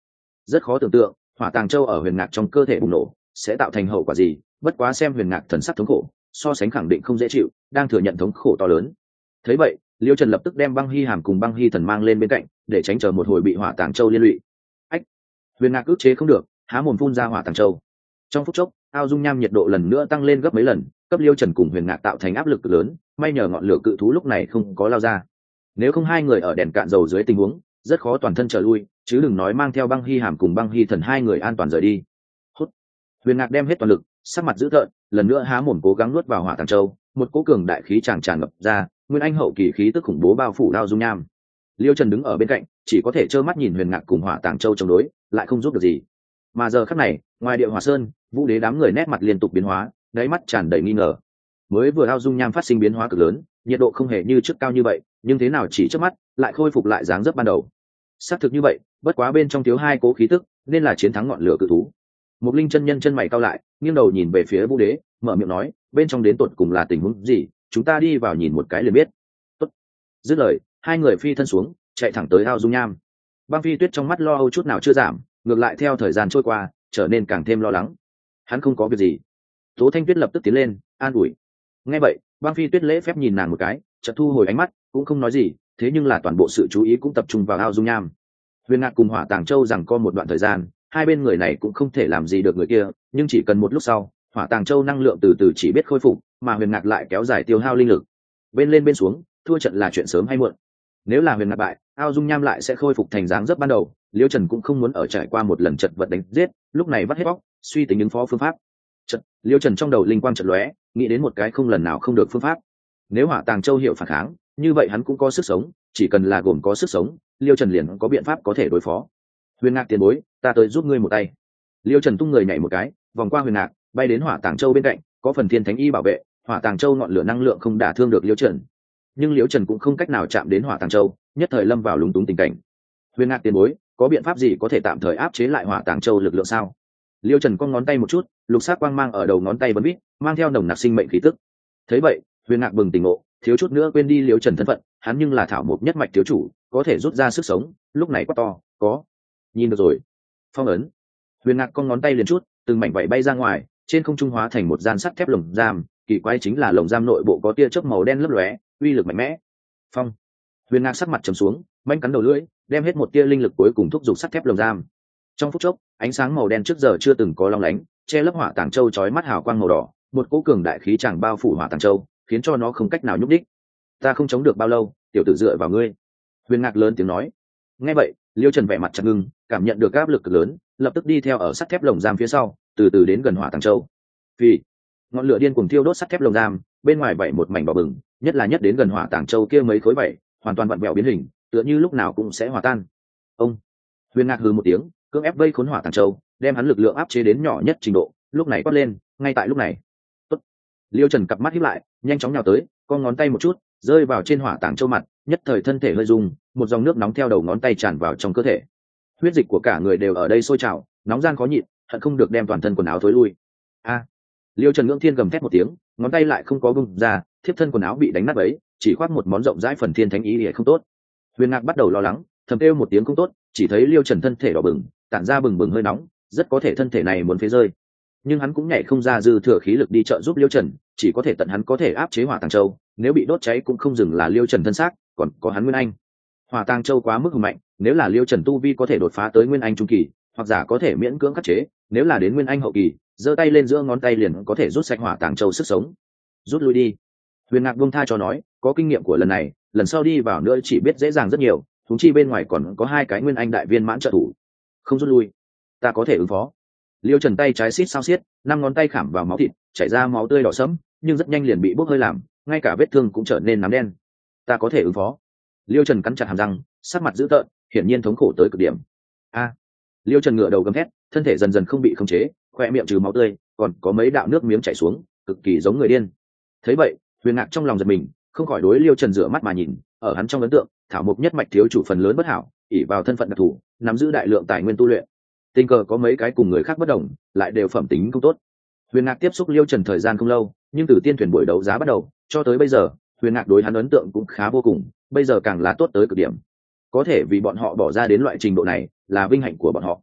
rất khó tưởng tượng hỏa tàng châu ở huyền ngạc trong cơ thể bùng nổ sẽ tạo thành hậu quả gì, bất quá xem huyền ngạc thần sắc thống khổ, so sánh khẳng định không dễ chịu, đang thừa nhận thống khổ to lớn. Thấy vậy, Liêu Trần lập tức đem Băng Hy Hàm cùng Băng Hy Thần mang lên bên cạnh, để tránh chờ một hồi bị hỏa tàng châu liên lụy. Ách! Huyền ngạc ức chế không được, há mồm phun ra hỏa tàng châu. Trong phút chốc, ao dung nham nhiệt độ lần nữa tăng lên gấp mấy lần, cấp Liêu Trần cùng huyền ngạc tạo thành áp lực cực lớn, may nhờ ngọn lửa cự thú lúc này không có lao ra. Nếu không hai người ở đèn cạn dầu dưới tình huống, rất khó toàn thân trở lui, chứ đừng nói mang theo Băng Hy Hàm cùng Băng Hy Thần hai người an toàn rời đi. Hút! Huyền ngạc đem hết toàn lực, sắc mặt dữ tợn, lần nữa há mồm cố gắng nuốt vào hỏa tàng châu, một cỗ cường đại khí tràn ngập ra, nguyên anh hậu kỳ khí tức khủng bố bao phủ ao dung nham. Liêu Trần đứng ở bên cạnh, chỉ có thể trơ mắt nhìn huyền ngạc cùng hỏa tàng châu chống đối, lại không giúp được gì. Mà giờ khắc này, ngoài địa hỏa sơn, Vũ Đế đám người nét mặt liên tục biến hóa, đáy mắt tràn đầy nghi ngờ. Mới vừa ao dung nham phát sinh biến hóa cực lớn, nhiệt độ không hề như trước cao như vậy, nhưng thế nào chỉ trước mắt lại khôi phục lại dáng dấp ban đầu. Xác thực như vậy, bất quá bên trong thiếu hai cố khí tức, nên là chiến thắng ngọn lửa cự thú. Một linh chân nhân chân mày cau lại, nghiêng đầu nhìn về phía Vũ Đế, mở miệng nói, bên trong đến tột cùng là tình huống gì, chúng ta đi vào nhìn một cái liền biết. Tốt. Dứt lời, hai người phi thân xuống, chạy thẳng tới ao dung nham. Băng Phi Tuyết trong mắt lo âu chút nào chưa giảm, ngược lại theo thời gian trôi qua, trở nên càng thêm lo lắng. Hắn không có việc gì. Tố Thanh Tuyết lập tức tiến lên, an ủi. Nghe vậy, Băng Phi Tuyết lễ phép nhìn nàng một cái, chợt thu hồi ánh mắt, cũng không nói gì, thế nhưng là toàn bộ sự chú ý cũng tập trung vào ao dung nham. Huyền Ngạc cùng Hỏa Tàng Châu rằng co một đoạn thời gian, hai bên người này cũng không thể làm gì được người kia, nhưng chỉ cần một lúc sau, Hỏa Tàng Châu năng lượng từ từ chỉ biết khôi phục, mà Huyền Ngạc lại kéo dài tiêu hao linh lực. Bên lên bên xuống, thua trận là chuyện sớm hay muộn. Nếu là Huyền Ngạc bại, ao dung nham lại sẽ khôi phục thành dáng dấp ban đầu. Liêu Trần cũng không muốn ở trải qua một lần chật vật đánh giết, lúc này vắt hết bóc, suy tính ứng phó phương pháp. Liêu Trần trong đầu linh quang chợt lóe, nghĩ đến một cái không lần nào không được phương pháp. Nếu Hỏa Tàng Châu hiệu phản kháng, như vậy hắn cũng có sức sống, chỉ cần là gồm có sức sống, Liêu Trần liền có biện pháp có thể đối phó. Huyền Ngạc tiền bối, ta tới giúp ngươi một tay. Liêu Trần tung người nhảy một cái, vòng qua Huyền Ngạc, bay đến Hỏa Tàng Châu bên cạnh, có phần Thiên Thánh Y bảo vệ, Hỏa Tàng Châu ngọn lửa năng lượng không đả thương được Liêu Trần. Nhưng Liêu Trần cũng không cách nào chạm đến Hỏa Tàng Châu, nhất thời lâm vào lúng túng tình cảnh. Huyền Ngạc tiền bối, có biện pháp gì có thể tạm thời áp chế lại Hỏa Tàng Châu lực lượng sao? Liêu Trần cong ngón tay một chút, lục sắc quang mang ở đầu ngón tay bắn vít, mang theo nồng nặc sinh mệnh khí tức. Thấy vậy, Huyền Ngạc bừng tỉnh ngộ, thiếu chút nữa quên đi Liêu Trần thân phận, hắn nhưng là thảo mộc nhất mạch thiếu chủ, có thể rút ra sức sống, lúc này quá to, có. Nhìn được rồi. Phong ấn. Huyền Ngạc cong ngón tay liền chút, từng mảnh vảy bay ra ngoài, trên không trung hóa thành một gian sắt thép lồng giam, kỳ quái chính là lồng giam nội bộ có tia chớp màu đen lấp lóe, uy lực mạnh mẽ. Phong. Huyền Ngạc sắc mặt trầm xuống, manh cắn đầu lưỡi, đem hết một tia linh lực cuối cùng thúc giục sắt thép lồng giam. Trong phút chốc, ánh sáng màu đen trước giờ chưa từng có long lánh, che lấp Hỏa Tàng Châu chói mắt hào quang màu đỏ, một cỗ cường đại khí tràng bao phủ Hỏa Tàng Châu, khiến cho nó không cách nào nhúc đích. Ta không chống được bao lâu, tiểu tử dựa vào ngươi. Huyền Ngạc lớn tiếng nói. Nghe vậy, Liêu Trần vẻ mặt chặt ngưng, cảm nhận được áp lực cực lớn, lập tức đi theo ở sắt thép lồng giam phía sau, từ từ đến gần Hỏa Tàng Châu. Vì ngọn lửa điên cuồng thiêu đốt sắt thép lồng giam, bên ngoài vảy một mảnh đỏ bừng, nhất là nhất đến gần Hỏa Tàng Châu kia mấy khối vảy, hoàn toàn vặn vẹo biến hình, tựa như lúc nào cũng sẽ hòa tan. Ông. Huyền Ngạc hừ một tiếng, cưỡng ép vây khốn Hỏa Tàng Châu, đem hắn lực lượng áp chế đến nhỏ nhất trình độ, lúc này quát lên, ngay tại lúc này. Tốt. Liêu Trần cặp mắt híp lại, nhanh chóng nhào tới, con ngón tay một chút, rơi vào trên Hỏa Tàng Châu mặt, nhất thời thân thể hơi rung, một dòng nước nóng theo đầu ngón tay tràn vào trong cơ thể. Huyết dịch của cả người đều ở đây sôi trào, nóng gian khó nhịn, hận không được đem toàn thân quần áo thối lui. A! Liêu Trần ngưỡng thiên gầm thét một tiếng, ngón tay lại không có bung ra, thiếp thân quần áo bị đánh nát bấy, chỉ khoác một món rộng rãi phần Thiên Thánh Y lìa không tốt. Huyền Ngạc bắt đầu lo lắng, thầm kêu một tiếng không tốt, chỉ thấy Liêu Trần thân thể đỏ bừng, tản ra bừng bừng hơi nóng, rất có thể thân thể này muốn phế rơi. Nhưng hắn cũng nhảy không ra dư thừa khí lực đi trợ giúp Liêu Trần, chỉ có thể tận hắn có thể áp chế Hỏa Tàng Châu, nếu bị đốt cháy cũng không dừng là Liêu Trần thân xác, còn có hắn Nguyên Anh. Hỏa Tàng Châu quá mức hùng mạnh, nếu là Liêu Trần tu vi có thể đột phá tới Nguyên Anh trung kỳ, hoặc giả có thể miễn cưỡng khắc chế, nếu là đến Nguyên Anh hậu kỳ, giơ tay lên giữa ngón tay liền có thể rút sạch Hỏa Tàng Châu sức sống. Rút lui đi. Huyền Ngạc buông tha cho nói, có kinh nghiệm của lần này, lần sau đi vào nữa chỉ biết dễ dàng rất nhiều, huống chi bên ngoài còn có hai cái Nguyên Anh đại viên mãn trợ thủ. Không rút lui, ta có thể ứng phó. Liêu Trần tay trái xít sao xiết, năm ngón tay khảm vào máu thịt, chảy ra máu tươi đỏ sẫm, nhưng rất nhanh liền bị bốc hơi làm, ngay cả vết thương cũng trở nên nám đen. Ta có thể ứng phó. Liêu Trần cắn chặt hàm răng, sắc mặt dữ tợn, hiển nhiên thống khổ tới cực điểm. A! Liêu Trần ngửa đầu gầm thét, thân thể dần dần không bị khống chế, khoe miệng trừ máu tươi, còn có mấy đạo nước miếng chảy xuống, cực kỳ giống người điên. Thấy vậy, Huyền Ngạc trong lòng giật mình, không khỏi đối Liêu Trần rửa mắt mà nhìn, ở hắn trong ấn tượng, thảo mộc nhất mạch thiếu chủ phần lớn bất hảo, ỷ vào thân phận đặc thù, nắm giữ đại lượng tài nguyên tu luyện. Tình cờ có mấy cái cùng người khác bất đồng, lại đều phẩm tính không tốt. Huyền Ngạc tiếp xúc Liêu Trần thời gian không lâu, nhưng từ tiên thuyền buổi đấu giá bắt đầu cho tới bây giờ, Huyền Ngạc đối hắn ấn tượng cũng khá vô cùng, bây giờ càng là tốt tới cực điểm. Có thể vì bọn họ bỏ ra đến loại trình độ này, là vinh hạnh của bọn họ.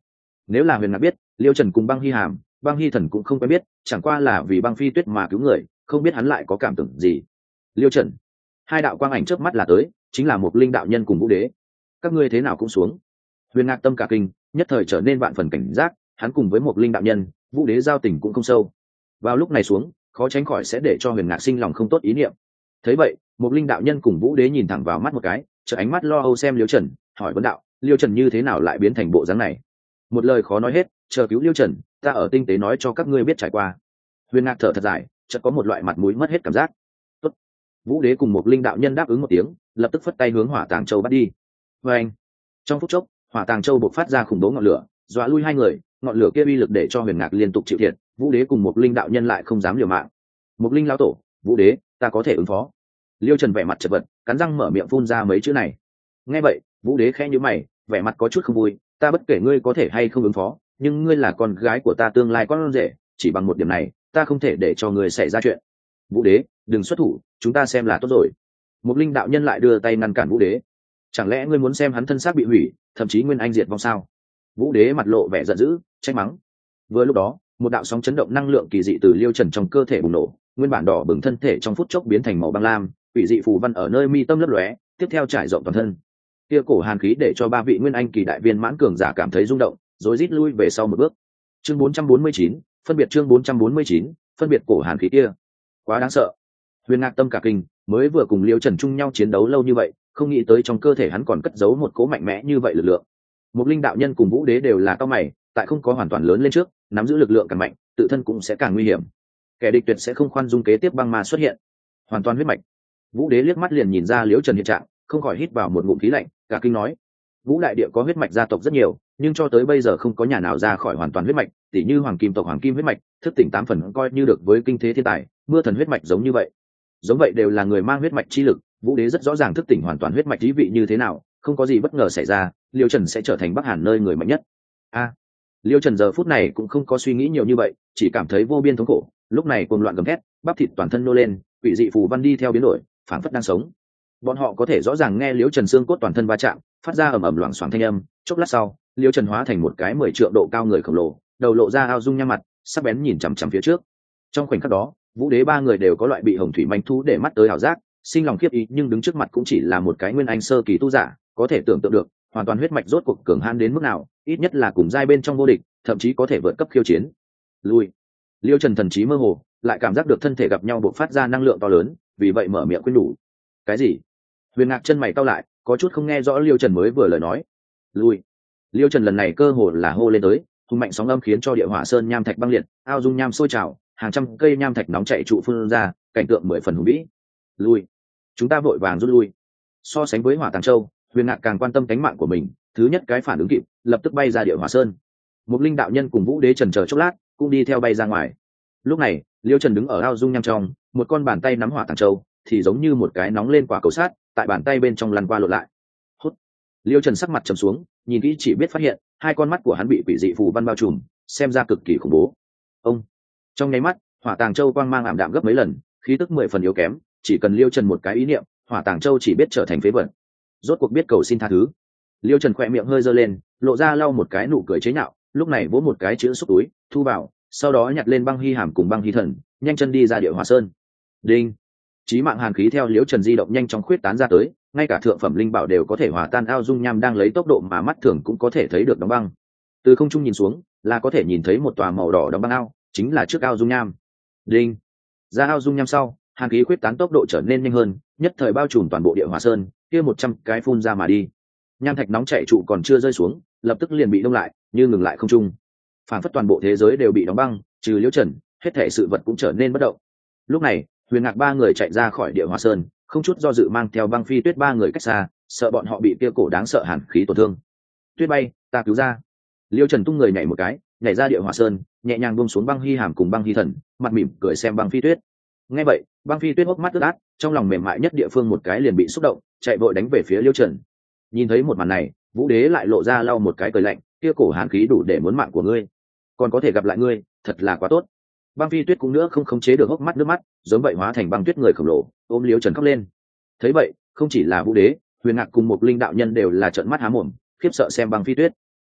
Nếu là Huyền Ngạc biết Liêu Trần cùng Băng Hy Hàm, Băng Hy Thần cũng không quen biết, chẳng qua là vì Băng Phi Tuyết mà cứu người, không biết hắn lại có cảm tưởng gì. Liêu Trần, hai đạo quang ảnh chớp mắt là tới, chính là một linh đạo nhân cùng Vũ Đế. Các ngươi thế nào cũng xuống. Huyền Ngạc tâm cả kinh, nhất thời trở nên vạn phần cảnh giác, hắn cùng với một linh đạo nhân, Vũ Đế giao tình cũng không sâu. Vào lúc này xuống, khó tránh khỏi sẽ để cho Huyền Ngạc sinh lòng không tốt ý niệm. Thấy vậy, một linh đạo nhân cùng Vũ Đế nhìn thẳng vào mắt một cái, chợ ánh mắt lo âu xem Liêu Trần, hỏi vấn đạo: Liêu Trần như thế nào lại biến thành bộ dáng này? Một lời khó nói hết, chờ cứu Liêu Trần, ta ở tinh tế nói cho các ngươi biết trải qua. Huyền Ngạc thở thật dài, chợt có một loại mặt mũi mất hết cảm giác. Tốt. Vũ Đế cùng một linh đạo nhân đáp ứng một tiếng, lập tức phất tay hướng Hỏa Tàng Châu bắt đi. Và anh, trong phút chốc, Hỏa Tàng Châu bộc phát ra khủng bố ngọn lửa, dọa lui hai người, ngọn lửa kia uy lực để cho Huyền Ngạc liên tục chịu thiệt, Vũ Đế cùng một linh đạo nhân lại không dám liều mạng. Một linh lão tổ, Vũ Đế, ta có thể ứng phó. Liêu Trần vẻ mặt chật vật, cắn răng mở miệng phun ra mấy chữ này. Nghe vậy, Vũ Đế khẽ nhíu mày, vẻ mặt có chút không vui, ta bất kể ngươi có thể hay không ứng phó, nhưng ngươi là con gái của ta tương lai con rể, chỉ bằng một điểm này, ta không thể để cho ngươi xảy ra chuyện. Vũ Đế, đừng xuất thủ, chúng ta xem là tốt rồi. Một linh đạo nhân lại đưa tay ngăn cản Vũ Đế. Chẳng lẽ ngươi muốn xem hắn thân xác bị hủy, thậm chí nguyên anh diệt vong sao? Vũ Đế mặt lộ vẻ giận dữ, trách mắng. Vừa lúc đó, một đạo sóng chấn động năng lượng kỳ dị từ Liêu Trần trong cơ thể bùng nổ, nguyên bản đỏ bừng thân thể trong phút chốc biến thành màu băng lam, quỷ dị phù văn ở nơi mi tâm lấp lóe, tiếp theo trải rộng toàn thân. Kia cổ hàn khí để cho ba vị nguyên anh kỳ đại viên mãn cường giả cảm thấy rung động, rồi rít lui về sau một bước. Chương 449, phân biệt chương 449, phân biệt cổ hàn khí kia. Quá đáng sợ. Huyền Ngạc tâm cả kinh, mới vừa cùng Liêu Trần chung nhau chiến đấu lâu như vậy, không nghĩ tới trong cơ thể hắn còn cất giấu một cỗ mạnh mẽ như vậy lực lượng. Một linh đạo nhân cùng Vũ Đế đều là cao mày, tại không có hoàn toàn lớn lên trước, nắm giữ lực lượng càng mạnh, tự thân cũng sẽ càng nguy hiểm. Kẻ địch tuyệt sẽ không khoan dung kế tiếp băng ma xuất hiện. Hoàn toàn huyết mạch. Vũ Đế liếc mắt liền nhìn ra Liêu Trần hiện trạng, không khỏi hít vào một ngụm khí lạnh, cả kinh nói: Vũ đại địa có huyết mạch gia tộc rất nhiều, nhưng cho tới bây giờ không có nhà nào ra khỏi hoàn toàn huyết mạch, tỉ như Hoàng Kim tộc Hoàng Kim huyết mạch, thức tỉnh 8 phần coi như được với kinh thế thiên tài, Mưa Thần huyết mạch giống như vậy. Giống vậy đều là người mang huyết mạch chi lực, Vũ Đế rất rõ ràng thức tỉnh hoàn toàn huyết mạch ý vị như thế nào, không có gì bất ngờ xảy ra, Liêu Trần sẽ trở thành Bắc Hàn nơi người mạnh nhất. Liêu Trần giờ phút này cũng không có suy nghĩ nhiều như vậy, chỉ cảm thấy vô biên thống khổ, lúc này cuồng loạn gầm thét, bắp thịt toàn thân nô lên, quỷ dị phù văn đi theo biến đổi, phảng phất đang sống. Bọn họ có thể rõ ràng nghe Liêu Trần xương cốt toàn thân va chạm, phát ra ầm ầm loảng xoảng thanh âm, chốc lát sau, Liêu Trần hóa thành một cái 10 trượng độ cao người khổng lồ, đầu lộ ra ao dung nham mặt, sắc bén nhìn chằm chằm phía trước. Trong khoảnh khắc đó, Vũ Đế ba người đều có loại bị hồng thủy manh thú để mắt tới ảo giác, sinh lòng khiếp ý, nhưng đứng trước mặt cũng chỉ là một cái nguyên anh sơ kỳ tu giả, có thể tưởng tượng được, hoàn toàn huyết mạch rốt cuộc cường hãn đến mức nào, ít nhất là cùng giai bên trong vô địch, thậm chí có thể vượt cấp khiêu chiến. Lui. Liêu Trần thần trí mơ hồ, lại cảm giác được thân thể gặp nhau bộc phát ra năng lượng to lớn, vì vậy mở miệng khuyên nhủ. Cái gì? Huyền Ngạc chân mày cau lại, có chút không nghe rõ Liêu Trần mới vừa lời nói. Lui. Liêu Trần lần này cơ hồ là hô lên tới, hùng mạnh sóng âm khiến cho địa hỏa sơn nham thạch băng liệt, ao dung nham sôi trào, hàng trăm cây nham thạch nóng chảy trụ phun ra, cảnh tượng 10 phần hùng vĩ. Lui. Chúng ta vội vàng rút lui. So sánh với Hỏa Tàng Châu, Huyền Ngạc càng quan tâm tính mạng của mình, thứ nhất cái phản ứng kịp, lập tức bay ra địa hỏa sơn. Một linh đạo nhân cùng Vũ Đế chần chờ chốc lát, cũng đi theo bay ra ngoài. Lúc này, Liêu Trần đứng ở ao dung nham trong, một con bàn tay nắm Hỏa Tàng Châu, thì giống như một cái nóng lên quả cầu sát, tại bàn tay bên trong lăn qua lộn lại. Hút. Liêu Trần sắc mặt trầm xuống, nhìn kỹ chỉ biết phát hiện, hai con mắt của hắn bị quỷ dị phù văn bao trùm, xem ra cực kỳ khủng bố. Ông. Trong nháy mắt, Hỏa Tàng Châu quang mang ảm đạm gấp mấy lần, khí tức 10 phần yếu kém, chỉ cần Liêu Trần một cái ý niệm, Hỏa Tàng Châu chỉ biết trở thành phế vật. Rốt cuộc biết cầu xin tha thứ. Liêu Trần khỏe miệng hơi giơ lên, lộ ra lau một cái nụ cười chế nhạo, lúc này vỗ một cái chữ xúc túi, thu vào, sau đó nhặt lên Băng Hy Hàm cùng Băng Hy Thần, nhanh chân đi ra địa hỏa sơn. Đinh. Chí mạng hàn khí theo Liêu Trần di động nhanh chóng khuyết tán ra tới, ngay cả thượng phẩm linh bảo đều có thể hòa tan ao dung nham đang lấy tốc độ mà mắt thường cũng có thể thấy được đóng băng. Từ không trung nhìn xuống, là có thể nhìn thấy một tòa màu đỏ đóng băng ao, chính là trước ao dung nham. Đinh. Ra ao dung nham sau, hàn khí khuyết tán tốc độ trở nên nhanh hơn, nhất thời bao trùm toàn bộ địa hỏa sơn, kia 100 cái phun ra mà đi. Nham thạch nóng chảy trụ còn chưa rơi xuống, lập tức liền bị đông lại, như ngừng lại không trung. Phản phất toàn bộ thế giới đều bị đóng băng, trừ Liễu Trần, hết thảy sự vật cũng trở nên bất động. Lúc này, Huyền Ngạc ba người chạy ra khỏi địa hỏa sơn, không chút do dự mang theo Băng Phi Tuyết ba người cách xa, sợ bọn họ bị kia cổ đáng sợ hàn khí tổn thương. Tuyết bay, ta cứu ra. Liễu Trần tung người nhảy một cái, nhảy ra địa hỏa sơn, nhẹ nhàng buông xuống Băng Hy Hàm cùng Băng Hy Thần, mặt mỉm cười xem Băng Phi Tuyết. Nghe vậy, Băng Phi Tuyết hốc mắt ướt át, trong lòng mềm mại nhất địa phương một cái liền bị xúc động, chạy vội đánh về phía Liễu Trần. Nhìn thấy một màn này, Vũ Đế lại lộ ra lau một cái cười lạnh, kia cổ hàn khí đủ để muốn mạng của ngươi, còn có thể gặp lại ngươi, thật là quá tốt. Băng Phi Tuyết cũng nữa không khống chế được hốc mắt nước mắt, giống vậy hóa thành băng tuyết người khổng lồ, ôm Liễu Trần khóc lên. Thấy vậy, không chỉ là Vũ Đế, Huyền Ngạc cùng một linh đạo nhân đều là trợn mắt há mồm, khiếp sợ xem Băng Phi Tuyết.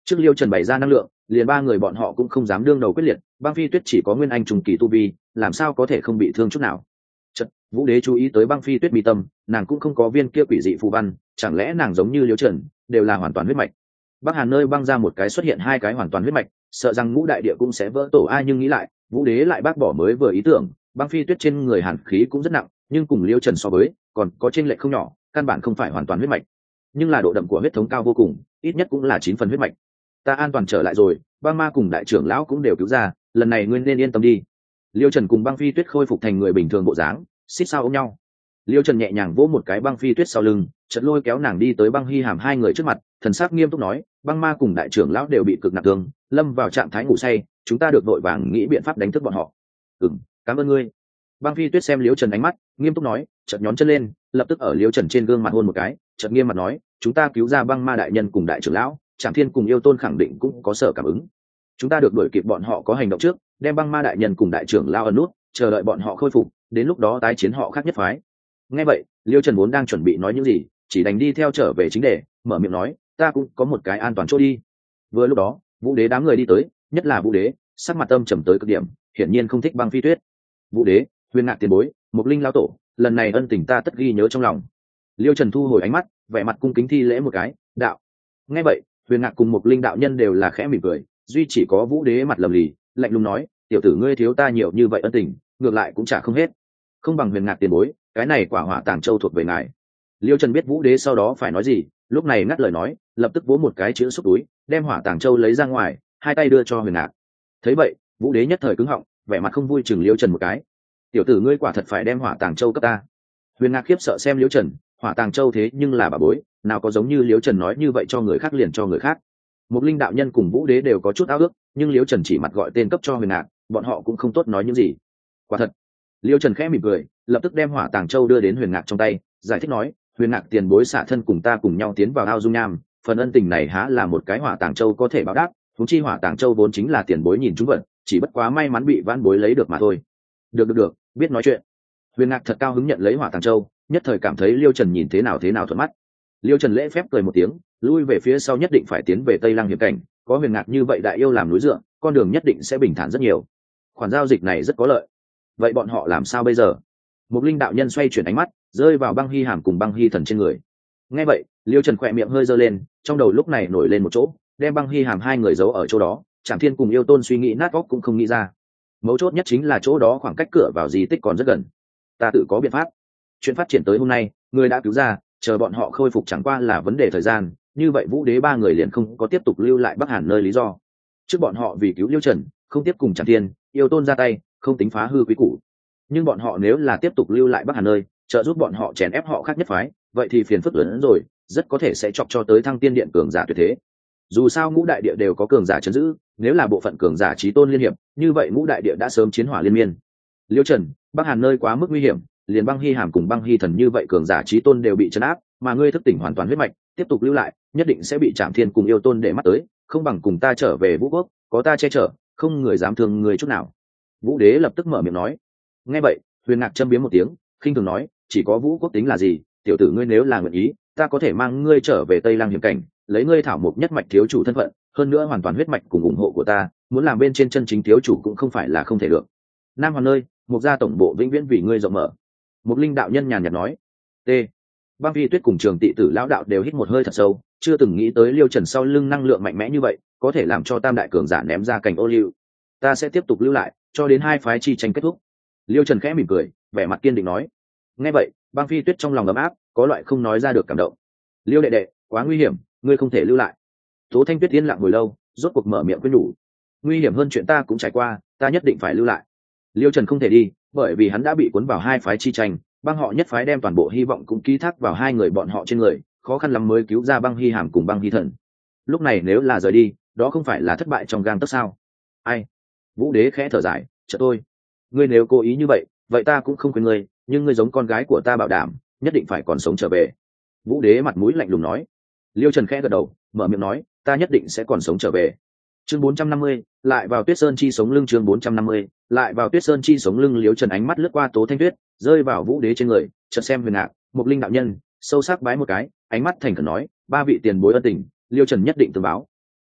Trước Liêu Trần bày ra năng lượng, liền ba người bọn họ cũng không dám đương đầu quyết liệt, băng phi tuyết chỉ có nguyên anh trùng kỳ tu vi, làm sao có thể không bị thương chút nào. Chợt Vũ Đế chú ý tới băng phi tuyết mi tâm, nàng cũng không có viên kia quỷ dị phù văn, chẳng lẽ nàng giống như Liêu Trần đều là hoàn toàn huyết mạch. Bắc Hàn nơi băng ra một cái xuất hiện hai cái hoàn toàn huyết mạch, sợ rằng ngũ đại địa cũng sẽ vỡ tổ. Ai nhưng nghĩ lại, Vũ Đế lại bác bỏ mới vừa ý tưởng, băng phi tuyết trên người hàn khí cũng rất nặng, nhưng cùng Liêu Trần so với, còn có chênh lệch không nhỏ, căn bản không phải hoàn toàn huyết mạch, nhưng là độ đậm của huyết thống cao vô cùng, ít nhất cũng là 9 phần huyết mạch. Ta an toàn trở lại rồi, băng ma cùng đại trưởng lão cũng đều cứu ra, lần này ngươi nên yên tâm đi. Liêu Trần cùng băng phi tuyết khôi phục thành người bình thường bộ dáng, xít sao ôm nhau. Liêu Trần nhẹ nhàng vỗ một cái băng phi tuyết sau lưng, chợt lôi kéo nàng đi tới băng hy hàm hai người trước mặt, thần sắc nghiêm túc nói, băng ma cùng đại trưởng lão đều bị cực nặng thương, lâm vào trạng thái ngủ say, chúng ta được vội vàng nghĩ biện pháp đánh thức bọn họ. Cảm ơn ngươi. Băng phi tuyết xem Liêu Trần ánh mắt, nghiêm túc nói, chợt nhón chân lên, lập tức ở Liêu Trần trên gương mặt hôn một cái, chợt nghiêm mặt nói, chúng ta cứu ra băng ma đại nhân cùng đại trưởng lão, Trảm Thiên cùng Yêu Tôn khẳng định cũng có sở cảm ứng. Chúng ta được đuổi kịp bọn họ có hành động trước, đem băng ma đại nhân cùng đại trưởng lão ẩn nút, chờ đợi bọn họ khôi phục, đến lúc đó tái chiến họ khác nhất phái. Nghe vậy, Liêu Trần vốn đang chuẩn bị nói những gì, chỉ đành đi theo trở về chính đề, mở miệng nói, ta cũng có một cái an toàn chỗ đi. Vừa lúc đó, Vũ Đế đám người đi tới, nhất là Vũ Đế, sắc mặt âm trầm tới cực điểm, hiển nhiên không thích băng phi tuyết. Vũ Đế, Huyền Ngạc tiền bối, Mục Linh lão tổ, lần này ân tình ta tất ghi nhớ trong lòng. Liêu Trần thu hồi ánh mắt, vẻ mặt cung kính thi lễ một cái, đạo. Nghe vậy, Huyền Ngạc cùng Mục Linh đạo nhân đều là khẽ mỉm cười, duy chỉ có Vũ Đế mặt lầm lì, lạnh lùng nói, tiểu tử ngươi thiếu ta nhiều như vậy ân tình, ngược lại cũng trả không hết. Không bằng Huyền Ngạc tiền bối, cái này quả hỏa tàng châu thuộc về ngài. Liêu Trần biết Vũ Đế sau đó phải nói gì, lúc này ngắt lời nói, lập tức vỗ một cái chữ xúc túi, đem hỏa tàng châu lấy ra ngoài, hai tay đưa cho Huyền Ngạc. Thấy vậy, Vũ Đế nhất thời cứng họng, vẻ mặt không vui chừng Liêu Trần một cái. Tiểu tử ngươi quả thật phải đem hỏa tàng châu cấp ta. Huyền Ngạc khiếp sợ xem Liêu Trần, hỏa tàng châu thế nhưng là bà bối, nào có giống như Liêu Trần nói như vậy cho người khác liền cho người khác. Một linh đạo nhân cùng Vũ Đế đều có chút ao ước, nhưng Liêu Trần chỉ mặt gọi tên cấp cho Huyền Ngạc, bọn họ cũng không tốt nói những gì. Quả thật. Liêu Trần khẽ mỉm cười, lập tức đem hỏa tàng châu đưa đến Huyền Ngạc trong tay, giải thích nói, Huyền Ngạc tiền bối xả thân cùng ta cùng nhau tiến vào ao dung nham, phần ân tình này há là một cái hỏa tàng châu có thể báo đáp, huống chi hỏa tàng châu vốn chính là tiền bối nhìn chúng vật, chỉ bất quá may mắn bị vãn bối lấy được mà thôi. Được, biết nói chuyện. Huyền Ngạc thật cao hứng nhận lấy hỏa tàng châu, nhất thời cảm thấy Liêu Trần nhìn thế nào thuận mắt. Liêu Trần lễ phép cười một tiếng, lui về phía sau, nhất định phải tiến về Tây Lăng hiểm cảnh, có Huyền Ngạc như vậy đại yêu làm núi dựa, con đường nhất định sẽ bình thản rất nhiều. Khoản giao dịch này rất có lợi. Vậy bọn họ làm sao bây giờ? Một linh đạo nhân xoay chuyển ánh mắt, rơi vào băng hy hàm cùng băng hy thần trên người. Nghe vậy, Liêu Trần khỏe miệng hơi giơ lên, trong đầu lúc này nổi lên một chỗ, đem băng hy hàm hai người giấu ở chỗ đó. Trảm Thiên cùng Yêu Tôn suy nghĩ nát óc cũng không nghĩ ra. Mấu chốt nhất chính là chỗ đó khoảng cách cửa vào di tích còn rất gần. Ta tự có biện pháp. Chuyện phát triển tới hôm nay, người đã cứu ra, chờ bọn họ khôi phục chẳng qua là vấn đề thời gian. Như vậy Vũ Đế ba người liền không có tiếp tục lưu lại Bắc Hàn nơi lý do. Trước bọn họ vì cứu Liêu Trần, không tiếp cùng Trảm Thiên, Yêu Tôn ra tay, không tính phá hư quý củ. Nhưng bọn họ nếu là tiếp tục lưu lại Bắc Hàn nơi, trợ giúp bọn họ chèn ép họ khác nhất phái, vậy thì phiền phức lớn hơn rồi, rất có thể sẽ chọc cho tới Thăng Tiên Điện cường giả tuyệt thế. Dù sao ngũ đại địa đều có cường giả trấn giữ, nếu là bộ phận cường giả chí tôn liên hiệp, như vậy ngũ đại địa đã sớm chiến hỏa liên miên. Liêu Trần, Bắc Hàn nơi quá mức nguy hiểm, liền băng hy hàm cùng băng hy thần như vậy cường giả chí tôn đều bị trấn áp, mà ngươi thức tỉnh hoàn toàn huyết mạch, tiếp tục lưu lại, nhất định sẽ bị Trảm Thiên cùng Yêu Tôn để mắt tới, không bằng cùng ta trở về Vũ Quốc, có ta che chở, không người dám thương người chút nào. Vũ Đế lập tức mở miệng nói. Nghe vậy, Huyền Ngạc châm biếm một tiếng, khinh thường nói, chỉ có Vũ Quốc tính là gì, tiểu tử ngươi nếu là nguyện ý, ta có thể mang ngươi trở về Tây Lăng hiểm cảnh, lấy ngươi thảo mục nhất mạch thiếu chủ thân phận, hơn nữa hoàn toàn huyết mạch cùng ủng hộ của ta, muốn làm bên trên chân chính thiếu chủ cũng không phải là không thể được. Nam Hoàn nơi, Mục gia tổng bộ vĩnh viễn vì ngươi rộng mở. Mục linh đạo nhân nhàn nhạt nói. T. Băng Phi Tuyết cùng Trường Tị Tử lão đạo đều hít một hơi thật sâu, chưa từng nghĩ tới Liêu Trần sau lưng năng lượng mạnh mẽ như vậy, có thể làm cho Tam đại cường giả ném ra cảnh ô liu. Ta sẽ tiếp tục lưu lại, cho đến hai phái chi tranh kết thúc. Liêu Trần khẽ mỉm cười, vẻ mặt kiên định nói. Nghe vậy, Băng Phi Tuyết trong lòng ấm áp, có loại không nói ra được cảm động. Liêu đệ đệ, quá nguy hiểm, ngươi không thể lưu lại. Tố Thanh Tuyết yên lặng hồi lâu, rốt cuộc mở miệng khuyên nhủ. Nguy hiểm hơn chuyện ta cũng trải qua, ta nhất định phải lưu lại. Liêu Trần không thể đi, bởi vì hắn đã bị cuốn vào hai phái chi tranh, băng họ nhất phái đem toàn bộ hy vọng cũng ký thác vào hai người bọn họ trên người, khó khăn lắm mới cứu ra băng hy hàm cùng băng hy thần. Lúc này nếu là rời đi, đó không phải là thất bại trong gang tấc sao? Ai? Vũ Đế khẽ thở dài, chợt tôi. Ngươi nếu cố ý như vậy, vậy ta cũng không khuyên ngươi, nhưng ngươi giống con gái của ta bảo đảm, nhất định phải còn sống trở về. Vũ Đế mặt mũi lạnh lùng nói. Liêu Trần khẽ gật đầu, mở miệng nói, ta nhất định sẽ còn sống trở về. Chương 450, lại vào Tuyết Sơn chi sống lưng. Chương 450, lại vào Tuyết Sơn chi sống lưng. Liêu Trần ánh mắt lướt qua Tố Thanh Tuyết, rơi vào Vũ Đế trên người, chợt xem Huyền Ngạc, Mục linh đạo nhân, sâu sắc bái một cái, ánh mắt thành khẩn nói, ba vị tiền bối ân tình, Liêu Trần nhất định tương báo.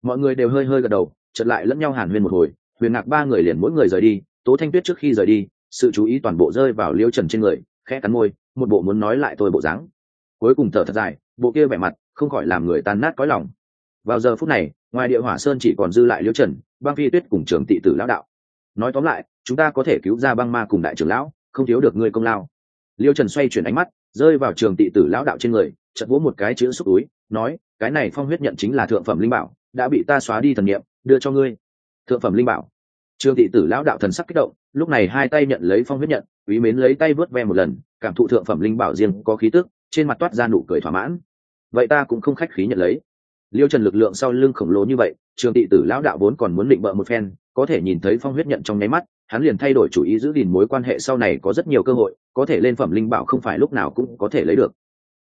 Mọi người đều hơi hơi gật đầu, chợt lại lẫn nhau hàn huyên một hồi. Huyền Ngạc ba người liền mỗi người rời đi. Tố Thanh Tuyết trước khi rời đi, sự chú ý toàn bộ rơi vào Liêu Trần trên người, khẽ cắn môi, một bộ muốn nói lại tôi bộ dáng. Cuối cùng thở thật dài, bộ kia vẻ mặt không khỏi làm người tan nát cõi lòng. Vào giờ phút này, ngoài Địa Hỏa Sơn chỉ còn dư lại Liêu Trần, Băng Phi Tuyết cùng Trường Tị Tử lão đạo. Nói tóm lại, chúng ta có thể cứu ra Băng Ma cùng đại trưởng lão, không thiếu được ngươi công lao. Liêu Trần xoay chuyển ánh mắt, rơi vào Trường Tị Tử lão đạo trên người, chợt vỗ một cái chữ xúc túi, nói, cái này phong huyết nhận chính là thượng phẩm linh bảo, đã bị ta xóa đi thần niệm, đưa cho ngươi. Thượng phẩm linh bảo. Trường Tị Tử lão đạo thần sắc kích động, lúc này hai tay nhận lấy phong huyết nhận, quý mến lấy tay vớt ve một lần, cảm thụ thượng phẩm linh bảo riêng có khí tức, trên mặt toát ra nụ cười thỏa mãn. Vậy ta cũng không khách khí nhận lấy. Liêu Trần lực lượng sau lưng khổng lồ như vậy, Trường Tị Tử lão đạo vốn còn muốn định bợ một phen, có thể nhìn thấy phong huyết nhận trong nháy mắt, hắn liền thay đổi chủ ý, giữ gìn mối quan hệ sau này có rất nhiều cơ hội, có thể lên phẩm linh bảo không phải lúc nào cũng có thể lấy được.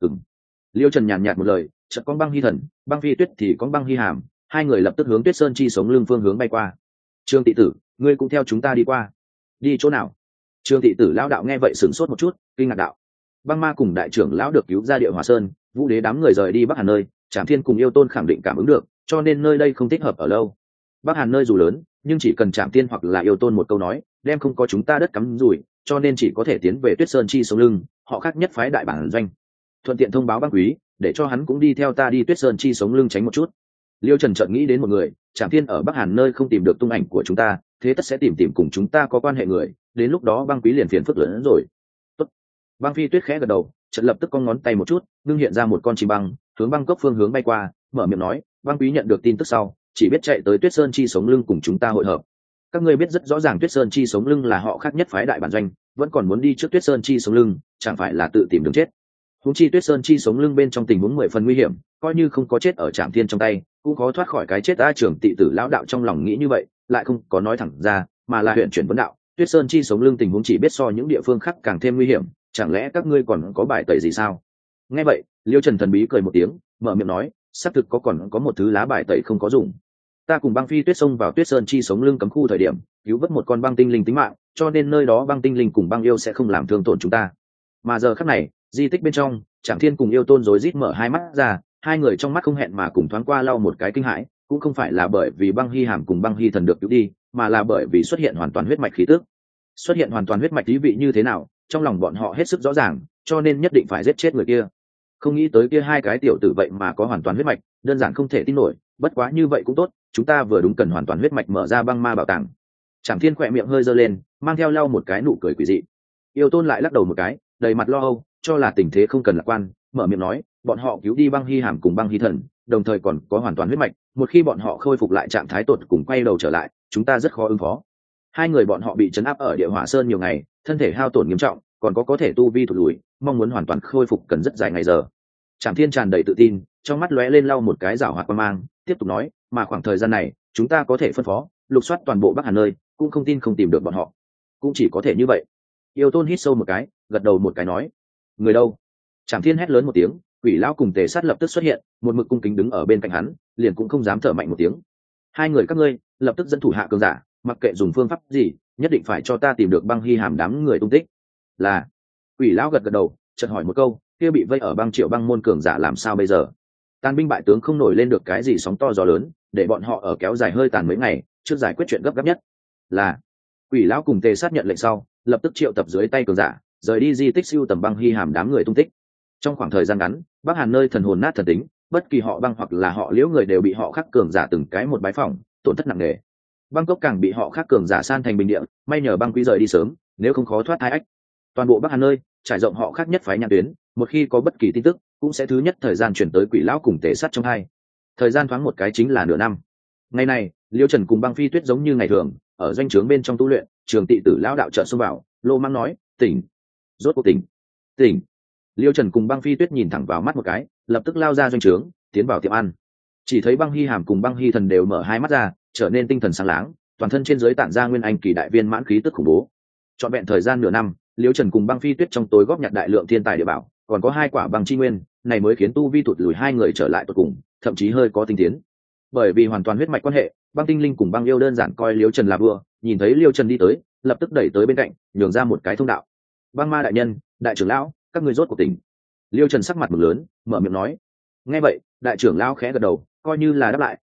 Liêu Trần nhàn nhạt một lời, chợt con Băng Hy Thần, Băng Phi Tuyết thì con Băng Hy Hàm, hai người lập tức hướng Tuyết Sơn chi sống lưng phương hướng bay qua. Trương Tị Tử, ngươi cũng theo chúng ta đi qua. Đi chỗ nào? Trương Tị Tử lão đạo nghe vậy sửng sốt một chút, kinh ngạc đạo. Băng Ma cùng đại trưởng lão được cứu ra Địa Hỏa Sơn, Vũ Đế đám người rời đi Bắc Hàn nơi, Trảm Thiên cùng Yêu Tôn khẳng định cảm ứng được, cho nên nơi đây không thích hợp ở lâu. Bắc Hàn nơi dù lớn, nhưng chỉ cần Trảm Thiên hoặc là Yêu Tôn một câu nói, đem không có chúng ta đất cắm rủi, cho nên chỉ có thể tiến về Tuyết Sơn chi sống lưng, họ khác nhất phái đại bản doanh. Thuận tiện thông báo Băng Quý, để cho hắn cũng đi theo ta đi Tuyết Sơn chi sống lưng tránh một chút. Liêu Trần chợt nghĩ đến một người, Trảm Thiên ở Bắc Hàn nơi không tìm được tung ảnh của chúng ta, thế tất sẽ tìm cùng chúng ta có quan hệ người, đến lúc đó Băng Quý liền phiền phức lớn hơn rồi. Tốt. Băng Phi Tuyết khẽ gật đầu, chợt lập tức cong ngón tay một chút, ngưng hiện ra một con chim băng, hướng băng cốc phương hướng bay qua, mở miệng nói, Băng Quý nhận được tin tức sau, chỉ biết chạy tới Tuyết Sơn chi sống lưng cùng chúng ta hội hợp. Các ngươi biết rất rõ ràng Tuyết Sơn chi sống lưng là họ khác nhất phái đại bản doanh, vẫn còn muốn đi trước Tuyết Sơn chi sống lưng, chẳng phải là tự tìm đường chết. Huống chi Tuyết Sơn chi sống lưng bên trong tình huống 10 phần nguy hiểm, coi như không có chết ở Trảm Thiên trong tay, cũng khó thoát khỏi cái chết. A Trường Tị Tử lão đạo trong lòng nghĩ như vậy, lại không có nói thẳng ra, mà là huyện chuyển vấn đạo, Tuyết Sơn chi sống lưng tình huống chỉ biết so những địa phương khác càng thêm nguy hiểm, chẳng lẽ các ngươi còn có bài tẩy gì sao? Nghe vậy, Liêu Trần thần bí cười một tiếng, mở miệng nói, xác thực còn có một thứ lá bài tẩy không có dùng. Ta cùng Băng Phi Tuyết xông vào Tuyết Sơn chi sống lưng cấm khu thời điểm, cứu vớt một con băng tinh linh tính mạng, cho nên nơi đó băng tinh linh cùng băng yêu sẽ không làm thương tổn chúng ta. Mà giờ khắc này, di tích bên trong, Trảm Thiên cùng Yêu Tôn rối rít mở hai mắt ra, hai người trong mắt không hẹn mà cùng thoáng qua lau một cái kinh hãi, cũng không phải là bởi vì Băng Hy Hàm cùng Băng Hy Thần được cứu đi, mà là bởi vì xuất hiện hoàn toàn huyết mạch khí tức. Xuất hiện hoàn toàn huyết mạch ý vị như thế nào, trong lòng bọn họ hết sức rõ ràng, cho nên nhất định phải giết chết người kia. Không nghĩ tới kia hai cái tiểu tử vậy mà có hoàn toàn huyết mạch, đơn giản không thể tin nổi, bất quá như vậy cũng tốt, chúng ta vừa đúng cần hoàn toàn huyết mạch mở ra băng ma bảo tàng. Trảm Thiên khỏe miệng hơi giơ lên, mang theo lau một cái nụ cười quỷ dị. Yêu Tôn lại lắc đầu một cái, đầy mặt lo âu, cho là tình thế không cần lạc quan, mở miệng nói, bọn họ cứu đi Băng Hy Hàm cùng Băng Hy Thần, đồng thời còn có hoàn toàn huyết mạch, một khi bọn họ khôi phục lại trạng thái tột cùng quay đầu trở lại, chúng ta rất khó ứng phó. Hai người bọn họ bị trấn áp ở Địa Hỏa Sơn nhiều ngày, thân thể hao tổn nghiêm trọng, còn có thể tu vi thụt lùi, mong muốn hoàn toàn khôi phục cần rất dài ngày giờ. Trảm Thiên tràn đầy tự tin, trong mắt lóe lên lau một cái giảo hoạt quan mang, tiếp tục nói, mà khoảng thời gian này, chúng ta có thể phân phó, lục soát toàn bộ Bắc Hàn nơi, cũng không tin không tìm được bọn họ. Cũng chỉ có thể như vậy. Yêu Tôn hít sâu một cái, gật đầu một cái nói, người đâu? Trảm Thiên hét lớn một tiếng, Quỷ lão cùng Tề Sát lập tức xuất hiện, một mực cung kính đứng ở bên cạnh hắn, liền cũng không dám thở mạnh một tiếng. Hai người các ngươi, lập tức dẫn thủ hạ cường giả, mặc kệ dùng phương pháp gì, nhất định phải cho ta tìm được Băng Hy Hàm đám người tung tích. Là. Quỷ lão gật gật đầu, chợt hỏi một câu, kia bị vây ở Băng Triệu băng môn cường giả làm sao bây giờ? Tàn binh bại tướng không nổi lên được cái gì sóng to gió lớn, để bọn họ ở kéo dài hơi tàn mấy ngày, trước giải quyết chuyện gấp gáp nhất. Là. Quỷ lão cùng Tề Sát nhận lệnh sau, lập tức triệu tập dưới tay cường giả, rời đi di tích siêu tầm Băng Hy Hàm đám người tung tích. Trong khoảng thời gian ngắn, Bắc Hàn nơi thần hồn nát thần tính, bất kỳ họ Băng hoặc là họ Liễu người đều bị họ khác cường giả từng cái một bái phỏng, tổn thất nặng nề. Bangkok càng bị họ khác cường giả san thành bình địa, may nhờ Băng Quý rời đi sớm, nếu không khó thoát hai ách. Toàn bộ Bắc Hàn nơi trải rộng họ khác nhất phái nhãn tuyến, một khi có bất kỳ tin tức, cũng sẽ thứ nhất thời gian chuyển tới Quỷ lão cùng Tề Sát trong hai. Thời gian thoáng một cái chính là nửa năm. Ngày này, Liêu Trần cùng Băng Phi Tuyết giống như ngày thường, ở doanh trướng bên trong tu luyện, Trường Tị Tử lão đạo chợt xông vào, lô mang nói, tỉnh. Rốt cuộc tỉnh. Tỉnh. Liêu Trần cùng Băng Phi Tuyết nhìn thẳng vào mắt một cái, lập tức lao ra doanh trướng, tiến vào tiệm ăn. Chỉ thấy Băng Hy Hàm cùng Băng Hy Thần đều mở hai mắt ra, trở nên tinh thần sáng láng, toàn thân trên dưới tản ra nguyên anh kỳ đại viên mãn khí tức khủng bố. Trọn vẹn thời gian nửa năm, Liêu Trần cùng Băng Phi Tuyết trong tối góp nhặt đại lượng thiên tài địa bảo, còn có hai quả băng chi nguyên, này mới khiến tu vi tụt lùi hai người trở lại tột cùng, thậm chí hơi có tinh tiến. Bởi vì hoàn toàn huyết mạch quan hệ, Băng Tinh Linh cùng Băng Yêu đơn giản coi Liêu Trần là vua, nhìn thấy Liêu Trần đi tới, lập tức đẩy tới bên cạnh, nhường ra một cái thông đạo. Băng Ma đại nhân, đại trưởng lão, các ngươi rốt cuộc tỉnh. Liêu Trần sắc mặt mừng lớn, mở miệng nói. Nghe vậy, đại trưởng lão khẽ gật đầu, coi như là đáp lại,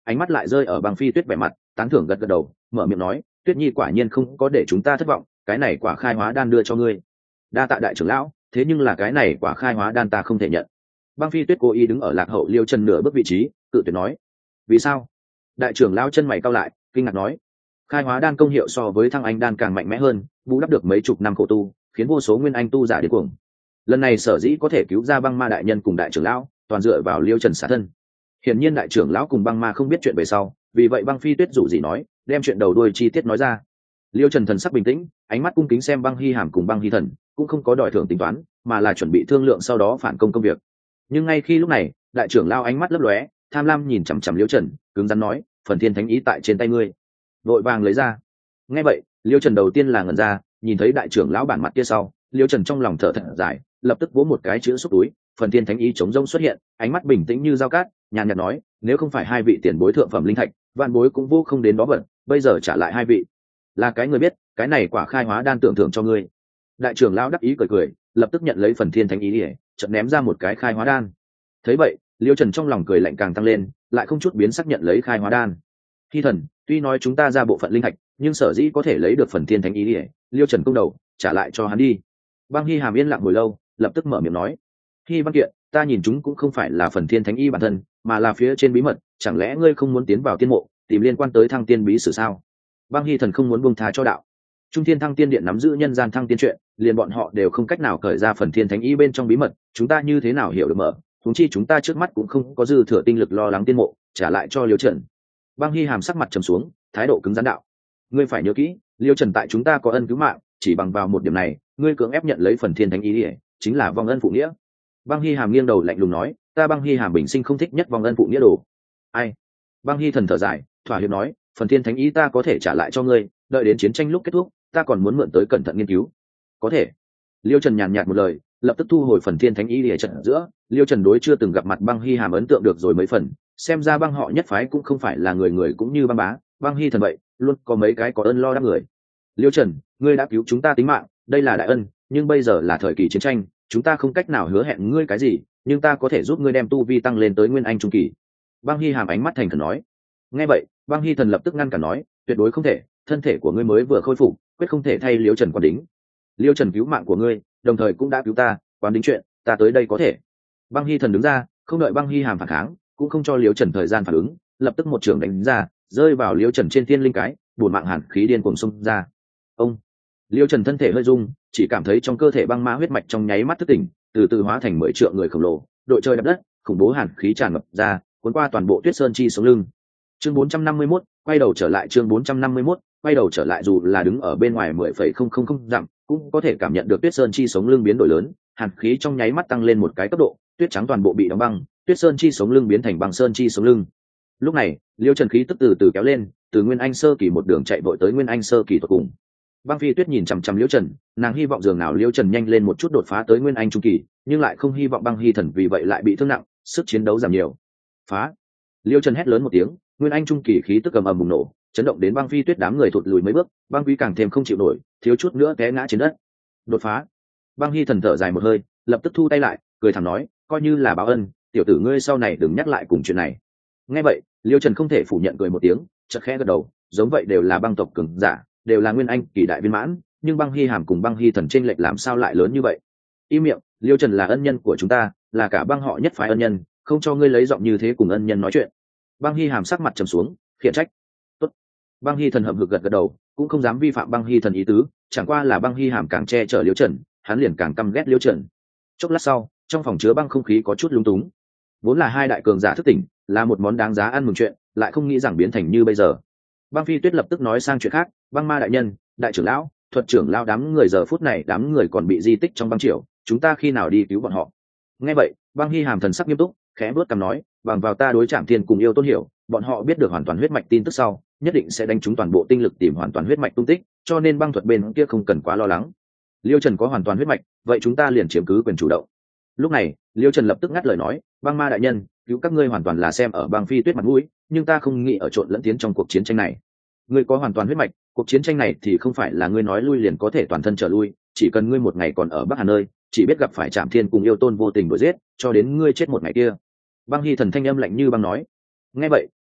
ánh mắt lại rơi ở băng phi tuyết vẻ mặt tán thưởng gật gật đầu, mở miệng nói, tuyết nhi quả nhiên không có để chúng ta thất vọng, cái này quả khai hóa đan đưa cho ngươi. Đa tạ đại trưởng lão, thế nhưng là cái này quả khai hóa đan ta không thể nhận. Băng phi tuyết cố ý đứng ở lạc hậu Liêu Trần nửa bước vị trí, cự tuyệt nói. Vì sao? Đại trưởng lão chân mày cau lại, kinh ngạc nói, khai hóa đan công hiệu so với thăng anh đan càng mạnh mẽ hơn, bù đắp được mấy chục năm khổ tu, khiến vô số nguyên anh tu giả điên cuồng. Lần này sở dĩ có thể cứu ra băng ma đại nhân cùng đại trưởng lão, toàn dựa vào Liêu Trần xả thân. Hiển nhiên đại trưởng lão cùng băng ma không biết chuyện về sau, vì vậy băng phi tuyết rủ gì nói, đem chuyện đầu đuôi chi tiết nói ra. Liêu Trần thần sắc bình tĩnh, ánh mắt cung kính xem băng hy hàm cùng băng hy thần, cũng không có đòi thưởng tính toán, mà là chuẩn bị thương lượng sau đó phản công công việc. Nhưng ngay khi lúc này, đại trưởng lão ánh mắt lấp lóe, tham lam nhìn chằm chằm Liêu Trần, cứng rắn nói, phần thiên thánh ý tại trên tay ngươi. Vội vàng lấy ra. Nghe vậy, Liêu Trần đầu tiên là ngẩn ra, nhìn thấy đại trưởng lão bản mặt kia sau, Liêu Trần trong lòng thở thật dài, lập tức vỗ một cái chữ xúc túi, phần thiên thánh ý chống rông xuất hiện, ánh mắt bình tĩnh như dao cát, nhàn nhạt nói, nếu không phải hai vị tiền bối thượng phẩm linh thạch, vạn bối cũng vô không đến đó vận, bây giờ trả lại hai vị. Là cái người biết, cái này quả khai hóa đan tưởng thưởng cho ngươi. Đại trưởng lão đắc ý cười cười, lập tức nhận lấy phần thiên thánh ý, chợt ném ra một cái khai hóa đan. Thấy vậy, Liêu Trần trong lòng cười lạnh càng tăng lên, lại không chút biến sắc nhận lấy khai hóa đan. Hy thần, tuy nói chúng ta ra bộ phận linh thạch, nhưng sở dĩ có thể lấy được phần thiên thánh ý, Liêu Trần công đầu, trả lại cho hắn đi. Băng Hy hàm yên lặng hồi lâu, lập tức mở miệng nói, Hy văn kiện, ta nhìn chúng cũng không phải là phần thiên thánh y bản thân, mà là phía trên bí mật, chẳng lẽ ngươi không muốn tiến vào tiên mộ, tìm liên quan tới thăng tiên bí sử sao? Băng Hy thần không muốn buông tha cho đạo. Trung Thiên Thăng Tiên Điện nắm giữ nhân gian thăng tiên chuyện, liền bọn họ đều không cách nào cởi ra phần thiên thánh y bên trong bí mật, chúng ta như thế nào hiểu được mở? Huống chi chúng ta trước mắt cũng không có dư thừa tinh lực lo lắng tiên mộ, trả lại cho Liêu Trần. Băng Hy hàm sắc mặt trầm xuống, thái độ cứng rắn đạo. Ngươi phải nhớ kỹ, Liêu Trần tại chúng ta có ân cứu mạng, chỉ bằng vào một điểm này, ngươi cưỡng ép nhận lấy phần thiên thánh y, chính là vong ân phụ nghĩa. Băng Hy hàm nghiêng đầu lạnh lùng nói, ta Băng Hy hàm bình sinh không thích nhất vong ân phụ nghĩa đồ. Ai? Băng Hy thần thở dài, thỏa hiệp nói, phần thiên thánh ý ta có thể trả lại cho ngươi, đợi đến chiến tranh lúc kết thúc, ta còn muốn mượn tới cẩn thận nghiên cứu. Có thể. Liêu Trần nhàn nhạt một lời, lập tức thu hồi phần thiên thánh ý để trận giữa. Liêu Trần đối chưa từng gặp mặt Băng Hy hàm ấn tượng được rồi mấy phần, xem ra băng họ nhất phái cũng không phải là người người cũng như băng bá, Băng Hy thần vậy, luôn có mấy cái có ơn lo đáp người. Liêu Trần, ngươi đã cứu chúng ta tính mạng, đây là đại ân, nhưng bây giờ là thời kỳ chiến tranh, chúng ta không cách nào hứa hẹn ngươi cái gì, nhưng ta có thể giúp ngươi đem tu vi tăng lên tới nguyên anh trung kỳ. Băng Hy hàm ánh mắt thành thần nói. Nghe vậy, Băng Hy thần lập tức ngăn cản nói, tuyệt đối không thể, thân thể của ngươi mới vừa khôi phục, quyết không thể thay Liêu Trần quán đính. Liêu Trần cứu mạng của ngươi, đồng thời cũng đã cứu ta, quán đính chuyện, ta tới đây có thể. Băng Hy thần đứng ra, không đợi Băng Hy hàm phản kháng, cũng không cho Liêu Trần thời gian phản ứng, lập tức một trường đánh ra, rơi vào Liêu Trần trên thiên linh cái, buồn mạng hàn khí điên cuồng xông ra. Ông Liêu Trần thân thể hơi rung, chỉ cảm thấy trong cơ thể băng ma huyết mạch trong nháy mắt thức tỉnh, từ từ hóa thành 10 triệu người khổng lồ, đội trời đập đất, khủng bố hàn khí tràn ngập ra, cuốn qua toàn bộ Tuyết Sơn chi sống lưng. Chương 451, quay đầu trở lại chương 451, quay đầu trở lại dù là đứng ở bên ngoài 10,000 dặm, cũng có thể cảm nhận được Tuyết Sơn chi sống lưng biến đổi lớn, hàn khí trong nháy mắt tăng lên một cái cấp độ, tuyết trắng toàn bộ bị đóng băng, Tuyết Sơn chi sống lưng biến thành băng sơn chi sống lưng. Lúc này, Liêu Trần khí tức từ từ kéo lên, từ Nguyên Anh sơ kỳ một đường chạy vội tới Nguyên Anh sơ kỳ tột cùng. Băng Phi Tuyết nhìn chằm chằm Liêu Trần, nàng hy vọng dường nào Liêu Trần nhanh lên một chút đột phá tới Nguyên Anh trung kỳ, nhưng lại không hy vọng Băng Hy thần vì vậy lại bị thương nặng, sức chiến đấu giảm nhiều. Phá! Liêu Trần hét lớn một tiếng, Nguyên Anh trung kỳ khí tức ầm ầm bùng nổ, chấn động đến Băng Phi Tuyết đám người thụt lùi mấy bước, Băng Quý càng thêm không chịu nổi, thiếu chút nữa té ngã trên đất. Đột phá! Băng Hy thần thở dài một hơi, lập tức thu tay lại, cười thẳng nói, coi như là báo ân, tiểu tử ngươi sau này đừng nhắc lại cùng chuyện này. Nghe vậy, Liêu Trần không thể phủ nhận cười một tiếng, chợt khẽ gật đầu, giống vậy đều là băng tộc cường giả, đều là Nguyên Anh kỳ đại viên mãn, nhưng Băng Hy hàm cùng Băng Hy thần chênh lệch làm sao lại lớn như vậy? Im miệng, Liêu Trần là ân nhân của chúng ta, là cả băng họ nhất phái ân nhân, không cho ngươi lấy giọng như thế cùng ân nhân nói chuyện. Băng Hy hàm sắc mặt trầm xuống, khiển trách. Tốt. Băng Hy thần hậm hực gật gật đầu, cũng không dám vi phạm Băng Hy thần ý tứ, chẳng qua là Băng Hy hàm càng che chở Liêu Trần, hắn liền càng căm ghét Liêu Trần. Chốc lát sau, trong phòng chứa băng không khí có chút lung túng. Vốn là hai đại cường giả thức tỉnh, là một món đáng giá ăn mừng chuyện, lại không nghĩ rằng biến thành như bây giờ. Băng Phi Tuyết lập tức nói sang chuyện khác, Băng Ma đại nhân, đại trưởng lão, thuật trưởng lão đám người giờ phút này đám người còn bị di tích trong băng triều, chúng ta khi nào đi cứu bọn họ? Nghe vậy, Băng Hy hàm thần sắc nghiêm túc, khẽ bước cằm nói, bằng vào ta đối Trảm Thiên cùng Yêu Tôn hiểu, bọn họ biết được hoàn toàn huyết mạch tin tức sau, nhất định sẽ đánh trúng toàn bộ tinh lực tìm hoàn toàn huyết mạch tung tích, cho nên băng thuật bên kia không cần quá lo lắng. Liêu Trần có hoàn toàn huyết mạch, vậy chúng ta liền chiếm cứ quyền chủ động. Lúc này, Liêu Trần lập tức ngắt lời nói, Băng Ma đại nhân, cứu các ngươi hoàn toàn là xem ở Băng Phi Tuyết mặt mũi, nhưng ta không nghĩ ở trộn lẫn tiến trong cuộc chiến tranh này. Ngươi có hoàn toàn huyết mạch, cuộc chiến tranh này thì không phải là ngươi nói lui liền có thể toàn thân trở lui, chỉ cần ngươi một ngày còn ở Bắc Hà nơi, chỉ biết gặp phải Trảm Thiên cùng Yêu Tôn vô tình đuổi giết, cho đến ngươi chết một ngày kia. Băng Hy thần thanh âm lạnh như băng nói. Nghe vậy,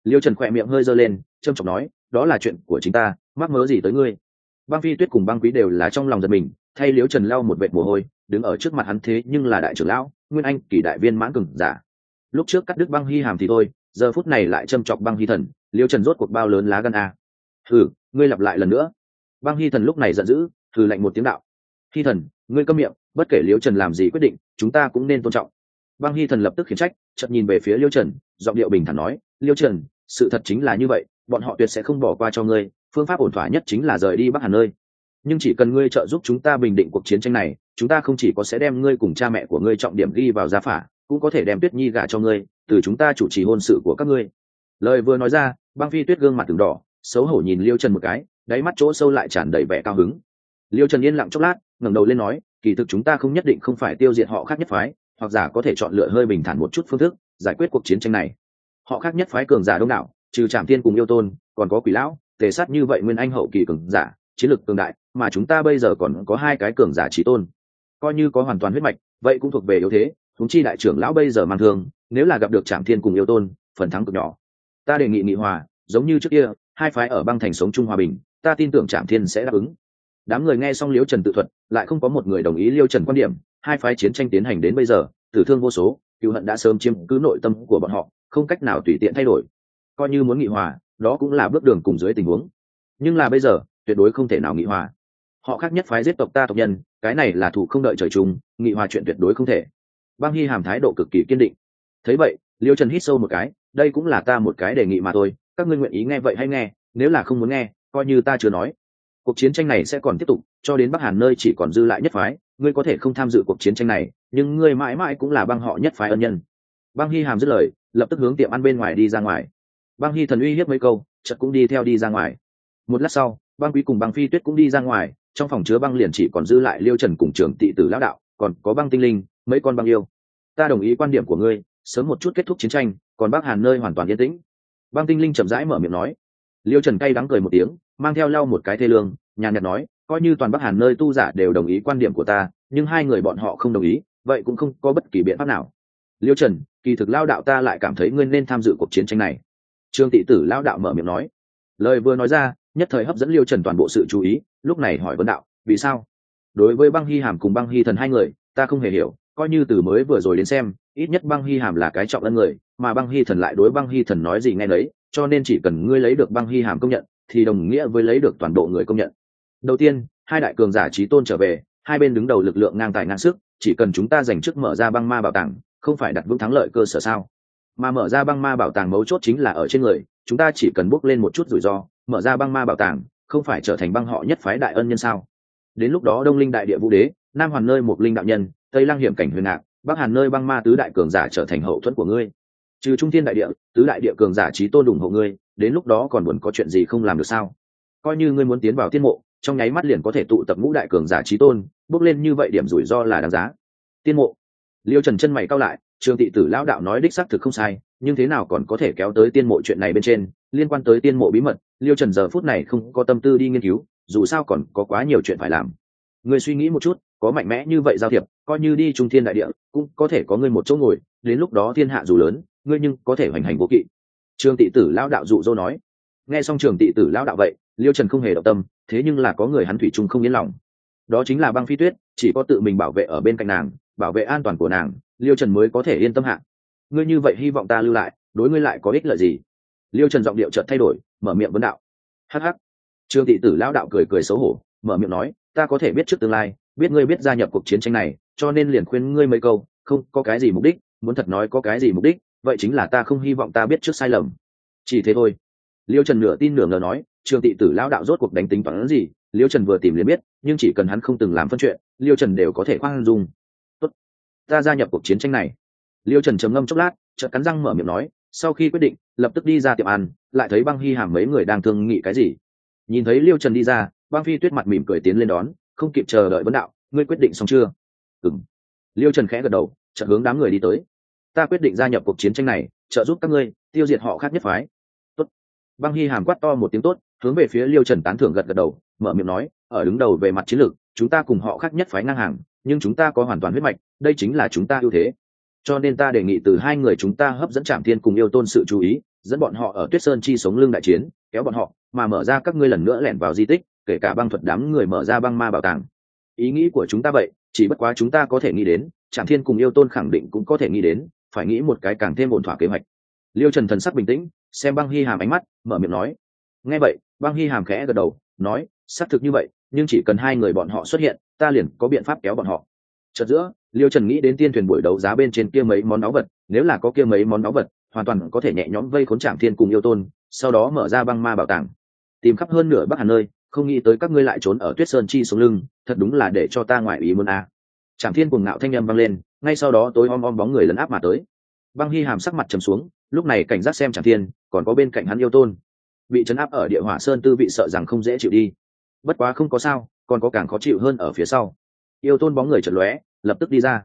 Liêu Trần khỏe miệng hơi giơ lên, trâm trọng nói, đó là chuyện của chính ta, mắc mớ gì tới ngươi. Băng Phi Tuyết cùng Băng Quý đều là trong lòng giật mình, thay Liêu Trần lau một vệt mồ hôi, đứng ở trước mặt hắn thế nhưng là đại trưởng lão, nguyên anh kỳ đại viên mãn cường giả. Lúc trước cắt đứt Băng Hy Hàm thì thôi, giờ phút này lại châm chọc Băng Hy Thần, Liêu Trần rốt cuộc bao lớn lá gan a. Hừ, ngươi lặp lại lần nữa. Băng Hy Thần lúc này giận dữ, hừ lạnh một tiếng đạo. Hy Thần, ngươi câm miệng, bất kể Liêu Trần làm gì quyết định, chúng ta cũng nên tôn trọng. Băng Hy Thần lập tức khiển trách, chợt nhìn về phía Liêu Trần, giọng điệu bình thản nói, Liêu Trần, sự thật chính là như vậy, bọn họ tuyệt sẽ không bỏ qua cho ngươi, phương pháp ổn thỏa nhất chính là rời đi Bắc Hàn nơi. Nhưng chỉ cần ngươi trợ giúp chúng ta bình định cuộc chiến tranh này, chúng ta không chỉ có sẽ đem ngươi cùng cha mẹ của ngươi trọng điểm ghi vào gia phả, cũng có thể đem Tuyết Nhi gả cho ngươi, từ chúng ta chủ trì hôn sự của các ngươi. Lời vừa nói ra, Băng Phi Tuyết gương mặt từng đỏ, xấu hổ nhìn Liêu Trần một cái, đáy mắt chỗ sâu lại tràn đầy vẻ cao hứng. Liêu Trần yên lặng chốc lát, ngẩng đầu lên nói, kỳ thực chúng ta không nhất định không phải tiêu diệt họ khác nhất phái, hoặc giả có thể chọn lựa hơi bình thản một chút phương thức giải quyết cuộc chiến tranh này. Họ khác nhất phái cường giả đông đảo, trừ Trảm Thiên cùng Yêu Tôn, còn có Quỷ Lão, Tề Sát như vậy nguyên anh hậu kỳ cường giả, chiến lực cường đại, mà chúng ta bây giờ còn có hai cái cường giả chí tôn, coi như có hoàn toàn huyết mạch, vậy cũng thuộc về yếu thế. Chúng chi đại trưởng lão bây giờ mang thương, nếu là gặp được Trảm Thiên cùng Yêu Tôn, phần thắng cực nhỏ. Ta đề nghị nghị hòa, giống như trước kia, hai phái ở băng thành sống chung hòa bình, ta tin tưởng Trảm Thiên sẽ đáp ứng. Đám người nghe xong Liêu Trần tự thuật, lại không có một người đồng ý Liêu Trần quan điểm. Hai phái chiến tranh tiến hành đến bây giờ, tử thương vô số, cựu hận đã sớm chiếm cứ nội tâm của bọn họ, không cách nào tùy tiện thay đổi. Coi như muốn nghị hòa, đó cũng là bước đường cùng dưới tình huống, nhưng là bây giờ tuyệt đối không thể nào nghị hòa. Họ khác nhất phái giết tộc ta tộc nhân, cái này là thủ không đợi trời chung, nghị hòa chuyện tuyệt đối không thể. Băng Hy Hàm thái độ cực kỳ kiên định. Thấy vậy, Liêu Trần hít sâu một cái, đây cũng là ta một cái đề nghị mà thôi, các ngươi nguyện ý nghe vậy hay nghe, nếu là không muốn nghe, coi như ta chưa nói. Cuộc chiến tranh này sẽ còn tiếp tục, cho đến Bắc Hàn nơi chỉ còn dư lại nhất phái, ngươi có thể không tham dự cuộc chiến tranh này, nhưng ngươi mãi mãi cũng là băng họ nhất phái ân nhân. Băng Hy Hàm dứt lời, lập tức hướng tiệm ăn bên ngoài đi ra ngoài. Băng Hy Thần uy hiếp mấy câu, chợt cũng đi theo đi ra ngoài. Một lát sau, Băng Quý cùng Băng Phi Tuyết cũng đi ra ngoài, trong phòng chứa băng liền chỉ còn dư lại Liêu Trần cùng Trường Tị Tử lão đạo, còn có Băng Tinh Linh, mấy con băng yêu. Ta đồng ý quan điểm của ngươi, sớm một chút kết thúc chiến tranh, còn Bắc Hàn nơi hoàn toàn yên tĩnh. Băng Tinh Linh chậm rãi mở miệng nói. Liêu Trần cay đắng cười một tiếng, mang theo lau một cái thê lương, nhàn nhạt nói, coi như toàn Bắc Hàn nơi tu giả đều đồng ý quan điểm của ta, nhưng hai người bọn họ không đồng ý, vậy cũng không có bất kỳ biện pháp nào. Liêu Trần, kỳ thực lao đạo ta lại cảm thấy ngươi nên tham dự cuộc chiến tranh này. Trương Tị Tử lao đạo mở miệng nói. Lời vừa nói ra, nhất thời hấp dẫn Liêu Trần toàn bộ sự chú ý, lúc này hỏi vấn đạo, vì sao? Đối với Băng Hy Hàm cùng Băng Hy Thần hai người, ta không hề hiểu, coi như từ mới vừa rồi đến xem, ít nhất Băng Hy Hàm là cái trọng ân người, mà Băng Hy Thần lại đối Băng Hy Thần nói gì nghe nấy, cho nên chỉ cần ngươi lấy được Băng Hy Hàm công nhận, thì đồng nghĩa với lấy được toàn bộ người công nhận. Đầu tiên, hai đại cường giả chí tôn trở về, hai bên đứng đầu lực lượng ngang tài ngang sức, chỉ cần chúng ta giành chức mở ra băng ma bảo tàng, không phải đặt vững thắng lợi cơ sở sao? Mà mở ra băng ma bảo tàng mấu chốt chính là ở trên người, chúng ta chỉ cần bước lên một chút rủi ro, mở ra băng ma bảo tàng, không phải trở thành băng họ nhất phái đại ân nhân sao? Đến lúc đó Đông Linh đại địa vũ đế, Nam Hoàn nơi một linh đạo nhân, Tây Lăng hiểm cảnh huyền ngạc, Bắc Hàn nơi băng ma tứ đại cường giả trở thành hậu thuẫn của ngươi. Trừ Trung Thiên đại địa, tứ đại địa cường giả chí tôn ủng hộ ngươi, đến lúc đó còn buồn có chuyện gì không làm được sao? Coi như ngươi muốn tiến vào tiên mộ, trong nháy mắt liền có thể tụ tập ngũ đại cường giả chí tôn, bước lên như vậy điểm rủi ro là đáng giá. Tiên mộ. Liêu Trần chân mày cau lại, Trường Tị Tử lão đạo nói đích xác thực không sai, nhưng thế nào còn có thể kéo tới tiên mộ chuyện này bên trên, liên quan tới tiên mộ bí mật, Liêu Trần giờ phút này không có tâm tư đi nghiên cứu, dù sao còn có quá nhiều chuyện phải làm. Ngươi suy nghĩ một chút, có mạnh mẽ như vậy giao thiệp, coi như đi Trung Thiên đại địa, cũng có thể có ngươi một chỗ ngồi, đến lúc đó thiên hạ dù lớn, ngươi nhưng có thể hoành hành vô kỵ. Trường Tị Tử lão đạo dụ dỗ nói. Nghe xong Trường Tị Tử lão đạo vậy, Liêu Trần không hề động tâm, thế nhưng là có người hắn thủy chung không yên lòng. Đó chính là Băng Phi Tuyết, chỉ có tự mình bảo vệ ở bên cạnh nàng, bảo vệ an toàn của nàng, Liêu Trần mới có thể yên tâm hạ. Ngươi như vậy hy vọng ta lưu lại, đối ngươi lại có ích lợi gì? Liêu Trần giọng điệu chợt thay đổi, mở miệng vấn đạo. Hắc hắc. Trương Tị Tử lão đạo cười cười xấu hổ, mở miệng nói, ta có thể biết trước tương lai, biết ngươi biết gia nhập cuộc chiến tranh này, cho nên liền khuyên ngươi mấy câu, không có cái gì mục đích, muốn thật nói có cái gì mục đích, vậy chính là ta không hy vọng ta biết trước sai lầm. Chỉ thế thôi. Liêu Trần nửa tin nửa ngờ nói, Trương Tị Tử lão đạo rốt cuộc đánh tính toán gì, Liêu Trần vừa tìm liền biết, nhưng chỉ cần hắn không từng làm phân chuyện, Liêu Trần đều có thể khoan dung. Tốt, ta gia nhập cuộc chiến tranh này. Liêu Trần trầm ngâm chốc lát, chợt cắn răng mở miệng nói, sau khi quyết định, lập tức đi ra tiệm ăn, lại thấy Băng Hy Hàm mấy người đang thương nghị cái gì. Nhìn thấy Liêu Trần đi ra, Băng Phi Tuyết mặt mỉm cười tiến lên đón, không kịp chờ đợi vấn đạo, ngươi quyết định xong chưa? Ừm. Liêu Trần khẽ gật đầu, chợt hướng đám người đi tới. Ta quyết định gia nhập cuộc chiến tranh này, trợ giúp các ngươi tiêu diệt họ khác nhất phái. Tốt. Băng Hy Hàm quát to một tiếng tốt, hướng về phía Liêu Trần tán thưởng gật gật đầu, mở miệng nói, ở đứng đầu về mặt chiến lược, chúng ta cùng họ khác nhất phái ngang hàng, nhưng chúng ta có hoàn toàn huyết mạch, đây chính là chúng ta ưu thế. Cho nên ta đề nghị từ hai người chúng ta hấp dẫn Trảm Thiên cùng Yêu Tôn sự chú ý, dẫn bọn họ ở Tuyết Sơn chi sống lưng đại chiến, kéo bọn họ mà mở ra các ngươi lần nữa lẻn vào di tích, kể cả băng thuật đám người mở ra băng ma bảo tàng. Ý nghĩ của chúng ta vậy, chỉ bất quá chúng ta có thể nghĩ đến, Trảm Thiên cùng Yêu Tôn khẳng định cũng có thể nghĩ đến, phải nghĩ một cái càng thêm ổn thỏa kế hoạch. Liêu Trần thần sắc bình tĩnh, xem Băng Hi Hàm ánh mắt, mở miệng nói. Nghe vậy, Băng Hi Hàm khẽ gật đầu, nói, xác thực như vậy, nhưng chỉ cần hai người bọn họ xuất hiện, ta liền có biện pháp kéo bọn họ. Chợt giữa, Liêu Trần nghĩ đến tiên thuyền buổi đấu giá bên trên kia mấy món báu vật, nếu là có kia mấy món báu vật, hoàn toàn có thể nhẹ nhõm vây khốn Trảm Thiên cùng Yêu Tôn, sau đó mở ra băng ma bảo tàng, tìm khắp hơn nửa Bắc Hàn nơi, không nghĩ tới các ngươi lại trốn ở Tuyết Sơn chi xuống lưng, thật đúng là để cho ta ngoại ý muốn a. Trảm Thiên cùng ngạo thanh âm vang lên, ngay sau đó tối om om bóng người lấn áp mà tới. Băng Hi Hàm sắc mặt trầm xuống, lúc này cảnh giác xem Trảm Thiên, còn có bên cạnh hắn Yêu Tôn, bị trấn áp ở Địa Hỏa Sơn tư vị sợ rằng không dễ chịu đi. Bất quá không có sao, còn có càng khó chịu hơn ở phía sau. Yêu Tôn bóng người chợt lóe, lập tức đi ra.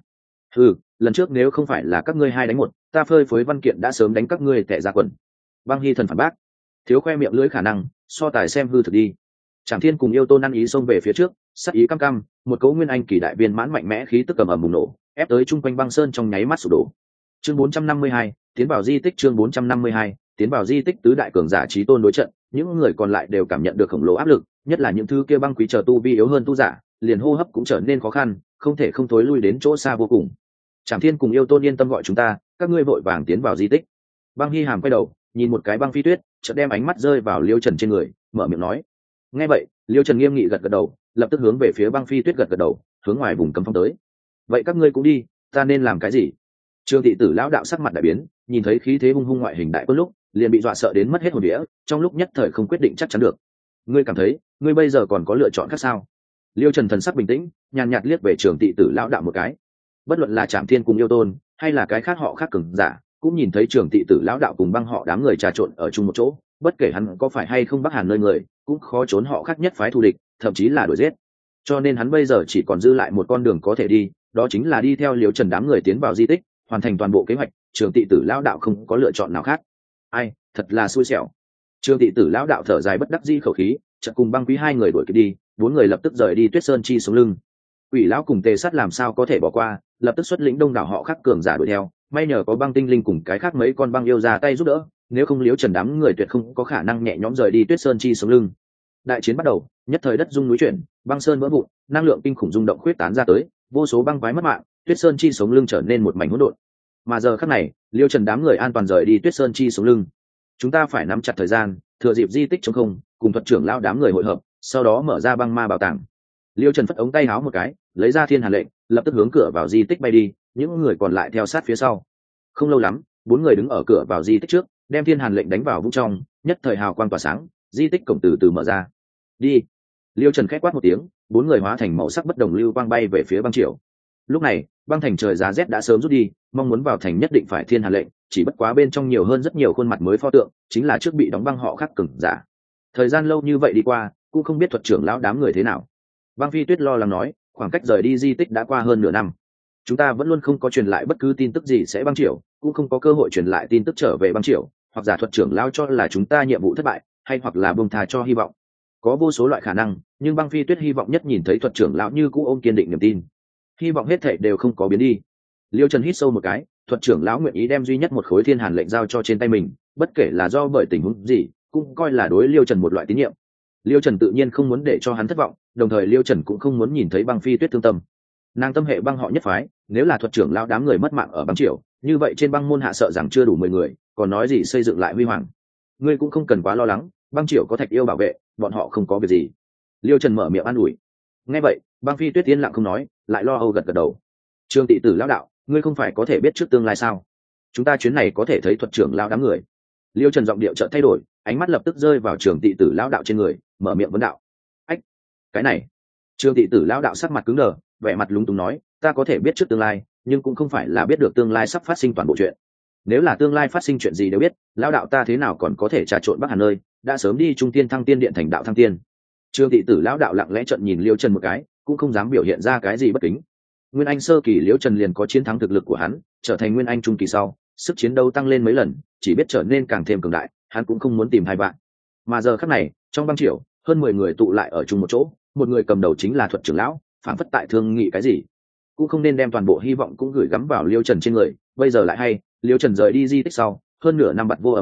Lần trước nếu không phải là các ngươi hai đánh một, ta phơi phới văn kiện đã sớm đánh các ngươi tệ ra quần. Băng Hi thần phản bác, thiếu khoe miệng lưỡi khả năng, so tài xem hư thực đi. Trảm Thiên cùng Yêu Tôn ăn ý xông về phía trước, sắc ý căm căm, một cỗ nguyên anh kỳ đại viên mãn mạnh mẽ khí tức cầm ầm bùng nổ, ép tới trung quanh băng sơn trong nháy mắt sụp đổ. Chương 452, tiến vào di tích. Chương 452, tiến vào di tích. Tứ đại cường giả chí tôn đối trận, những người còn lại đều cảm nhận được khổng lồ áp lực, nhất là những thứ kia băng quý chờ tu vi yếu hơn tu giả, liền hô hấp cũng trở nên khó khăn, không thể không thối lui đến chỗ xa vô cùng. Trảm Thiên cùng Yêu Tôn yên tâm gọi chúng ta, các ngươi vội vàng tiến vào di tích. Băng Hi Hàm quay đầu, nhìn một cái Băng Phi Tuyết, chợt đem ánh mắt rơi vào Liêu Trần trên người, mở miệng nói. Nghe vậy, Liêu Trần nghiêm nghị gật gật đầu, lập tức hướng về phía Băng Phi Tuyết gật gật đầu, hướng ngoài vùng cấm phong tới. Vậy các ngươi cũng đi, ta nên làm cái gì? Trương thị tử lão đạo sắc mặt đại biến, nhìn thấy khí thế hung hung ngoại hình đại quân lúc, liền bị dọa sợ đến mất hết hồn vía, trong lúc nhất thời không quyết định chắc chắn được. Ngươi cảm thấy, ngươi bây giờ còn có lựa chọn khác sao? Liêu Trần thần sắc bình tĩnh, nhàn nhạt liếc về Trường thị tử lão đạo một cái. Bất luận là Trảm Thiên cùng Yêu Tôn, hay là cái khác họ khác cường giả, cũng nhìn thấy Trường thị tử lão đạo cùng băng họ đám người trà trộn ở chung một chỗ, bất kể hắn có phải hay không Bắc Hàn nơi người, cũng khó trốn họ khác nhất phái thù địch, thậm chí là đuổi giết. Cho nên hắn bây giờ chỉ còn dư lại một con đường có thể đi, đó chính là đi theo Liêu Trần đám người tiến vào di tích, hoàn thành toàn bộ kế hoạch. Trường thị tử lão đạo không có lựa chọn nào khác. Ai, thật là xui xẻo. Trường thị tử lão đạo thở dài bất đắc dĩ khẩu khí, chợt cùng Băng Quý hai người đuổi kịp đi, bốn người lập tức rời đi Tuyết Sơn chi xuống lưng. Quỷ lão cùng Tề Sắt làm sao có thể bỏ qua, lập tức xuất lĩnh đông đảo họ khác cường giả đuổi theo, may nhờ có Băng Tinh Linh cùng cái khác mấy con băng yêu ra tay giúp đỡ, nếu không Liễu Trần đám người tuyệt không có khả năng nhẹ nhõm rời đi Tuyết Sơn chi xuống lưng. Đại chiến bắt đầu, nhất thời đất rung núi chuyển, băng sơn vỡ vụn, năng lượng kinh khủng rung động khuyết tán ra tới, vô số băng quái mất mạng, Tuyết Sơn chi sống lưng trở nên một mảnh hỗn độn. Mà giờ khắc này, Liêu Trần đám người an toàn rời đi Tuyết Sơn chi sống lưng. Chúng ta phải nắm chặt thời gian, thừa dịp di tích trống không, cùng thuật trưởng lão đám người hội hợp, sau đó mở ra băng ma bảo tàng. Liêu Trần phất ống tay háo một cái, lấy ra Thiên Hàn lệnh, lập tức hướng cửa vào di tích bay đi, những người còn lại theo sát phía sau. Không lâu lắm, bốn người đứng ở cửa vào di tích trước, đem Thiên Hàn lệnh đánh vào vũng trong, nhất thời hào quang tỏa sáng, di tích cổng từ từ mở ra. Đi. Liêu Trần khẽ quát một tiếng, bốn người hóa thành màu sắc bất đồng lưu quang bay về phía băng triều. Lúc này, băng thành trời giá rét đã sớm rút đi, mong muốn vào thành nhất định phải Thiên Hàn lệnh, chỉ bất quá bên trong nhiều hơn rất nhiều khuôn mặt mới pho tượng, chính là trước bị đóng băng họ khác cường giả. Thời gian lâu như vậy đi qua, cũng không biết thuật trưởng lão đám người thế nào. Băng Phi Tuyết lo lắng nói, khoảng cách rời đi di tích đã qua hơn nửa năm, chúng ta vẫn luôn không có truyền lại bất cứ tin tức gì sẽ băng triều, cũng không có cơ hội truyền lại tin tức trở về băng triều, hoặc giả thuật trưởng lão cho là chúng ta nhiệm vụ thất bại, hay hoặc là buông tha cho hy vọng. Có vô số loại khả năng, nhưng Băng Phi Tuyết hy vọng nhất nhìn thấy thuật trưởng lão như cũ ôm kiên định niềm tin, hy vọng hết thảy đều không có biến đi. Liêu Trần hít sâu một cái, thuật trưởng lão nguyện ý đem duy nhất một khối Thiên Hàn lệnh giao cho trên tay mình, bất kể là do bởi tình huống gì, cũng coi là đối Liêu Trần một loại tín nhiệm. Liêu Trần tự nhiên không muốn để cho hắn thất vọng, đồng thời Liêu Trần cũng không muốn nhìn thấy Băng Phi Tuyết thương tâm. Nàng tâm hệ băng họ nhất phái, nếu là thuật trưởng lão đám người mất mạng ở băng triều, như vậy trên băng môn hạ sợ rằng chưa đủ 10 người, còn nói gì xây dựng lại huy hoàng. Ngươi cũng không cần quá lo lắng, băng triều có Thạch Yêu bảo vệ, bọn họ không có việc gì. Liêu Trần mở miệng an ủi. Nghe vậy, Băng Phi Tuyết yên lặng không nói, lại lo âu gật gật đầu. Trương Tị Tử lão đạo, ngươi không phải có thể biết trước tương lai sao? Chúng ta chuyến này có thể thấy thuật trưởng lão đám người. Liêu Trần giọng điệu chợt thay đổi, ánh mắt lập tức rơi vào Trường Tị Tử lão đạo trên người, mở miệng vấn đạo. Ách, cái này. Trường Tị Tử lão đạo sắc mặt cứng đờ, vẻ mặt lúng túng nói, ta có thể biết trước tương lai, nhưng cũng không phải là biết được tương lai sắp phát sinh toàn bộ chuyện. Nếu là tương lai phát sinh chuyện gì đều biết, lão đạo ta thế nào còn có thể trà trộn Bắc Hàn nơi, đã sớm đi Trung Tiên Thăng Tiên Điện thành đạo thăng tiên. Trương Tị Tử lão đạo lặng lẽ trợn nhìn Liêu Trần một cái, cũng không dám biểu hiện ra cái gì bất kính. Nguyên Anh sơ kỳ Liêu Trần liền có chiến thắng thực lực của hắn, trở thành Nguyên Anh trung kỳ sau, sức chiến đấu tăng lên mấy lần, chỉ biết trở nên càng thêm cường đại, hắn cũng không muốn tìm hai bạn. Mà giờ khắc này, trong băng triều, hơn 10 người tụ lại ở chung một chỗ, một người cầm đầu chính là Thuật trưởng lão, phản phất tại thương nghị cái gì, cũng không nên đem toàn bộ hy vọng cũng gửi gắm vào Liêu Trần trên người. Bây giờ lại hay, Liêu Trần rời đi di tích sau, hơn nửa năm bặt vô âm tín,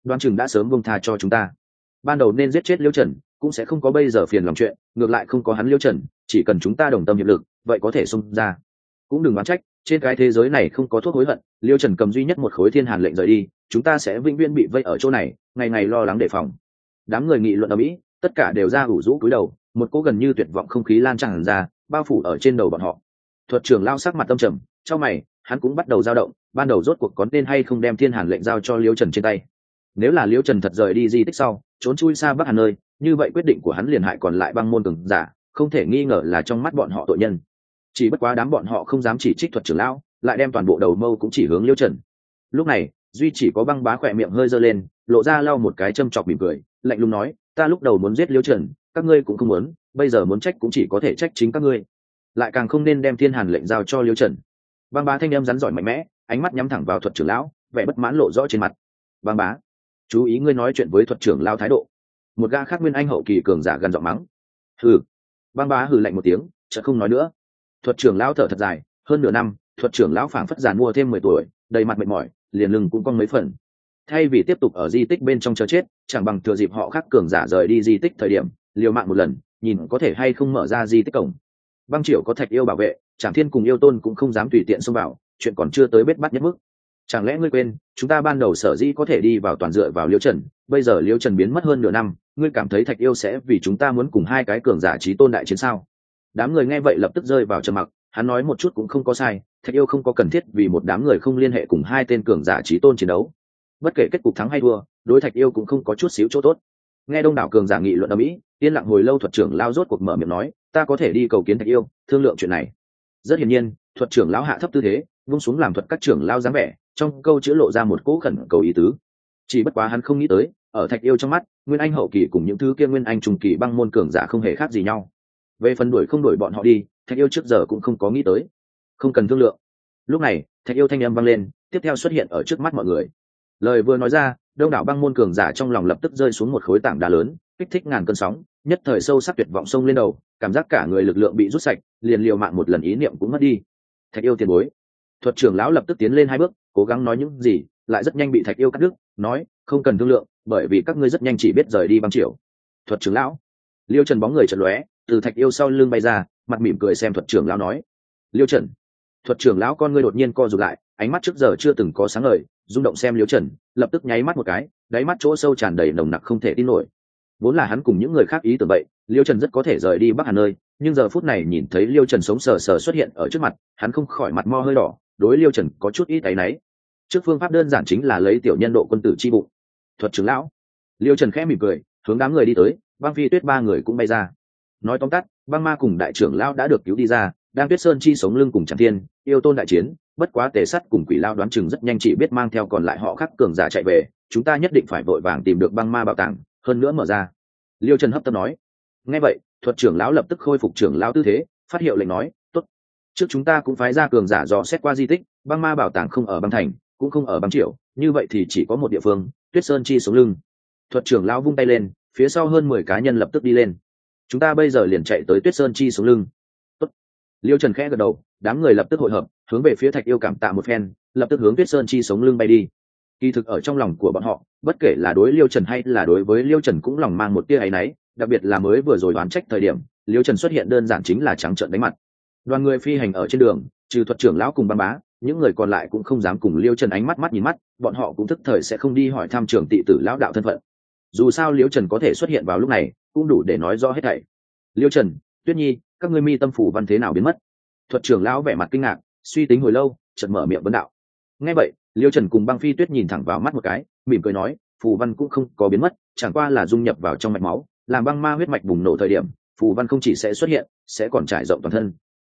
đoán chừng đã sớm buông tha cho chúng ta. Ban đầu nên giết chết Liêu Trần cũng sẽ không có bây giờ phiền lòng chuyện, ngược lại không có hắn Liêu Trần, chỉ cần chúng ta đồng tâm hiệp lực vậy có thể xông ra. Cũng đừng oán trách, trên cái thế giới này không có thuốc hối hận. Liêu Trần cầm duy nhất một khối thiên hàn lệnh rời đi, chúng ta sẽ vĩnh viễn bị vây ở chỗ này, ngày ngày lo lắng đề phòng. Đám người nghị luận ở mỹ, tất cả đều ra ủ rũ cúi đầu, một cỗ gần như tuyệt vọng không khí lan tràn ra, bao phủ ở trên đầu bọn họ. Thuật trưởng lao sắc mặt tâm trầm, trong mày hắn cũng bắt đầu dao động, ban đầu rốt cuộc có nên hay không đem thiên hàn lệnh giao cho Liêu Trần trên tay. Nếu là Liêu Trần thật rời đi di tích sau trốn chui xa Bắc Hàn nơi, như vậy quyết định của hắn liền hại còn lại băng môn cường giả, không thể nghi ngờ là trong mắt bọn họ tội nhân. Chỉ bất quá đám bọn họ không dám chỉ trích thuật trưởng lão, lại đem toàn bộ đầu mâu cũng chỉ hướng Liêu Trần. Lúc này duy chỉ có Băng Bá khỏe miệng hơi giơ lên, lộ ra lau một cái châm chọc mỉm cười, lạnh lùng nói, ta lúc đầu muốn giết Liêu Trần, các ngươi cũng không muốn, bây giờ muốn trách cũng chỉ có thể trách chính các ngươi, lại càng không nên đem thiên hàn lệnh giao cho Liêu Trần. Băng Bá thanh em rắn giỏi mạnh mẽ, ánh mắt nhắm thẳng vào thuật trưởng lão, vẻ bất mãn lộ rõ trên mặt. Băng Bá, chú ý ngươi nói chuyện với thuật trưởng lão thái độ. Một gã khác nguyên anh hậu kỳ cường giả gần giọng mắng. Hừ. Băng Bá hừ lạnh một tiếng, chợt không nói nữa. Thuật trưởng lão thở thật dài, hơn nửa năm, thuật trưởng lão phảng phất già mua thêm 10 tuổi, đầy mặt mệt mỏi, liền lưng cũng cong mấy phần. Thay vì tiếp tục ở di tích bên trong chờ chết, chẳng bằng thừa dịp họ khác cường giả rời đi di tích thời điểm, liều mạng một lần, nhìn có thể hay không mở ra di tích cổng. Băng Triều có Thạch Yêu bảo vệ, Trảm Thiên cùng Yêu Tôn cũng không dám tùy tiện xông vào, chuyện còn chưa tới bết bát nhất mức. Chẳng lẽ ngươi quên, chúng ta ban đầu sở dĩ có thể đi vào toàn dựa vào Liêu Trần, bây giờ Liêu Trần biến mất hơn nửa năm, ngươi cảm thấy Thạch Yêu sẽ vì chúng ta muốn cùng hai cái cường giả chí tôn đại chiến sao? Đám người nghe vậy lập tức rơi vào trầm mặc, hắn nói một chút cũng không có sai, Thạch Yêu không có cần thiết vì một đám người không liên hệ cùng hai tên cường giả chí tôn chiến đấu. Bất kể kết cục thắng hay thua, đối Thạch Yêu cũng không có chút xíu chỗ tốt. Nghe đông đảo cường giả nghị luận ở mỹ, yên lặng hồi lâu thuật trưởng lao rốt cuộc mở miệng nói, ta có thể đi cầu kiến Thạch Yêu, thương lượng chuyện này. Rất hiển nhiên, thuật trưởng lão hạ thấp tư thế, vung xuống làm thuật các trưởng lao dáng vẻ, trong câu chữ lộ ra một cỗ khẩn cầu ý tứ. Chỉ bất quá hắn không nghĩ tới, ở Thạch Yêu trong mắt, nguyên anh hậu kỳ cùng những thứ kia nguyên anh trung kỳ băng môn cường giả không hề khác gì nhau. Về phần đuổi không đuổi bọn họ đi, Thạch Yêu trước giờ cũng không có nghĩ tới. Không cần thương lượng. Lúc này, Thạch Yêu thanh âm vang lên, tiếp theo xuất hiện ở trước mắt mọi người. Lời vừa nói ra, đông đảo băng môn cường giả trong lòng lập tức rơi xuống một khối tảng đá lớn, kích thích ngàn cơn sóng, nhất thời sâu sắc tuyệt vọng sông lên đầu, cảm giác cả người lực lượng bị rút sạch, liền liều mạng một lần ý niệm cũng mất đi. Thạch Yêu tiền bối. Thuật trưởng lão lập tức tiến lên hai bước, cố gắng nói những gì, lại rất nhanh bị Thạch Yêu cắt đứt, nói, không cần thương lượng, bởi vì các ngươi rất nhanh chỉ biết rời đi Băng Triều. Thuật trưởng lão. Liêu Trần bóng người chợt lóe, từ Thạch Yêu sau lưng bay ra, mặt mỉm cười xem thuật trưởng lão nói, Liêu Trần. Thuật trưởng lão con ngươi đột nhiên co rụt lại, ánh mắt trước giờ chưa từng có sáng ngời, rung động xem Liêu Trần, lập tức nháy mắt một cái, đáy mắt chỗ sâu tràn đầy nồng nặc không thể tin nổi. Vốn là hắn cùng những người khác ý tưởng vậy, Liêu Trần rất có thể rời đi Bắc Hàn nơi, nhưng giờ phút này nhìn thấy Liêu Trần sống sờ sờ xuất hiện ở trước mặt, hắn không khỏi mặt mo hơi đỏ, đối Liêu Trần có chút ít áy náy. Trước phương pháp đơn giản chính là lấy tiểu nhân độ quân tử chi bụng. Thuật trưởng lão. Liêu Trần khẽ mỉm cười, hướng đám người đi tới, Băng Phi Tuyết ba người cũng bay ra. Nói tóm tắt, Băng Ma cùng đại trưởng lão đã được cứu đi ra, đang Tuyết Sơn chi sống lưng cùng Trảm Thiên, Yêu Tôn đại chiến, bất quá Tề Sắt cùng Quỷ Lão đoán chừng rất nhanh chỉ biết mang theo còn lại họ khác cường giả chạy về, chúng ta nhất định phải vội vàng tìm được Băng Ma bảo tàng, hơn nữa mở ra. Liêu Trần hấp tấp nói. Nghe vậy, thuật trưởng lão lập tức khôi phục trưởng lão tư thế, phát hiệu lệnh nói, tốt. Trước chúng ta cũng phái ra cường giả dò xét qua di tích, Băng Ma bảo tàng không ở Băng Thành, cũng không ở Băng Triều, như vậy thì chỉ có một địa phương, Tuyết Sơn chi sống lưng. Thuật trưởng lão vung tay lên, phía sau hơn 10 cá nhân lập tức đi lên. Chúng ta bây giờ liền chạy tới Tuyết Sơn chi sống lưng. Tốt. Liêu Trần khẽ gật đầu, đám người lập tức hội hợp, hướng về phía Thạch Yêu cảm tạ một phen, lập tức hướng Tuyết Sơn chi sống lưng bay đi. Kỳ thực ở trong lòng của bọn họ, bất kể là đối Liêu Trần hay là đối với Liêu Trần cũng lòng mang một tia áy náy, đặc biệt là mới vừa rồi đoán trách thời điểm, Liêu Trần xuất hiện đơn giản chính là trắng trợn đánh mặt. Đoàn người phi hành ở trên đường, trừ thuật trưởng lão cùng Băng Bá, những người còn lại cũng không dám cùng Liêu Trần ánh mắt mắt nhìn mắt, bọn họ cũng thức thời sẽ không đi hỏi thăm trưởng tị tử lão đạo thân phận. Dù sao Liêu Trần có thể xuất hiện vào lúc này, cũng đủ để nói rõ hết thảy. Liêu Trần, Tuyết Nhi, các ngươi mi tâm phủ văn thế nào biến mất? Thuật trưởng lão vẻ mặt kinh ngạc, suy tính hồi lâu, chợt mở miệng vấn đạo. Nghe vậy, Liêu Trần cùng Băng Phi Tuyết nhìn thẳng vào mắt một cái, mỉm cười nói, phù văn cũng không có biến mất, chẳng qua là dung nhập vào trong mạch máu, làm băng ma huyết mạch bùng nổ thời điểm, phù văn không chỉ sẽ xuất hiện, sẽ còn trải rộng toàn thân.